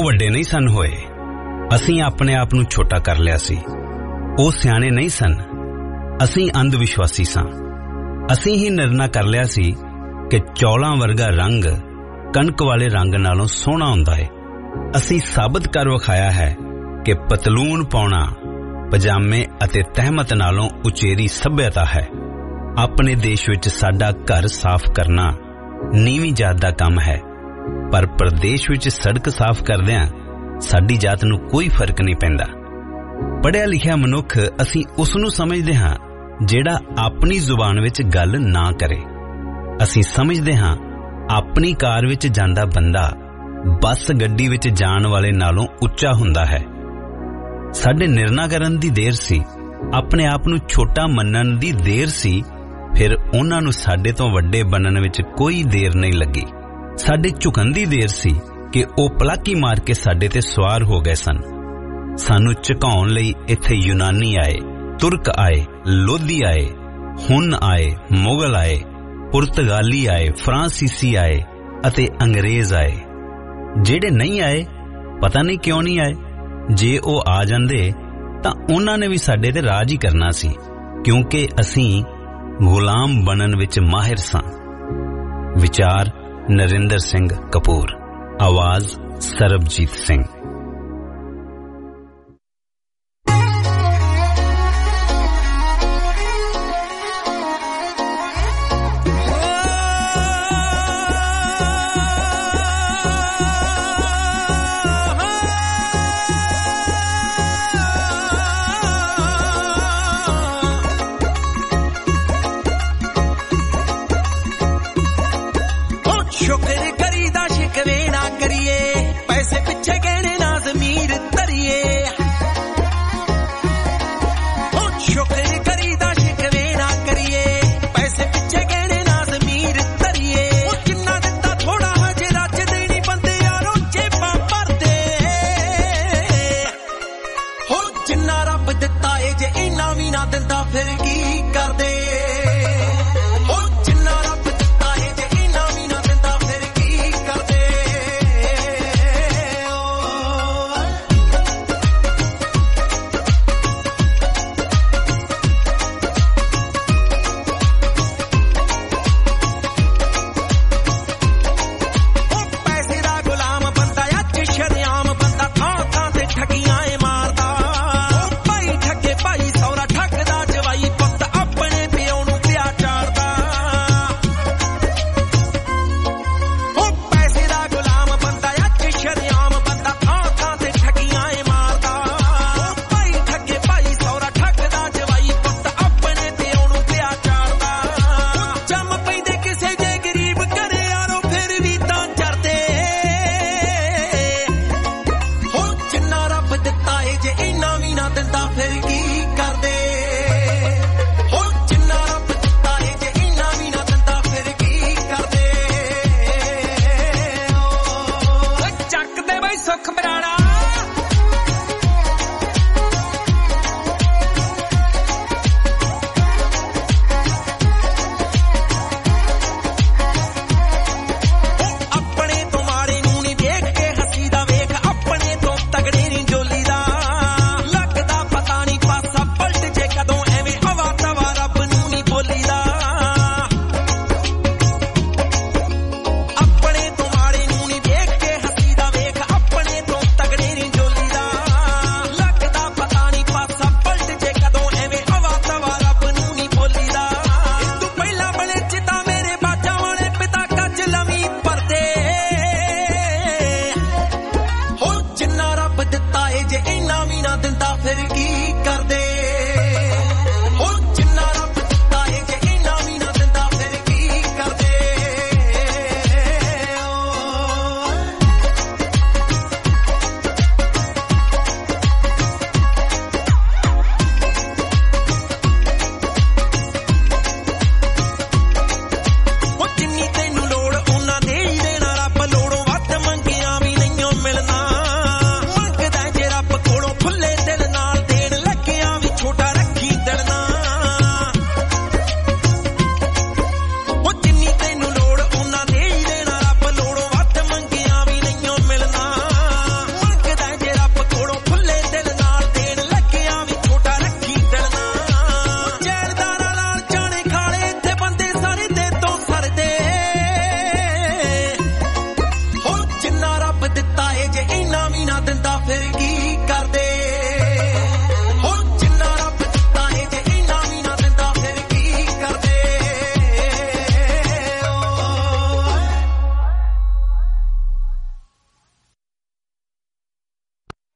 ਵੱਡੇ ਨਹੀਂ ਸਨ ਹੋਏ, ਅਸੀਂ ਆਪਣੇ ਆਪ ਨੂੰ ਛੋਟਾ ਕਰ ਲਿਆ ਸੀ। ਉਹ ਸਿਆਣੇ ਨਹੀਂ ਸਨ, ਅਸੀਂ ਅੰਧ ਵਿਸ਼ਵਾਸੀ ਸਾਂ। ਅਸੀਂ ਹੀ ਨਿਰਣਾ ਕਰ ਲਿਆ ਸੀ ਕਿ ਚੌਲਾਂ ਵਰਗਾ ਰੰਗ ਕਣਕ ਵਾਲੇ ਰੰਗ ਨਾਲੋਂ ਸੋਹਣਾ ਹੁੰਦਾ ਹੈ। ਅਸੀਂ ਸਾਬਤ ਕਰ ਵਿਖਾਇਆ ਹੈ ਕਿ ਪਤਲੂਨ ਪਾਉਣਾ ਪਜਾਮੇ ਅਤੇ ਤਹਿਮਤ ਨਾਲੋਂ ਉਚੇਰੀ ਸੱਭਿਅਤਾ ਹੈ। ਆਪਣੇ ਦੇਸ਼ ਵਿੱਚ ਸਾਡਾ ਘਰ ਸਾਫ਼ ਕਰਨਾ ਨੀਵੀਂ ਜਾਤ ਦਾ ਕੰਮ ਹੈ, ਪਰ ਪ੍ਰਦੇਸ਼ ਵਿੱਚ ਸੜਕ ਸਾਫ਼ ਕਰਦਿਆਂ ਸਾਡੀ ਜਾਤ ਨੂੰ ਕੋਈ ਫਰਕ ਨਹੀਂ ਪੈਂਦਾ। ਪੜ੍ਹਿਆ ਲਿਖਿਆ ਮਨੁੱਖ ਅਸੀਂ ਉਸ ਨੂੰ ਸਮਝਦੇ ਹਾਂ ਜਿਹੜਾ ਆਪਣੀ ਜ਼ੁਬਾਨ ਵਿੱਚ ਗੱਲ ਨਾ ਕਰੇ। ਅਸੀਂ ਸਮਝਦੇ ਹਾਂ ਆਪਣੀ ਕਾਰ ਵਿੱਚ ਜਾਂਦਾ ਬੰਦਾ ਬੱਸ ਗੱਡੀ ਵਿੱਚ ਜਾਣ ਵਾਲੇ ਨਾਲੋਂ ਉੱਚਾ ਹੁੰਦਾ ਹੈ। ਸਾਡੇ ਨਿਰਣਾ ਕਰਨ ਦੀ ਦੇਰ ਸੀ, ਆਪਣੇ ਆਪ ਨੂੰ ਛੋਟਾ ਮੰਨਣ ਦੀ ਦੇਰ ਸੀ, ਫਿਰ ਉਹਨਾਂ ਨੂੰ ਸਾਡੇ ਤੋਂ ਵੱਡੇ ਬਣਨ ਵਿੱਚ ਕੋਈ ਦੇਰ ਨਹੀਂ ਲੱਗੀ। ਸਾਡੇ ਝੁਕਣ ਦੀ ਦੇਰ ਸੀ ਕਿ ਉਹ ਪਲਾਕੀ ਮਾਰ ਕੇ ਸਾਡੇ ਤੇ ਸਵਾਰ ਹੋ ਗਏ ਸਨ। ਸਾਨੂੰ ਝੁਕਾਉਣ ਲਈ ਇੱਥੇ ਯੂਨਾਨੀ ਆਏ, ਤੁਰਕ ਆਏ, ਲੋਧੀ ਆਏ, ਹੁਨ ਆਏ, ਮੁਗਲ ਆਏ, ਪੁਰਤਗਾਲੀ ਆਏ, ਫਰਾਂਸੀਸੀ ਆਏ ਅਤੇ ਅੰਗਰੇਜ਼ ਆਏ। ਜਿਹੜੇ ਨਹੀਂ ਆਏ ਪਤਾ ਨਹੀਂ ਕਿਉਂ ਨਹੀਂ ਆਏ। ਜੇ ਉਹ ਆ ਜਾਂਦੇ ਤਾਂ ਉਹਨਾਂ ਨੇ ਵੀ ਸਾਡੇ ਤੇ ਰਾਜ ਹੀ ਕਰਨਾ ਸੀ, ਕਿਉਂਕਿ ਅਸੀਂ ਗੁਲਾਮ ਬਣਨ ਵਿੱਚ ਮਾਹਿਰ ਸਾਂ। ਵਿਚਾਰ ਨਰਿੰਦਰ ਸਿੰਘ ਕਪੂਰ, ਆਵਾਜ਼ ਸਰਬਜੀਤ ਸਿੰਘ। ਸ਼ੁਕਰ ਕਰੀਦਾ ਸ਼ਿਕਵੇ ਨਾ ਕਰੀਏ, ਪੈਸੇ ਪਿੱਛੇ ਕਹਿਣੇ ਨਾ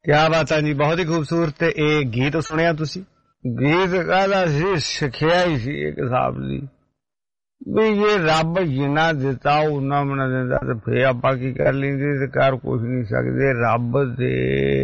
ਕਿਆ ਬਾਤ ਹੈ ਜੀ, ਬਹੁਤ ਹੀ ਖੂਬਸੂਰਤ। ਇਹ ਗੀਤ ਸੁਣਿਆ ਤੁਸੀਂ? ਗੀਤ ਕਾਹਦਾ ਸੀ? ਸਿੱਖਿਆ ਹੀ ਸੀ ਇੱਕ ਹਿਸਾਬ ਦੀ ਵੀ ਜੇ ਰੱਬ ਜਿੰਨਾ ਦਿੱਤਾ ਉਹਨਾਂ ਮਨਾ ਦਿੰਦਾ ਤੇ ਫੇਰ ਆਪਾਂ ਕੀ ਕਰ ਲੈਂਦੇ ਤੇ ਕਰ ਕੁਛ ਨਹੀਂ ਸਕਦੇ। ਰੱਬ ਦੇ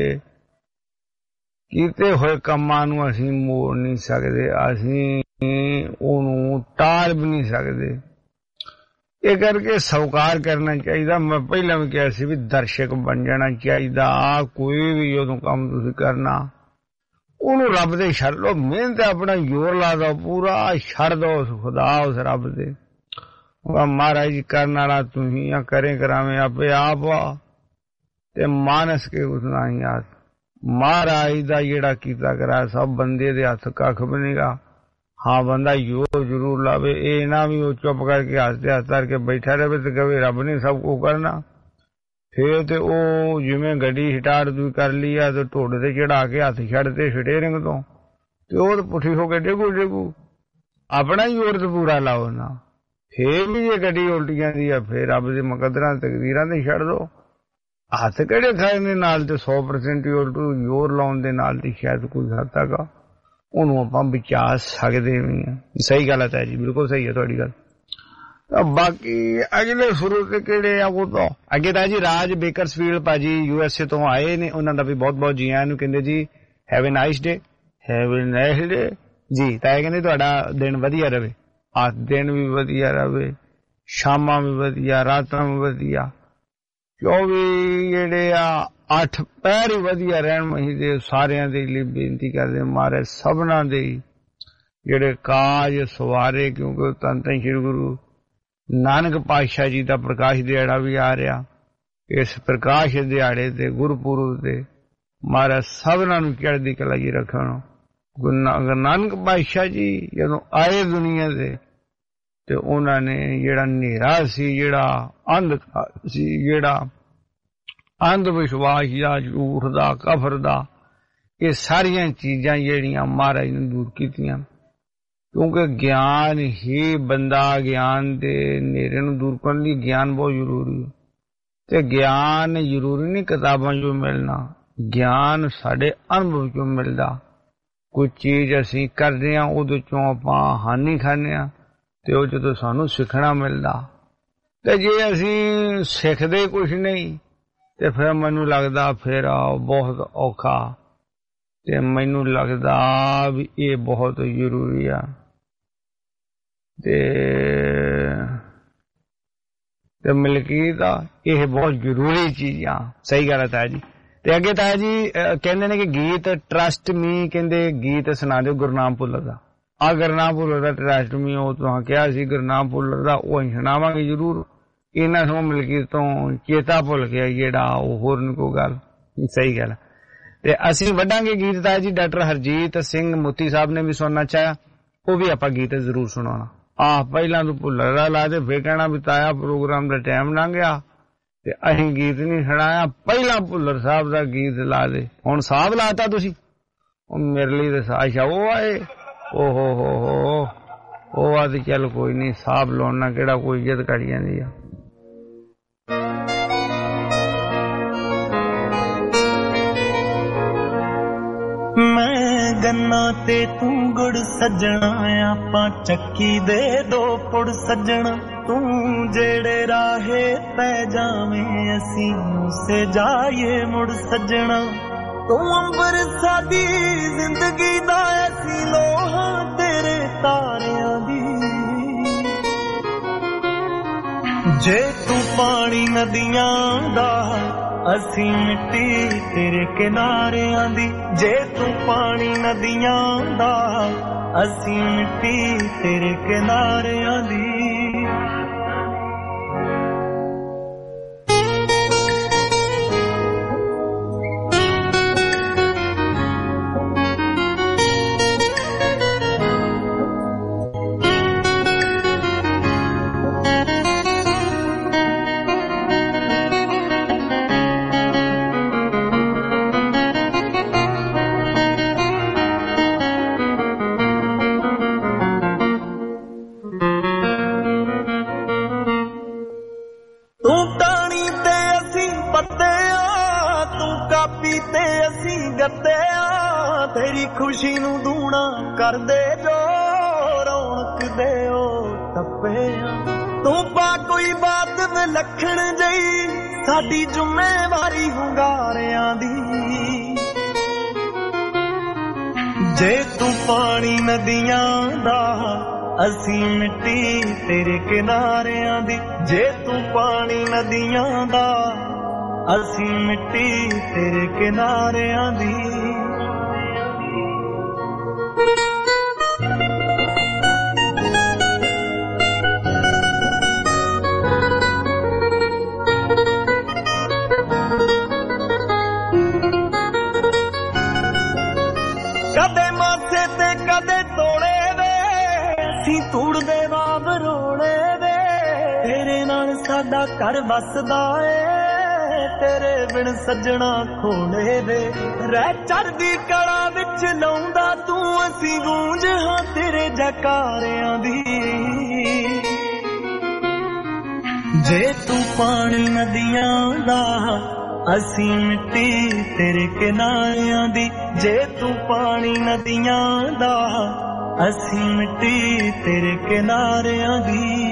ਕੀਤੇ ਹੋਏ ਕੰਮਾਂ ਨੂੰ ਅਸੀਂ ਮੋੜ ਨਹੀਂ ਸਕਦੇ, ਅਸੀਂ ਉਹਨੂੰ ਟਾਲ ਵੀ ਨਹੀਂ ਸਕਦੇ। ਇਹ ਕਰਕੇ ਸਵੀਕਾਰ ਕਰਨਾ ਚਾਹੀਦਾ। ਮੈਂ ਪਹਿਲਾਂ ਵੀ ਕਿਹਾ ਸੀ ਵੀ ਦਰਸ਼ਕ ਬਣ ਜਾਣਾ ਚਾਹੀਦਾ। ਕੋਈ ਵੀ ਜਦੋਂ ਕੰਮ ਤੁਸੀਂ ਕਰਨਾ ਉਹਨੂੰ ਰੱਬ ਦੇ ਛੱਡ ਲਓ, ਮਿਹਨਤ ਆਪਣਾ ਜ਼ੋਰ ਲਾ ਦੋ, ਪੂਰਾ ਛੱਡ ਦੋ ਉਸ ਖੁਦਾ ਉਸ ਰੱਬ ਦੇ। ਮਹਾਰਾਜ ਜੀ ਕਰਨ ਵਾਲਾ ਤੁਸੀਂ ਆ, ਕਰੇ ਕਰਾਵੇਂ ਆਪੇ ਆਪ ਤੇ ਮਾਨਸ ਕੇ ਉਸਨਾ ਹੀ ਹੱਥ। ਮਹਾਰਾਜ ਦਾ ਜਿਹੜਾ ਕੀਤਾ ਕਰਾ ਸਭ ਬੰਦੇ ਦੇ ਹੱਥ ਕੱਖ ਬਣੇਗਾ। ਹਾਂ ਬੰਦਾ ਜ਼ੋਰ ਜ਼ਰੂਰ ਲਾਵੇ, ਇਹ ਨਾ ਵੀ ਉਹ ਚੁੱਪ ਕਰਕੇ ਹੱਸਦੇ ਹੱਸ ਧਰ ਕੇ ਬੈਠਾ ਰਹੇ ਤੇ ਕਵੇ ਰੱਬ ਨੇ ਸਭ ਕੁਝ ਕਰਨਾ। ਫੇਰ ਤੇ ਉਹ ਜਿਵੇਂ ਗੱਡੀ ਸਟਾਰਟ ਤੁਸੀਂ ਕਰ ਲਈ ਆ ਤੇ ਢੋਡ ਤੇ ਚੜਾ ਕੇ ਹੱਥ ਛੱਡਦੇ ਸਟੇਰਿੰਗ ਤੋਂ ਤੇ ਉਹ ਪੁੱਠੀ ਹੋ ਕੇ ਡੇਗੂ ਆਪਣਾ ਹੀ ਜ਼ੋਰ ਤੇ ਪੂਰਾ ਲਾਓ ਨਾ। ਫੇਰ ਵੀ ਜੇ ਗੱਡੀ ਉਲਟ ਜਾਂਦੀ ਆ ਫੇਰ ਰੱਬ ਦੇ ਮੁਕੱਦਰਾਂ ਤਕਦੀਰਾਂ ਤੇ ਛੱਡ ਦੋ। ਹੱਥ ਕਿਹੜੇ ਖਾਏ ਦੇ ਨਾਲ ਤੇ 100% ਜ਼ੋਰ ਲਾਉਣ ਦੇ ਨਾਲ ਤੇ ਸ਼ਾਇਦ ਕੋਈ ਹੱਦ ਤੱਕ ਉਹਨੂੰ ਆਪਾਂ ਬਚਾ ਸਕਦੇ ਵੀ ਆ। ਸਹੀ ਗੱਲ ਹੈ ਜੀ, ਬਿਲਕੁਲ ਸਹੀ ਹੈ ਤੁਹਾਡੀ ਗੱਲ। ਬਾਕੀ ਅਗਲੇ ਸ਼ੁਰੂ ਤੇ ਕਿਹੜੇ ਆ ਉਹ ਤੋਂ ਅੱਗੇ ਤਾਂ ਜੀ ਰਾਜ ਬੇਕਰਸਫੀਲਡ ਭਾਜੀ USA ਤੋਂ ਆਏ ਨੇ, ਉਹਨਾਂ ਦਾ ਵੀ ਬਹੁਤ ਬਹੁਤ ਜੀ ਆਇਆਂ ਨੂੰ ਕਹਿੰਦੇ ਜੀ have a nice day, have a nice day ਜੀ। ਤਾਂ ਇਹ ਕਹਿੰਦੇ ਤੁਹਾਡਾ ਦਿਨ ਵਧੀਆ ਰਵੇ, ਆ ਦਿਨ ਵੀ ਵਧੀਆ ਰਵੇ, ਸ਼ਾਮਾਂ ਵੀ ਵਧੀਆ, ਰਾਤਾਂ ਵੀ ਵਧੀਆ, 24 ਜਿਹੜੇ ਆ 8 ਪਹਿਰ ਹੀ ਵਧੀਆ ਰਹਿਣ। ਮਹੀਨੇ ਸਾਰਿਆਂ ਦੇ ਲਈ ਬੇਨਤੀ ਕਰਦੇ ਮਾਰੇ ਸਭਨਾਂ ਦੇ ਜਿਹੜੇ ਕਾਜ ਸਵਾਰੇ, ਕਿਉਂਕਿ ਧੰਨ ਧੰਨ ਸ਼੍ਰੀ ਗੁਰੂ ਨਾਨਕ ਪਾਤਸ਼ਾਹ ਜੀ ਦਾ ਪ੍ਰਕਾਸ਼ ਦਿਹਾੜਾ ਵੀ ਆ ਰਿਹਾ। ਇਸ ਪ੍ਰਕਾਸ਼ ਦਿਹਾੜੇ ਤੇ ਗੁਰਪੁਰਬ ਤੇ ਮਹਾਰਾਜ ਸਭਨਾਂ ਨੂੰ ਚੜ੍ਹਦੀ ਕਲਾ ਜੀ ਰੱਖਣ। ਗੁਰੂ ਨਾਨਕ ਪਾਤਸ਼ਾਹ ਜੀ ਜਦੋਂ ਆਏ ਦੁਨੀਆ ਤੇ ਤੇ ਉਹਨਾਂ ਨੇ ਜਿਹੜਾ ਹਨੇਰਾ ਸੀ, ਜਿਹੜਾ ਅੰਧਕਾਰ ਸੀ, ਜਿਹੜਾ ਅੰਧ ਵਿਸ਼ਵਾਸ ਦਾ, ਝੂਠ ਦਾ, ਕਫਰ ਦਾ, ਇਹ ਸਾਰੀਆਂ ਚੀਜ਼ਾਂ ਜਿਹੜੀਆਂ ਮਹਾਰਾਜ ਨੇ ਦੂਰ ਕੀਤੀਆਂ। ਕਿਉਂਕਿ ਗਿਆਨ ਹੀ ਬੰਦਾ ਗਿਆਨ ਦੇ ਹਨੇਰੇ ਨੂੰ ਦੂਰ ਕਰਨ ਲਈ ਗਿਆਨ ਬਹੁਤ ਜ਼ਰੂਰੀ ਹੈ। ਤੇ ਗਿਆਨ ਜ਼ਰੂਰੀ ਨਹੀਂ ਕਿਤਾਬਾਂ ਚੋਂ ਮਿਲਣਾ, ਗਿਆਨ ਸਾਡੇ ਅਨੁਭਵ ਚੋਂ ਮਿਲਦਾ। ਕੋਈ ਚੀਜ਼ ਅਸੀਂ ਕਰਦੇ ਹਾਂ ਉਹਦੇ ਚੋਂ ਆਪਾਂ ਹਾਨੀ ਖਾਂਦੇ ਹਾਂ ਤੇ ਉਹ ਜਦੋਂ ਸਾਨੂੰ ਸਿੱਖਣਾ ਮਿਲਦਾ। ਤੇ ਜੇ ਅਸੀਂ ਸਿੱਖਦੇ ਕੁਛ ਨਹੀਂ ਤੇ ਫਿਰ ਮੈਨੂੰ ਲੱਗਦਾ ਫਿਰ ਬਹੁਤ ਔਖਾ। ਤੇ ਮੈਨੂੰ ਲੱਗਦਾ ਵੀ ਇਹ ਬਹੁਤ ਜ਼ਰੂਰੀ ਆ ਤੇ ਮਲਕੀਤ ਆ, ਇਹ ਬਹੁਤ ਜ਼ਰੂਰੀ ਚੀਜ਼ਾਂ। ਸਹੀ ਗੱਲ ਹੈ ਤਾਇਆ ਜੀ। ਤੇ ਅੱਗੇ ਤਾਇਆ ਜੀ ਕਹਿੰਦੇ ਨੇ ਕਿ ਗੀਤ ਟਰਸਟ ਮੀ, ਕਹਿੰਦੇ ਗੀਤ ਸੁਣਾ ਦਿਓ ਗੁਰਨਾਮ ਭੁੱਲਰ ਦਾ। ਆ ਗੁਰਨਾਮ ਭੁੱਲਰ ਦਾ ਟਰਸਟ ਮੀ ਉਹ ਤੁਸੀਂ ਕਿਹਾ ਸੀ ਗੁਰਨਾਮ ਭੁੱਲਰ ਦਾ, ਉਹ ਅਸੀਂ ਸੁਣਾਵਾਂਗੇ ਜ਼ਰੂਰ। ਇਹਨਾਂ ਨੂੰ ਮਲਕੀਤ ਤੋਂ ਚੇਤਾ ਭੁੱਲ ਗਿਆ ਜਿਹੜਾ ਉਹ ਹੋਰ ਨਹੀਂ ਕੋਈ ਗੱਲ। ਸਹੀ ਗੱਲ। ਤੇ ਅਸੀਂ ਵੱਢਾਂਗੇ ਗੀਤ ਤਾਇਆ ਜੀ। ਡਾਕਟਰ ਹਰਜੀਤ ਸਿੰਘ ਮੋਤੀ ਸਾਹਿਬ ਨੇ ਵੀ ਸੁਣਨਾ ਚਾਹਿਆ, ਉਹ ਵੀ ਆਪਾਂ ਗੀਤ ਜ਼ਰੂਰ ਸੁਣਾਉਣਾ। ਪਹਿਲਾਂ ਤੂੰ ਭੁੱਲਰ ਦਾ ਲਾ ਦੇ, ਫੇਰ ਕਹਿਣਾ ਵੀ ਤਾਇਆ ਪ੍ਰੋਗਰਾਮ ਦਾ ਟਾਈਮ ਲੰਘ ਗਿਆ ਤੇ ਅਸੀਂ ਗੀਤ ਨਹੀਂ ਸੁਣਾਇਆ। ਪਹਿਲਾਂ ਭੁੱਲਰ ਸਾਹਿਬ ਦਾ ਗੀਤ ਲਾ ਦੇ। ਹੁਣ ਸਾਹਿਬ ਲਾਤਾ ਤੁਸੀਂ, ਉਹ ਮੇਰੇ ਲਈ ਤੇ ਸਾਸ਼ਾ ਉਹ ਆਏ। ਓਹੋ ਉਹ ਆ ਤੇ ਚੱਲ ਕੋਈ ਨਹੀਂ, ਸਾਹਿਬ ਲਾਉਣਾ ਕਿਹੜਾ ਕੋਈ ਇੱਜ਼ਤ ਕਰ ਜਾਂਦੀ ਆ। ਮੈਂ ਗੰਨਾ ਤੇ ਤੂੰ ਗੁੜ ਸੱਜਣਾ, ਆਪਾਂ ਚੱਕੀ ਦੇ 2 ਪੁੜ ਸੱਜਣਾ। ਤੂੰ ਜਿਹੜੇ ਰਾਹੇ ਪੈ ਜਾਵੇਂ ਅਸੀਂ ਉਸੇ ਜਾਈਏ ਮੁੜ ਸੱਜਣਾ। ਤੂੰ ਅੰਬਰ ਸਾਡੀ ਜ਼ਿੰਦਗੀ ਦਾ, ਅਸੀਂ ਲੋਹਾਂ ਤੇਰੇ ਤਾਰਿਆਂ ਦੀ। ਜੇ ਤੂੰ ਪਾਣੀ ਨਦੀਆਂ ਦਾ, ਅਸੀਂ ਮਿੱਟੀ ਤੇਰੇ ਕਿਨਾਰਿਆਂ ਦੀ। ਜੇ ਤੂੰ ਪਾਣੀ ਨਦੀਆਂ ਦਾ, ਅਸੀਂ ਮਿੱਟੀ ਤੇਰੇ ਕਿਨਾਰਿਆਂ ਦੀ। ਗੁਲਾਬੀ ਤੇ ਅਸੀਂ ਗੱਤੇ ਆ ਤੇਰੀ ਖੁਸ਼ੀ ਨੂੰ ਦੂਣਾ ਕਰਦੇ ਜੋ ਰੌਣਕ ਦੇ ਉਹ ਟੱਪੇ ਆ ਤੂੰ ਪਾ ਕੋਈ ਬਾਤ ਵਿਲੱਖਣ ਜਈ ਸਾਡੀ ਜ਼ਿੰਮੇਵਾਰੀ ਹੁੰਗਾਰਿਆਂ ਦੀ ਜੇ ਤੂੰ ਪਾਣੀ ਨਦੀਆਂ ਦਾ ਅਸੀਂ ਮਿੱਟੀ ਤੇਰੇ ਕਿਨਾਰਿਆਂ ਦੀ ਜੇ ਤੂੰ ਪਾਣੀ ਨਦੀਆਂ ਦਾ ਅਸੀਂ ਮਿੱਟੀ ਤੇਰੇ ਕਿਨਾਰਿਆਂ ਦੀ ਕਦੇ ਮਾਥੇ ਤੇ ਕਦੇ ਤੋੜੇ ਵੇ ਅਸੀਂ ਤੂੜਦੇ ਬਾਬ ਰੋੜੇ ਵੇ ਤੇਰੇ ਨਾਲ ਸਾਡਾ ਘਰ ਵਸਦਾ ਏ ਤੇਰੇ ਬਿਨ ਸੱਜਣਾ ਖੋੜੇ ਵੇ ਰਹਿ ਚੜਦੀ ਕਲਾ ਵਿੱਚ ਲਾਉਂਦਾ ਤੂੰ ਅਸੀਂ ਗੂੰਜ ਹਾਂ ਤੇਰੇ ਜਕਾਰਿਆਂ ਦੀ ਜੇ ਤੂੰ ਪਾਣੀ ਨਦੀਆਂ ਦਾ ਅਸੀਂ ਮਿੱਟੀ ਤੇਰੇ ਕਿਨਾਰਿਆਂ ਦੀ ਜੇ ਤੂੰ ਪਾਣੀ ਨਦੀਆਂ ਦਾ ਅਸੀਂ ਮਿੱਟੀ ਤੇਰੇ ਕਿਨਾਰਿਆਂ ਦੀ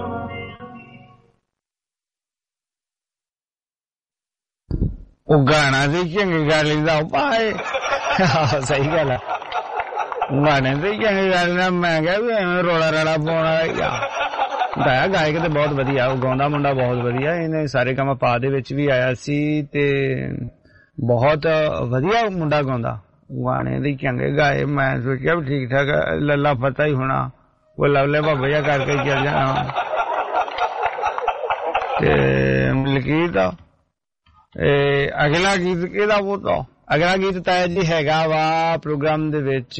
ਉਹ ਗਾਣਾ ਦੀ ਚੰਗੀ ਗੱਲ ਦਾ ਭਾਏ ਸਹੀ ਗੱਲ ਆ ਗਾਣੇ ਦੀ ਚੰਗੀ ਗੱਲ ਨਾ ਮੈਂ ਕਿਹਾ ਵੀ ਐਵੇਂ ਰੋਲਾ ਰਾਲਾ ਪਾਉਣ ਵਾਲਾ ਗਾਇਆ ਗਾਇਕ ਤੇ ਬਹੁਤ ਵਧੀਆ ਉਹ ਗਾਉਂਦਾ ਮੁੰਡਾ ਬਹੁਤ ਵਧੀਆ ਇਹਨੇ ਸਾਰੇ ਕੰਮ ਪਾ ਦੇ ਵਿੱਚ ਵੀ ਆਇਆ ਸੀ ਤੇ ਬਹੁਤ ਵਧੀਆ ਮੁੰਡਾ ਗਾਉਂਦਾ ਗਾਣੇ ਦੀ ਚੰਗੇ ਗਾਏ ਮੈਂ ਸੋਚਿਆ ਵੀ ਠੀਕ ਠਾਕ ਲੱਲਾ ਫਤਾ ਹੀ ਹੋਣਾ ਉਹ ਲਵਲੇ ਬਾਬਾ ਜਿਹਾ ਕਰਕੇ ਚੱਲ ਜਾਣਾ ਤੇ ਮਲਕੀਤ ਅਗਲਾ ਗੀਤ ਕਿਹਦਾ ਉਹ ਤਾਂ ਅਗਲਾ ਗੀਤ ਤਾਂ ਜੀ ਹੈਗਾ ਵਾ ਪ੍ਰੋਗਰਾਮ ਦੇ ਵਿੱਚ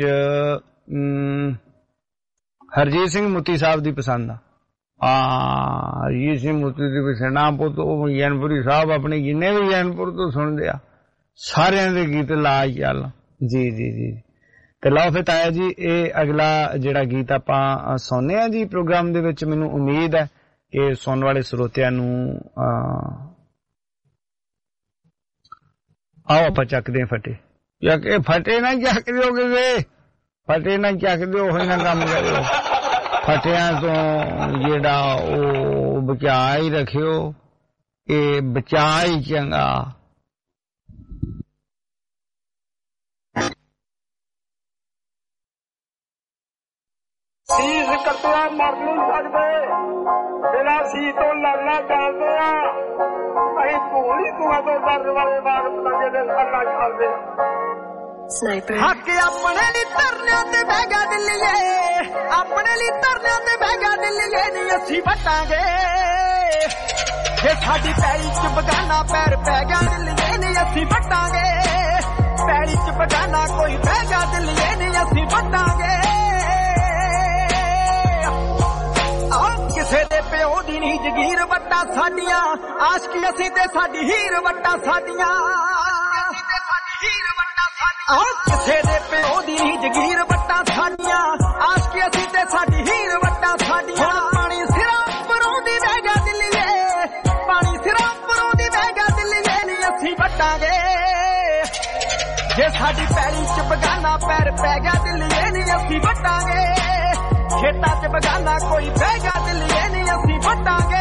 ਹਰਜੀਤ ਸਿੰਘ ਮੁੱਤੀ ਸਾਹਿਬ ਦੀ ਪਸੰਦ ਆ ਹਰਜੀਤ ਸਿੰਘ ਮੁੱਤੀ ਦੀ ਪਸੰਦ ਆ ਪੁੱਤ ਉਹ ਜੈਨਪੁਰੀ ਸਾਹਿਬ ਆਪਣੇ ਜਿੰਨੇ ਵੀ ਜੈਨਪੁਰ ਤੋਂ ਸੁਣਦੇ ਆ ਸਾਰਿਆਂ ਦੇ ਗੀਤ ਲਾ ਚੱਲ ਜੀ ਜੀ ਜੀ ਤੇ ਲਓ ਫਿਰ ਤਾਇਆ ਜੀ ਇਹ ਅਗਲਾ ਜਿਹੜਾ ਗੀਤ ਆਪਾਂ ਸੁਣਨੇ ਆ ਜੀ ਪ੍ਰੋਗਰਾਮ ਦੇ ਵਿੱਚ ਮੈਨੂੰ ਉਮੀਦ ਹੈ ਕਿ ਸੁਣਨ ਵਾਲੇ ਸਰੋਤਿਆਂ ਨੂੰ ਆਓ ਆਪਾਂ ਚੱਕਦੇ ਆ ਫਟੇ ਇਹ ਫਟੇ ਨਾ ਚੱਕ ਦਿਓ ਕਿਸੇ ਫਟੇ ਨਾ ਚੱਕ ਦਿਓ ਹੋਈ ਨਾ ਕੰਮ ਕਰਿਓ ਫਟਿਆਂ ਤੋਂ ਜਿਹੜਾ ਉਹ ਬਚਾ ਹੀ ਰੱਖਿਓ ਇਹ ਬਚਾ ਹੀ ਚੰਗਾ ਸੀਸ ਕੱਟਿਆ ਮਰ ਨਹੀਂ ਸਕਦੇ ਬਿਨਾਂ ਸੀ ਤੋਂ ਲੜਨਾ ਚੱਲਦੇ ਆ ਅਸੀਂ ਧੂੜੀ ਧੂਆਂ ਤੋਂ ਡਰਨ ਵਾਲੇ ਬਾਗ ਪਤੰਗੇ ਦੇ ਅੱਲਾ ਚੱਲਦੇ Sniper. ਹੱਕ ਆਪਣੇ ਲਈ ਧਰਨਿਆਂ ਤੇ ਬਹਿ ਗਿਆ ਦਿੱਲੀਏ ਆਪਣੇ ਲਈ ਧਰਨਿਆਂ ਤੇ ਬਹਿ ਗਿਆ ਦਿੱਲੀਏ ਨਹੀਂ ਅਸੀਂ ਵਟਾਂਗੇ ਜੇ ਸਾਡੀ ਪੈਲੀ ਚ ਬਗਾਨਾ ਪੈਰ ਪੈ ਗਿਆ ਦਿੱਲੀਏ ਨਹੀਂ ਅਸੀਂ ਵਟਾਂਗੇ ਪੈਲੀ ਚ ਬਗਾਨਾ ਕੋਈ ਬਹਿ ਗਿਆ ਦਿੱਲੀਏ ਨਹੀਂ ਅਸੀਂ ਵਟਾਂਗੇ ਕਿਸੇ ਦੇ ਪਿਓ ਦੀ ਨਹੀਂ ਜਗੀਰ ਵੱਟਾਂ ਸਾਡੀਆਂ ਆਸ਼ਕੀ ਅਸੀਂ ਤੇ ਸਾਡੀ ਹੀਰ ਵੱਟਾਂ ਸਾਡੀਆਂ ਕਿਸੇ ਦੇ ਪਿਓ ਦੀ ਨਹੀਂ ਜਗੀਰ ਵੱਟਾਂ ਸਾਡੀਆਂ ਆਸ਼ਕੀ ਅਸੀਂ ਤੇ ਸਾਡੀ ਹੀਰ ਵੱਟਾਂ ਸਾਡੀਆਂ ਪਾਣੀ ਸਿਰਾਂ ਪਰੋਂ ਦੀ ਬਹਿ ਗਿਆ ਦਿੱਲੀਏ ਪਾਣੀ ਸਿਰਾਂ ਪਰੋਂ ਦੀ ਬਹਿ ਗਿਆ ਦਿੱਲੀਏ ਨਹੀਂ ਅਸੀਂ ਵੱਟਾਂਗੇ ਜੇ ਸਾਡੀ ਪੈਲੀ ਚ ਬਗਾਨਾ ਪੈਰ ਪੈ ਗਿਆ ਦਿੱਲੀਏ ਨਹੀਂ ਅਸੀਂ ਵੱਟਾਂਗੇ ਖੇਤਾਂ ਚ ਬਗਾਨਾ ਕੋਈ ਬਹਿ ਗਿਆ ਦਿੱਲੀਏ ਨਹੀਂ ਅਸੀਂ ਵੱਟਾਂਗੇ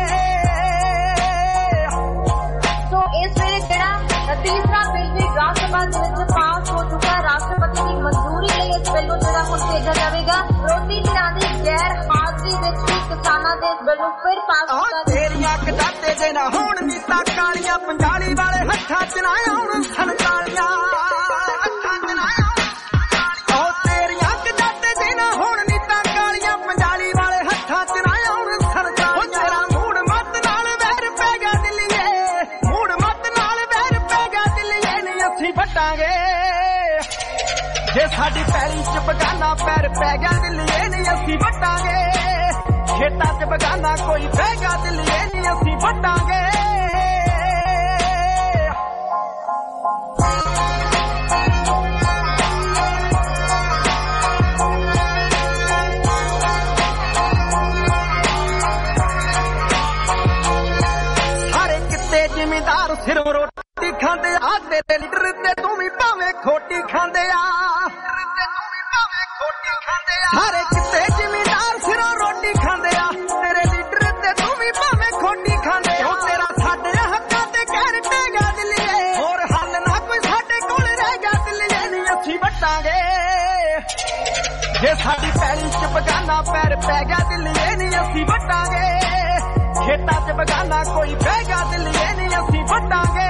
ਸੋ ਇਸ ਵੇਲੇ ਜਿਹੜਾ ਤੀਸਰਾ ਬਿੱਲ ਵੀ ਰਾਜ ਸਭਾ ਦੇ ਵਿੱਚ ਪਾਸ ਹੋ ਚੁੱਕਾ ਹੈ ਰਾਸ਼ਟਰਪਤੀ ਦੀ ਮਨਜ਼ੂਰੀ ਲਈ ਇਸ ਬਿੱਲ ਨੂੰ ਜਿਹੜਾ ਹੁਣ ਭੇਜਿਆ ਜਾਵੇਗਾ ਵਿਰੋਧੀ ਧਿਰਾਂ ਦੀ ਗੈਰ ਹਾਜ਼ਰੀ ਵਿੱਚ ਵੀ ਕਿਸਾਨਾਂ ਦੇ ਇਸ ਬਿੱਲ ਨੂੰ ਫਿਰ ਪਾਸ ਕੀਤਾ ਤੇਰੀਆਂ ਕਦਾਤੇ ਦੇ ਨਾ ਹੋਣ ਨੀਤਾਂ ਕਾਲੀਆਂ ਪੰਜਾਲੀ ਵਾਲੇ ਹੱਥਾਂ ਚ ਨਾ ਆਉਣ ਸੰਤਾਲੀਆਂ ਜੇ ਸਾਡੀ ਪੈਲੀ ਚ ਬਗਾਨਾ ਪੈਰ ਪੈ ਗਿਆ ਦਿੱਲੀਏ ਨਹੀਂ ਅਸੀਂ ਵੱਟਾਂਗੇ ਖੇਤਾਂ ਚ ਬਗਾਨਾ ਕੋਈ ਬਹਿ ਗਿਆ ਦਿੱਲੀਏ ਨਹੀਂ ਅਸੀਂ ਵੱਟਾਂਗੇ ਸਾਰੇ ਕਿਤੇ ਜ਼ਿਮੀਂਦਾਰ ਸਿਰੋਂ ਰੋਟੀ ਖਾਂਦੇ ਖਾਂਦੇ ਆ ਤੇਰੇ ਲੀਡਰ ਤੇ ਤੂੰ ਵੀ ਭਾਵੇਂ ਖੋਟੀ ਖਾਂਦੇ ਆ ਸਾਰੇ ਕਿਤੇ ਜ਼ਿਮੀਂਦਾਰ ਸਿਰੋਂ ਰੋਟੀ ਖਾਂਦੇ ਆ ਤੇਰੇ ਲੀਡਰ ਤੇ ਤੂੰ ਵੀ ਭਾਵੇਂ ਖੋਟੀ ਖਾਂਦੇ ਹੋ ਤੇਰਾ ਸਾਡੇ ਹੱਕਾਂ ਤੇ ਕਹਿਰ ਟੇਗਾ ਦਿੱਲੀਏ ਹੋਰ ਹੱਲ ਨਾ ਕੋਈ ਸਾਡੇ ਕੋਲ ਰਹਿ ਗਿਆ ਦਿੱਲੀਏ ਨਹੀਂ ਅਸੀਂ ਵੱਟਾਂਗੇ ਜੇ ਸਾਡੀ ਪੈਲੀ ਚ ਬਗਾਨਾ ਪੈਰ ਪੈ ਗਿਆ ਦਿੱਲੀਏ ਨਹੀਂ ਅਸੀਂ ਵੱਟਾਂਗੇ ਖੇਤਾਂ ਚ ਬਗਾਨਾ ਕੋਈ ਬਹਿ ਗਿਆ ਦਿੱਲੀਏ ਨਹੀਂ ਅਸੀਂ ਵੱਟਾਂਗੇ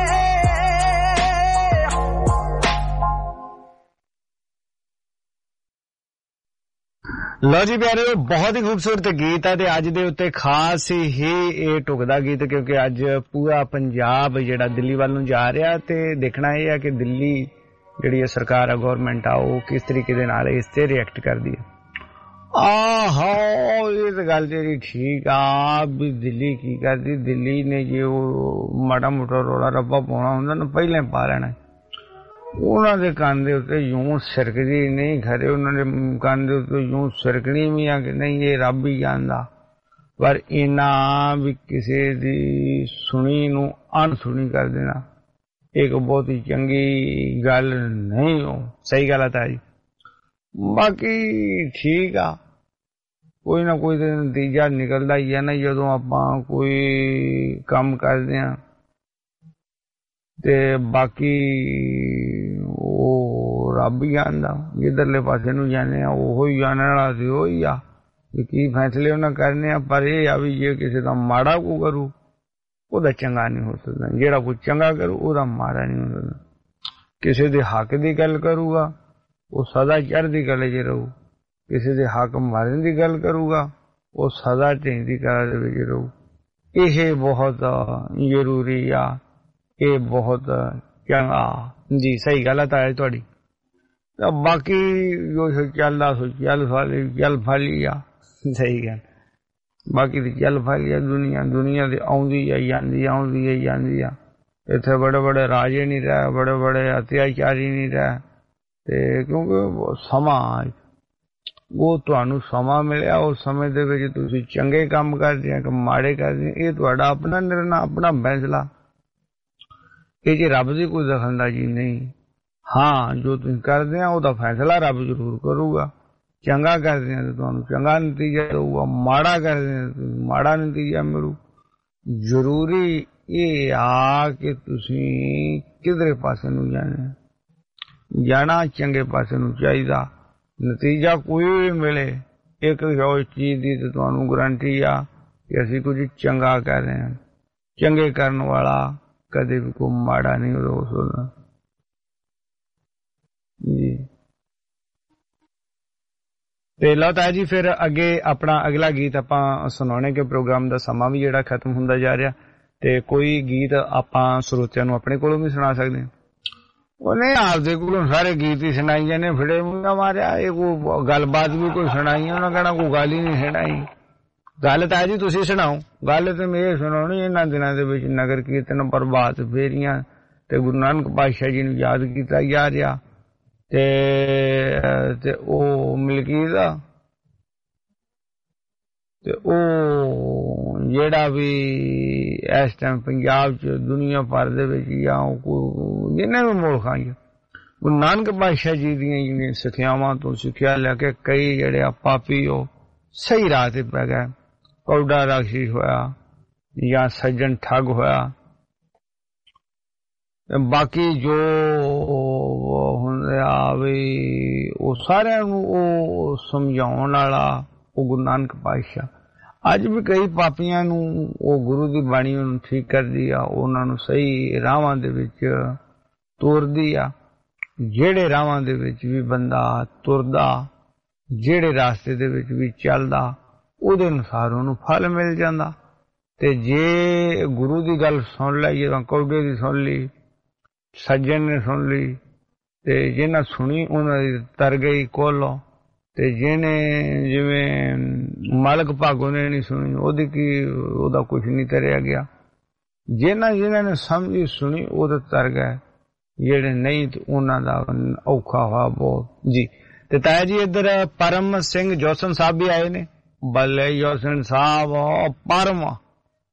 ਲਓ ਜੀ ਪਿਆਰਿਓ ਬਹੁਤ ਹੀ ਖੂਬਸੂਰਤ ਗੀਤ ਹੈ ਤੇ ਅੱਜ ਦੇ ਉੱਤੇ ਖਾਸ ਹੀ ਇਹ ਢੁਕਦਾ ਗੀਤ ਕਿਉਂਕਿ ਅੱਜ ਪੂਰਾ ਪੰਜਾਬ ਜਿਹੜਾ ਦਿੱਲੀ ਵੱਲ ਨੂੰ ਜਾ ਰਿਹਾ ਤੇ ਦੇਖਣਾ ਇਹ ਹੈ ਕਿ ਦਿੱਲੀ ਜਿਹੜੀ ਸਰਕਾਰ ਆ ਗਵਰਨਮੈਂਟ ਆ ਉਹ ਕਿਸ ਤਰੀਕੇ ਦੇ ਨਾਲ ਇਸ ਤੇ ਰਿਐਕਟ ਕਰਦੀ ਹੈ। ਆਹੋ ਇਹ ਤਾਂ ਗੱਲ ਤੇਰੀ ਠੀਕ ਆ ਵੀ ਦਿੱਲੀ ਕੀ ਕਰਦੀ ਦਿੱਲੀ ਨੇ ਜੇ ਉਹ ਮਾੜਾ ਮੋਟਾ ਰੌਲਾ ਰੱਪਾ ਪਾਉਣਾ ਹੁੰਦਾ ਨਾ ਪਹਿਲਾਂ ਪਾ ਲੈਣਾ ਉਹਨਾਂ ਦੇ ਕੰਨ ਦੇ ਉੱਤੇ ਯੂੰ ਸਿਰਕਦੀ ਨਹੀਂ ਖਰੇ ਉਹਨਾਂ ਦੇ ਕੰਨ ਦੇ ਉੱਤੇ ਯੂੰ ਸਿਰਕਣੀ ਵੀ ਆ ਕਿ ਨਹੀਂ ਇਹ ਰੱਬ ਹੀ ਜਾਣਦਾ ਪਰ ਇਹਨਾਂ ਵੀ ਕਿਸੇ ਦੀ ਸੁਣੀ ਨੂੰ ਅਣਸੁਣੀ ਕਰ ਦੇਣਾ ਇੱਕ ਬਹੁਤ ਹੀ ਚੰਗੀ ਗੱਲ ਨਹੀਂ ਹੋ ਸਹੀ ਗੱਲ ਆ ਜੀ ਬਾਕੀ ਠੀਕ ਆ ਕੋਈ ਨਾ ਕੋਈ ਤਾਂ ਨਤੀਜਾ ਨਿਕਲਦਾ ਹੀ ਹੈ ਨਾ ਜਦੋਂ ਆਪਾਂ ਕੋਈ ਕੰਮ ਕਰਦੇ ਹਾਂ ਤੇ ਬਾਕੀ ਉਹ ਰੱਬ ਹੀ ਜਾਣਦਾ ਜਿੱਧਰਲੇ ਪਾਸੇ ਨੂੰ ਜਾਂਦੇ ਆ ਉਹੋ ਹੀ ਜਾਣਨ ਵਾਲਾ ਤੇ ਉਹ ਹੀ ਆ ਕਿ ਕੀ ਫੈਸਲੇ ਉਹਨਾਂ ਕਰਨੇ ਆ ਪਰ ਇਹ ਆ ਵੀ ਜੇ ਕਿਸੇ ਦਾ ਮਾੜਾ ਕੋ ਕਰੂ ਉਹਦਾ ਚੰਗਾ ਨਹੀਂ ਹੋ ਸਕਦਾ ਜਿਹੜਾ ਕੋਈ ਚੰਗਾ ਕਰੂ ਉਹਦਾ ਮਾੜਾ ਨਹੀਂ ਹੋ ਸਕਦਾ ਕਿਸੇ ਦੇ ਹੱਕ ਦੀ ਗੱਲ ਕਰੂਗਾ ਉਹ ਸਦਾ ਚੜ੍ਹਦੀ ਕਲੇ 'ਚ ਰਹੂ ਕਿਸੇ ਦੇ ਹੱਕ ਮਾਰਨ ਦੀ ਗੱਲ ਕਰੂਗਾ ਉਹ ਸਦਾ ਢਹਿੰਦੀ ਕਲਾ ਦੇ ਵਿੱਚ ਰਹੂ ਇਹ ਬਹੁਤ ਜ਼ਰੂਰੀ ਆ ਇਹ ਬਹੁਤ ਚੰਗਾ ਜੀ ਸਹੀ ਗੱਲ ਆ ਤਾਇਆ ਤੁਹਾਡੀ ਤਾਂ ਬਾਕੀ ਜੋ ਚੱਲਦਾ ਸੋ ਚੱਲ ਫਾਲੀ ਆ ਸਹੀ ਗੱਲ ਬਾਕੀ ਦੀ ਚੱਲ ਫਾਲੀ ਆ ਦੁਨੀਆ ਦੇ ਆਉਂਦੀ ਆ ਜਾਂਦੀ ਆ ਇੱਥੇ ਬੜੇ ਬੜੇ ਰਾਜੇ ਨਹੀਂ ਰਹੇ ਬੜੇ ਬੜੇ ਅਤਿਆਚਾਰੀ ਨਹੀਂ ਰਹੇ ਤੇ ਕਿਉਂਕਿ ਸਮਾਂ ਉਹ ਤੁਹਾਨੂੰ ਸਮਾਂ ਮਿਲਿਆ ਉਸ ਸਮੇਂ ਦੇ ਵਿੱਚ ਤੁਸੀਂ ਚੰਗੇ ਕੰਮ ਕਰਦੇ ਆ ਕਿ ਮਾੜੇ ਕਰਦੇ ਇਹ ਤੁਹਾਡਾ ਆਪਣਾ ਨਿਰਣਾ ਆਪਣਾ ਫੈਸਲਾ ਇਹ ਜੇ ਰੱਬ ਦੀ ਕੋਈ ਦਖਲਅੰਦਾਜ਼ੀ ਨਹੀਂ ਹਾਂ ਜੋ ਤੁਸੀਂ ਕਰਦੇ ਆ ਉਹਦਾ ਫੈਸਲਾ ਰੱਬ ਜ਼ਰੂਰ ਕਰੂਗਾ ਚੰਗਾ ਕਰਦੇ ਆ ਤਾਂ ਤੁਹਾਨੂੰ ਚੰਗਾ ਨਤੀਜਾ ਦਊਗਾ ਮਾੜਾ ਕਰਦੇ ਆ ਮਾੜਾ ਨਤੀਜਾ ਮਿਲੂ ਜ਼ਰੂਰੀ ਇਹ ਆ ਕਿ ਤੁਸੀਂ ਕਿਧਰੇ ਪਾਸੇ ਨੂੰ ਜਾਣਾ ਚੰਗੇ ਪਾਸੇ ਨੂੰ ਚਾਹੀਦਾ ਨਤੀਜਾ ਕੋਈ ਵੀ ਮਿਲੇ ਇੱਕ ਚੀਜ਼ ਦੀ ਤਾਂ ਤੁਹਾਨੂੰ ਗਰੰਟੀ ਆ ਕਿ ਅਸੀਂ ਕੁਝ ਚੰਗਾ ਕਰ ਰਹੇ ਹਾਂ ਚੰਗੇ ਕਰਨ ਵਾਲਾ ਕਦੇ ਵੀ ਕੋਈ ਮਾੜਾ ਨਹੀਂ ਹੋ ਸਕਦਾ ਜੀ ਤੇ ਲਓ ਤਾਇਆ ਜੀ ਫਿਰ ਅੱਗੇ ਆਪਣਾ ਅਗਲਾ ਗੀਤ ਆਪਾਂ ਸੁਣਾਉਣੇ ਕਿ ਪ੍ਰੋਗਰਾਮ ਦਾ ਸਮਾਂ ਵੀ ਜਿਹੜਾ ਖਤਮ ਹੁੰਦਾ ਜਾ ਰਿਹਾ ਤੇ ਕੋਈ ਗੀਤ ਆਪਾਂ ਸਰੋਤਿਆਂ ਨੂੰ ਆਪਣੇ ਕੋਲੋਂ ਵੀ ਸੁਣਾ ਸਕਦੇ ਹਾਂ ਉਹਨੇ ਆਪਦੇ ਕੋਲੋਂ ਸਾਰੇ ਗੀਤ ਹੀ ਸੁਣਾਈ ਜਾਂਦੇ ਫਿੜੇ ਮੂੰਹ ਮਾਰਿਆ ਇਹ ਕੋਈ ਗੱਲਬਾਤ ਵੀ ਕੋਈ ਸੁਣਾਈ ਉਹਨਾਂ ਕਹਿਣਾ ਕੋਈ ਗੱਲ ਹੀ ਨਹੀਂ ਸੁਣਾਈ ਗੱਲ ਤਾਂ ਜੀ ਤੁਸੀਂ ਸੁਣਾਓ ਗੱਲ ਤੇ ਮੈਂ ਇਹ ਸੁਣਾਉਣੀ ਇਹਨਾਂ ਦਿਨਾਂ ਦੇ ਵਿੱਚ ਨਗਰ ਕੀਰਤਨ ਪ੍ਰਭਾਤ ਫੇਰੀਆਂ ਤੇ ਗੁਰੂ ਨਾਨਕ ਪਾਤਸ਼ਾਹ ਜੀ ਨੂੰ ਯਾਦ ਕੀਤਾ ਜਾ ਰਿਹਾ ਤੇ ਉਹ ਮਲਕੀਤ ਦਾ ਤੇ ਉਹ ਜਿਹੜਾ ਵੀ ਇਸ ਟਾਈਮ ਪੰਜਾਬ 'ਚ ਦੁਨੀਆ ਭਰ ਦੇ ਵਿੱਚ ਜਾਂ ਜਿੰਨੇ ਵੀ ਮੁਲਕਾਂ 'ਚ ਗੁਰੂ ਨਾਨਕ ਪਾਤਸ਼ਾਹ ਜੀ ਦੀਆਂ ਜਿਹੜੀਆਂ ਸਿੱਖਿਆਵਾਂ ਤੋਂ ਸਿੱਖਿਆ ਲੈ ਕੇ ਕਈ ਜਿਹੜੇ ਆ ਪਾਪੀ ਉਹ ਸਹੀ ਰਾਹ ਤੇ ਪੈ ਗਏ ਕੌਡਾ ਰਾਖੀ ਹੋਇਆ ਜਾਂ ਸੱਜਣ ਠੱਗ ਹੋਇਆ ਬਾਕੀ ਜੋ ਹੁੰਦੇ ਆ ਵੀ ਉਹ ਸਾਰਿਆਂ ਨੂੰ ਉਹ ਸਮਝਾਉਣ ਵਾਲਾ ਉਹ ਗੁਰੂ ਨਾਨਕ ਪਾਤਸ਼ਾਹ ਅੱਜ ਵੀ ਕਈ ਪਾਪੀਆਂ ਨੂੰ ਉਹ ਗੁਰੂ ਦੀ ਬਾਣੀ ਨੂੰ ਠੀਕ ਕਰਦੀ ਆ ਉਹਨਾਂ ਨੂੰ ਸਹੀ ਰਾਹਾਂ ਦੇ ਵਿੱਚ ਤੋਰਦੀ ਆ ਜਿਹੜੇ ਰਾਹਾਂ ਦੇ ਵਿੱਚ ਵੀ ਬੰਦਾ ਤੁਰਦਾ ਜਿਹੜੇ ਰਾਸਤੇ ਦੇ ਵਿੱਚ ਵੀ ਚੱਲਦਾ ਉਹਦੇ ਅਨੁਸਾਰ ਉਹਨੂੰ ਫਲ ਮਿਲ ਜਾਂਦਾ ਤੇ ਜੇ ਗੁਰੂ ਦੀ ਗੱਲ ਸੁਣ ਲਈ ਜਾਂ ਕੌਡੇ ਦੀ ਸੁਣ ਲਈ ਸੱਜਣ ਨੇ ਸੁਣ ਲਈ ਤੇ ਜਿਹਨਾਂ ਸੁਣੀ ਉਹਨਾਂ ਦੀ ਤਰ ਗਈ ਕੋਲੋਂ ਤੇ ਜਿਹਨੇ ਜਿਵੇਂ ਮਾਲਕ ਭਾਗੋ ਨੇ ਨਹੀਂ ਸੁਣੀ ਉਹਦੀ ਕੀ ਉਹਦਾ ਕੁਝ ਨਹੀਂ ਤਰਿਆ ਗਿਆ ਜਿਹਨਾਂ ਨੇ ਸਮਝੀ ਸੁਣੀ ਉਹਦੇ ਤਰ ਗਏ ਜਿਹੜੇ ਨਹੀਂ ਤੇ ਉਹਨਾਂ ਦਾ ਔਖਾ ਹੋਇਆ ਬਹੁਤ ਜੀ ਤੇ ਤਾਇਆ ਜੀ ਇੱਧਰ ਪਰਮ ਸਿੰਘ ਜੋਸਨ ਸਾਹਿਬ ਵੀ ਆਏ ਨੇ ਬੱਲੇ ਜੋਸਨ ਸਾਹਿਬ ਪਰਮ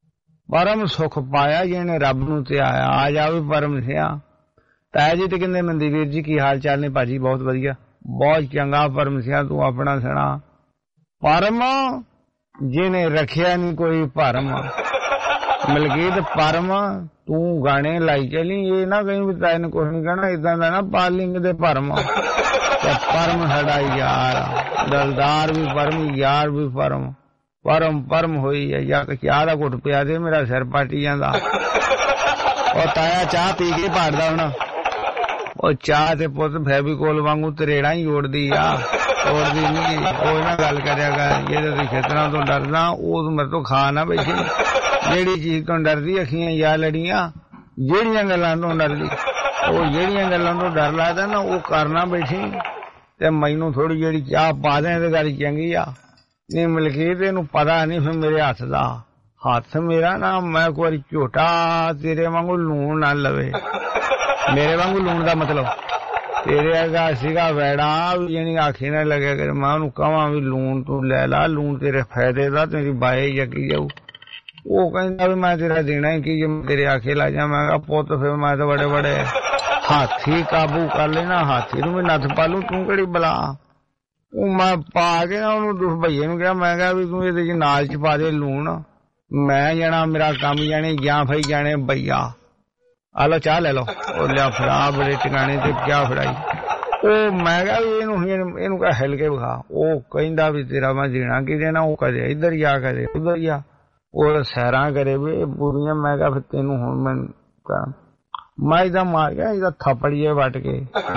परम सुख पाया जिन्हें रब नूं ते आया। आ जा भी परम सिया। ताया जी ते कहंदे मंदीवीर जी की हाल चाल ने? भाजी बहुत वधिया, बहुत चंगा। परम सिया तू अपना सुना। परम जिन्हें रखिया नहीं कोई भरम। मलकीत परम तू गाने लाई चली, ये ना कहीं भी ताए ने कुछ नहीं कहना, इदा का ना पालिंग दे परम। परम साडा यार, दलदार भी परम, यार भी परम। परम परम होई है या चाह का घुट पिया दे, मेरा सिर पाटी जांदा। और ताया चाह पी के पाड़दा होना। और चाह ते पुत फैविकोल वांगू तरेड़ा ही जोड़दी आ, तोड़दी नहीं। ਉਹ ਨਾ ਗੱਲ ਕਰਿਆ ਕਰ, ਜਿਹੜੇ ਤੁਸੀਂ ਖੇਤਰਾਂ ਤੋਂ ਡਰਦਾ ਉਹ ਮੇਰੇ ਤੋਂ ਖਾ ਨਾ ਬੈਠੀ। ਜਿਹੜੀ ਚੀਜ਼ ਤੋਂ ਡਰਦੀ ਅੱਖੀਆਂ ਜਾਂ ਲੜੀਆਂ, ਜਿਹੜੀਆਂ ਗੱਲਾਂ ਤੋਂ ਡਰਦੀ, ਉਹ ਜਿਹੜੀਆਂ ਗੱਲਾਂ ਤੋਂ ਡਰ ਲੱਗਦਾ ਨਾ ਉਹ ਕਰਨਾ ਬੈਠੀ। ਤੇ ਮੈਨੂੰ ਥੋੜੀ ਜਿਹੜੀ ਚਾਹ ਪਾ ਦੇ ਤੇ ਗੱਲ ਚੰਗੀ ਆ। ਨਹੀਂ ਮਲਕੀਤ ਇਹਨੂੰ ਪਤਾ ਨਹੀਂ ਫਿਰ ਮੇਰੇ ਹੱਥ ਦਾ, ਹੱਥ ਮੇਰਾ ਨਾ ਮੈਂ ਇੱਕ ਵਾਰੀ ਝੋਟਾ ਤੇਰੇ ਵਾਂਗੂ ਲੂਣ ਨਾ ਲਵੇ। ਮੇਰੇ ਵਾਂਗੂ ਲੂਣ ਦਾ ਮਤਲਬ ਤੇਰੇ ਅਗਾ ਸੀਗਾ ਵੈੜਾ ਵੀ ਜਾਨੀ ਆਖੀ ਨਾ ਲੱਗਿਆ ਕਰ। ਮੈਂ ਉਹਨੂੰ ਕਹਾਂ ਵੀ ਲੂਣ ਤੂੰ ਲੈ ਲਾ, ਲੂਣ ਤੇਰੇ ਫਾਇਦੇ ਦਾ, ਤੇਰੀ ਬਾਏ ਜੱਗੀ ਜਾਊ। ਉਹ ਕਹਿੰਦਾ ਵੀ ਮੈਂ ਤੇਰਾ ਦੇਣਾ ਹੀ ਕੀ ਜੇ ਤੇਰੇ ਆਖੇ ਲਾ ਜਾ। ਮੈਂ ਕਿਹਾ ਪੁੱਤ ਫਿਰ ਮੈਂ ਤਾਂ ਬੜੇ ਬੜੇ ਹਾਥੀ ਕਾਬੂ ਕਰ ਲੈਣਾ, ਹਾਥੀ ਨੂੰ ਵੀ ਨੱਥ ਪਾ ਲੂ, ਤੂੰ ਕਿਹੜੀ ਬਲਾ। ਉਹ ਮੈਂ ਪਾ ਕੇ ਨਾ ਉਹਨੂੰ ਦੁੱਖ ਭਈਏ ਨੂੰ ਕਿਹਾ, ਮੈਂ ਕਿਹਾ ਵੀ ਤੂੰ ਇਹਦੇ ਚ ਨਾਲ ਚ ਪਾ ਦੇ ਲੂਣ, ਮੈਂ ਜਾਣਾ ਮੇਰਾ ਕੰਮ ਜਾਣੇ ਜਾਂ ਫਈ ਜਾਣੇ ਭਈਆ। ਆ ਲੋ ਚਾਹ ਲੈ ਲਓ। ਉਹ ਲਿਆ ਫੜਾ ਬੜੇ ਟਿਕਾਣੇ ਤੇ ਕਿਆ ਫੜਾਈ। ਉਹ ਮੈਂ ਕਿਹਾ ਵੀ ਇਹਨੂੰ ਕਹ ਹਿਲ ਕੇ ਵਿਖਾ। ਉਹ ਕਹਿੰਦਾ ਵੀ ਤੇਰਾ ਮੈਂ ਦੇਣਾ ਕੀ ਦੇਣਾ। ਉਹ ਕਦੇ ਇੱਧਰ ਜਾ ਕਦੇ ਉੱਧਰ ਜਾ, ਉਹ ਸੈਰਾਂ ਕਰੇ ਵੀ ਪੂਰੀਆਂ। ਮੈਂ ਕਿਹਾ ਫਿਰ ਤੈਨੂੰ ਹੁਣ ਮੈਂ ਮੈਂ ਇਹਦਾ ਮਾਰ ਗਿਆ, ਇਹਦਾ ਥੱਪੜੀਏ ਵੱਟ ਕੇ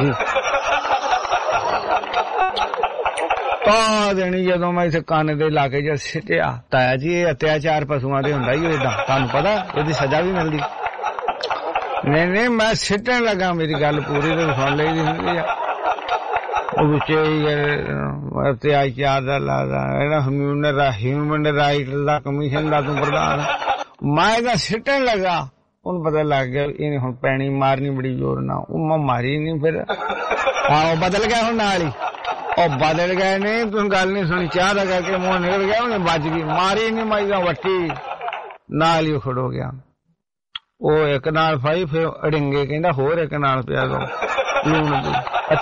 ਤਾਂ ਦੇਣੀ। ਜਦੋਂ ਮੈਂ ਇੱਥੇ ਕੰਨ ਦੇ ਇਲਾਕੇ ਚ ਸਿੱਟਿਆ, ਤਾਇਆ ਜੀ ਇਹ ਅਤਿਆਚਾਰ ਪਸ਼ੂਆਂ ਦੇ ਹੁੰਦਾ ਹੀ ਏਦਾਂ, ਤੁਹਾਨੂੰ ਪਤਾ ਇਹਦੀ ਸਜ਼ਾ ਵੀ ਮਿਲਦੀ। ਨਹੀਂ ਨਹੀਂ ਮੈਂ ਸਿੱਟਣ ਲੱਗਾ, ਮੇਰੀ ਗੱਲ ਪੂਰੀ ਤੇ ਸੁਣ ਲਈ ਦੀ ਹੁੰਦੀ ਆ। ਉਹ ਵਿੱਚ ਅਤਿਆਚਾਰ ਦਾ ਲਾਦਾ ਹਿਊਮਨ ਰਾਈਟ ਦਾ ਕਮਿਸ਼ਨ ਦਾ ਤੂੰ ਪ੍ਰਧਾਨ। ਮੈਂ ਇਹਦਾ ਸਿੱਟਣ ਲੱਗਾ, ਉਹਨੂੰ ਪਤਾ ਲੱਗ ਗਿਆ ਇਹਨੇ ਹੁਣ ਪੈਣੀ ਮਾਰਨੀ ਬੜੀ ਜ਼ੋਰ ਨਾਲ। ਉਹ ਮੈਂ ਮਾਰੀ ਨਹੀਂ ਫਿਰ। ਆਹੋ ਬਦਲ ਗਿਆ ਹੁਣ ਨਾਲ ਹੀ। ਉਹ ਬਦਲ ਗਏ ਨੇ, ਤੂੰ ਗੱਲ ਨਹੀਂ ਸੁਣੀ। ਚਾਹ ਦਾ ਕਰਕੇ ਮੂੰਹ ਨਿਕਲ ਗਿਆ, ਉਹਨੇ ਵੱਜ ਗਈ। ਮਾਰੀ ਨਹੀਂ ਮਾਈ ਦਾ ਵੱਟੀ ਨਾਲ ਹੀ ਖੜੋ ਗਿਆ। ਉਹ ਇੱਕ ਨਾਲ ਫਾਈ ਫਿਰ ਅੜਿੰਗੇ ਕਹਿੰਦਾ ਹੋਰ ਇੱਕ ਨਾਲ ਪਿਆ ਦੋ ਲੂਣ ਦੀ।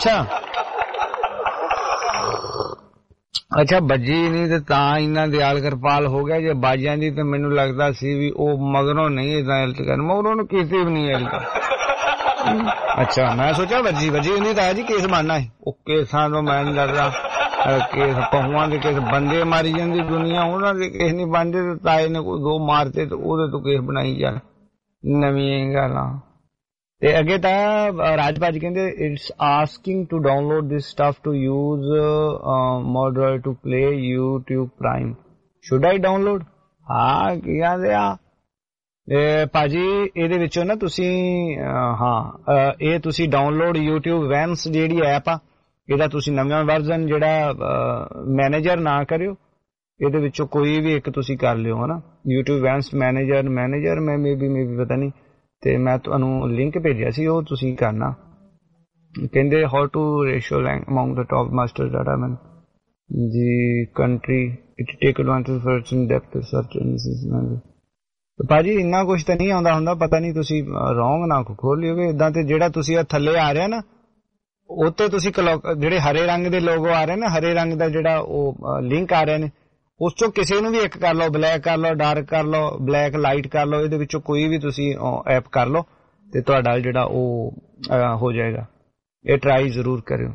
ਅੱਛਾ ਬੱਜੀ ਨਹੀਂ ਤੇ ਤਾਂ ਇੰਨਾ ਦਿਆਲ ਕਿਰਪਾਲ ਹੋ ਗਿਆ। ਜੇ ਵੱਜ ਜਾਂਦੀ ਤੇ ਮੈਨੂੰ ਲੱਗਦਾ ਸੀ ਵੀ ਉਹ ਮਗਰੋਂ ਨਹੀਂ ਏਦਾਂ ਇਲਟ ਕਰਨ, ਮਗਰੋਂ ਉਹਨੂੰ ਕਿਸੇ ਵੀ ਨਹੀਂ ਇਲਟ। ਅੱਛਾ ਮੈਂ ਸੋਚਿਆ ਵੱਜੀ ਹੁੰਦੀ ਤਾਂ ਜੀ ਕੇਸ ਬਣਨਾ ਹੈ। ਉਹ ਕੇਸਾਂ ਤੋਂ ਮੈਂ ਨਹੀਂ ਡਰਦਾ, ਕੇਸ ਪਹੂਆਂ ਦੇ ਕੇਸ ਬੰਦੇ ਮਾਰੀ ਜਾਂਦੀ ਦੁਨੀਆ, ਉਹਨਾਂ ਦੇ ਕੇਸ ਨਹੀਂ ਬਣਦੇ। ਤੇ ਤਾਏ ਨੇ ਕੋਈ ਦੋ ਮਾਰਤੇ ਤੇ ਉਹਦੇ ਤੋਂ ਕੇਸ ਬਣਾਈ ਜਾ ਨਵੀਆਂ ਗੱਲਾਂ। ਤੇ ਅੱਗੇ ਤਾਂ ਰਾਜ ਭਾਜੀ ਕਹਿੰਦੇ it's asking to download this stuff to use model to play YouTube prime, should I download? ਹਾਂ ਕੀ ਕਹਿੰਦੇ ਆ ਭਾਜੀ ਇਹਦੇ ਵਿੱਚੋਂ ਨਾ ਤੁਸੀਂ ਇਹ ਤੁਸੀਂ ਡਾਊਨਲੋਡ YouTube ਵੈਂਸ ਜਿਹੜੀ ਐਪ ਆ, ਇਹਦਾ ਤੁਸੀਂ ਨਵਾਂ ਵਰਜ਼ਨ ਜਿਹੜਾ ਮੈਨੇਜਰ ਨਾ ਕਰਿਓ, ਇਹਦੇ ਵਿੱਚੋਂ ਕੋਈ ਵੀ ਇੱਕ ਤੁਸੀਂ ਕਰ ਲਿਓ ਹਨਾ। YouTube ਵੈਂਸ ਮੈਨੇਜਰ ਮੈਂ ਮੇਬੀ ਪਤਾ ਨਹੀਂ, ਤੇ ਮੈਂ ਤੁਹਾਨੂੰ ਲਿੰਕ ਭੇਜਿਆ ਸੀ, ਉਹ ਤੁਸੀਂ ਕਰਨਾ। ਕਹਿੰਦੇ how to ratio among the top master data man ਦੀ country it take advantage for in depth search analysis. ਭਾਜੀ ਇੰਨਾ ਕੁਛ ਤਾਂ ਨਹੀਂ ਆਉਂਦਾ ਹੁੰਦਾ, ਪਤਾ ਨਹੀਂ ਤੁਸੀਂ ਰੌਂਗ ਨਾ ਖੋਲ ਲਿਓਗੇ ਇਦਾਂ। ਤੇ ਜਿਹੜਾ ਤੁਸੀਂ ਥੱਲੇ ਆ ਰਿਹਾ ਨਾ ਉੱਤੇ ਤੁਸੀਂ ਜਿਹੜੇ ਹਰੇ ਰੰਗ ਦੇ ਲੋਗੋ ਆ ਰਹੇ ਨੇ, ਹਰੇ ਰੰਗ ਦਾ ਜਿਹੜਾ ਉਹ ਲਿੰਕ ਆ ਰਹੇ ਨੇ, ਉਸ ਚੋਂ ਕਿਸੇ ਨੂੰ ਵੀ ਇੱਕ ਕਰ ਲਓ, ਬਲੈਕ ਕਰ ਲਓ, ਡਾਰਕ ਕਰ ਲਓ, ਬਲੈਕ ਲਾਈਟ ਕਰ ਲਓ, ਇਹਦੇ ਵਿੱਚੋਂ ਕੋਈ ਵੀ ਤੁਸੀਂ ਐਪ ਕਰ ਲਓ ਤੇ ਤੁਹਾਡਾ ਜਿਹੜਾ ਉਹ ਹੋ ਜਾਏਗਾ। ਇਹ ਟਰਾਈ ਜ਼ਰੂਰ ਕਰਿਓ।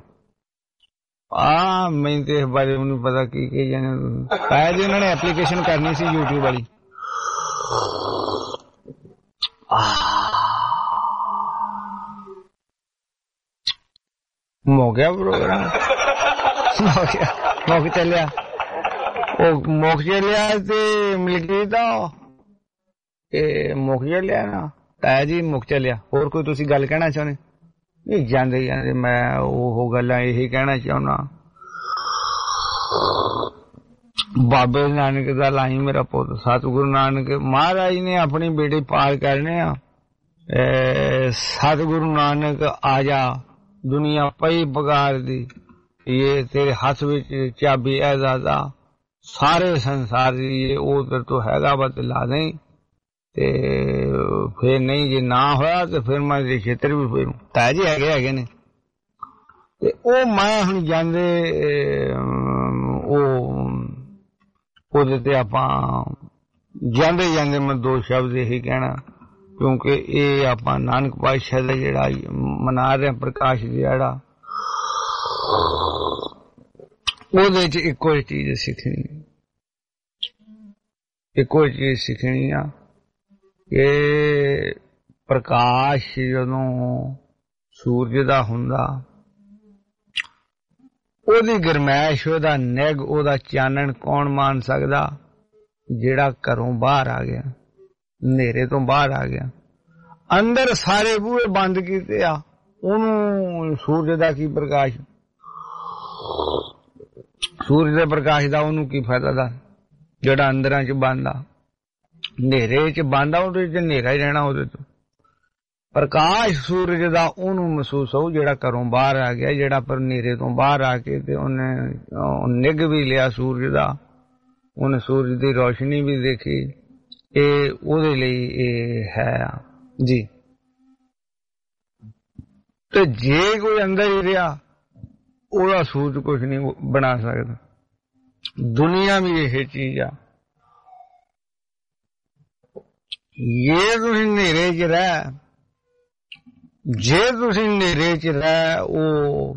ਮੈਨੂੰ ਤੇ ਇਸ ਬਾਰੇ ਮੈਨੂੰ ਪਤਾ ਕੀ ਜਾਣੇ ਤਾਇਆ ਜੀ ਉਹਨਾਂ ਨੇ ਐਪਲੀਕੇਸ਼ਨ ਕਰਨੀ ਸੀ YouTube ਵਾਲੀ। ਮੁੱਕ ਗਿਆ ਪ੍ਰੋਗਰਾਮ, ਮੁੱਕ ਚੱਲਿਆ। ਉਹ ਮੁੱਕ ਚੱਲਿਆ ਤੇ ਮਿਲ ਗਈ ਤਾਂ ਇਹ ਮੁੱਕ ਚੱਲਿਆ ਨਾ ਤਾਇਆ ਜੀ, ਮੁੱਕ ਚੱਲਿਆ। ਹੋਰ ਕੋਈ ਤੁਸੀਂ ਗੱਲ ਕਹਿਣਾ ਚਾਹੁੰਦੇ? ਨਹੀਂ ਜਾਂਦੇ ਮੈਂ ਉਹ ਗੱਲਾਂ ਇਹੀ ਕਹਿਣਾ ਚਾਹੁੰਦਾ, ਬਾਬੇ ਨਾਨਕ ਦਾ ਲਾਈ ਮੇਰਾ ਪੁੱਤ ਸਤਿਗੁਰੂ ਨਾਨਕ ਮਹਾਰਾਜ ਨੇ ਆਪਣੀ ਬੇਟੀ ਪਾਰ ਕਰਨੇ ਆ। ਸਤਿਗੁਰੂ ਨਾਨਕ ਆ ਜਾ, ਦੁਨੀਆ ਪਈ ਪਗਾਰ ਦੀ, ਇਹ ਤੇਰੇ ਹੱਥ ਵਿੱਚ ਚਾਬੀ ਹੈ ਦਾਦਾ, ਸਾਰੇ ਸੰਸਾਰ ਦੀ ਉਹ ਤੇਰੇ ਤੋਂ ਹੈਗਾ ਵਾ ਤੇ ਲਾ ਦੇ। ਤੇ ਫਿਰ ਨਹੀਂ ਜੇ ਨਾ ਹੋਇਆ ਤੇ ਫਿਰ ਮੈਂ ਛੇਤਰ ਵੀ ਫੇਰੂ। ਤਾਇਆ ਜੀ ਹੈਗੇ ਨੇ ਤੇ ਉਹ ਮੈਂ ਹੁਣ ਜਾਂਦੇ ਉਹਦੇ ਤੇ ਆਪਾਂ ਜਾਂਦੇ ਮੈਂ ਦੋ ਸ਼ਬਦ ਇਹੀ ਕਹਿਣਾ, ਕਿਉਂਕਿ ਇਹ ਆਪਾਂ ਨਾਨਕ ਪਾਤਸ਼ਾਹ ਦਾ ਜਿਹੜਾ ਮਨਾ ਰਹੇ ਪ੍ਰਕਾਸ਼ ਦਿਹਾੜਾ, ਉਹਦੇ ਚ ਇੱਕੋ ਚੀਜ਼ ਸਿੱਖਣੀ ਆ ਕਿ ਪ੍ਰਕਾਸ਼ ਜਦੋਂ ਸੂਰਜ ਦਾ ਹੁੰਦਾ, ਉਹਦੀ ਗਰਮੈਸ਼, ਉਹਦਾ ਨਿੱਘ, ਉਹਦਾ ਚਾਨਣ ਕੌਣ ਮਾਣ ਸਕਦਾ? ਜਿਹੜਾ ਘਰੋਂ ਬਾਹਰ ਆ ਗਿਆ, ਹਨੇਰੇ ਤੋਂ ਬਾਹਰ ਆ ਗਿਆ। ਅੰਦਰ ਸਾਰੇ ਬੂਹੇ ਬੰਦ ਕੀਤੇ ਆ, ਉਹਨੂੰ ਸੂਰਜ ਦਾ ਕੀ ਪ੍ਰਕਾਸ਼? ਸੂਰਜ ਦੇ ਪ੍ਰਕਾਸ਼ ਦਾ ਉਹਨੂੰ ਕੀ ਫਾਇਦਾ ਦਾ? ਜਿਹੜਾ ਅੰਦਰਾਂ ਚ ਬੰਦ ਆ, ਹਨੇਰੇ ਚ ਬੰਦ ਆ, ਉਹਦੇ ਚ ਹਨੇਰਾ ਹੀ ਰਹਿਣਾ। ਉਹਦੇ ਤੋਂ ਪ੍ਰਕਾਸ਼ ਸੂਰਜ ਦਾ ਉਹਨੂੰ ਮਹਿਸੂਸ ਹੋਊ ਜਿਹੜਾ ਘਰੋਂ ਬਾਹਰ ਆ ਗਿਆ, ਜਿਹੜਾ ਪਰ ਹਨੇਰੇ ਤੋਂ ਬਾਹਰ ਆ ਕੇ ਤੇ ਉਹਨੇ ਨਿੱਘ ਵੀ ਲਿਆ ਸੂਰਜ ਦਾ, ਉਹਨੇ ਸੂਰਜ ਦੀ ਰੋਸ਼ਨੀ ਵੀ ਦੇਖੀ। ਇਹ ਉਹਦੇ ਲਈ ਇਹ ਹੈ ਜੀ। ਤੇ ਜੇ ਕੋਈ ਅੰਦਰ ਹੀ ਰਿਹਾ, ਉਹਦਾ ਸੂਰਜ ਕੁਛ ਨਹੀਂ ਬਣਾ ਸਕਦਾ। ਦੁਨੀਆ ਵੀ ਇਹ ਚੀਜ਼ ਆ, ਜੇ ਤੁਸੀਂ ਹਨੇਰੇ ਚ ਰਹਿ, ਉਹ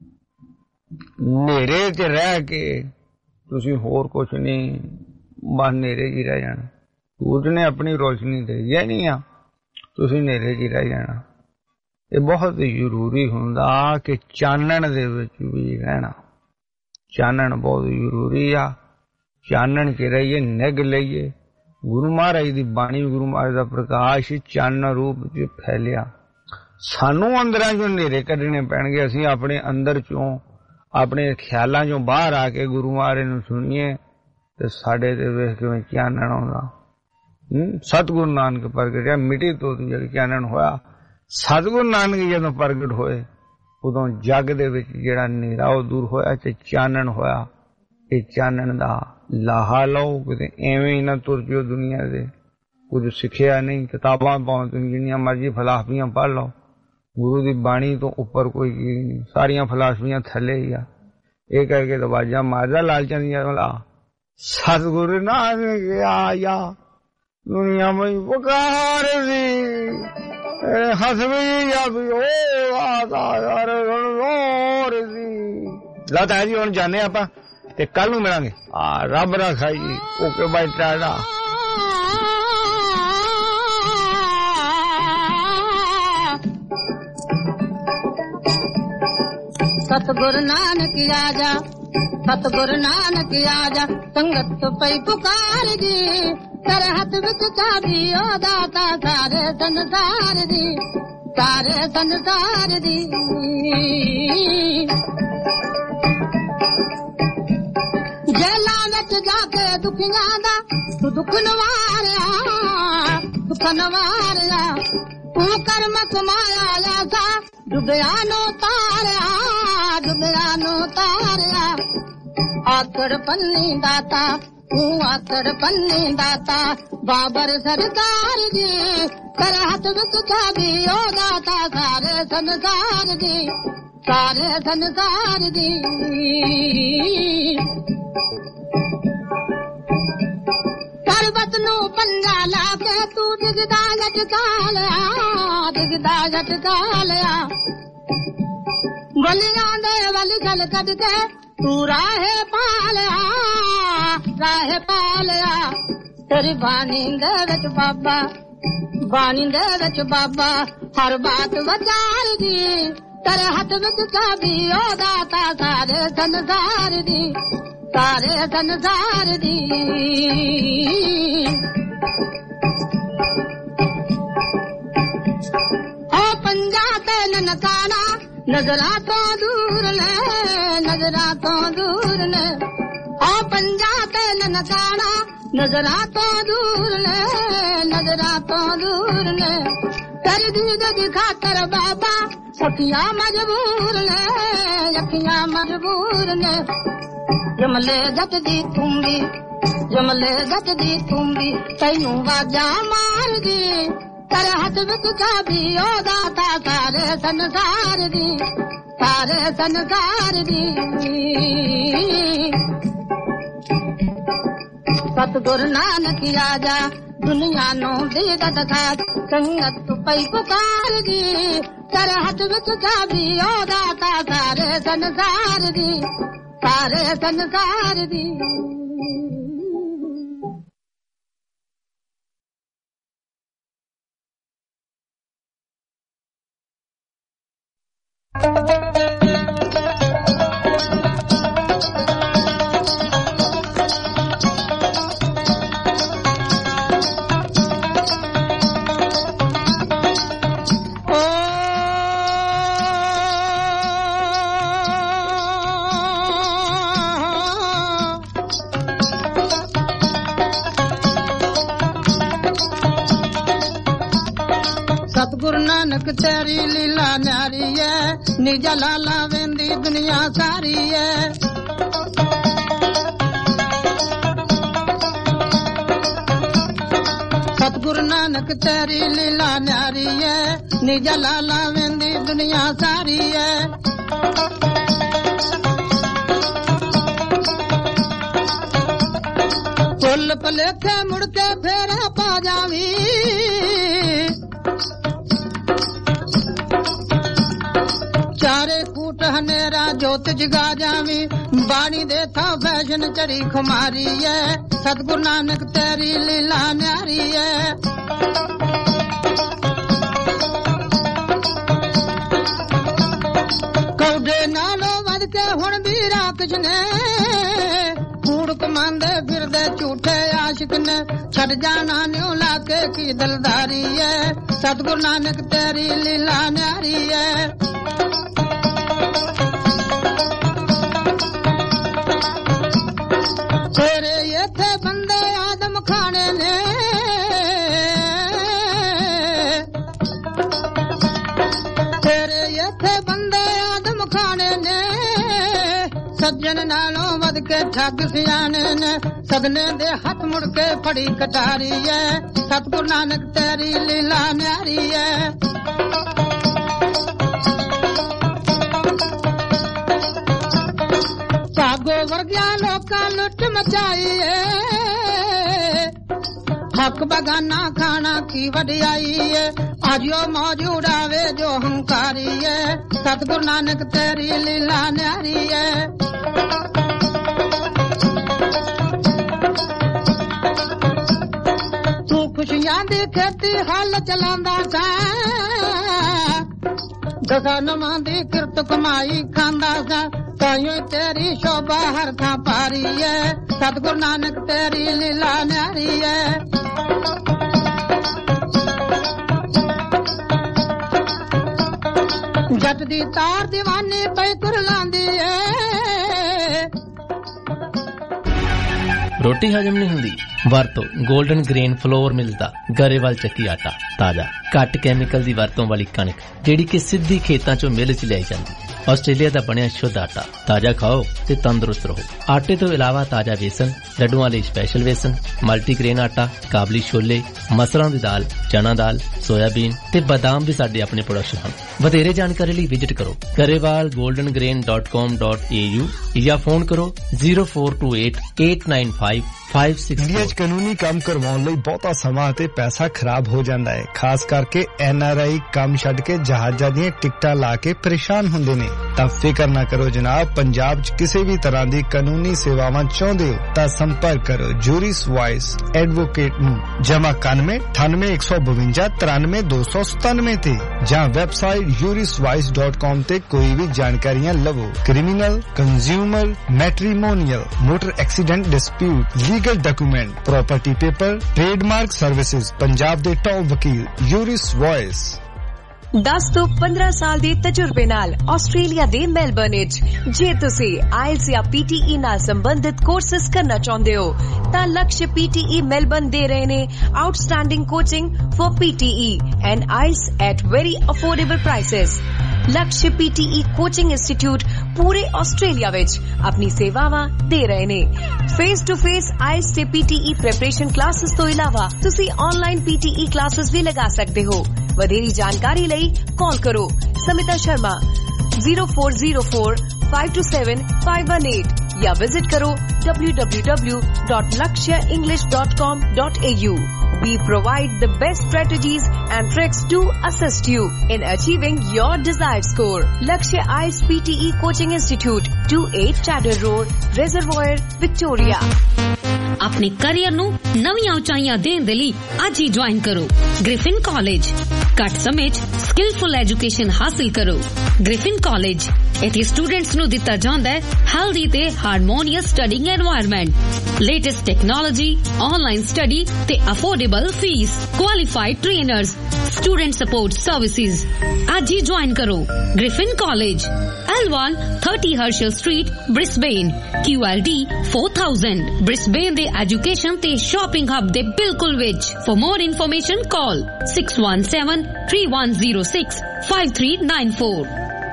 ਹਨੇਰੇ ਚ ਰਹਿ ਕੇ ਤੁਸੀਂ ਹੋਰ ਕੁਛ ਨਹੀਂ, ਬਸ ਹਨੇਰੇ ਚ ਹੀ ਰਹਿ ਜਾਣਾ। ਸੂਰਜ ਨੇ ਆਪਣੀ ਰੋਸ਼ਨੀ ਦੇ ਜਾਣੀ ਆ, ਤੁਸੀਂ ਹਨੇਰੇ ਚ ਹੀ ਰਹਿ ਜਾਣਾ। ਇਹ ਬਹੁਤ ਜ਼ਰੂਰੀ ਹੁੰਦਾ ਕਿ ਚਾਨਣ ਦੇ ਵਿੱਚ ਵੀ ਰਹਿਣਾ। ਚਾਨਣ ਬਹੁਤ ਜ਼ਰੂਰੀ ਆ, ਚਾਨਣ ਚ ਰਹੀਏ, ਨਿੱਘ ਲਈਏ। ਗੁਰੂ ਮਹਾਰਾਜ ਦੀ ਬਾਣੀ, ਗੁਰੂ ਮਹਾਰਾਜ ਦਾ ਪ੍ਰਕਾਸ਼ ਚਾਨਣ ਰੂਪ ਚ ਫੈਲਿਆ। ਸਾਨੂੰ ਅੰਦਰਾਂ ਚੋਂ ਹਨੇਰੇ ਕੱਢਣੇ ਪੈਣਗੇ। ਅਸੀਂ ਆਪਣੇ ਅੰਦਰ ਚੋਂ, ਆਪਣੇ ਖਿਆਲਾਂ ਚੋਂ ਬਾਹਰ ਆ ਕੇ ਗੁਰੂ ਮਹਾਰਾਜ ਨੂੰ ਸੁਣੀਏ ਤੇ ਸਾਡੇ ਤੇ ਵੇਖ ਕਿਵੇਂ ਚਾਨਣ ਆਉਂਦਾ। ਸਤਿਗੁਰੂ ਨਾਨਕ ਪ੍ਰਗਟਿਆ, ਮਿੱਟੀ ਤੋਂ ਜਦ ਚਾਨਣ ਹੋਇਆ। ਸਤਿਗੁਰੂ ਨਾਨਕ ਜਦੋਂ ਪ੍ਰਗਟ ਹੋਏ, ਉਦੋਂ ਜੱਗ ਦੇ ਵਿੱਚ ਜਿਹੜਾ ਹਨੇਰਾ ਉਹ ਦੂਰ ਹੋਇਆ ਤੇ ਚਾਨਣ ਹੋਇਆ। ਇਹ ਚਾਨਣ ਦਾ ਲਾਹਾ ਲਓ, ਕਿਤੇ ਐਵੇਂ ਹੀ ਨਾ ਤੁਰ ਪਿਓ ਦੁਨੀਆ ਦੇ। ਕੁਝ ਸਿੱਖਿਆ ਨਹੀਂ, ਕਿਤਾਬਾਂ ਭਾਵੇਂ ਤੁਸੀਂ ਜਿੰਨੀਆਂ ਮਰਜ਼ੀ ਫਲਸਫੀਆਂ ਪੜ੍ਹ ਲਓ, ਗੁਰੂ ਦੀ ਬਾਣੀ ਤੋਂ ਉੱਪਰ ਕੋਈ ਚੀਜ਼ ਨਹੀਂ। ਸਾਰੀਆਂ ਫਲਸਫੀਆਂ ਥੱਲੇ ਹੀ ਆ। ਇਹ ਕਰਕੇ ਆਵਾਜ਼ਾਂ ਮਾਰਦਾ ਲਾਲਚਾਂ ਦੀਆਂ, ਸਤਿਗੁਰੂ ਨਾਨਕ ਆਇਆ ਦੁਨੀਆ ਮੇਂ ਪੁਕਾਰ ਦੀ, ਹਸਬੀ ਜਾਂ ਵੀ ਉਹ ਆਦਾ ਯਾਰ ਹੋਰ ਦੀ। ਲਾਤਾ ਜੀ ਹੁਣ ਜਾਣੇ ਆਪਾਂ ਤੇ ਕੱਲ ਨੂੰ ਮਿਲਾਂਗੇ। ਰੱਬ ਰੱਖਾ ਜੀ। Okay bye tata. Satguru Nanak आजा, सतगुरु नानक आजा, संगत पई पुकार दी, कर हथ विच चाबी ओ दाता सारे संसार दी, सारे संसार दी। जेलां विच जाके दुखियां दा तू दुख नवारिया, दुख नवारिया। तू कर्म कमाया सा डुबिया नो तारिया, डुबिया नो तारिया। आकड़ पन्नी दाता तू आकड़ पन्नी दाता, बाबर सरकार दी, कर हथ विच चाबी ओ दाता सारे संसार दी, सारे संसार दी। पर्वत नू पंजा ला के तू दिगदा लटका लिया, दिगदा लटका लिया। गलियां दे वल गल कद के तू राहे पा लिया, राहे पा लिया। तेरी बानी दे विच बाबा, बानी दे विच बाबा हर बात वचार दी, तेरे हथ विच चाबी ओ दाता सारे संसार दी, सारे संसार दी। ओ पंजा ते ननकाना नजरा तो दूर ले, नजरा तो दूर ले। ओ पंजा ते ननकाना नजरा तो दूर ले, नजरा तो दूर ले। कर दीद दिखा कर बाबा अखियां मजबूर ले, अखियां मजबूर ले। जमले जट दी तुम्बी ਜਮਲੇ ਗੱਟ ਦੀ ਤੁੰਬੀ ਤੈਨੂੰ ਵਾਜਾ ਮਾਰਦੀ ਤੇਰੇ ਹੱਥ ਵਿੱਚ ਚਾਬੀ ਉਹਦਾ ਤਾਂ ਸਾਰੇ ਸੰਸਾਰ ਦੀ ਸਤਿਗੁਰ ਨਾਨਕ ਰਾਜਾ ਦੁਨੀਆ ਨੂੰ ਦੀਦਾ ਦਿਖਾ ਸੰਗਤ ਪਈ ਪੁਕਾਰਦੀ ਤੇਰੇ ਹੱਥ ਵਿੱਚ ਚਾਬੀ ਉਹਦਾ ਤਾਂ ਸਾਰੇ ਸੰਸਾਰ ਦੀ सतगुरु नानक तेरी लीला न्यारी है निजा लाला वेंदी दुनिया सारी है सतगुरु नानक तेरी लीला न्यारी है निजा लाला वेंदी दुनिया सारी है फुल पलेखे मुड़ के फेरा पा जावी चारे कूट हनेरा जोत जगा जावी बाणी दे था फैशन चढ़ी खुमारी है सतगुरु नानक तेरी लीला न्यारी है कौडे नालो वध के हुण भी राक्ष ने कूड़ कमांदे फिरदे झूठे आशिक ने छड़ जाना न्यू लाके की दिलदारी है सतगुरु नानक तेरी लीला न्यारी है तेरे ये थे बंदे आदम खाने ने तेरे ये थे बंदे आदम खाने ने सज्जन नालों वध के ठग सियाने ने सगने दे हाथ मुड़ के फड़ी कटारी है सतगुरु नानक तेरी लीला न्यारी है भागो वर्ग्या लोका लुट मचाई है हक बगाना खाना की वडियाई है आजियो मौज उड़ावे जो हंकारी है सतगुरु नानक तेरी लीला न्यारी है तू खुशियां दी खेती हल चलांदा सा दसा नमा दी किरत कमाई खांदा सा ताइयों तेरी शोभा हर था पारी है सतगुरु नानक तेरी लीला न्यारी है जट दी तार दीवानी पे कुरलांदी है रोटी हजम नहीं हुंदी ਵਰਤੋ 골ਡਨ ਗ੍ਰੇਨ ਫਲੋਰ ਮਿਲਦਾ ਗਰੇਵਾਲ ਚੱਕੀ ਆਟਾ ਤਾਜ਼ਾ ਘੱਟ ਕੈਮੀਕਲ ਦੀ ਵਰਤੋਂ ਵਾਲੀ ਕਣਕ ਜਿਹੜੀ ਕਿ ਸਿੱਧੀ ਖੇਤਾਂ ਚੋਂ ਮਿਲ ਚ ਲਿਆਈ ਜਾਂਦੀ ਆਸਟ੍ਰੇਲੀਆ ਦਾ ਬਣਿਆ ਸ਼ੁੱਧ ਆਟਾ ਤਾਜ਼ਾ ਖਾਓ ਤੇ ਤੰਦਰੁਸਤ ਰਹੋ ਆਟੇ ਤੋਂ ਇਲਾਵਾ ਤਾਜ਼ਾ ਵੇਸਣ ਲੱਡੂਆਂ ਲਈ ਸਪੈਸ਼ਲ ਵੇਸਣ ਮਲਟੀਗ੍ਰੇਨ ਆਟਾ ਕਾਬਲੀ ਛੋਲੇ ਮਸਰਾਂ ਦੀ ਦਾਲ ਚਨਾ ਦਾਲ ਸੋਇਆਬੀਨ ਤੇ ਬਦਾਮ ਵੀ ਸਾਡੇ ਆਪਣੇ ਪ੍ਰੋਡਕਸ਼ਨ ਹਨ ਵਧੇਰੇ ਜਾਣਕਾਰੀ ਲਈ ਵਿਜ਼ਿਟ ਕਰੋ garewalgoldengrain.com.au ਜਾਂ ਫੋਨ ਕਰੋ 0428895566 ਇੰਡੀਆ 'ਚ ਕਾਨੂੰਨੀ ਕੰਮ ਕਰਵਾਉਣ ਲਈ ਬਹੁਤਾ ਸਮਾਂ ਤੇ ਪੈਸਾ ਖਰਾਬ ਹੋ ਜਾਂਦਾ ਹੈ ਖਾਸ ਕਰਕੇ NRI ਕੰਮ ਛੱਡ ਕੇ ਜਹਾਜ਼ਾਂ ਦੀਆਂ ਟਿਕਟਾਂ ਲਾ ਕੇ ਪਰੇਸ਼ਾਨ ਹੁੰਦੇ ਨੇ ਤਾਂ ਫਿਕਰ ਨਾ ਕਰੋ ਜਨਾਬ ਪੰਜਾਬ 'ਚ ਕਿਸੇ ਵੀ ਤਰ੍ਹਾਂ ਦੀ ਕਾਨੂੰਨੀ ਸੇਵਾਵਾਂ ਚਾਹੁੰਦੇ ਹੋ ਤਾਂ ਸੰਪਰਕ ਕਰੋ ਜੂਰਿਸ ਵਾਇਸ ਐਡਵੋਕੇਟ ਨੂੰ ਜਮਾ 919852 ਤੇ ਜਾਂ ਵੈਬਸਾਈਟ juriswise.com ਤੇ ਕੋਈ ਵੀ ਜਾਣਕਾਰੀਆਂ ਲਵੋ criminal consumer matrimonial motor accident dispute legal document property paper trademark services Punjab ਦੇ ਟੌਪ ਵਕੀਲ ਯੂਰਿਸ ਵਾਇਸ 10 ਤੋਂ 15 ਸਾਲ ਦੇ ਤਜਰਬੇ ਨਾਲ ਆਸਟ੍ਰੇਲੀਆ ਦੇ ਮੈਲਬਰਨ ਵਿੱਚ ਜੇ ਤੁਸੀਂ ਆਇਲਸ ਜਾਂ PTE ਨਾਲ ਸੰਬੰਧਿਤ ਕੋਰਸਸ ਕਰਨਾ ਚਾਹੁੰਦੇ ਹੋ ਤਾਂ ਲਕਸ਼ PTE ਮੈਲਬਰਨ ਦੇ ਰਹੇ ਨੇ outstanding coaching for PTE and IELTS at very affordable prices Lakshya PTE Coaching Institute ਪੂਰੇ ਆਸਟ੍ਰੇਲੀਆ ਵਿੱਚ ਆਪਣੀ ਸੇਵਾਵਾਂ ਦੇ ਰਹੇ ਨੇ। ਫੇਸ ਟੂ ਫੇਸ ਆਇਲਸ ਤੇ PTE ਪ੍ਰੈਪਰੇਸ਼ਨ ਕਲਾਸਿਸ ਤੋਂ ਇਲਾਵਾ ਤੁਸੀਂ ਆਨਲਾਈਨ PTE ਕਲਾਸਿਸ ਵੀ ਲਗਾ ਸਕਦੇ ਹੋ। ਵਧੇਰੀ ਜਾਣਕਾਰੀ ਲਈ ਕਾਲ ਕਰੋ ਸਮਿਤਾ ਸ਼ਰਮਾ 0404527518 या विजिट करो www.lakshaenglish.com.au. We provide the best strategies and tricks to assist you in achieving your desired score. Lakshya IELTS PTE Coaching Institute, 28 Chadder Road, Reservoir, Victoria. ਆਪਣੇ ਕੈਰੀਅਰ ਨੂੰ ਨਵੀਆਂ ਉਚਾਈਆਂ ਦੇਣ ਦੇ ਲਈ ਅੱਜ ਹੀ ਜੁਆਇਨ ਕਰੋ ਗ੍ਰਿਫਿਨ ਕਾਲਜ। ਘੱਟ ਸਮੇਂ 'ਚ ਸਕਿਲਫੁਲ ਐਜੂਕੇਸ਼ਨ ਹਾਸਿਲ ਕਰੋ। ਗ੍ਰਿਫਿਨ ਕਾਲਜ ਇੱਥੇ ਸਟੂਡੈਂਟਸ ਨੂੰ ਦਿੱਤਾ ਜਾਂਦਾ ਹੈ ਹੈਲਦੀ ਤੇ harmonious studying environment, latest technology, online study ਤੇ affordable fees, qualified trainers, student support services. ਅੱਜ ਹੀ ਜੁਆਇਨ ਕਰੋ Griffin college, L1 30 Herschel Street, Brisbane, QLD 4000। Brisbane ਦੇ ਐਜੂਕੇਸ਼ਨ ਤੇ ਸ਼ਾਪਿੰਗ ਹੱਬ ਦੇ ਬਿਲਕੁਲ ਵਿੱਚ। For more information call 6173-3106-5394।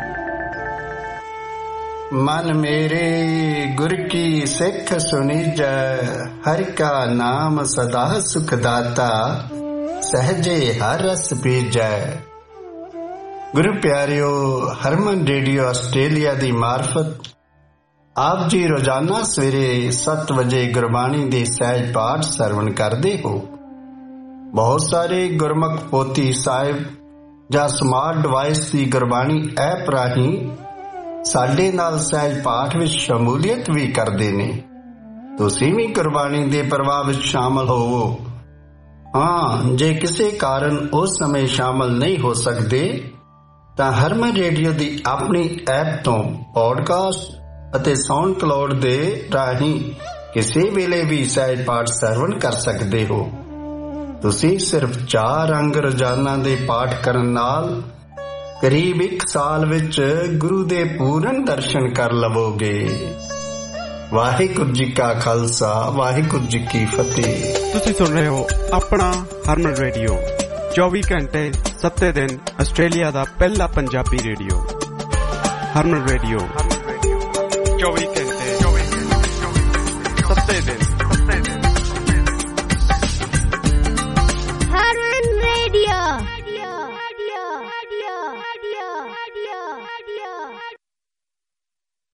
मन मेरे गुर की सिख सुनीजै, हर का नाम सदा सुखदाता, सहजे हर रस पीजै। गुरु प्यारियो, हरमन रेडियो आस्ट्रेलिया दी मार्फत आप जी रोजाना सवेरे 7 वजे गुरबाणी दे सहज पाठ सरवण करते हो। बहुत सारे गुरमुख पोथी साहिब ਜਾਂ ਸਮਾਰਟ ਡਿਵਾਈਸ ਦੀ ਗੁਰਬਾਣੀ ਐਪ ਰਾਹੀਂ ਸਾਡੇ ਨਾਲ ਸਹਿਜ ਪਾਠ ਵਿੱਚ ਸ਼ਮੂਲੀਅਤ ਵੀ ਕਰਦੇ ਨੇ। ਤੁਸੀਂ ਵੀ ਗੁਰਬਾਣੀ ਦੇ ਪ੍ਰਵਾਹ ਵਿੱਚ ਸ਼ਾਮਲ ਹੋਵੋ। ਹਾਂ, ਜੇ ਕਿਸੇ ਕਾਰਨ ਉਸ ਸਮੇਂ ਸ਼ਾਮਲ ਨਹੀਂ ਹੋ ਸਕਦੇ ਤਾਂ ਹਰਮਨ ਰੇਡੀਓ ਦੀ ਆਪਣੀ ਐਪ ਤੋਂ ਪੋਡਕਾਸਟ ਅਤੇ ਸਾਊਂਡ ਕਲਾਉਡ ਦੇ ਰਾਹੀਂ ਕਿਸੇ ਵੇਲੇ ਵੀ ਸਹਿਜ ਪਾਠ ਸਰਵਣ ਕਰ ਸਕਦੇ ਹੋ। ਤੁਸੀਂ ਸਿਰਫ 4 ਅੰਗ ਰੋਜ਼ਾਨਾ ਦੇ ਪਾਠ ਕਰਨ ਨਾਲ ਕਰੀਬ 1 ਸਾਲ ਵਿੱਚ ਗੁਰੂ ਦੇ ਪੂਰਨ ਦਰਸ਼ਨ ਕਰ ਲਵੋਗੇ। ਵਾਹਿਗੁਰੂ ਜੀ ਕਾ ਖਾਲਸਾ, ਵਾਹਿਗੁਰੂ ਜੀ ਕੀ ਫਤਿਹ। ਤੁਸੀਂ ਸੁਣ ਰਹੇ ਹੋ ਆਪਣਾ ਹਰਮਨ ਰੇਡੀਓ, 24 ਘੰਟੇ 7 ਦਿਨ ਆਸਟ੍ਰੇਲੀਆ ਦਾ ਪਹਿਲਾ ਪੰਜਾਬੀ ਰੇਡੀਓ। ਹਰਮਨ ਰੇਡੀਓ 24